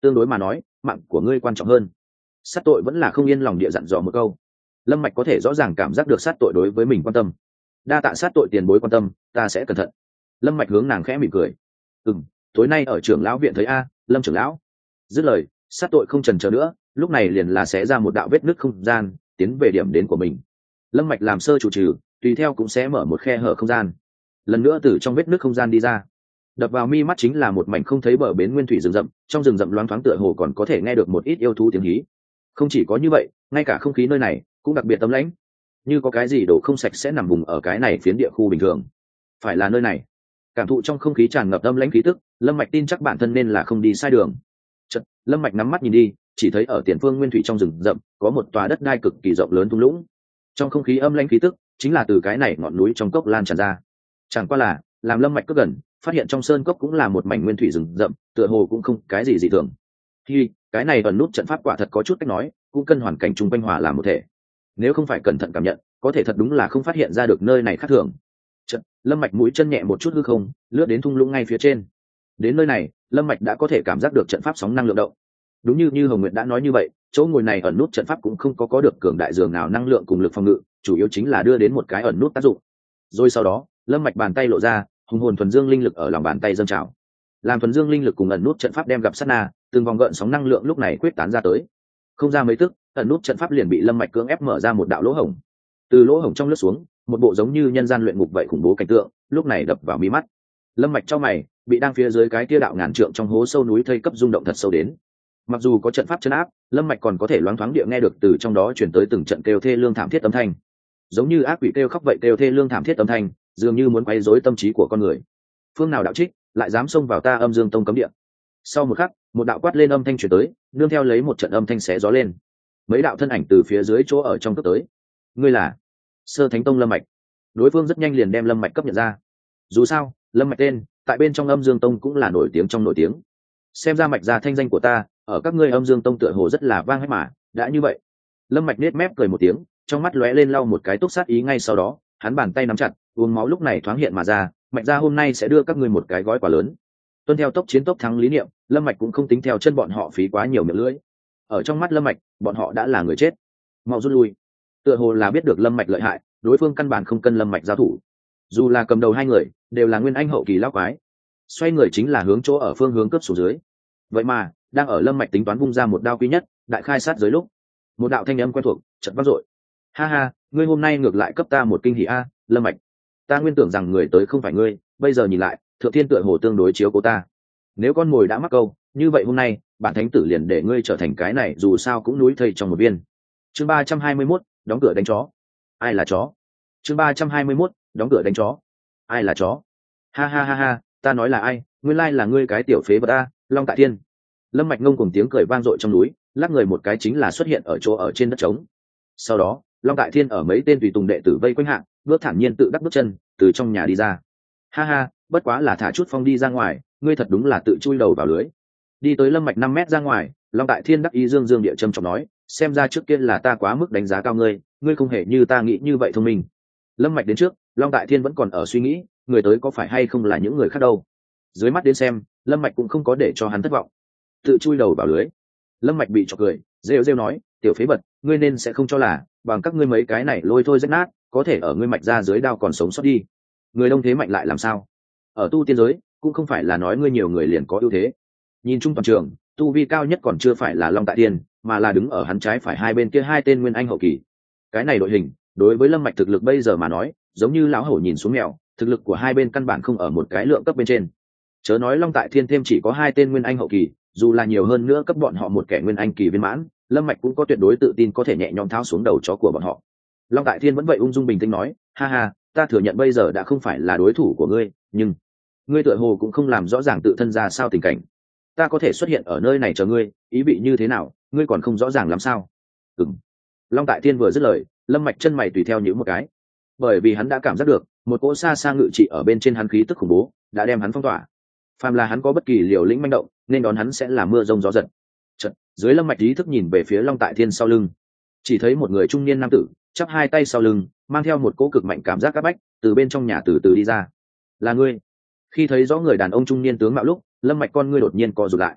tương đối mà nói mạng của ngươi quan trọng hơn. Sát tội vẫn là không yên lòng địa dặn dò một câu. Lâm Mạch có thể rõ ràng cảm giác được sát tội đối với mình quan tâm. Đa tạ sát tội tiền bối quan tâm, ta sẽ cẩn thận. Lâm Mạch hướng nàng khẽ mỉm cười. Ừm, tối nay ở trưởng lão viện thấy a, Lâm trưởng lão. Dứt lời, sát tội không chần chờ nữa, lúc này liền là sẽ ra một đạo vết nứt không gian, tiến về điểm đến của mình. Lâm Mạch làm sơ chủ trừ, tùy theo cũng sẽ mở một khe hở không gian. Lần nữa từ trong vết nứt không gian đi ra. Đập vào mi mắt chính là một mảnh không thấy bờ bến nguyên thủy rừng rậm, trong rừng rậm loáng thoáng tựa hồ còn có thể nghe được một ít yêu thú tiếng hí. Không chỉ có như vậy, ngay cả không khí nơi này cũng đặc biệt tấm lãnh, như có cái gì đổ không sạch sẽ nằm vùng ở cái này phiến địa khu bình thường. Phải là nơi này. Cảm thụ trong không khí tràn ngập âm lãnh khí tức, Lâm Mạch tin chắc bản thân nên là không đi sai đường. Chợt, Lâm Mạch nắm mắt nhìn đi, chỉ thấy ở tiền phương nguyên thủy trong rừng rậm có một tòa đất đai cực kỳ rộng lớn thung lũng. Trong không khí âm lãnh khí tức chính là từ cái này ngọn núi trong cốc lan tràn ra. Chẳng qua là, làm Lâm Mạch cất gần, phát hiện trong sơn cốc cũng là một mảnh nguyên thủy rừng rậm, tựa hồ cũng không cái gì dị thường. Thì, cái này ẩn nút trận pháp quả thật có chút cách nói, cũng cân hoàn cảnh chung quanh hòa làm một thể. Nếu không phải cẩn thận cảm nhận, có thể thật đúng là không phát hiện ra được nơi này khác thường. Chợt, Lâm Mạch mũi chân nhẹ một chút hư không, lướt đến thung lũng ngay phía trên. Đến nơi này, Lâm Mạch đã có thể cảm giác được trận pháp sóng năng lượng động. Đúng như như Hồng Nguyệt đã nói như vậy, chỗ ngồi này ẩn nút trận pháp cũng không có có được cường đại dường nào năng lượng cùng lực phòng ngự, chủ yếu chính là đưa đến một cái ẩn nút tác dụng. Rồi sau đó, Lâm Mạch bàn tay lộ ra, hùng hồn thuần dương linh lực ở lòng bàn tay dâng trào. Làm thuần dương linh lực cùng ẩn nút trận pháp đem gặp sát na, từng vòng gợn sóng năng lượng lúc này quyết tán ra tới. Không ra mấy tức, ẩn nút trận pháp liền bị Lâm Mạch cưỡng ép mở ra một đạo lỗ hổng. Từ lỗ hổng trong lướt xuống, một bộ giống như nhân gian luyện ngục vậy khủng bố cảnh tượng, lúc này đập vào mí mắt. Lâm Mạch chau mày, bị đang phía dưới cái kia đạo ngàn trượng trong hố sâu núi thây cấp rung động thật sâu đến. Mặc dù có trận pháp trấn áp, Lâm Mạch còn có thể loáng thoáng địa nghe được từ trong đó truyền tới từng trận kêu thê lương thảm thiết âm thanh. Giống như ác quỷ kêu khóc vậy kêu thê lương thảm thiết âm thanh, dường như muốn quấy rối tâm trí của con người. Phương nào đạo trích, lại dám xông vào ta Âm Dương Tông cấm địa. Sau một khắc, một đạo quát lên âm thanh truyền tới, nương theo lấy một trận âm thanh xé gió lên. Mấy đạo thân ảnh từ phía dưới chỗ ở trong cấp tới. Ngươi là Sơ Thánh Tông Lâm Mạch. Đối phương rất nhanh liền đem Lâm Mạch cấp nhận ra. Dù sao, Lâm Mạch tên, tại bên trong Âm Dương Tông cũng là nổi tiếng trong nổi tiếng. Xem ra Mạch gia thanh danh của ta, ở các ngươi Âm Dương Tông tựa hồ rất là vang hay mà, đã như vậy. Lâm Mạch nhếch mép cười một tiếng, trong mắt lóe lên lau một cái túc sát ý, ngay sau đó, hắn bàn tay nắm chặt, uống máu lúc này thoáng hiện mà ra, Mạch gia hôm nay sẽ đưa các ngươi một cái gói quà lớn. Tuân theo tốc chiến tốc thắng lý niệm, Lâm Mạch cũng không tính theo chân bọn họ phí quá nhiều miệng lưỡi. Ở trong mắt Lâm Mạch, bọn họ đã là người chết. Mau rút lui. Tựa hồ là biết được Lâm Mạch lợi hại, đối phương căn bản không cân Lâm Mạch giao thủ. Dù là cầm đầu hai người, đều là nguyên anh hậu kỳ lão quái. Xoay người chính là hướng chỗ ở phương hướng cướp xuống dưới. Vậy mà, đang ở Lâm Mạch tính toán vung ra một đao quý nhất, đại khai sát giới lúc, một đạo thanh âm quen thuộc chợt vang dội. Ha ha, ngươi hôm nay ngược lại cấp ta một kinh hỉ a, Lâm Mạch. Ta nguyên tưởng rằng người tới không phải ngươi, bây giờ nhìn lại, Thượng Thiên tựa hồ tương đối chiếu cố ta. Nếu con mồi đã mắc câu, như vậy hôm nay, bản thánh tử liền để ngươi trở thành cái này dù sao cũng núi thây trong một viên. Chương ba trăm hai mươi mốt, đóng cửa đánh chó. Ai là chó? Chương ba trăm hai mươi mốt, đóng cửa đánh chó. Ai là chó? Ha ha ha ha, ta nói là ai, nguyên lai là ngươi cái tiểu phế vật a, Long Tại Thiên. Lâm Mạch ngông cùng tiếng cười vang dội trong núi, lắc người một cái chính là xuất hiện ở chỗ ở trên đất trống. Sau đó, Long Tại Thiên ở mấy tên tùy tùng đệ tử vây quanh hạng, bước thản nhiên tự đắc bước chân từ trong nhà đi ra. Ha ha, bất quá là thả chút phong đi ra ngoài, ngươi thật đúng là tự chui đầu vào lưới. Đi tới Lâm Mạch năm mét ra ngoài, Long Tại Thiên đắc ý dương dương địa trầm trọng nói, xem ra trước kia là ta quá mức đánh giá cao ngươi, ngươi không hề như ta nghĩ như vậy thông minh. Lâm Mạch đến trước, Long Tại Thiên vẫn còn ở suy nghĩ, người tới có phải hay không là những người khác đâu. Dưới mắt đến xem, Lâm Mạch cũng không có để cho hắn thất vọng. Tự chui đầu vào lưới. Lâm Mạch bị chọc cười, rêu rêu nói, tiểu phế vật, ngươi nên sẽ không cho là bằng các ngươi mấy cái này lôi thôi rách nát, có thể ở ngươi Mạch ra dưới đao còn sống sót đi. Người đông thế mạnh lại làm sao? Ở tu tiên giới, cũng không phải là nói ngươi nhiều người liền có ưu thế. Nhìn chung toàn trường, tu vi cao nhất còn chưa phải là Long Tại Thiên, mà là đứng ở hắn trái phải hai bên kia hai tên nguyên anh hậu kỳ. Cái này đội hình, đối với Lâm Mạch thực lực bây giờ mà nói, giống như lão hổ nhìn xuống mèo, thực lực của hai bên căn bản không ở một cái lượng cấp bên trên. Chớ nói Long Tại Thiên thêm chỉ có hai tên nguyên anh hậu kỳ, dù là nhiều hơn nữa cấp bọn họ một kẻ nguyên anh kỳ viên mãn, Lâm Mạch cũng có tuyệt đối tự tin có thể nhẹ nhõm tháo xuống đầu chó của bọn họ. Long Tại Thiên vẫn vậy ung dung bình tĩnh nói, ha ha, ta thừa nhận bây giờ đã không phải là đối thủ của ngươi, nhưng ngươi tựa hồ cũng không làm rõ ràng tự thân ra sao tình cảnh. Ta có thể xuất hiện ở nơi này chờ ngươi, ý vị như thế nào, ngươi còn không rõ ràng lắm sao? Ừm. Long Tại Thiên vừa dứt lời, Lâm Mạch chân mày tùy theo nhíu một cái, bởi vì hắn đã cảm giác được một cỗ xa xa ngự trị ở bên trên hắn khí tức khủng bố, đã đem hắn phong tỏa. Phàm là hắn có bất kỳ liều lĩnh manh động, nên đón hắn sẽ là mưa rông gió giật. Chợt, dưới Lâm Mạch ý thức nhìn về phía Long Tại Thiên sau lưng, chỉ thấy một người trung niên nam tử, chắp hai tay sau lưng, mang theo một cỗ cực mạnh cảm giác áp bách, từ bên trong nhà từ từ đi ra. Là ngươi? Khi thấy rõ người đàn ông trung niên tướng mạo lúc, Lâm Mạch con ngươi đột nhiên co rụt lại.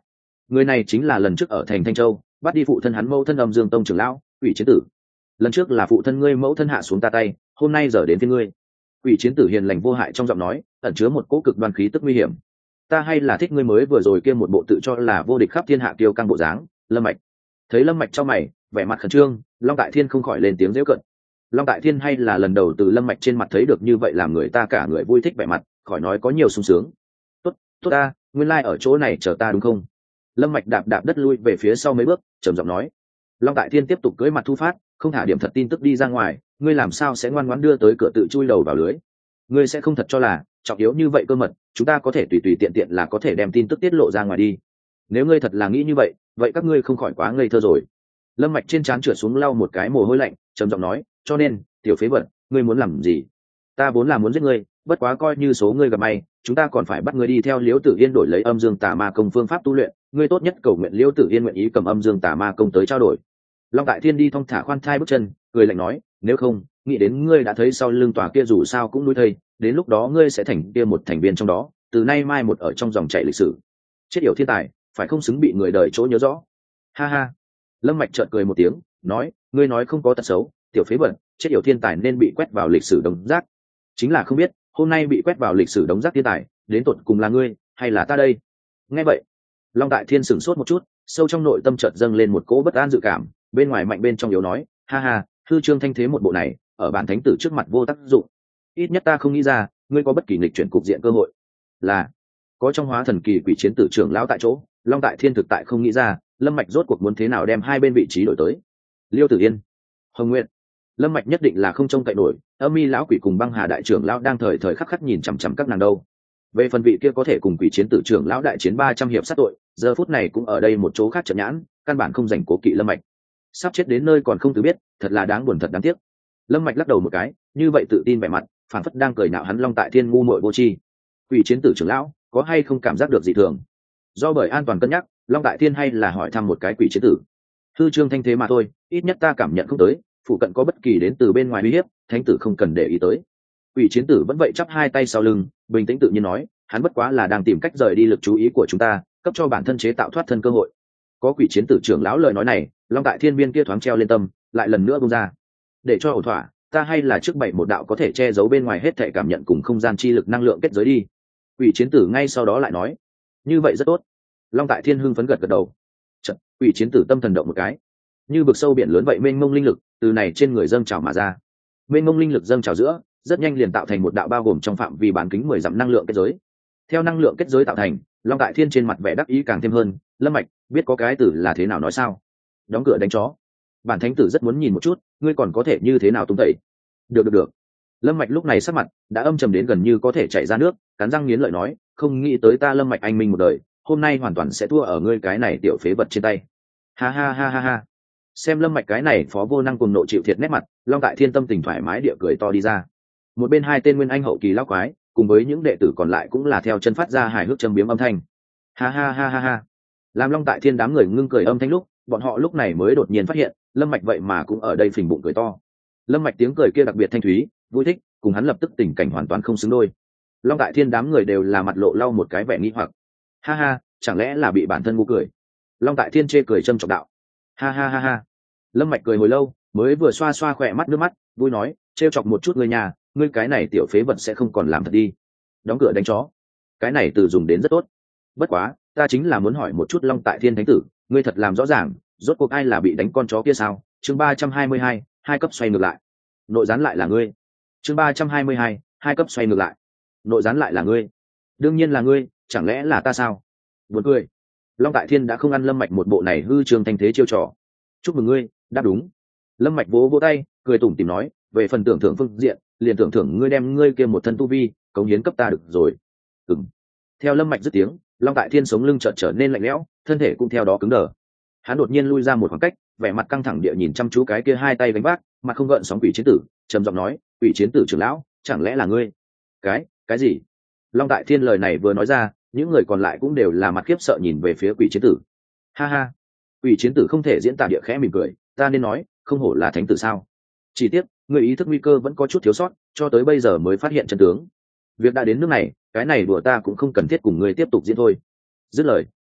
Người này chính là lần trước ở thành Thanh Châu bắt đi phụ thân hắn mẫu thân Âm Dương Tông trưởng lão Quỷ Chiến Tử. Lần trước là phụ thân ngươi mẫu thân hạ xuống ta tay, hôm nay giờ đến phía ngươi. Quỷ Chiến Tử hiền lành vô hại trong giọng nói ẩn chứa một cỗ cực đoan khí tức nguy hiểm. Ta hay là thích ngươi mới vừa rồi kia một bộ tự cho là vô địch khắp thiên hạ kiêu căng bộ dáng. Lâm Mạch thấy Lâm Mạch trong mày vẻ mặt khẩn trương, Long Tại Thiên không khỏi lên tiếng giễu cợt. Long Tại Thiên hay là lần đầu từ Lâm Mạch trên mặt thấy được như vậy làm người ta cả người vui thích vẻ mặt, khỏi nói có nhiều sung sướng. Tốt, tốt ta, nguyên lai like ở chỗ này chờ ta đúng không? Lâm Mạch đạp đạp đất lui về phía sau mấy bước, trầm giọng nói. Long Tại Thiên tiếp tục cưỡi mặt thu phát, không thả điểm thật tin tức đi ra ngoài, ngươi làm sao sẽ ngoan ngoãn đưa tới cửa tự chui đầu vào lưới? Ngươi sẽ không thật cho là trọng yếu như vậy cơ mật, chúng ta có thể tùy tùy tiện tiện là có thể đem tin tức tiết lộ ra ngoài đi. Nếu ngươi thật là nghĩ như vậy, vậy các ngươi không khỏi quá ngây thơ rồi. Lâm Mạch trên trán trượt xuống lau một cái mồ hôi lạnh, trầm giọng nói, cho nên, tiểu phế vật, ngươi muốn làm gì? Ta vốn là muốn giết ngươi, bất quá coi như số ngươi gặp may, chúng ta còn phải bắt ngươi đi theo Liễu Tử Yên đổi lấy Âm Dương Tà Ma công phương pháp tu luyện, ngươi tốt nhất cầu nguyện Liễu Tử Yên nguyện ý cầm Âm Dương Tà Ma công tới trao đổi. Long Tại Thiên đi thong thả khoan thai bước chân, cười lạnh nói, nếu không, nghĩ đến ngươi đã thấy sau lưng tòa kia dù sao cũng núi thây, đến lúc đó ngươi sẽ thành kia một thành viên trong đó, từ nay mai một ở trong dòng chảy lịch sử. Chết yểu thiên tài, phải không xứng bị người đời chỗ nhớ rõ. Ha ha. Lâm Mạch chợt cười một tiếng, nói, ngươi nói không có tật xấu, tiểu phế vật, chết yểu thiên tài nên bị quét vào lịch sử đống rác. Chính là không biết, hôm nay bị quét vào lịch sử đống rác thiên tài, đến tột cùng là ngươi, hay là ta đây? Nghe vậy, Long Tại Thiên sửng sốt một chút, sâu trong nội tâm chợt dâng lên một cỗ bất an dự cảm, bên ngoài mạnh bên trong yếu nói, ha ha, hư trương thanh thế một bộ này, ở bản thánh tử trước mặt vô tác dụng. Ít nhất ta không nghĩ ra, ngươi có bất kỳ nghịch chuyển cục diện cơ hội. Là, có trong hóa thần kỳ Quỷ Chiến Tử trưởng lão tại chỗ, Long Tại Thiên thực tại không nghĩ ra, Lâm Mạch rốt cuộc muốn thế nào đem hai bên vị trí đổi tới. Liêu Tử Yên, Hồng Nguyệt, Lâm Mạch nhất định là không trông cậy nổi, Âm Mi lão quỷ cùng Băng Hà đại trưởng lão đang thời thời khắc khắc nhìn chằm chằm các nàng đâu. Về phần vị kia có thể cùng Quỷ Chiến Tử trưởng lão đại chiến ba trăm hiệp sát tội, giờ phút này cũng ở đây một chỗ khác trận nhãn, căn bản không rảnh cố kỵ Lâm Mạch. Sắp chết đến nơi còn không tự biết, thật là đáng buồn thật đáng tiếc. Lâm Mạch lắc đầu một cái, như vậy tự tin vẻ mặt, phản phất đang cười nhạo hắn Long Tại Thiên ngu muội vô tri. Quỷ Chiến Tử trưởng lão, có hay không cảm giác được dị thường? Do bởi an toàn cân nhắc, Long Tại Thiên hay là hỏi thăm một cái Quỷ Chiến Tử. Hư trương thanh thế mà thôi, ít nhất ta cảm nhận không tới, phụ cận có bất kỳ đến từ bên ngoài uy hiếp, thánh tử không cần để ý tới. Quỷ Chiến Tử vẫn vậy chắp hai tay sau lưng, bình tĩnh tự nhiên nói, hắn bất quá là đang tìm cách rời đi lực chú ý của chúng ta, cấp cho bản thân chế tạo thoát thân cơ hội. Có Quỷ Chiến Tử trưởng lão lời nói này, Long Tại Thiên viên kia thoáng treo lên tâm, lại lần nữa bung ra. Để cho ổn thỏa, ta hay là trước bảy một đạo có thể che giấu bên ngoài hết thảy cảm nhận cùng không gian chi lực năng lượng kết giới đi. Quỷ Chiến Tử ngay sau đó lại nói, như vậy rất tốt. Long Tại Thiên hưng phấn gật gật đầu. Chợt, Quỷ Chiến Tử tâm thần động một cái, như vực sâu biển lớn vậy mênh mông linh lực từ này trên người dâng trào mà ra. Mênh mông linh lực dâng trào giữa, rất nhanh liền tạo thành một đạo bao gồm trong phạm vi bán kính mười dặm năng lượng kết giới. Theo năng lượng kết giới tạo thành, Long Tại Thiên trên mặt vẻ đắc ý càng thêm hơn. Lâm Mạch, biết có cái tử là thế nào nói sao? Đóng cửa đánh chó. Bản thánh tử rất muốn nhìn một chút, ngươi còn có thể như thế nào tung tẩy. Được được được. Lâm Mạch lúc này sắc mặt đã âm trầm đến gần như có thể chảy ra nước, cắn răng nghiến lợi nói, không nghĩ tới ta Lâm Mạch anh minh một đời, hôm nay hoàn toàn sẽ thua ở ngươi cái này tiểu phế vật trên tay. Ha ha ha ha ha. Xem Lâm Mạch cái này phó vô năng cùng nộ chịu thiệt nét mặt, Long Tại Thiên tâm tình thoải mái địa cười to đi ra. Một bên hai tên nguyên anh hậu kỳ lão quái, cùng với những đệ tử còn lại cũng là theo chân phát ra hài hước châm biếm âm thanh. Ha ha ha ha ha. Làm Long Tại Thiên đám người ngưng cười âm thanh lúc, bọn họ lúc này mới đột nhiên phát hiện, Lâm Mạch vậy mà cũng ở đây phình bụng cười to. Lâm Mạch tiếng cười kia đặc biệt thanh thúy, vui thích, cùng hắn lập tức tình cảnh hoàn toàn không xứng đôi. Long Tại Thiên đám người đều là mặt lộ lau một cái vẻ nghi hoặc. Ha ha, chẳng lẽ là bị bản thân ngu cười? Long Tại Thiên chê cười châm chọc đạo. Ha ha ha ha. Lâm Mạch cười hồi lâu, mới vừa xoa xoa khỏe mắt nước mắt, vui nói, trêu chọc một chút người nhà, ngươi cái này tiểu phế vật sẽ không còn làm thật đi. Đóng cửa đánh chó. Cái này từ dùng đến rất tốt. Bất quá, ta chính là muốn hỏi một chút Long Tại Thiên thánh tử, ngươi thật làm rõ ràng, rốt cuộc ai là bị đánh con chó kia sao? Chương ba trăm hai mươi hai, hai cấp xoay ngược lại. Nội gián lại là ngươi. Chương ba trăm hai mươi hai, hai cấp xoay ngược lại. Nội gián lại là ngươi. Đương nhiên là ngươi, chẳng lẽ là ta sao? Buồn cười. Long Tại Thiên đã không ăn Lâm Mạch một bộ này hư trương thanh thế chiêu trò. Chúc mừng ngươi, đáp đúng. Lâm Mạch vỗ vỗ tay, cười tủm tỉm nói, về phần tưởng thưởng phương diện, liền tưởng thưởng ngươi đem ngươi kia một thân tu vi, cống hiến cấp ta được rồi. Ừm. Theo Lâm Mạch dứt tiếng, Long Tại Thiên sống lưng chợt trở nên lạnh lẽo, thân thể cũng theo đó cứng đờ. Hắn đột nhiên lui ra một khoảng cách, vẻ mặt căng thẳng địa nhìn chăm chú cái kia hai tay gánh vác, mặt không gợn sóng Quỷ Chiến Tử, trầm giọng nói, Quỷ Chiến Tử trưởng lão, chẳng lẽ là ngươi? Cái, cái gì? Long Tại Thiên lời này vừa nói ra, những người còn lại cũng đều là mặt khiếp sợ nhìn về phía Quỷ Chiến Tử. Ha ha. Quỷ Chiến Tử không thể diễn tả địa khẽ mỉm cười, ta nên nói, không hổ là thánh tử sao? Chỉ tiếc, người ý thức nguy cơ vẫn có chút thiếu sót, cho tới bây giờ mới phát hiện chân tướng. Việc đã đến nước này, cái này đùa ta cũng không cần thiết cùng ngươi tiếp tục diễn thôi. Dứt lời,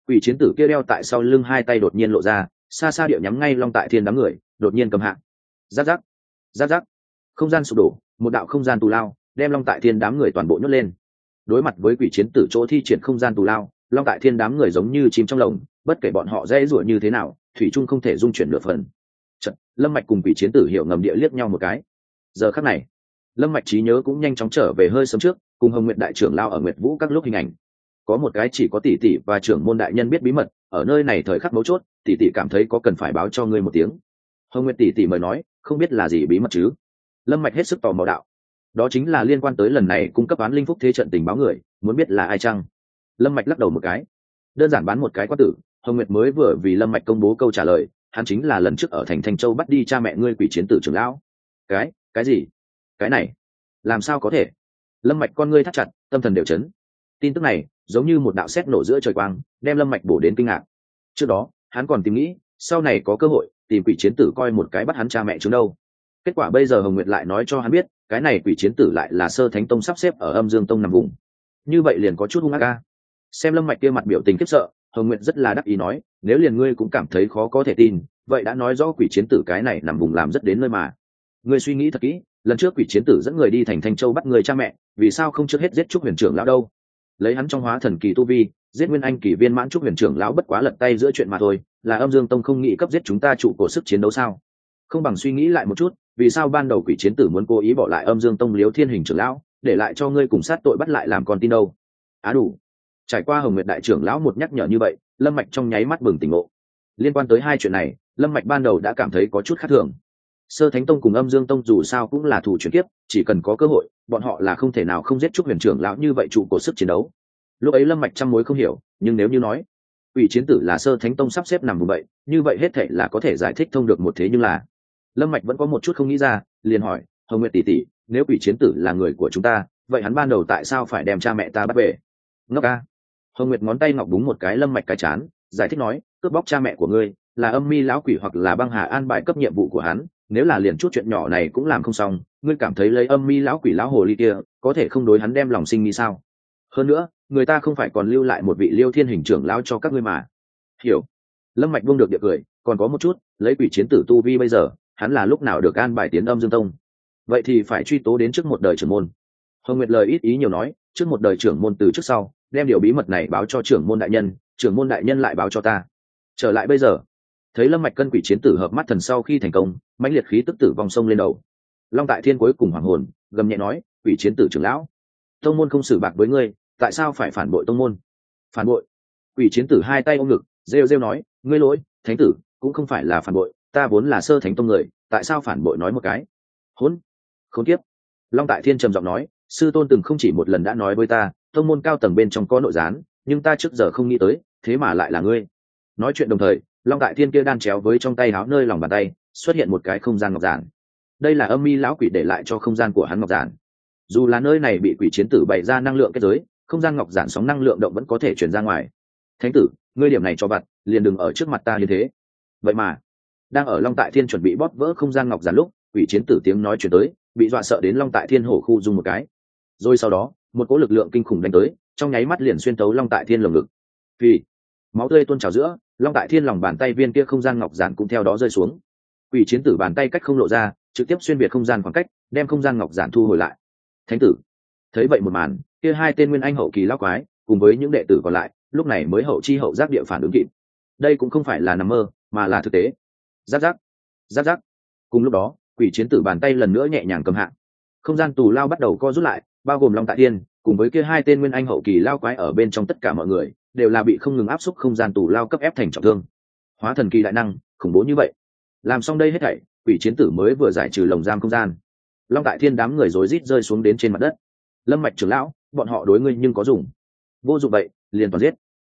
Quỷ chiến tử kia đeo tại sau lưng hai tay đột nhiên lộ ra, xa xa điệu nhắm ngay Long Tại Thiên đám người, đột nhiên cầm hạ. Giáp giáp, giáp giáp, không gian sụp đổ, một đạo không gian tù lao đem Long Tại Thiên đám người toàn bộ nhốt lên. Đối mặt với quỷ chiến tử chỗ thi triển không gian tù lao, Long Tại Thiên đám người giống như chim trong lồng, bất kể bọn họ dễ rủa như thế nào, thủy trung không thể dung chuyển nửa phần. Chật, Lâm Mạch cùng quỷ chiến tử hiểu ngầm địa liếc nhau một cái. Giờ khắc này, Lâm Mạch trí nhớ cũng nhanh chóng trở về hơi sớm trước, cùng Hồng Nguyệt đại trưởng lao ở Nguyệt Vũ các lúc hình ảnh. Có một cái chỉ có tỷ tỷ và trưởng môn đại nhân biết bí mật, ở nơi này thời khắc mấu chốt, tỷ tỷ cảm thấy có cần phải báo cho ngươi một tiếng. Hồng Nguyệt tỷ tỷ mời nói, không biết là gì bí mật chứ? Lâm Mạch hết sức tò mò đạo. Đó chính là liên quan tới lần này cung cấp án linh phúc thế trận tình báo người, muốn biết là ai chăng? Lâm Mạch lắc đầu một cái. Đơn giản bán một cái quá tử, Hồng Nguyệt mới vừa vì Lâm Mạch công bố câu trả lời, hắn chính là lần trước ở thành Thanh Châu bắt đi cha mẹ ngươi quỷ chiến tử trưởng lão. Cái, cái gì? Cái này, làm sao có thể? Lâm Mạch con ngươi thắt chặt, tâm thần đều chấn. Tin tức này, giống như một đạo sét nổ giữa trời quang, đem Lâm Mạch bổ đến kinh ngạc. Trước đó, hắn còn tìm nghĩ, sau này có cơ hội tìm quỷ chiến tử coi một cái bắt hắn cha mẹ chúng đâu. Kết quả bây giờ Hồng Nguyệt lại nói cho hắn biết, cái này quỷ chiến tử lại là Sơ Thánh Tông sắp xếp ở Âm Dương Tông nằm vùng. Như vậy liền có chút hung ác a. Xem Lâm Mạch kia mặt biểu tình khiếp sợ, Hồng Nguyệt rất là đắc ý nói, nếu liền ngươi cũng cảm thấy khó có thể tin, vậy đã nói rõ quỷ chiến tử cái này nằm vùng làm rất đến nơi mà. Ngươi suy nghĩ thật kỹ, lần trước quỷ chiến tử dẫn người đi thành Thanh Châu bắt người cha mẹ, vì sao không trước hết giết Trúc Huyền trưởng lão đâu? Lấy hắn trong hóa thần kỳ tu vi, giết Nguyên Anh kỳ viên mãn Trúc Huyền trưởng lão bất quá lật tay giữa chuyện mà thôi, là Âm Dương Tông không nghĩ cấp giết chúng ta trụ cổ sức chiến đấu sao? Không bằng suy nghĩ lại một chút, vì sao ban đầu quỷ chiến tử muốn cố ý bỏ lại Âm Dương Tông Liếu Thiên Hình trưởng lão, để lại cho ngươi cùng sát tội bắt lại làm con tin đâu? Á đủ. Trải qua Hồng Nguyệt đại trưởng lão một nhắc nhở như vậy, Lâm Mạch trong nháy mắt bừng tỉnh ngộ. Liên quan tới hai chuyện này, Lâm Mạch ban đầu đã cảm thấy có chút khác thường. Sơ Thánh Tông cùng Âm Dương Tông dù sao cũng là thủ chuyển kiếp, chỉ cần có cơ hội, bọn họ là không thể nào không giết Trúc Huyền trưởng lão như vậy trụ cổ sức chiến đấu. Lúc ấy Lâm Mạch trăm mối không hiểu, nhưng nếu như nói, quỷ chiến tử là Sơ Thánh Tông sắp xếp nằm vùng vậy, như vậy hết thảy là có thể giải thích thông được một thế, nhưng là Lâm Mạch vẫn có một chút không nghĩ ra, liền hỏi, Hồng Nguyệt tỷ tỷ, nếu quỷ chiến tử là người của chúng ta, vậy hắn ban đầu tại sao phải đem cha mẹ ta bắt về? Ngốc a. Hồng Nguyệt ngón tay ngọc búng một cái Lâm Mạch cái chán, giải thích nói, cướp bóc cha mẹ của ngươi, là Âm Mi lão quỷ hoặc là Băng Hà an bài cấp nhiệm vụ của hắn, nếu là liền chút chuyện nhỏ này cũng làm không xong, ngươi cảm thấy lấy Âm Mi lão quỷ lão hồ ly kia, có thể không đối hắn đem lòng sinh nghi sao? Hơn nữa, người ta không phải còn lưu lại một vị Liêu Thiên Hình trưởng lão cho các ngươi mà. Hiểu. Lâm Mạch buông được địa cười, còn có một chút, lấy quỷ chiến tử tu vi bây giờ, hắn là lúc nào được an bài tiến Âm Dương Tông? Vậy thì phải truy tố đến trước một đời trưởng môn. Hồng Nguyệt lời ít ý nhiều nói, trước một đời trưởng môn từ trước sau, đem điều bí mật này báo cho trưởng môn đại nhân, trưởng môn đại nhân lại báo cho ta. Trở lại bây giờ, thấy Lâm Mạch cân quỷ chiến tử hợp mắt thần sau khi thành công, mãnh liệt khí tức tử vong sông lên đầu. Long Tại Thiên cuối cùng hoàng hồn, gầm nhẹ nói, quỷ chiến tử trưởng lão, tông môn không xử bạc với ngươi, tại sao phải phản bội tông môn? Phản bội? Quỷ chiến tử hai tay ôm ngực, rêu rêu nói, ngươi lỗi, thánh tử, cũng không phải là phản bội, ta vốn là Sơ Thánh Tông người, tại sao phản bội nói một cái? Hỗn, khốn kiếp. Long Tại Thiên trầm giọng nói, sư tôn từng không chỉ một lần đã nói với ta, tông môn cao tầng bên trong có nội gián, nhưng ta trước giờ không nghĩ tới, thế mà lại là ngươi. Nói chuyện đồng thời, Long Tại Thiên kia đan chéo với trong tay áo nơi lòng bàn tay, xuất hiện một cái không gian ngọc giản. Đây là Âm Mi lão quỷ để lại cho không gian của hắn ngọc giản. Dù là nơi này bị quỷ chiến tử bày ra năng lượng kết giới, không gian ngọc giản sóng năng lượng động vẫn có thể truyền ra ngoài. Thánh tử, ngươi điểm này cho vặt, liền đừng ở trước mặt ta như thế. Vậy mà, đang ở Long Tại Thiên chuẩn bị bóp vỡ không gian ngọc giản lúc, quỷ chiến tử tiếng nói truyền tới, bị dọa sợ đến Long Tại Thiên hổ khu rung một cái. Rồi sau đó, một cỗ lực lượng kinh khủng đánh tới, trong nháy mắt liền xuyên tấu Long Tại Thiên lồng ngực. Vì máu tươi tuôn trào giữa, Long Tại Thiên lòng bàn tay viên kia không gian ngọc giản cũng theo đó rơi xuống. Quỷ chiến tử bàn tay cách không lộ ra, trực tiếp xuyên biệt không gian khoảng cách, đem không gian ngọc giản thu hồi lại. Thánh tử thấy vậy một màn, kia hai tên nguyên anh hậu kỳ lão quái, cùng với những đệ tử còn lại, lúc này mới hậu chi hậu giác địa phản ứng kịp. Đây cũng không phải là nằm mơ, mà là thực tế. Giáp giáp, giáp giáp. Cùng lúc đó, quỷ chiến tử bàn tay lần nữa nhẹ nhàng cầm hạ, không gian tù lao bắt đầu co rút lại, bao gồm Long Tại Thiên cùng với kia hai tên nguyên anh hậu kỳ lao quái ở bên trong, tất cả mọi người đều là bị không ngừng áp xúc không gian tù lao cấp ép thành trọng thương. Hóa thần kỳ đại năng khủng bố như vậy. Làm xong đây hết thảy, quỷ chiến tử mới vừa giải trừ lồng giam không gian. Long Tại Thiên đám người rối rít rơi xuống đến trên mặt đất. Lâm Mạch trưởng lão, bọn họ đối ngươi nhưng có dùng. Vô dụng vậy, liền toàn giết.